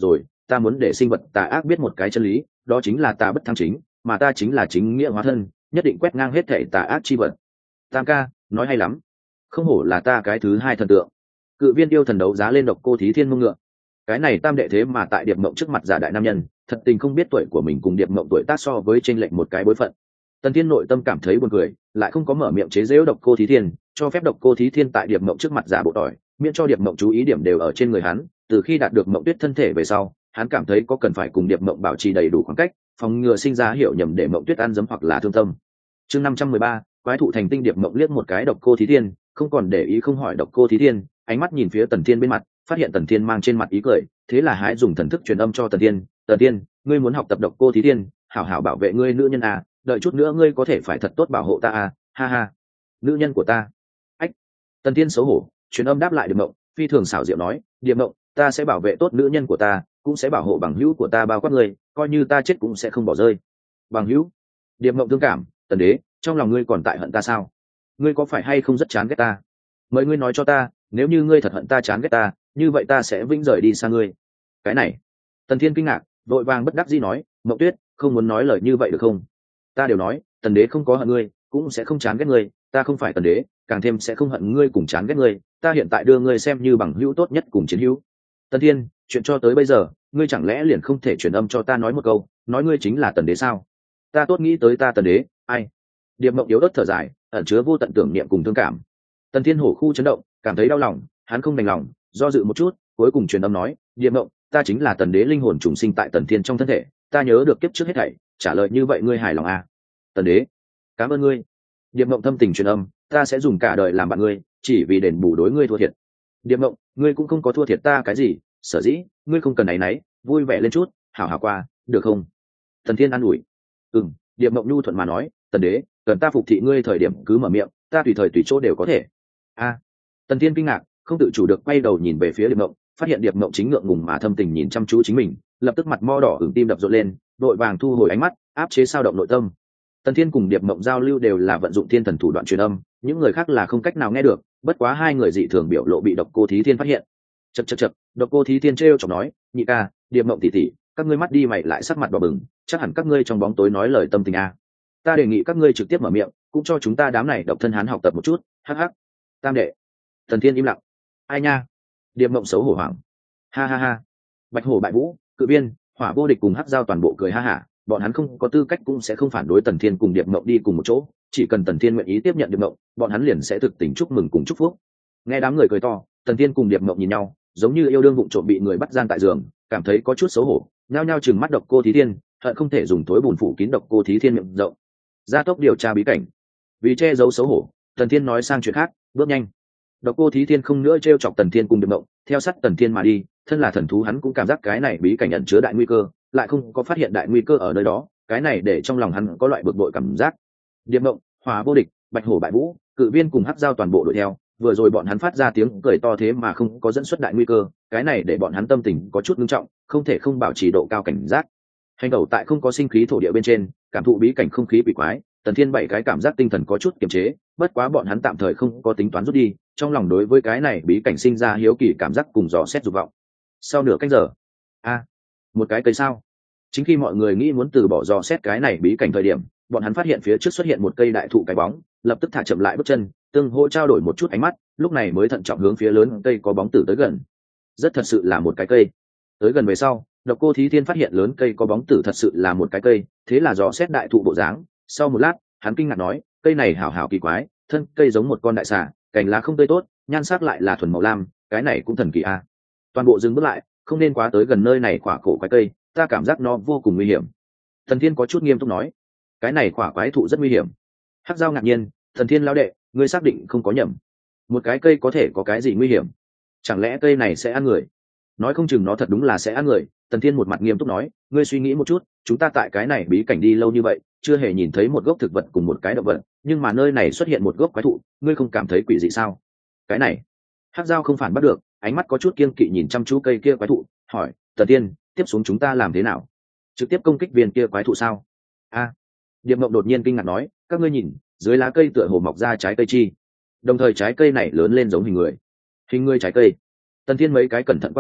ta muốn để sinh vật tà ác biết một cái chân lý, đó chính là ta bất thăng chính, mà ta chính là chính nghĩa hóa thân, nhất định quét ngang hết thảy tà ác chi vật. Tam ca nói hay lắm, không hổ là ta cái thứ hai thần tượng. Cự viên yêu thần đấu giá lên độc cô thí thiên mông ngựa. Cái này tam đệ thế mà tại Điệp Mộng trước mặt giả đại nam nhân, thật tình không biết tuổi của mình cùng Điệp Mộng tuổi tác so với chênh lệch một cái bối phận. Tần Thiên nội tâm cảm thấy buồn cười, lại không có mở miệng chế giễu độc cô thí thiên, cho phép độc cô thí thiên tại Điệp Mộng trước mặt giả bộ tỏi, miễn cho Điệp Mộng chú ý điểm đều ở trên người hắn. Từ khi đạt được Mộng Tuyết thân thể về sau, hắn cảm thấy có cần phải cùng Điệp Mộng bảo trì đầy đủ khoảng cách, phòng ngừa sinh ra hiểu nhầm để Mộng Tuyết ăn dấm hoặc là thương tâm. Chương năm trăm mười ba, quái thụ thành tinh. Điệp Mộng liếc một cái độc cô thí thiên, không còn để ý không hỏi độc cô thí thiên, ánh mắt nhìn phía Tần Thiên bên mặt, phát hiện Tần Thiên mang trên mặt ý cười, thế là hãy dùng thần thức truyền âm cho Tần Thiên. Tần Thiên, ngươi muốn học tập độc cô thí thiên, hảo hảo bảo vệ ngươi nữ nhân à, đợi chút nữa ngươi có thể phải thật tốt bảo hộ ta à, ha ha. Nữ nhân của ta. Ách. Tần Thiên xấu hổ, truyền âm đáp lại Điệp Mộng, phi thường xảo diệu nói, Điệp Mộng, ta sẽ bảo vệ tốt nữ nhân của ta, cũng sẽ bảo hộ bằng hữu của ta bao quát ngươi, coi như ta chết cũng sẽ không bỏ rơi. Bằng hữu? Điệp Mộng thương cảm, Tần đế, trong lòng ngươi còn tại hận ta sao? Ngươi có phải hay không rất chán ghét ta? Mời ngươi nói cho ta, nếu như ngươi thật hận ta chán ghét ta, như vậy ta sẽ vĩnh rời đi xa ngươi. Cái này. Tần Thiên kinh ngạc, vội vàng bất đắc dĩ nói, Mộng Tuyết, không muốn nói lời như vậy được không? Ta đều nói, Tần đế không có hận ngươi, cũng sẽ không chán ghét ngươi, ta không phải Tần đế, càng thêm sẽ không hận ngươi cùng chán ghét ngươi, ta hiện tại đưa ngươi xem như bằng hữu tốt nhất cùng chiến hữu. Tần Thiên, chuyện cho tới bây giờ, ngươi chẳng lẽ liền không thể truyền âm cho ta nói một câu, nói ngươi chính là Tần đế sao? Ta tốt nghĩ tới ta Tần đế, ai? Điệp Mộng yếu ớt thở dài, ẩn chứa vô tận tưởng niệm cùng thương cảm. Tần Thiên hổ khu chấn động, cảm thấy đau lòng, hắn không đành lòng, do dự một chút, cuối cùng truyền âm nói, Điệp Mộng, ta chính là Tần đế linh hồn trùng sinh tại Tần Thiên trong thân thể, ta nhớ được kiếp trước hết thảy, trả lời như vậy ngươi hài lòng à? Tần đế, cảm ơn ngươi. Điệp Mộng thâm tình truyền âm, ta sẽ dùng cả đời làm bạn ngươi, chỉ vì đền bù đối ngươi thua thiệt. Điệp Mộng, ngươi cũng không có thua thiệt ta cái gì, sở dĩ ngươi không cần áy náy, vui vẻ lên chút, hảo hảo qua, được không? Tần Thiên an ủi. Ừm. Điệp Mộng nhu thuận mà nói, Tần đế, cần ta phục thị ngươi thời điểm cứ mở miệng, ta tùy thời tùy chỗ đều có thể. A. À. Tần Thiên kinh ngạc, không tự chủ được quay đầu nhìn về phía Điệp Mộng, phát hiện Điệp Mộng chính ngượng ngùng mà thâm tình nhìn chăm chú chính mình, lập tức mặt mo đỏ ửng, tim đập rộn lên, đội vàng thu hồi ánh mắt, áp chế sao động nội tâm. Tần Thiên cùng Điệp Mộng giao lưu đều là vận dụng thiên thần thủ đoạn truyền âm, những người khác là không cách nào nghe được, bất quá hai người dị thường biểu lộ bị độc cô thí thiên phát hiện. Chậc chậc chậc, độc cô thí thiên trêu chọc nói, nhị ca, Điệp Mộng tỷ tỷ, các ngươi mắt đi mày lại sắc mặt đỏ bừng, chắc hẳn các ngươi trong bóng tối nói lời tâm tình a. Ta đề nghị các ngươi trực tiếp mở miệng, cũng cho chúng ta đám này độc thân hán học tập một chút, hắc hắc. Tam đệ. Tần Thiên im lặng. Ai nha? Điệp Mộng xấu hổ hoảng. Ha ha ha. Bạch hổ bại vũ, cự biên, hỏa vô địch cùng hắc giao toàn bộ cười ha hả, bọn hắn không có tư cách cũng sẽ không phản đối Tần Thiên cùng Điệp Mộng đi cùng một chỗ, chỉ cần Tần Thiên nguyện ý tiếp nhận Điệp Mộng, bọn hắn liền sẽ thực tình chúc mừng cùng chúc phúc. Nghe đám người cười to, Tần Thiên cùng Điệp Mộng nhìn nhau, giống như yêu đương vụng trộm bị người bắt gian tại giường, cảm thấy có chút xấu hổ, nhao nhao chừng mắt độc cô thí thiên, hận không thể dùng tối bùn phủ kín độc cô thí thiên miệng rộng. Gia tốc điều tra bí cảnh. Vì che giấu xấu hổ, Tần Thiên nói sang chuyện khác, bước nhanh. Độc cô thí thiên không nữa trêu chọc Tần Thiên cùng Điệp Mộng, theo sát Tần Thiên mà đi, thân là thần thú hắn cũng cảm giác cái này bí cảnh ẩn chứa đại nguy cơ, lại không có phát hiện đại nguy cơ ở nơi đó, cái này để trong lòng hắn có loại bực bội cảm giác. Điệp Mộng, hỏa vô địch, bạch hổ bại vũ, cự viên cùng hắc giao toàn bộ đuổi theo, vừa rồi bọn hắn phát ra tiếng cười to thế mà không có dẫn xuất đại nguy cơ, cái này để bọn hắn tâm tình có chút nghiêm trọng, không thể không bảo trì độ cao cảnh giác. Hành đầu tại không có sinh khí thổ địa bên trên, cảm thụ bí cảnh không khí quỷ quái, Tần Thiên bảy cái cảm giác tinh thần có chút kiềm chế, bất quá bọn hắn tạm thời không có tính toán rút đi, trong lòng đối với cái này bí cảnh sinh ra hiếu kỳ cảm giác cùng dò xét dục vọng. Sau nửa canh giờ, a, à, một cái cây sao? Chính khi mọi người nghĩ muốn từ bỏ dò xét cái này bí cảnh thời điểm, bọn hắn phát hiện phía trước xuất hiện một cây đại thụ cái bóng, lập tức thả chậm lại bước chân, tương hỗ trao đổi một chút ánh mắt, lúc này mới thận trọng hướng phía lớn cây có bóng tử tới gần. Rất thật sự là một cái cây. Tới gần về sau, độc cô thí thiên phát hiện lớn cây có bóng tử thật sự là một cái cây, thế là dò xét đại thụ bộ dáng. Sau một lát, hắn kinh ngạc nói, cây này hảo hảo kỳ quái, thân cây giống một con đại xà, cành lá không tươi tốt, nhan sắc lại là thuần màu lam, cái này cũng thần kỳ a. À. Toàn bộ dừng bước lại, không nên quá tới gần nơi này khỏa cổ quái cây, ta cảm giác nó vô cùng nguy hiểm. Thần Thiên có chút nghiêm túc nói, cái này khỏa quái thụ rất nguy hiểm. Hắc Giao ngạc nhiên, Thần Thiên lão đệ, ngươi xác định không có nhầm? Một cái cây có thể có cái gì nguy hiểm? Chẳng lẽ cây này sẽ ăn người? Nói không chừng nó thật đúng là sẽ ăn người. Thần Thiên một mặt nghiêm túc nói, ngươi suy nghĩ một chút, chúng ta tại cái này bí cảnh đi lâu như vậy, chưa hề nhìn thấy một gốc thực vật cùng một cái động vật, nhưng mà nơi này xuất hiện một gốc quái thụ, ngươi không cảm thấy quỷ dị sao? Cái này, Hắc Giao không phản bắt được, ánh mắt có chút kiêng kỵ nhìn chăm chú cây kia quái thụ, hỏi, Thần Thiên, tiếp xuống chúng ta làm thế nào? Trực tiếp công kích viên kia quái thụ sao? A, à, Điệp Mộng đột nhiên kinh ngạc nói, các ngươi nhìn, dưới lá cây tựa hồ mọc ra trái cây chi, đồng thời trái cây này lớn lên giống hình người. Hình người trái cây. Tần Thiên mấy cái cẩn thận quan sát,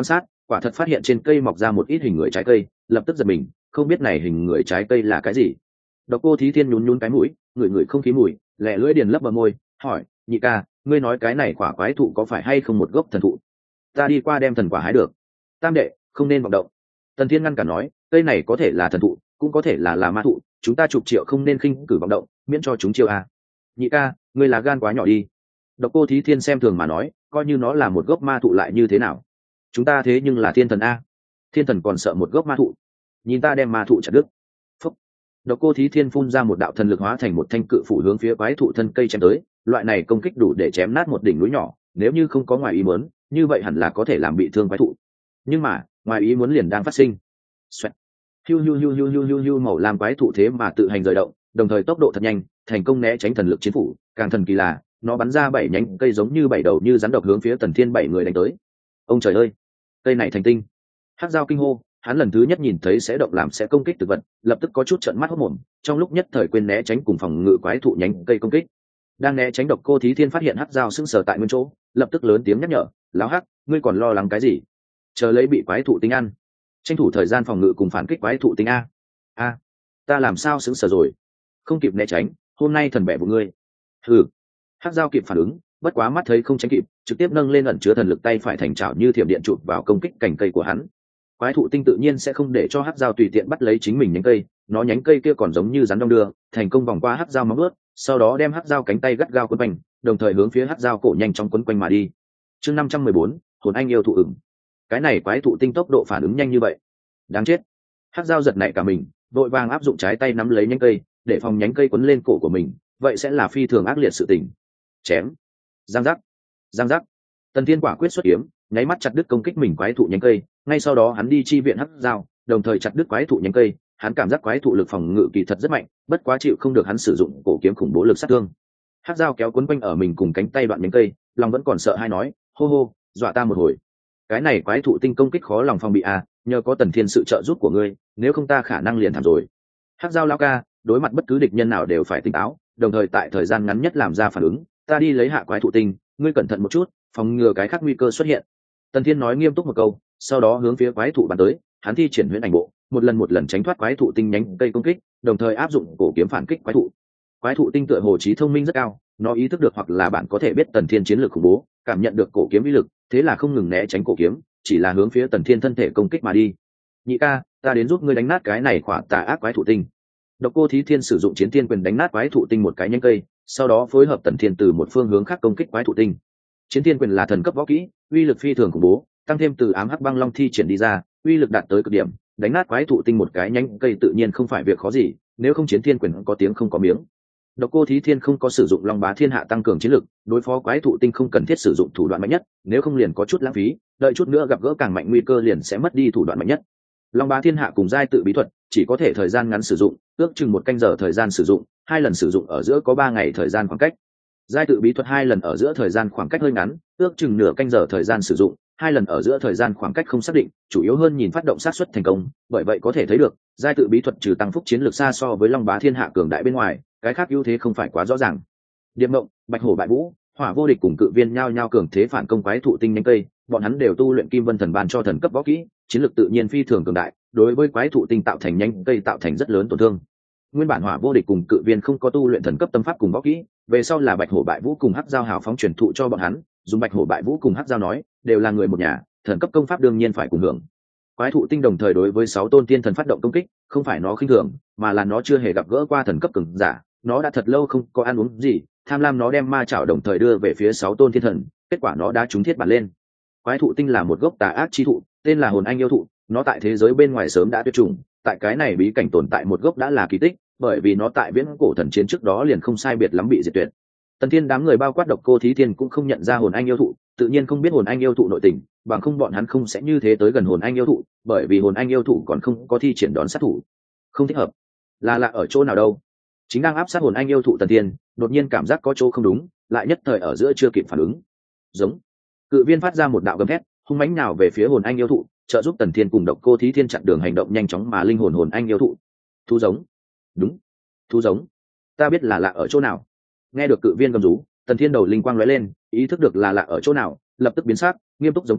quả thật phát hiện trên cây mọc ra một ít hình người trái cây, lập tức giật mình, không biết này hình người trái cây là cái gì. Độc Cô Thí Thiên nhún nhún cái mũi, ngửi ngửi không khí mùi, lẹ lưỡi điền lấp vào môi, hỏi: nhị ca, ngươi nói cái này quả quái thụ có phải hay không một gốc thần thụ? Ta đi qua đem thần quả hái được. Tam đệ, không nên vọng động. Tần Thiên ngăn cản nói: cây này có thể là thần thụ, cũng có thể là là ma thụ, chúng ta chục triệu không nên khinh cử vọng động, miễn cho chúng chiêu a. Nhị ca, ngươi là gan quá nhỏ đi. Độc Cô Thí Thiên xem thường mà nói: coi như nó là một gốc ma thụ lại như thế nào? Chúng ta thế nhưng là thiên thần a. Thiên thần còn sợ một gốc ma thụ? Nhìn ta đem ma thụ chặt đứt. Phúc. Độc Cô Thí Thiên phun ra một đạo thần lực hóa thành một thanh cự phủ hướng phía quái thụ thân cây chém tới, loại này công kích đủ để chém nát một đỉnh núi nhỏ, nếu như không có ngoài ý muốn, như vậy hẳn là có thể làm bị thương quái thụ. Nhưng mà, ngoài ý muốn liền đang phát sinh. Xoẹt. Hiu hiu hiu hiu hiu hiu hiu màu lam quái thụ thế mà tự hành rời động, đồng thời tốc độ thật nhanh, thành công né tránh thần lực chiến phủ, càng thần kỳ là, nó bắn ra bảy nhánh cây giống như bảy đầu như rắn độc hướng phía Tần Thiên bảy người đánh tới. Ông trời ơi, cây này thành tinh! Hắc Dao kinh hô, hắn lần thứ nhất nhìn thấy sẽ động làm sẽ công kích thực vật, lập tức có chút trợn mắt hốt mồm, trong lúc nhất thời quên né tránh cùng phòng ngự quái thụ nhánh cây công kích. Đang né tránh Độc Cô Thí Thiên phát hiện Hắc Dao sững sờ tại nguyên chỗ, lập tức lớn tiếng nhắc nhở: "Lão Hắc, ngươi còn lo lắng cái gì? Chờ lấy bị quái thụ tinh ăn, tranh thủ thời gian phòng ngự cùng phản kích quái thụ tinh a." "A, ta làm sao sững sờ rồi? Không kịp né tránh, hôm nay thần bẻ của ngươi." Hừ. Hắc Dao kịp phản ứng, bất quá mắt thấy không tránh kịp, trực tiếp nâng lên ẩn chứa thần lực tay phải thành chảo như thiểm điện chụp vào công kích cành cây của hắn. Quái thụ tinh tự nhiên sẽ không để cho Hắc Dao tùy tiện bắt lấy chính mình nhánh cây, nó nhánh cây kia còn giống như rắn đong đưa, thành công vòng qua Hắc Dao móng ướt, sau đó đem Hắc Dao cánh tay gắt gao quấn quanh, đồng thời hướng phía Hắc Dao cổ nhanh chóng quấn quanh mà đi. Chương năm trăm mười bốn, hồn anh yêu thụ ửng. Cái này quái thụ tinh tốc độ phản ứng nhanh như vậy, đáng chết. Hắc Dao giật nảy cả mình, vội vàng áp dụng trái tay nắm lấy nhánh cây, để phòng nhánh cây quấn lên cổ của mình, vậy sẽ là phi thường ác liệt sự tình. Chém. Giang giác. Giang giác. Tần Thiên quả quyết xuất kiếm, nháy mắt chặt đứt công kích mình quái thụ nhánh cây, ngay sau đó hắn đi chi viện Hắc Dao, đồng thời chặt đứt quái thụ nhánh cây. Hắn cảm giác quái thụ lực phòng ngự kỳ thật rất mạnh, bất quá chịu không được hắn sử dụng cổ kiếm khủng bố lực sát thương. Hắc Dao kéo quấn quanh ở mình cùng cánh tay đoạn nhánh cây, lòng vẫn còn sợ hai nói: hô hô, dọa ta một hồi. Cái này quái thụ tinh công kích khó lòng phòng bị à, nhờ có Tần Thiên sự trợ giúp của ngươi, nếu không ta khả năng liền thảm rồi. Hắc Dao lao ca, đối mặt bất cứ địch nhân nào đều phải tỉnh táo, đồng thời tại thời gian ngắn nhất làm ra phản ứng. Ta đi lấy hạ quái thụ tinh, ngươi cẩn thận một chút, phòng ngừa cái khác nguy cơ xuất hiện. Tần Thiên nói nghiêm túc một câu, sau đó hướng phía quái thụ bắn tới. Hắn thi triển huyễn ảnh bộ, một lần một lần tránh thoát quái thụ tinh nhánh cây công kích, đồng thời áp dụng cổ kiếm phản kích quái thụ. Quái thụ tinh tựa hồ trí thông minh rất cao, nó ý thức được hoặc là bạn có thể biết Tần Thiên chiến lược khủng bố, cảm nhận được cổ kiếm uy lực, thế là không ngừng né tránh cổ kiếm, chỉ là hướng phía Tần Thiên thân thể công kích mà đi. Nhị ca, ta đến giúp ngươi đánh nát cái này khỏa tà ác quái thụ tinh. Độc Cô Thí Thiên sử dụng chiến thiên quyền đánh nát quái thụ tinh một cái nhánh cây, sau đó phối hợp Tần Thiên từ một phương hướng khác công kích quái thụ tinh. Chiến thiên quyền là thần cấp võ kỹ, uy lực phi thường khủng bố, tăng thêm từ ám hắc băng long thi triển đi ra, uy lực đạt tới cực điểm, đánh nát quái thụ tinh một cái nhánh cây tự nhiên không phải việc khó gì, nếu không chiến thiên quyền có tiếng không có miếng. Độc Cô Thí Thiên không có sử dụng Long Bá Thiên Hạ tăng cường chiến lực, đối phó quái thụ tinh không cần thiết sử dụng thủ đoạn mạnh nhất, nếu không liền có chút lãng phí, đợi chút nữa gặp gỡ càng mạnh nguy cơ liền sẽ mất đi thủ đoạn mạnh nhất. Long Bá Thiên Hạ cùng giai tự bí thuật, chỉ có thể thời gian ngắn sử dụng, ước chừng một canh giờ thời gian sử dụng, hai lần sử dụng ở giữa có ba ngày thời gian khoảng cách. Giai tự bí thuật hai lần ở giữa thời gian khoảng cách hơi ngắn, ước chừng nửa canh giờ thời gian sử dụng, hai lần ở giữa thời gian khoảng cách không xác định, chủ yếu hơn nhìn phát động xác suất thành công, bởi vậy có thể thấy được, giai tự bí thuật trừ tăng phúc chiến lược xa so với Long Bá Thiên Hạ cường đại bên ngoài, cái khác ưu thế không phải quá rõ ràng. Điệp Mộng, Bạch Hổ Bại Vũ, Hỏa Vô Địch cùng Cự Viên nhao nhao cường thế phản công quái thụ tinh nhánh cây, bọn hắn đều tu luyện Kim Vân Thần Ban cho thần cấp võ kỹ, chiến lược tự nhiên phi thường cường đại, đối với quái thụ tinh tạo thành nhánh cây tạo thành rất lớn tổn thương. Nguyên bản Hỏa Vô Địch cùng Cự Viên không có tu luyện thần cấp tâm pháp cùng võ kỹ, về sau là Bạch Hổ Bại Vũ cùng Hắc Dao hào phóng truyền thụ cho bọn hắn, dùng Bạch Hổ Bại Vũ cùng Hắc Dao nói, đều là người một nhà, thần cấp công pháp đương nhiên phải cùng hưởng. Quái thụ tinh đồng thời đối với sáu tôn tiên thần phát động công kích, không phải nó khinh thường, mà là nó chưa hề gặp gỡ qua thần cấp cường giả, nó đã thật lâu không có ăn uống gì, tham lam nó đem ma chảo đồng thời đưa về phía sáu tôn thiên thần, kết quả nó đã trúng thiết bản lên. Quái thụ tinh là một gốc tà ác chi thụ, tên là hồn anh yêu thụ, nó tại thế giới bên ngoài sớm đã tuyệt chủng, tại cái này bí cảnh tồn tại một gốc đã là kỳ tích, bởi vì nó tại viễn cổ thần chiến trước đó liền không sai biệt lắm bị diệt tuyệt. Tần Thiên đám người bao quát Độc Cô Thí Thiên cũng không nhận ra hồn anh yêu thụ, tự nhiên không biết hồn anh yêu thụ nội tình, bằng không bọn hắn không sẽ như thế tới gần hồn anh yêu thụ, bởi vì hồn anh yêu thụ còn không có thi triển đón sát thủ. Không thích hợp. Là lạ ở chỗ nào đâu? Chính đang áp sát hồn anh yêu thụ Tần Thiên, đột nhiên cảm giác có chỗ không đúng, lại nhất thời ở giữa chưa kịp phản ứng. Giống. Cự Viên phát ra một đạo gầm thét, hung mãnh nào về phía hồn anh yêu thụ, trợ giúp Tần Thiên cùng Độc Cô Thí Thiên chặn đường hành động nhanh chóng mà linh hồn hồn anh yêu thụ. Thú giống. Đúng. Thú giống. Ta biết là lạ ở chỗ nào. Nghe được Cự Viên gầm rú, Tần Thiên đầu linh quang lóe lên, ý thức được là lạ ở chỗ nào, lập tức biến sắc, nghiêm túc giống to,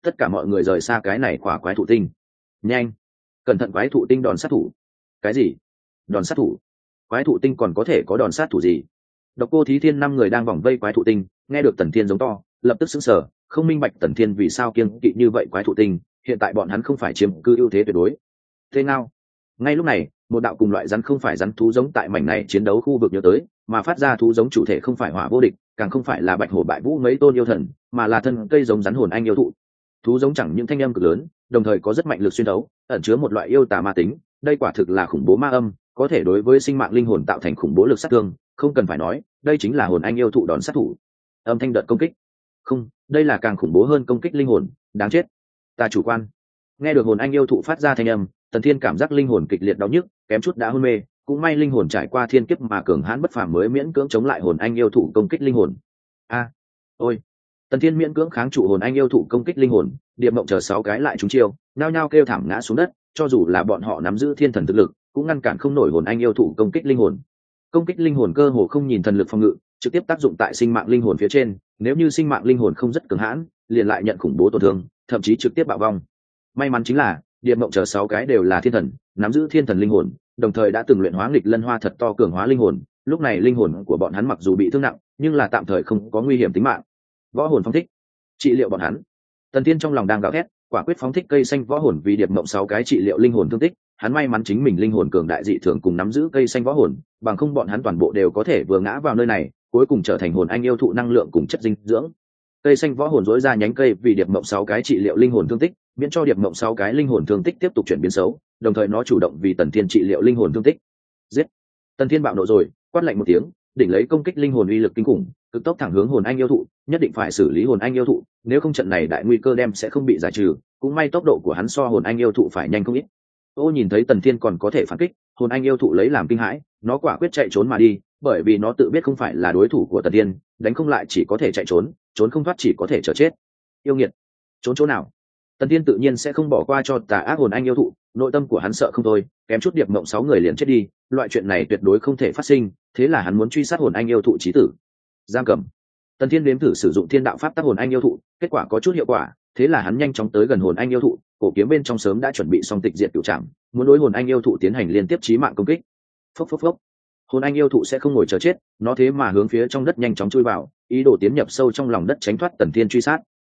tất cả mọi người rời xa cái này khỏa quái thụ tinh. Nhanh, cẩn thận quái thụ tinh đòn sát thủ. Cái gì? Đòn sát thủ? Quái thụ tinh còn có thể có đòn sát thủ gì? Độc Cô Thí Thiên năm người đang vòng vây quái thụ tinh, nghe được Tần Thiên giống to, lập tức sững sờ, không minh bạch Tần Thiên vì sao kiêng kỵ như vậy quái thụ tinh, hiện tại bọn hắn không phải chiếm cư ưu thế tuyệt đối. Thế nào? Ngay lúc này, một đạo cùng loại rắn không phải rắn thú giống tại mảnh này chiến đấu khu vực nhớ tới, mà phát ra thú giống chủ thể không phải Hỏa Vô Địch, càng không phải là Bạch Hổ Bại Vũ mấy tôn yêu thần, mà là thân cây giống rắn hồn anh yêu thụ. Thú giống chẳng những thanh âm cực lớn, đồng thời có rất mạnh lực xuyên đấu, ẩn chứa một loại yêu tà ma tính, đây quả thực là khủng bố ma âm, có thể đối với sinh mạng linh hồn tạo thành khủng bố lực sát thương, không cần phải nói, đây chính là hồn anh yêu thụ đòn sát thủ. Âm thanh đợt công kích. Không, đây là càng khủng bố hơn công kích linh hồn, đáng chết. Ta chủ quan. Nghe được hồn anh yêu thụ phát ra thanh âm, Tần Thiên cảm giác linh hồn kịch liệt đau nhức, kém chút đã hôn mê, cũng may linh hồn trải qua thiên kiếp mà cường hãn bất phàm mới miễn cưỡng chống lại hồn anh yêu thụ công kích linh hồn. A, ôi. Tần Thiên miễn cưỡng kháng trụ hồn anh yêu thụ công kích linh hồn, Điệp Mộng chờ sáu cái lại trúng chiêu, nhao nhao kêu thảm ngã xuống đất, cho dù là bọn họ nắm giữ thiên thần thực lực, cũng ngăn cản không nổi hồn anh yêu thụ công kích linh hồn. Công kích linh hồn cơ hồ không nhìn thần lực phòng ngự, trực tiếp tác dụng tại sinh mạng linh hồn phía trên, nếu như sinh mạng linh hồn không rất cường hãn, liền lại nhận khủng bố tổn thương, thậm chí trực tiếp bạo vong. May mắn chính là, Điệp Mộng chờ sáu cái đều là thiên thần, nắm giữ thiên thần linh hồn, đồng thời đã từng luyện hóa nghịch lân hoa thật to cường hóa linh hồn, lúc này linh hồn của bọn hắn mặc dù bị thương nặng, nhưng là tạm thời không có nguy hiểm tính mạng. Võ hồn phong thích, trị liệu bọn hắn. Tần Thiên trong lòng đang gào thét, quả quyết phóng thích cây xanh võ hồn vì Điệp Mộng sáu cái trị liệu linh hồn thương tích, hắn may mắn chính mình linh hồn cường đại dị thường cùng nắm giữ cây xanh võ hồn, bằng không bọn hắn toàn bộ đều có thể vừa ngã vào nơi này, cuối cùng trở thành hồn anh yêu thụ năng lượng cùng chất dinh dưỡng. Cây xanh võ hồn rỗi ra nhánh cây vì Điệp Mộng sáu cái trị liệu linh hồn thương tích, miễn cho Điệp Mộng sáu cái linh hồn thương tích tiếp tục chuyển biến xấu, đồng thời nó chủ động vì Tần Thiên trị liệu linh hồn thương tích. Giết! Tần Thiên bạo nộ rồi, quát lạnh một tiếng, đỉnh lấy công kích linh hồn uy lực kinh khủng, cực tốc thẳng hướng hồn anh yêu thụ, nhất định phải xử lý hồn anh yêu thụ, nếu không trận này đại nguy cơ đem sẽ không bị giải trừ, cũng may tốc độ của hắn so hồn anh yêu thụ phải nhanh không ít. Ô nhìn thấy Tần Thiên còn có thể phản kích, hồn anh yêu thụ lấy làm kinh hãi, nó quả quyết chạy trốn mà đi, bởi vì nó tự biết không phải là đối thủ của Tần Thiên, đánh không lại chỉ có thể chạy trốn, trốn không thoát chỉ có thể chờ chết. Yêu nghiệt, trốn chỗ nào? Tần Thiên tự nhiên sẽ không bỏ qua cho tà ác hồn anh yêu thụ, nội tâm của hắn sợ không thôi, kém chút Điệp Mộng sáu người liền chết đi, loại chuyện này tuyệt đối không thể phát sinh, thế là hắn muốn truy sát hồn anh yêu thụ chí tử. Giam cầm. Tần Thiên nếm thử sử dụng thiên đạo pháp tác hồn anh yêu thụ, kết quả có chút hiệu quả, thế là hắn nhanh chóng tới gần hồn anh yêu thụ, cổ kiếm bên trong sớm đã chuẩn bị xong tịch diệt cửu trảm, muốn đối hồn anh yêu thụ tiến hành liên tiếp chí mạng công kích. Phốc phốc phốc. Hồn anh yêu thụ sẽ không ngồi chờ chết, nó thế mà hướng phía trong đất nhanh chóng chui vào, ý đồ tiến nhập sâu trong lòng đất tránh thoát Tần Thiên truy sát.